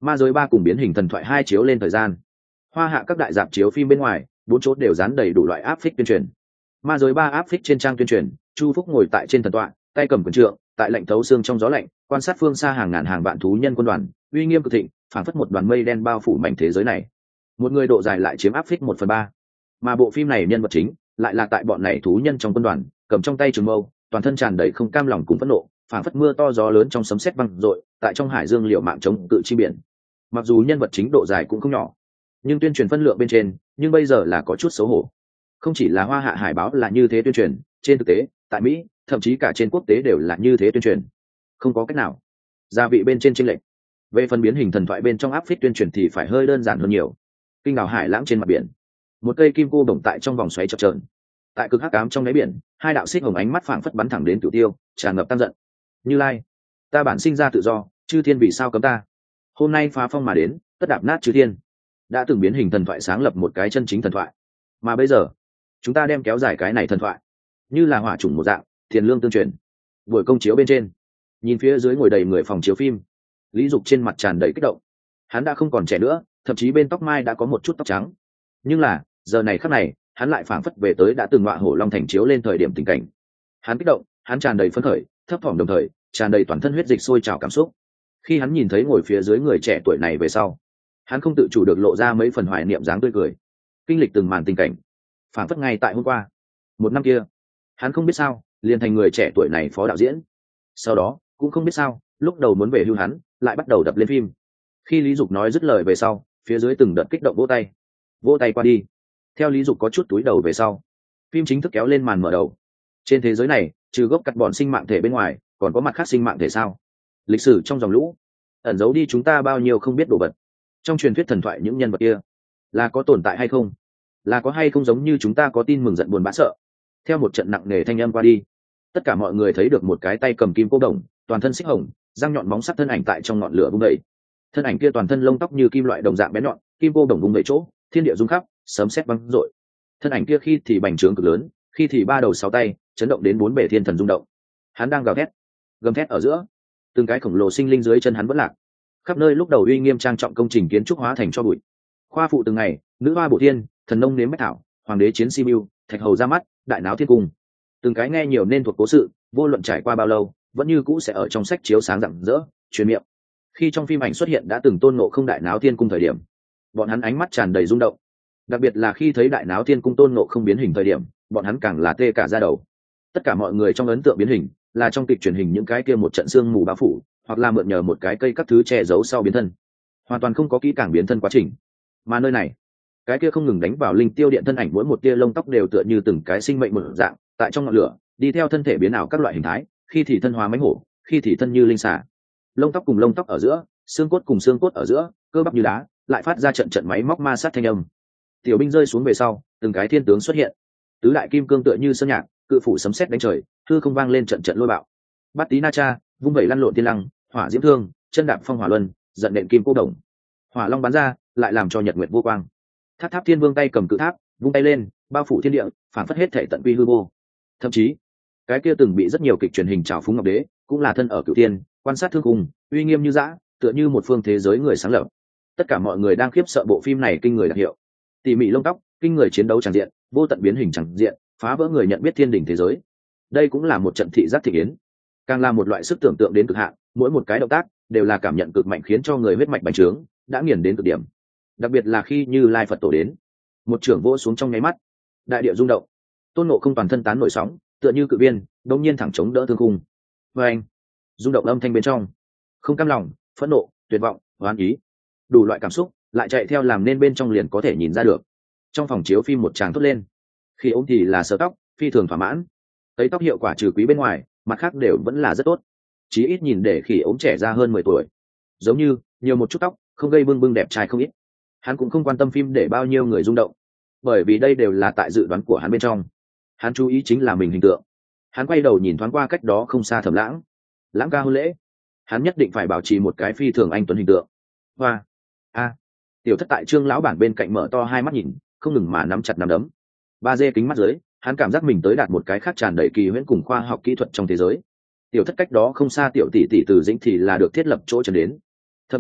Ma giới 3 cùng biến hình thần thoại 2 chiếu lên thời gian. Hoa hạ các đại dạp chiếu phim bên ngoài, 4 chỗ đều dán đầy đủ loại áp phích tuyên truyền. Ma giới 3 áp phích trên trang tuyên truyền, Chu Phúc ngồi tại trên thần tọa, tay cầm quyền trượng, tại lạnh thấu xương trong gió lạnh, quan sát phương xa hàng ngàn hàng vạn thú nhân quân đoàn, uy nghiêm cực thịnh, phảng phất một đoàn mây đen bao phủ mảnh thế giới này. Một người độ dài lại chiếm áp phích 1/3. Mà bộ phim này nhân vật chính lại là tại bọn này thú nhân trong quân đoàn, cầm trong tay trường mâu, toàn thân tràn đầy không cam lòng cùng phẫn nộ, phảng phất mưa to gió lớn trong sấm sét vang dội, tại trong hải dương liều mạng chống cự chi biển. Mặc dù nhân vật chính độ dài cũng không nhỏ, nhưng tuyên truyền phân lượng bên trên, nhưng bây giờ là có chút xấu hổ. Không chỉ là Hoa Hạ Hải báo là như thế tuyên truyền, trên thực tế, tại Mỹ, thậm chí cả trên quốc tế đều là như thế tuyên truyền. Không có cách nào. Gia vị bên trên chênh lệch. Về phần biến hình thần thoại bên trong áp phích tuyên truyền thì phải hơi đơn giản hơn nhiều. Kinh đảo hải lãng trên mặt biển, một cây kim cô bổng tại trong vòng xoáy chập chờn. Tại cực hắc ám trong đáy biển, hai đạo xích hồng ánh mắt phảng phất bắn thẳng đến Cửu Tiêu, tràn ngập tam giận. Như Lai, ta bản sinh ra tự do, chư thiên vì sao cấm ta? Hôm nay phá phong mà đến, tất đạp nát chư thiên. Đã từng biến hình thần thoại sáng lập một cái chân chính thần thoại, mà bây giờ chúng ta đem kéo dài cái này thần thoại, như là hỏa chủng một dạng, tiền lương tương truyền. Buổi công chiếu bên trên, nhìn phía dưới ngồi đầy người phòng chiếu phim, Lý Dục trên mặt tràn đầy kích động. Hắn đã không còn trẻ nữa, thậm chí bên tóc mai đã có một chút tóc trắng. Nhưng là giờ này khắc này, hắn lại phảng phất về tới đã từng ngọa hổ long thành chiếu lên thời điểm tình cảnh. Hắn kích động, hắn tràn đầy phấn khởi, thấp thỏm đồng thời tràn đầy toàn thân huyết dịch sôi trào cảm xúc. Khi hắn nhìn thấy ngồi phía dưới người trẻ tuổi này về sau, hắn không tự chủ được lộ ra mấy phần hoài niệm dáng tươi cười. Kinh lịch từng màn tình cảnh, phảng phất ngay tại hôm qua, một năm kia, hắn không biết sao liền thành người trẻ tuổi này phó đạo diễn. Sau đó cũng không biết sao, lúc đầu muốn về hưu hắn lại bắt đầu đập lên phim. Khi Lý Dục nói dứt lời về sau, phía dưới từng đợt kích động vỗ tay qua đi. Theo Lý Dục có chút túi đầu về sau, phim chính thức kéo lên màn mở đầu. Trên thế giới này, trừ gốc cắt bọn sinh mạng thể bên ngoài, còn có mặt khác sinh mạng thể sao? Lịch sử trong dòng lũ ẩn giấu đi chúng ta bao nhiêu không biết đồ vật. Trong truyền thuyết thần thoại những nhân vật kia là có tồn tại hay không, là có hay không giống như chúng ta có tin mừng giận buồn bã sợ. Theo một trận nặng nề thanh âm qua đi, tất cả mọi người thấy được một cái tay cầm kim cô đồng, toàn thân xích hồng, răng nhọn móng sắc thân ảnh tại trong ngọn lửa vung dậy. Thân ảnh kia toàn thân lông tóc như kim loại đồng dạng bén nhọn, kim cô đồng vung dậy chỗ, thiên địa rung khắp, sấm sét vang dội. Thân ảnh kia khi thì bành trướng cực lớn, khi thì ba đầu sáu tay, chấn động đến bốn bề thiên thần rung động. Hắn đang gào thét, gầm thét ở giữa, từng cái khổng lồ sinh linh dưới chân hắn vẫn lạc. Khắp nơi lúc đầu uy nghiêm trang trọng công trình kiến trúc hóa thành cho bụi. Khoa phụ từng ngày, nữ hoa bổ thiên, thần nông nếm bách thảo, hoàng đế chiến siêu, thạch hầu ra mắt, đại náo thiên cung. Từng cái nghe nhiều nên thuộc cố sự, vô luận trải qua bao lâu, vẫn như cũ sẽ ở trong sách chiếu sáng rạng rỡ, truyền miệng. Khi trong phim ảnh xuất hiện đã từng tôn ngộ không đại náo thiên cung thời điểm, bọn hắn ánh mắt tràn đầy rung động. Đặc biệt là khi thấy đại náo thiên cung tôn ngộ không biến hình thời điểm, bọn hắn càng là tê cả da đầu. Tất cả mọi người trong ấn tượng biến hình là trong kịch truyền hình những cái kia một trận xương mù bao phủ, hoặc là mượn nhờ một cái cây các thứ che giấu sau biến thân, hoàn toàn không có kỹ càng biến thân quá trình. Mà nơi này, cái kia không ngừng đánh vào linh tiêu điện thân ảnh, mỗi một tia lông tóc đều tựa như từng cái sinh mệnh một dạng, tại trong ngọn lửa đi theo thân thể biến ảo các loại hình thái, khi thì thân hóa mãnh hổ, khi thì thân như linh xà. Lông tóc cùng lông tóc ở giữa, xương cốt cùng xương cốt ở giữa, cơ bắp như đá, lại phát ra trận trận máy móc ma sát thanh âm. Tiểu binh rơi xuống về sau, từng cái thiên tướng xuất hiện, tứ đại kim cương tựa như sơn nhạc, cự phủ sấm sét đánh trời, hư không vang lên trận trận lôi bạo. Bát tí na cha vung vẩy lăn lộn tiên lăng, hỏa diễm thương, chân đạp phong hỏa luân, giận nện kim cô đồng, hỏa long bắn ra, lại làm cho nhật nguyệt vô quang. Tháp tháp thiên vương tay cầm cự tháp, vung tay lên, bao phủ thiên địa, phản phất hết thể tận quy hư vô. Thậm chí, cái kia từng bị rất nhiều kịch truyền hình trào phúng ngọc đế, cũng là thân ở cửu tiên, quan sát thương cùng, uy nghiêm như dã, tựa như một phương thế giới người sáng lập. Tất cả mọi người đang khiếp sợ bộ phim này kinh người đặc hiệu, tỉ mỉ lông tóc, kinh người chiến đấu tràn diện, vô tận biến hình tràn diện, phá vỡ người nhận biết thiên đỉnh thế giới. Đây cũng là một trận thị giác thị yến, càng là một loại sức tưởng tượng đến cực hạn, mỗi một cái động tác đều là cảm nhận cực mạnh, khiến cho người huyết mạch bành trướng, đã nghiền đến cực điểm. Đặc biệt là khi Như Lai Phật tổ đến, một trưởng vỗ xuống trong nháy mắt, đại địa rung động, tôn ngộ không toàn thân tán nổi sóng, tựa như cự viên đống nhiên thẳng chống đỡ thương khung. Và anh, rung động âm thanh bên trong, không cam lòng, phẫn nộ, tuyệt vọng, oán ý, đủ loại cảm xúc lại chạy theo làm nên bên trong liền có thể nhìn ra được. Trong phòng chiếu phim một tràng thốt lên, khi ôm thì là sờ tóc, phi thường thỏa mãn. Tấy tóc hiệu quả trừ quý bên ngoài, mặt khác đều vẫn là rất tốt, chí ít nhìn để khỉ ốm trẻ ra hơn 10 tuổi, giống như nhiều một chút tóc không gây bưng bưng đẹp trai không ít. Hắn cũng không quan tâm phim để bao nhiêu người rung động, bởi vì đây đều là tại dự đoán của hắn bên trong. Hắn chú ý chính là mình hình tượng. Hắn quay đầu nhìn thoáng qua cách đó không xa Thẩm Lãng, Lãng ca hôn lễ, hắn nhất định phải bảo trì một cái phi thường anh tuấn hình tượng. Hoa tiểu thất tại Trương lão bản bên cạnh mở to hai mắt nhìn, không ngừng mà nắm chặt nắm đấm. 3D kính mắt dưới, hắn cảm giác mình tới đạt một cái khác tràn đầy kỳ huyễn cùng khoa học kỹ thuật trong thế giới. Tiểu thất cách đó không xa tiểu tỷ tỷ Từ Dĩnh thì là được thiết lập chỗ trần đến, thậm chí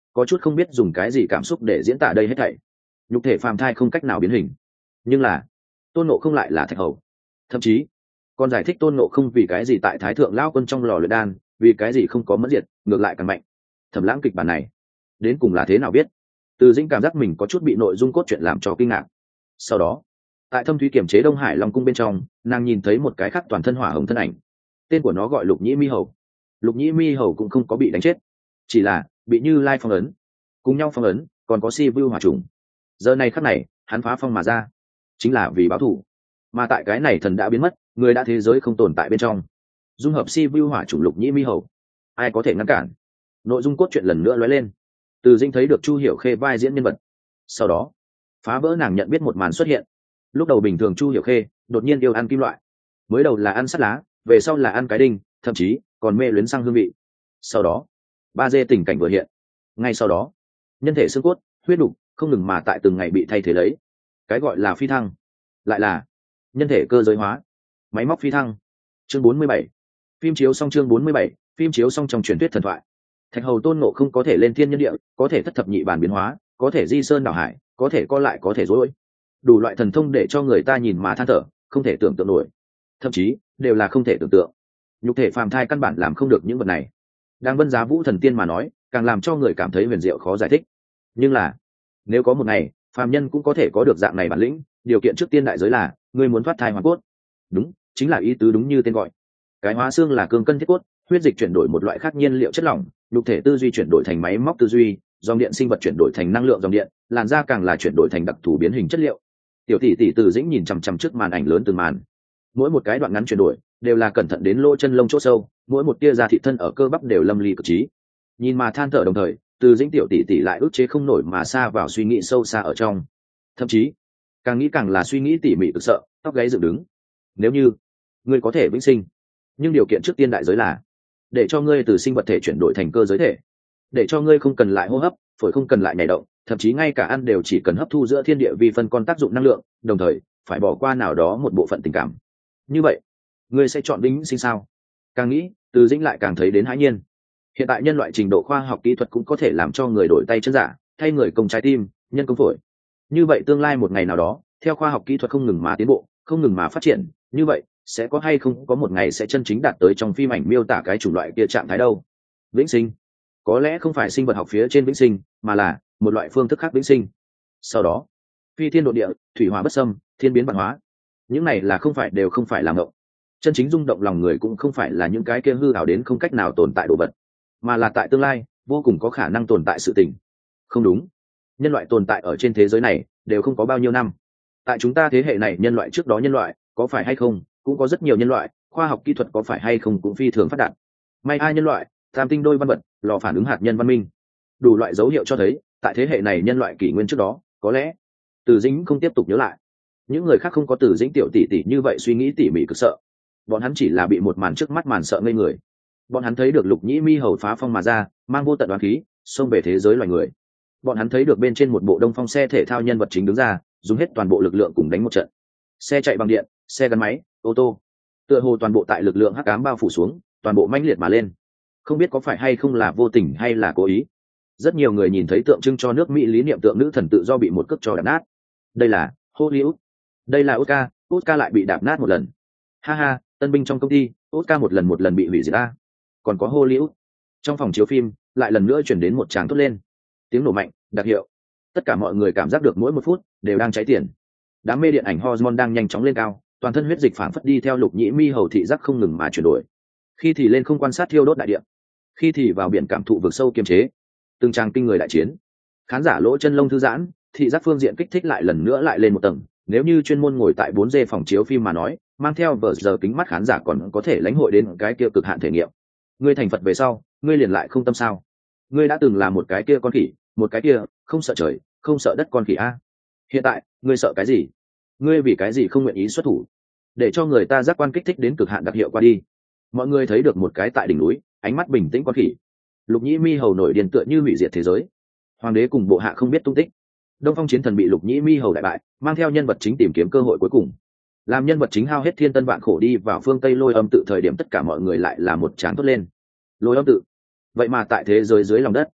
có chút không biết dùng cái gì cảm xúc để diễn tả đây hết thảy. Nhục thể phàm thai không cách nào biến hình, nhưng là tôn nộ không lại là thạch hầu, thậm chí còn giải thích tôn nộ không vì cái gì tại thái thượng lao quân trong lò luyện đan, vì cái gì không có mẫn diệt, ngược lại càng mạnh. Thẩm Lãng kịch bản này đến cùng là thế nào biết? Từ Dĩnh cảm giác mình có chút bị nội dung cốt truyện làm cho kinh ngạc. Sau đó tại Thâm Thúy kiểm chế Đông Hải Long cung bên trong, nàng nhìn thấy một cái khác toàn thân hỏa hồng thân ảnh, tên của nó gọi Lục Nhĩ Mi Hầu. Lục Nhĩ Mi Hầu cũng không có bị đánh chết, chỉ là bị Như Lai phong ấn, cùng nhau phong ấn còn có Si Vu hỏa trùng. Giờ này khắc này hắn phá phong mà ra, chính là vì báo thù. Mà tại cái này thần đã biến mất, người đã thế giới không tồn tại bên trong, dung hợp Si Vu hỏa trùng Lục Nhĩ Mi Hầu, ai có thể ngăn cản? Nội dung cốt truyện lần nữa lóe lên, Từ Dĩnh thấy được Chu Hiểu Khê vai diễn nhân vật, sau đó phá vỡ nàng nhận biết một màn xuất hiện. Lúc đầu bình thường Chu Hiểu Khê đột nhiên yêu ăn kim loại, mới đầu là ăn sắt lá, về sau là ăn cái đinh, thậm chí còn mê luyến sang hương vị. Sau đó ba dê tình cảnh vừa hiện, ngay sau đó nhân thể xương cốt huyết đục không ngừng mà tại từng ngày bị thay thế lấy. Cái gọi là phi thăng lại là nhân thể cơ giới hóa, máy móc phi thăng. Chương 47. Phim chiếu xong. Chương 47. Phim chiếu xong. Trong truyền thuyết thần thoại, thạch hầu tôn ngộ không có thể lên thiên nhân địa, có thể thất thập nhị bản biến hóa, có thể di sơn đảo hải, có thể co lại có thể dối, đủ loại thần thông để cho người ta nhìn mà than thở, không thể tưởng tượng nổi, thậm chí đều là không thể tưởng tượng. Nhục thể phàm thai căn bản làm không được những vật này. Đang Vân Giá Vũ thần tiên mà nói, càng làm cho người cảm thấy huyền diệu khó giải thích. Nhưng là nếu có một ngày phàm nhân cũng có thể có được dạng này bản lĩnh, điều kiện trước tiên đại giới là người muốn thoát thai hóa cốt. Đúng, chính là ý tứ đúng như tên gọi. Cái hóa xương là cương cân thiết cốt, huyết dịch chuyển đổi một loại khác nhiên liệu chất lỏng, nhục thể tư duy chuyển đổi thành máy móc tư duy, dòng điện sinh vật chuyển đổi thành năng lượng dòng điện, làn da càng là chuyển đổi thành đặc thù biến hình chất liệu. Tiểu tỷ tỷ Từ Dĩnh nhìn chằm chằm trước màn ảnh lớn từng màn, mỗi một cái đoạn ngắn chuyển đổi đều là cẩn thận đến lỗ chân lông chỗ sâu, mỗi một tia da thịt thân ở cơ bắp đều lâm ly cực trí. Nhìn mà than thở đồng thời, Từ Dĩnh tiểu tỷ tỷ lại ức chế không nổi mà xa vào suy nghĩ sâu xa ở trong, thậm chí càng nghĩ càng là suy nghĩ tỉ mỉ cực sợ, tóc gáy dựng đứng. Nếu như ngươi có thể vĩnh sinh, nhưng điều kiện trước tiên đại giới là để cho ngươi từ sinh vật thể chuyển đổi thành cơ giới thể, để cho ngươi không cần lại hô hấp, phổi không cần lại nhảy động, thậm chí ngay cả ăn đều chỉ cần hấp thu giữa thiên địa vi phân con tác dụng năng lượng, đồng thời phải bỏ qua nào đó một bộ phận tình cảm. Như vậy ngươi sẽ chọn vĩnh sinh sao? Càng nghĩ, Từ Dĩnh lại càng thấy đến hãi nhiên. Hiện tại nhân loại trình độ khoa học kỹ thuật cũng có thể làm cho người đổi tay chân giả, thay người công trái tim, nhân công phổi. Như vậy tương lai một ngày nào đó, theo khoa học kỹ thuật không ngừng mà tiến bộ, không ngừng mà phát triển, như vậy sẽ có hay không có một ngày sẽ chân chính đạt tới trong phim ảnh miêu tả cái chủng loại kia trạng thái đâu? Vĩnh sinh có lẽ không phải sinh vật học phía trên vĩnh sinh, mà là một loại phương thức khác vĩnh sinh. Sau đó phi thiên độ địa, thủy hỏa bất xâm, thiên biến vạn hóa, những này là không phải đều không phải là ngộng. Chân chính rung động lòng người cũng không phải là những cái kia hư ảo đến không cách nào tồn tại đồ vật, mà là tại tương lai vô cùng có khả năng tồn tại sự tình. Không đúng, nhân loại tồn tại ở trên thế giới này đều không có bao nhiêu năm. Tại chúng ta thế hệ này nhân loại trước đó nhân loại có phải hay không cũng có rất nhiều nhân loại, khoa học kỹ thuật có phải hay không cũng phi thường phát đạt. May ai nhân loại, tam tinh đôi văn vật, lò phản ứng hạt nhân văn minh, đủ loại dấu hiệu cho thấy tại thế hệ này nhân loại kỷ nguyên trước đó có lẽ. Từ Dĩnh không tiếp tục nhớ lại, những người khác không có Từ Dĩnh tiểu tỷ tỷ như vậy suy nghĩ tỉ mỉ cực sợ. Bọn hắn chỉ là bị một màn trước mắt màn sợ ngây người. Bọn hắn thấy được Lục Nhĩ Mi Hầu phá phong mà ra, mang vô tận oán khí xông về thế giới loài người. Bọn hắn thấy được bên trên một bộ đông phong xe thể thao nhân vật chính đứng ra, dùng hết toàn bộ lực lượng cùng đánh một trận. Xe chạy bằng điện, xe gắn máy, ô tô, tựa hồ toàn bộ tại lực lượng hắc ám bao phủ xuống, toàn bộ mãnh liệt mà lên. Không biết có phải hay không là vô tình hay là cố ý, rất nhiều người nhìn thấy tượng trưng cho nước Mỹ lý niệm tượng nữ thần tự do bị một cước cho đạp nát. Đây là Hollywood, đây là Oscar, Oscar lại bị đạp nát một lần. Ha ha, tân binh trong công ty, Oscar một lần bị hủy diệt a. Còn có Hollywood. Trong phòng chiếu phim lại lần nữa chuyển đến một tràng thốt lên, tiếng nổ mạnh đặc hiệu. Tất cả mọi người cảm giác được mỗi một phút đều đang cháy tiền. Đám mê điện ảnh hormone đang nhanh chóng lên cao, toàn thân huyết dịch phảng phất đi theo Lục Nhĩ Mi Hầu thị giác không ngừng mà chuyển đổi. Khi thì lên không quan sát thiêu đốt đại địa, khi thì vào biển cảm thụ vực sâu kiềm chế. Từng trang kinh người đại chiến, khán giả lỗ chân lông thư giãn, thị giác phương diện kích thích lại lần nữa lại lên một tầng. Nếu như chuyên môn ngồi tại 4D phòng chiếu phim mà nói, mang theo vở giờ kính mắt khán giả còn có thể lãnh hội đến cái kia cực hạn thể nghiệm. Ngươi thành Phật về sau, ngươi liền lại không tâm sao? Ngươi đã từng là một cái kia con khỉ, một cái kia không sợ trời, không sợ đất con khỉ a. Hiện tại, ngươi sợ cái gì? Ngươi vì cái gì không nguyện ý xuất thủ? Để cho người ta giác quan kích thích đến cực hạn đặc hiệu qua đi. Mọi người thấy được một cái tại đỉnh núi, ánh mắt bình tĩnh con khỉ. Lục Nhĩ Mi Hầu nổi điên tựa như hủy diệt thế giới. Hoàng đế cùng bộ hạ không biết tung tích. Đông Phong chiến thần bị Lục Nhĩ Mi Hầu đại bại, mang theo nhân vật chính tìm kiếm cơ hội cuối cùng. Làm nhân vật chính hao hết thiên tân vạn khổ đi vào phương Tây Lôi Âm tự thời điểm, tất cả mọi người lại là một tràng thốt lên. Lôi Âm tự, vậy mà tại thế giới dưới lòng đất.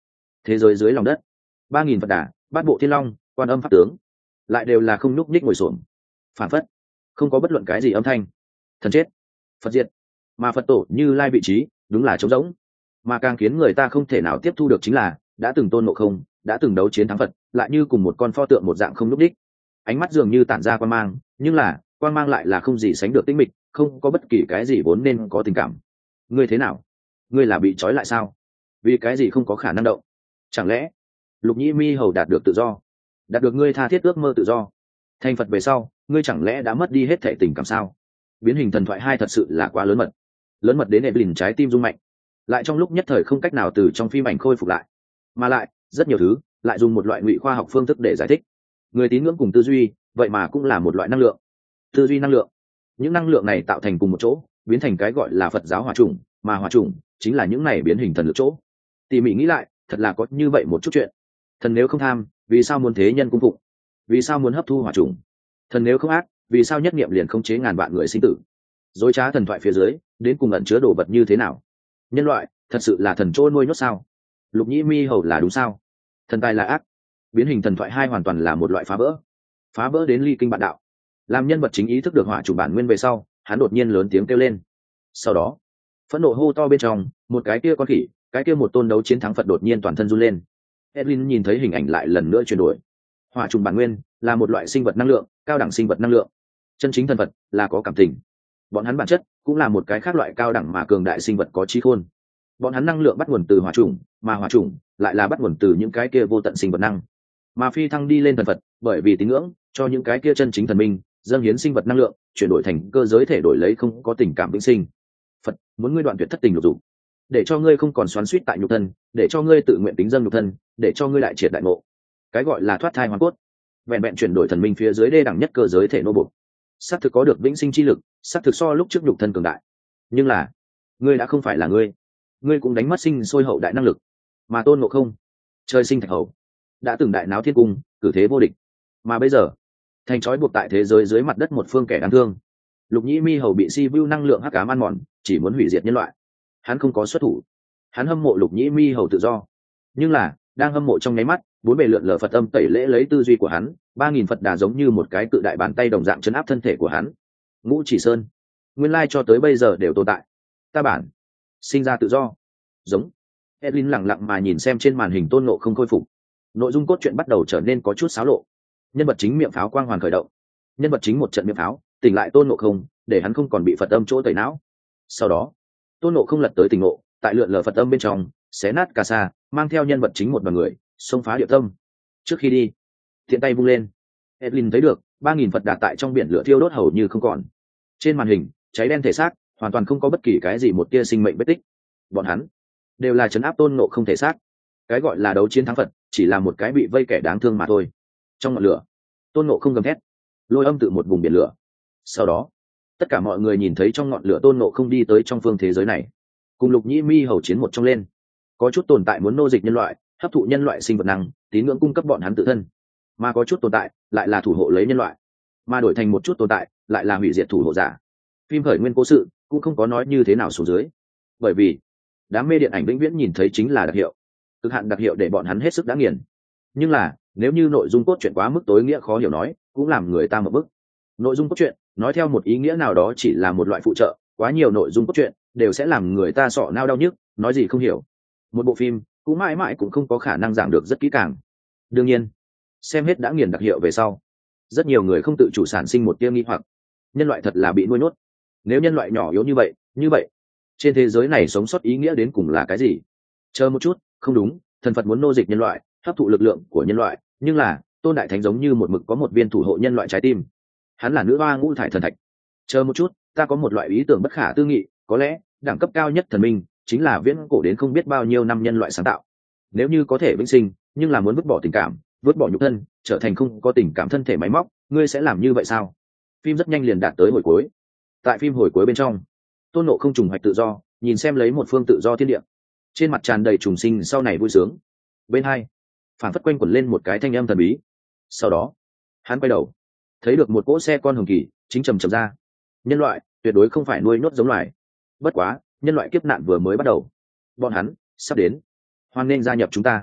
thế giới dưới lòng đất, 3.000 Phật Đà, bát bộ thiên long, quan âm pháp tướng, lại đều là không nhúc nhích ngồi xổm, phản phất không có bất luận cái gì âm thanh. Thần chết, Phật diệt, mà Phật tổ Như Lai vị trí đúng là trống rỗng. Mà càng khiến người ta không thể nào tiếp thu được chính là đã từng tôn ngộ không, đã từng đấu chiến thắng Phật, lại như cùng một con pho tượng một dạng không nhúc nhích, ánh mắt dường như tản ra quang mang, nhưng là quang mang lại là không gì sánh được tĩnh mịch, không có bất kỳ cái gì vốn nên có tình cảm. Ngươi thế nào? Ngươi là bị trói lại sao? Vì cái gì không có khả năng động? Chẳng lẽ Lục Nhĩ Mi hầu đạt được tự do, đạt được ngươi tha thiết ước mơ tự do? Thành Phật về sau, ngươi chẳng lẽ đã mất đi hết thể tình cảm sao? Biến hình thần thoại 2 thật sự là quá lớn mật đến Evelyn trái tim rung mạnh, lại trong lúc nhất thời không cách nào từ trong phim ảnh khôi phục lại, mà lại rất nhiều thứ lại dùng một loại ngụy khoa học phương thức để giải thích. Người tín ngưỡng cùng tư duy vậy mà cũng là một loại năng lượng, tư duy năng lượng, những năng lượng này tạo thành cùng một chỗ, biến thành cái gọi là Phật giáo hỏa chủng, mà hỏa chủng chính là những này biến hình thần lực chỗ. Tỉ mỉ nghĩ lại, thật là có như vậy một chút chuyện. Thần nếu không tham, vì sao muốn thế nhân cung phụng? Vì sao muốn hấp thu hỏa chủng? Thần nếu không ác, vì sao nhất niệm liền khống chế ngàn vạn người sinh tử? Dối trá thần thoại phía dưới đến cùng ẩn chứa đồ vật như thế nào? Nhân loại thật sự là thần trôi nuôi nhốt sao? Lục Nhĩ Mi hầu là đúng sao? Thần tài là ác? Biến hình thần thoại 2 hoàn toàn là một loại phá vỡ đến ly kinh bạn đạo. Làm nhân vật chính ý thức được hỏa chủ bản nguyên về sau, hắn đột nhiên lớn tiếng kêu lên. Sau đó phẫn nộ hô to bên trong, một cái kia con khỉ, cái kia một tôn đấu chiến thắng Phật đột nhiên toàn thân run lên. Edwin nhìn thấy hình ảnh lại lần nữa chuyển đổi. Hỏa trùng bản nguyên là một loại sinh vật năng lượng, cao đẳng sinh vật năng lượng. Chân chính thần Phật là có cảm tình. Bọn hắn bản chất cũng là một cái khác loại cao đẳng mà cường đại sinh vật có trí khôn. Bọn hắn năng lượng bắt nguồn từ hỏa trùng, mà hỏa trùng lại là bắt nguồn từ những cái kia vô tận sinh vật năng. Mà phi thăng đi lên thần Phật, bởi vì tín ngưỡng cho những cái kia chân chính thần minh, dâng hiến sinh vật năng lượng, chuyển đổi thành cơ giới thể đổi lấy không có tình cảm vĩnh sinh. Phật muốn ngươi đoạn tuyệt thất tình lục dục, để cho ngươi không còn xoắn xuýt tại nhục thân, để cho ngươi tự nguyện tính dâng nhục thân, để cho ngươi đại triệt đại ngộ. Cái gọi là thoát thai hoàn cốt, vẹn vẹn chuyển đổi thần minh phía dưới đê đẳng nhất cơ giới thể nô bộc, xác thực có được vĩnh sinh chi lực, xác thực so lúc trước nhục thân cường đại. Nhưng là ngươi đã không phải là ngươi cũng đánh mất sinh sôi hậu đại năng lực. Mà tôn ngộ không, trời sinh thạch hầu, đã từng đại náo thiên cung, cử thế vô địch, mà bây giờ thành trói buộc tại thế giới dưới mặt đất một phương kẻ đáng thương. Lục Nhĩ Mi hầu bị si vu năng lượng hắc ám ăn mòn, chỉ muốn hủy diệt nhân loại. Hắn không có xuất thủ, hắn hâm mộ Lục Nhĩ Mi hầu tự do, nhưng là đang hâm mộ trong nháy mắt, bốn bề lượn lờ Phật âm tẩy lễ lấy tư duy của hắn, 3.000 Phật đà giống như một cái cự đại bàn tay đồng dạng chấn áp thân thể của hắn. Ngũ Chỉ Sơn, nguyên lai cho tới bây giờ đều tồn tại. Ta bản sinh ra tự do, giống. Edlin lặng lặng mà nhìn xem trên màn hình tôn ngộ không khôi phục. Nội dung cốt truyện bắt đầu trở nên có chút xáo lộ. Nhân vật chính miệng pháo quang hoàn khởi động, nhân vật chính một trận miệng pháo tỉnh lại tôn ngộ không, để hắn không còn bị Phật âm chỗ tẩy não. Sau đó tôn ngộ không lật tới tỉnh ngộ, tại lượn lờ Phật âm bên trong xé nát cà sa, mang theo nhân vật chính một đoàn người xông phá địa tâm. Trước khi đi, thiện tay vung lên, Edlin thấy được 3.000 Phật đà tại trong biển lửa thiêu đốt hầu như không còn. Trên màn hình cháy đen thể xác, hoàn toàn không có bất kỳ cái gì một tia sinh mệnh vết tích. Bọn hắn đều là trấn áp tôn ngộ không thể xác. Cái gọi là đấu chiến thắng Phật chỉ là một cái bị vây kẻ đáng thương mà thôi. Trong ngọn lửa, tôn ngộ không gầm thét, lôi âm tự một vùng biển lửa. Sau đó tất cả mọi người nhìn thấy trong ngọn lửa tôn ngộ không đi tới trong phương thế giới này, cùng Lục Nhĩ Mi hầu chiến một trong lên. Có chút tồn tại muốn nô dịch nhân loại, hấp thụ nhân loại sinh vật năng, tín ngưỡng cung cấp bọn hắn tự thân, mà có chút tồn tại lại là thủ hộ lấy nhân loại, mà đổi thành một chút tồn tại lại là hủy diệt thủ hộ giả. Phim khởi nguyên cố sự cũng không có nói như thế nào xuống dưới, bởi vì đám mê điện ảnh vĩnh viễn nhìn thấy chính là đặc hiệu, cực hạn đặc hiệu để bọn hắn hết sức đã nghiền. Nhưng là nếu như nội dung cốt truyện quá mức tối nghĩa khó hiểu nói, cũng làm người ta một bức. Nội dung cốt truyện nói theo một ý nghĩa nào đó chỉ là một loại phụ trợ, quá nhiều nội dung cốt truyện đều sẽ làm người ta sọ nao đau nhức, nói gì không hiểu. Một bộ phim cũng mãi mãi cũng không có khả năng giảng được rất kỹ càng. Đương nhiên xem hết đã nghiền đặc hiệu về sau, rất nhiều người không tự chủ sản sinh một tia nghi hoặc. Nhân loại thật là bị nuôi nhốt. Nếu nhân loại nhỏ yếu như vậy trên thế giới này sống sót ý nghĩa đến cùng là cái gì? Chờ một chút, không đúng, thần Phật muốn nô dịch nhân loại, hấp thụ lực lượng của nhân loại, nhưng là tôn đại thánh giống như một mực có một viên thủ hộ nhân loại trái tim. Hắn là nữ hoa ngũ thải thần thạch. Chờ một chút, ta có một loại ý tưởng bất khả tư nghị, có lẽ đẳng cấp cao nhất thần minh chính là viễn cổ đến không biết bao nhiêu năm nhân loại sáng tạo. Nếu như có thể vĩnh sinh, nhưng là muốn vứt bỏ tình cảm, vứt bỏ nhục thân, trở thành không có tình cảm thân thể máy móc, ngươi sẽ làm như vậy sao? Phim rất nhanh liền đạt tới hồi cuối. Tại phim hồi cuối bên trong, tôn ngộ không trùng hoạch tự do, nhìn xem lấy một phương tự do thiên địa, trên mặt tràn đầy trùng sinh sau này vui sướng. Bên hai phản phất quanh quẩn lên một cái thanh âm thần bí. Sau đó hắn quay đầu, thấy được một cỗ xe con hồng kỳ chính chầm chậm ra. Nhân loại tuyệt đối không phải nuôi nhốt giống loài, bất quá nhân loại kiếp nạn vừa mới bắt đầu, bọn hắn sắp đến, hoan nên gia nhập chúng ta.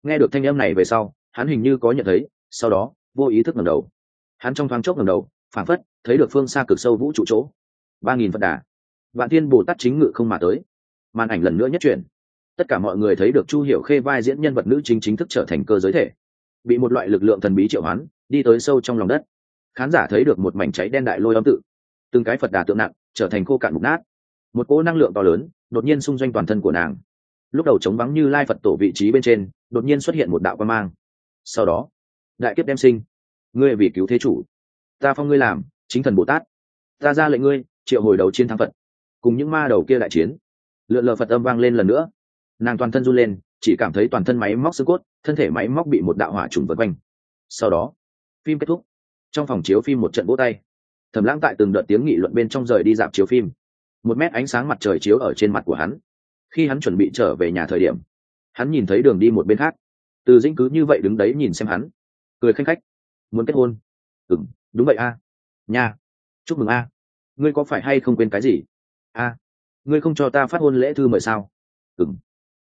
Nghe được thanh âm này về sau, hắn hình như có nhận thấy, sau đó vô ý thức ngẩng đầu. Hắn trong thoáng chốc ngẩng đầu, phảng phất thấy được phương xa cực sâu vũ trụ chỗ. 3000 Phật Đà, Vạn Thiên Bồ Tát chính ngự không mà tới. Màn ảnh lần nữa nhất chuyển, tất cả mọi người thấy được Chu Hiểu Khê vai diễn nhân vật nữ chính chính thức trở thành cơ giới thể, bị một loại lực lượng thần bí triệu hoán, đi tới sâu trong lòng đất. Khán giả thấy được một mảnh cháy đen đại lôi âm tự, từng cái Phật Đà tượng nặng trở thành khô cạn mục nát. Một cỗ năng lượng to lớn đột nhiên xung doanh toàn thân của nàng. Lúc đầu trống vắng Như Lai Phật tổ vị trí bên trên đột nhiên xuất hiện một đạo quang mang. Sau đó đại kiếp đem sinh, ngươi vì cứu thế chủ, ta phong ngươi làm chính thần Bồ Tát, ta ra lệnh ngươi triệu hồi đầu chiến thắng Phật, cùng những ma đầu kia đại chiến. Lượn lờ Phật âm vang lên lần nữa, nàng toàn thân run lên, chỉ cảm thấy toàn thân máy móc xương cốt, thân thể máy móc bị một đạo hỏa trùng vây quanh. Sau đó phim kết thúc. Trong phòng chiếu phim một trận vỗ tay. Thẩm Lãng tại từng đợt tiếng nghị luận bên trong rời đi dạp chiếu phim. 1 mét ánh sáng mặt trời chiếu ở trên mặt của hắn. Khi hắn chuẩn bị trở về nhà thời điểm, hắn nhìn thấy đường đi một bên khác, Từ Dĩnh cứ như vậy đứng đấy nhìn xem hắn, cười khanh khách. Muốn kết hôn? Đúng vậy a. Nha, chúc mừng a. Ngươi có phải hay không quên cái gì? A, ngươi không cho ta phát hôn lễ thư mời sao?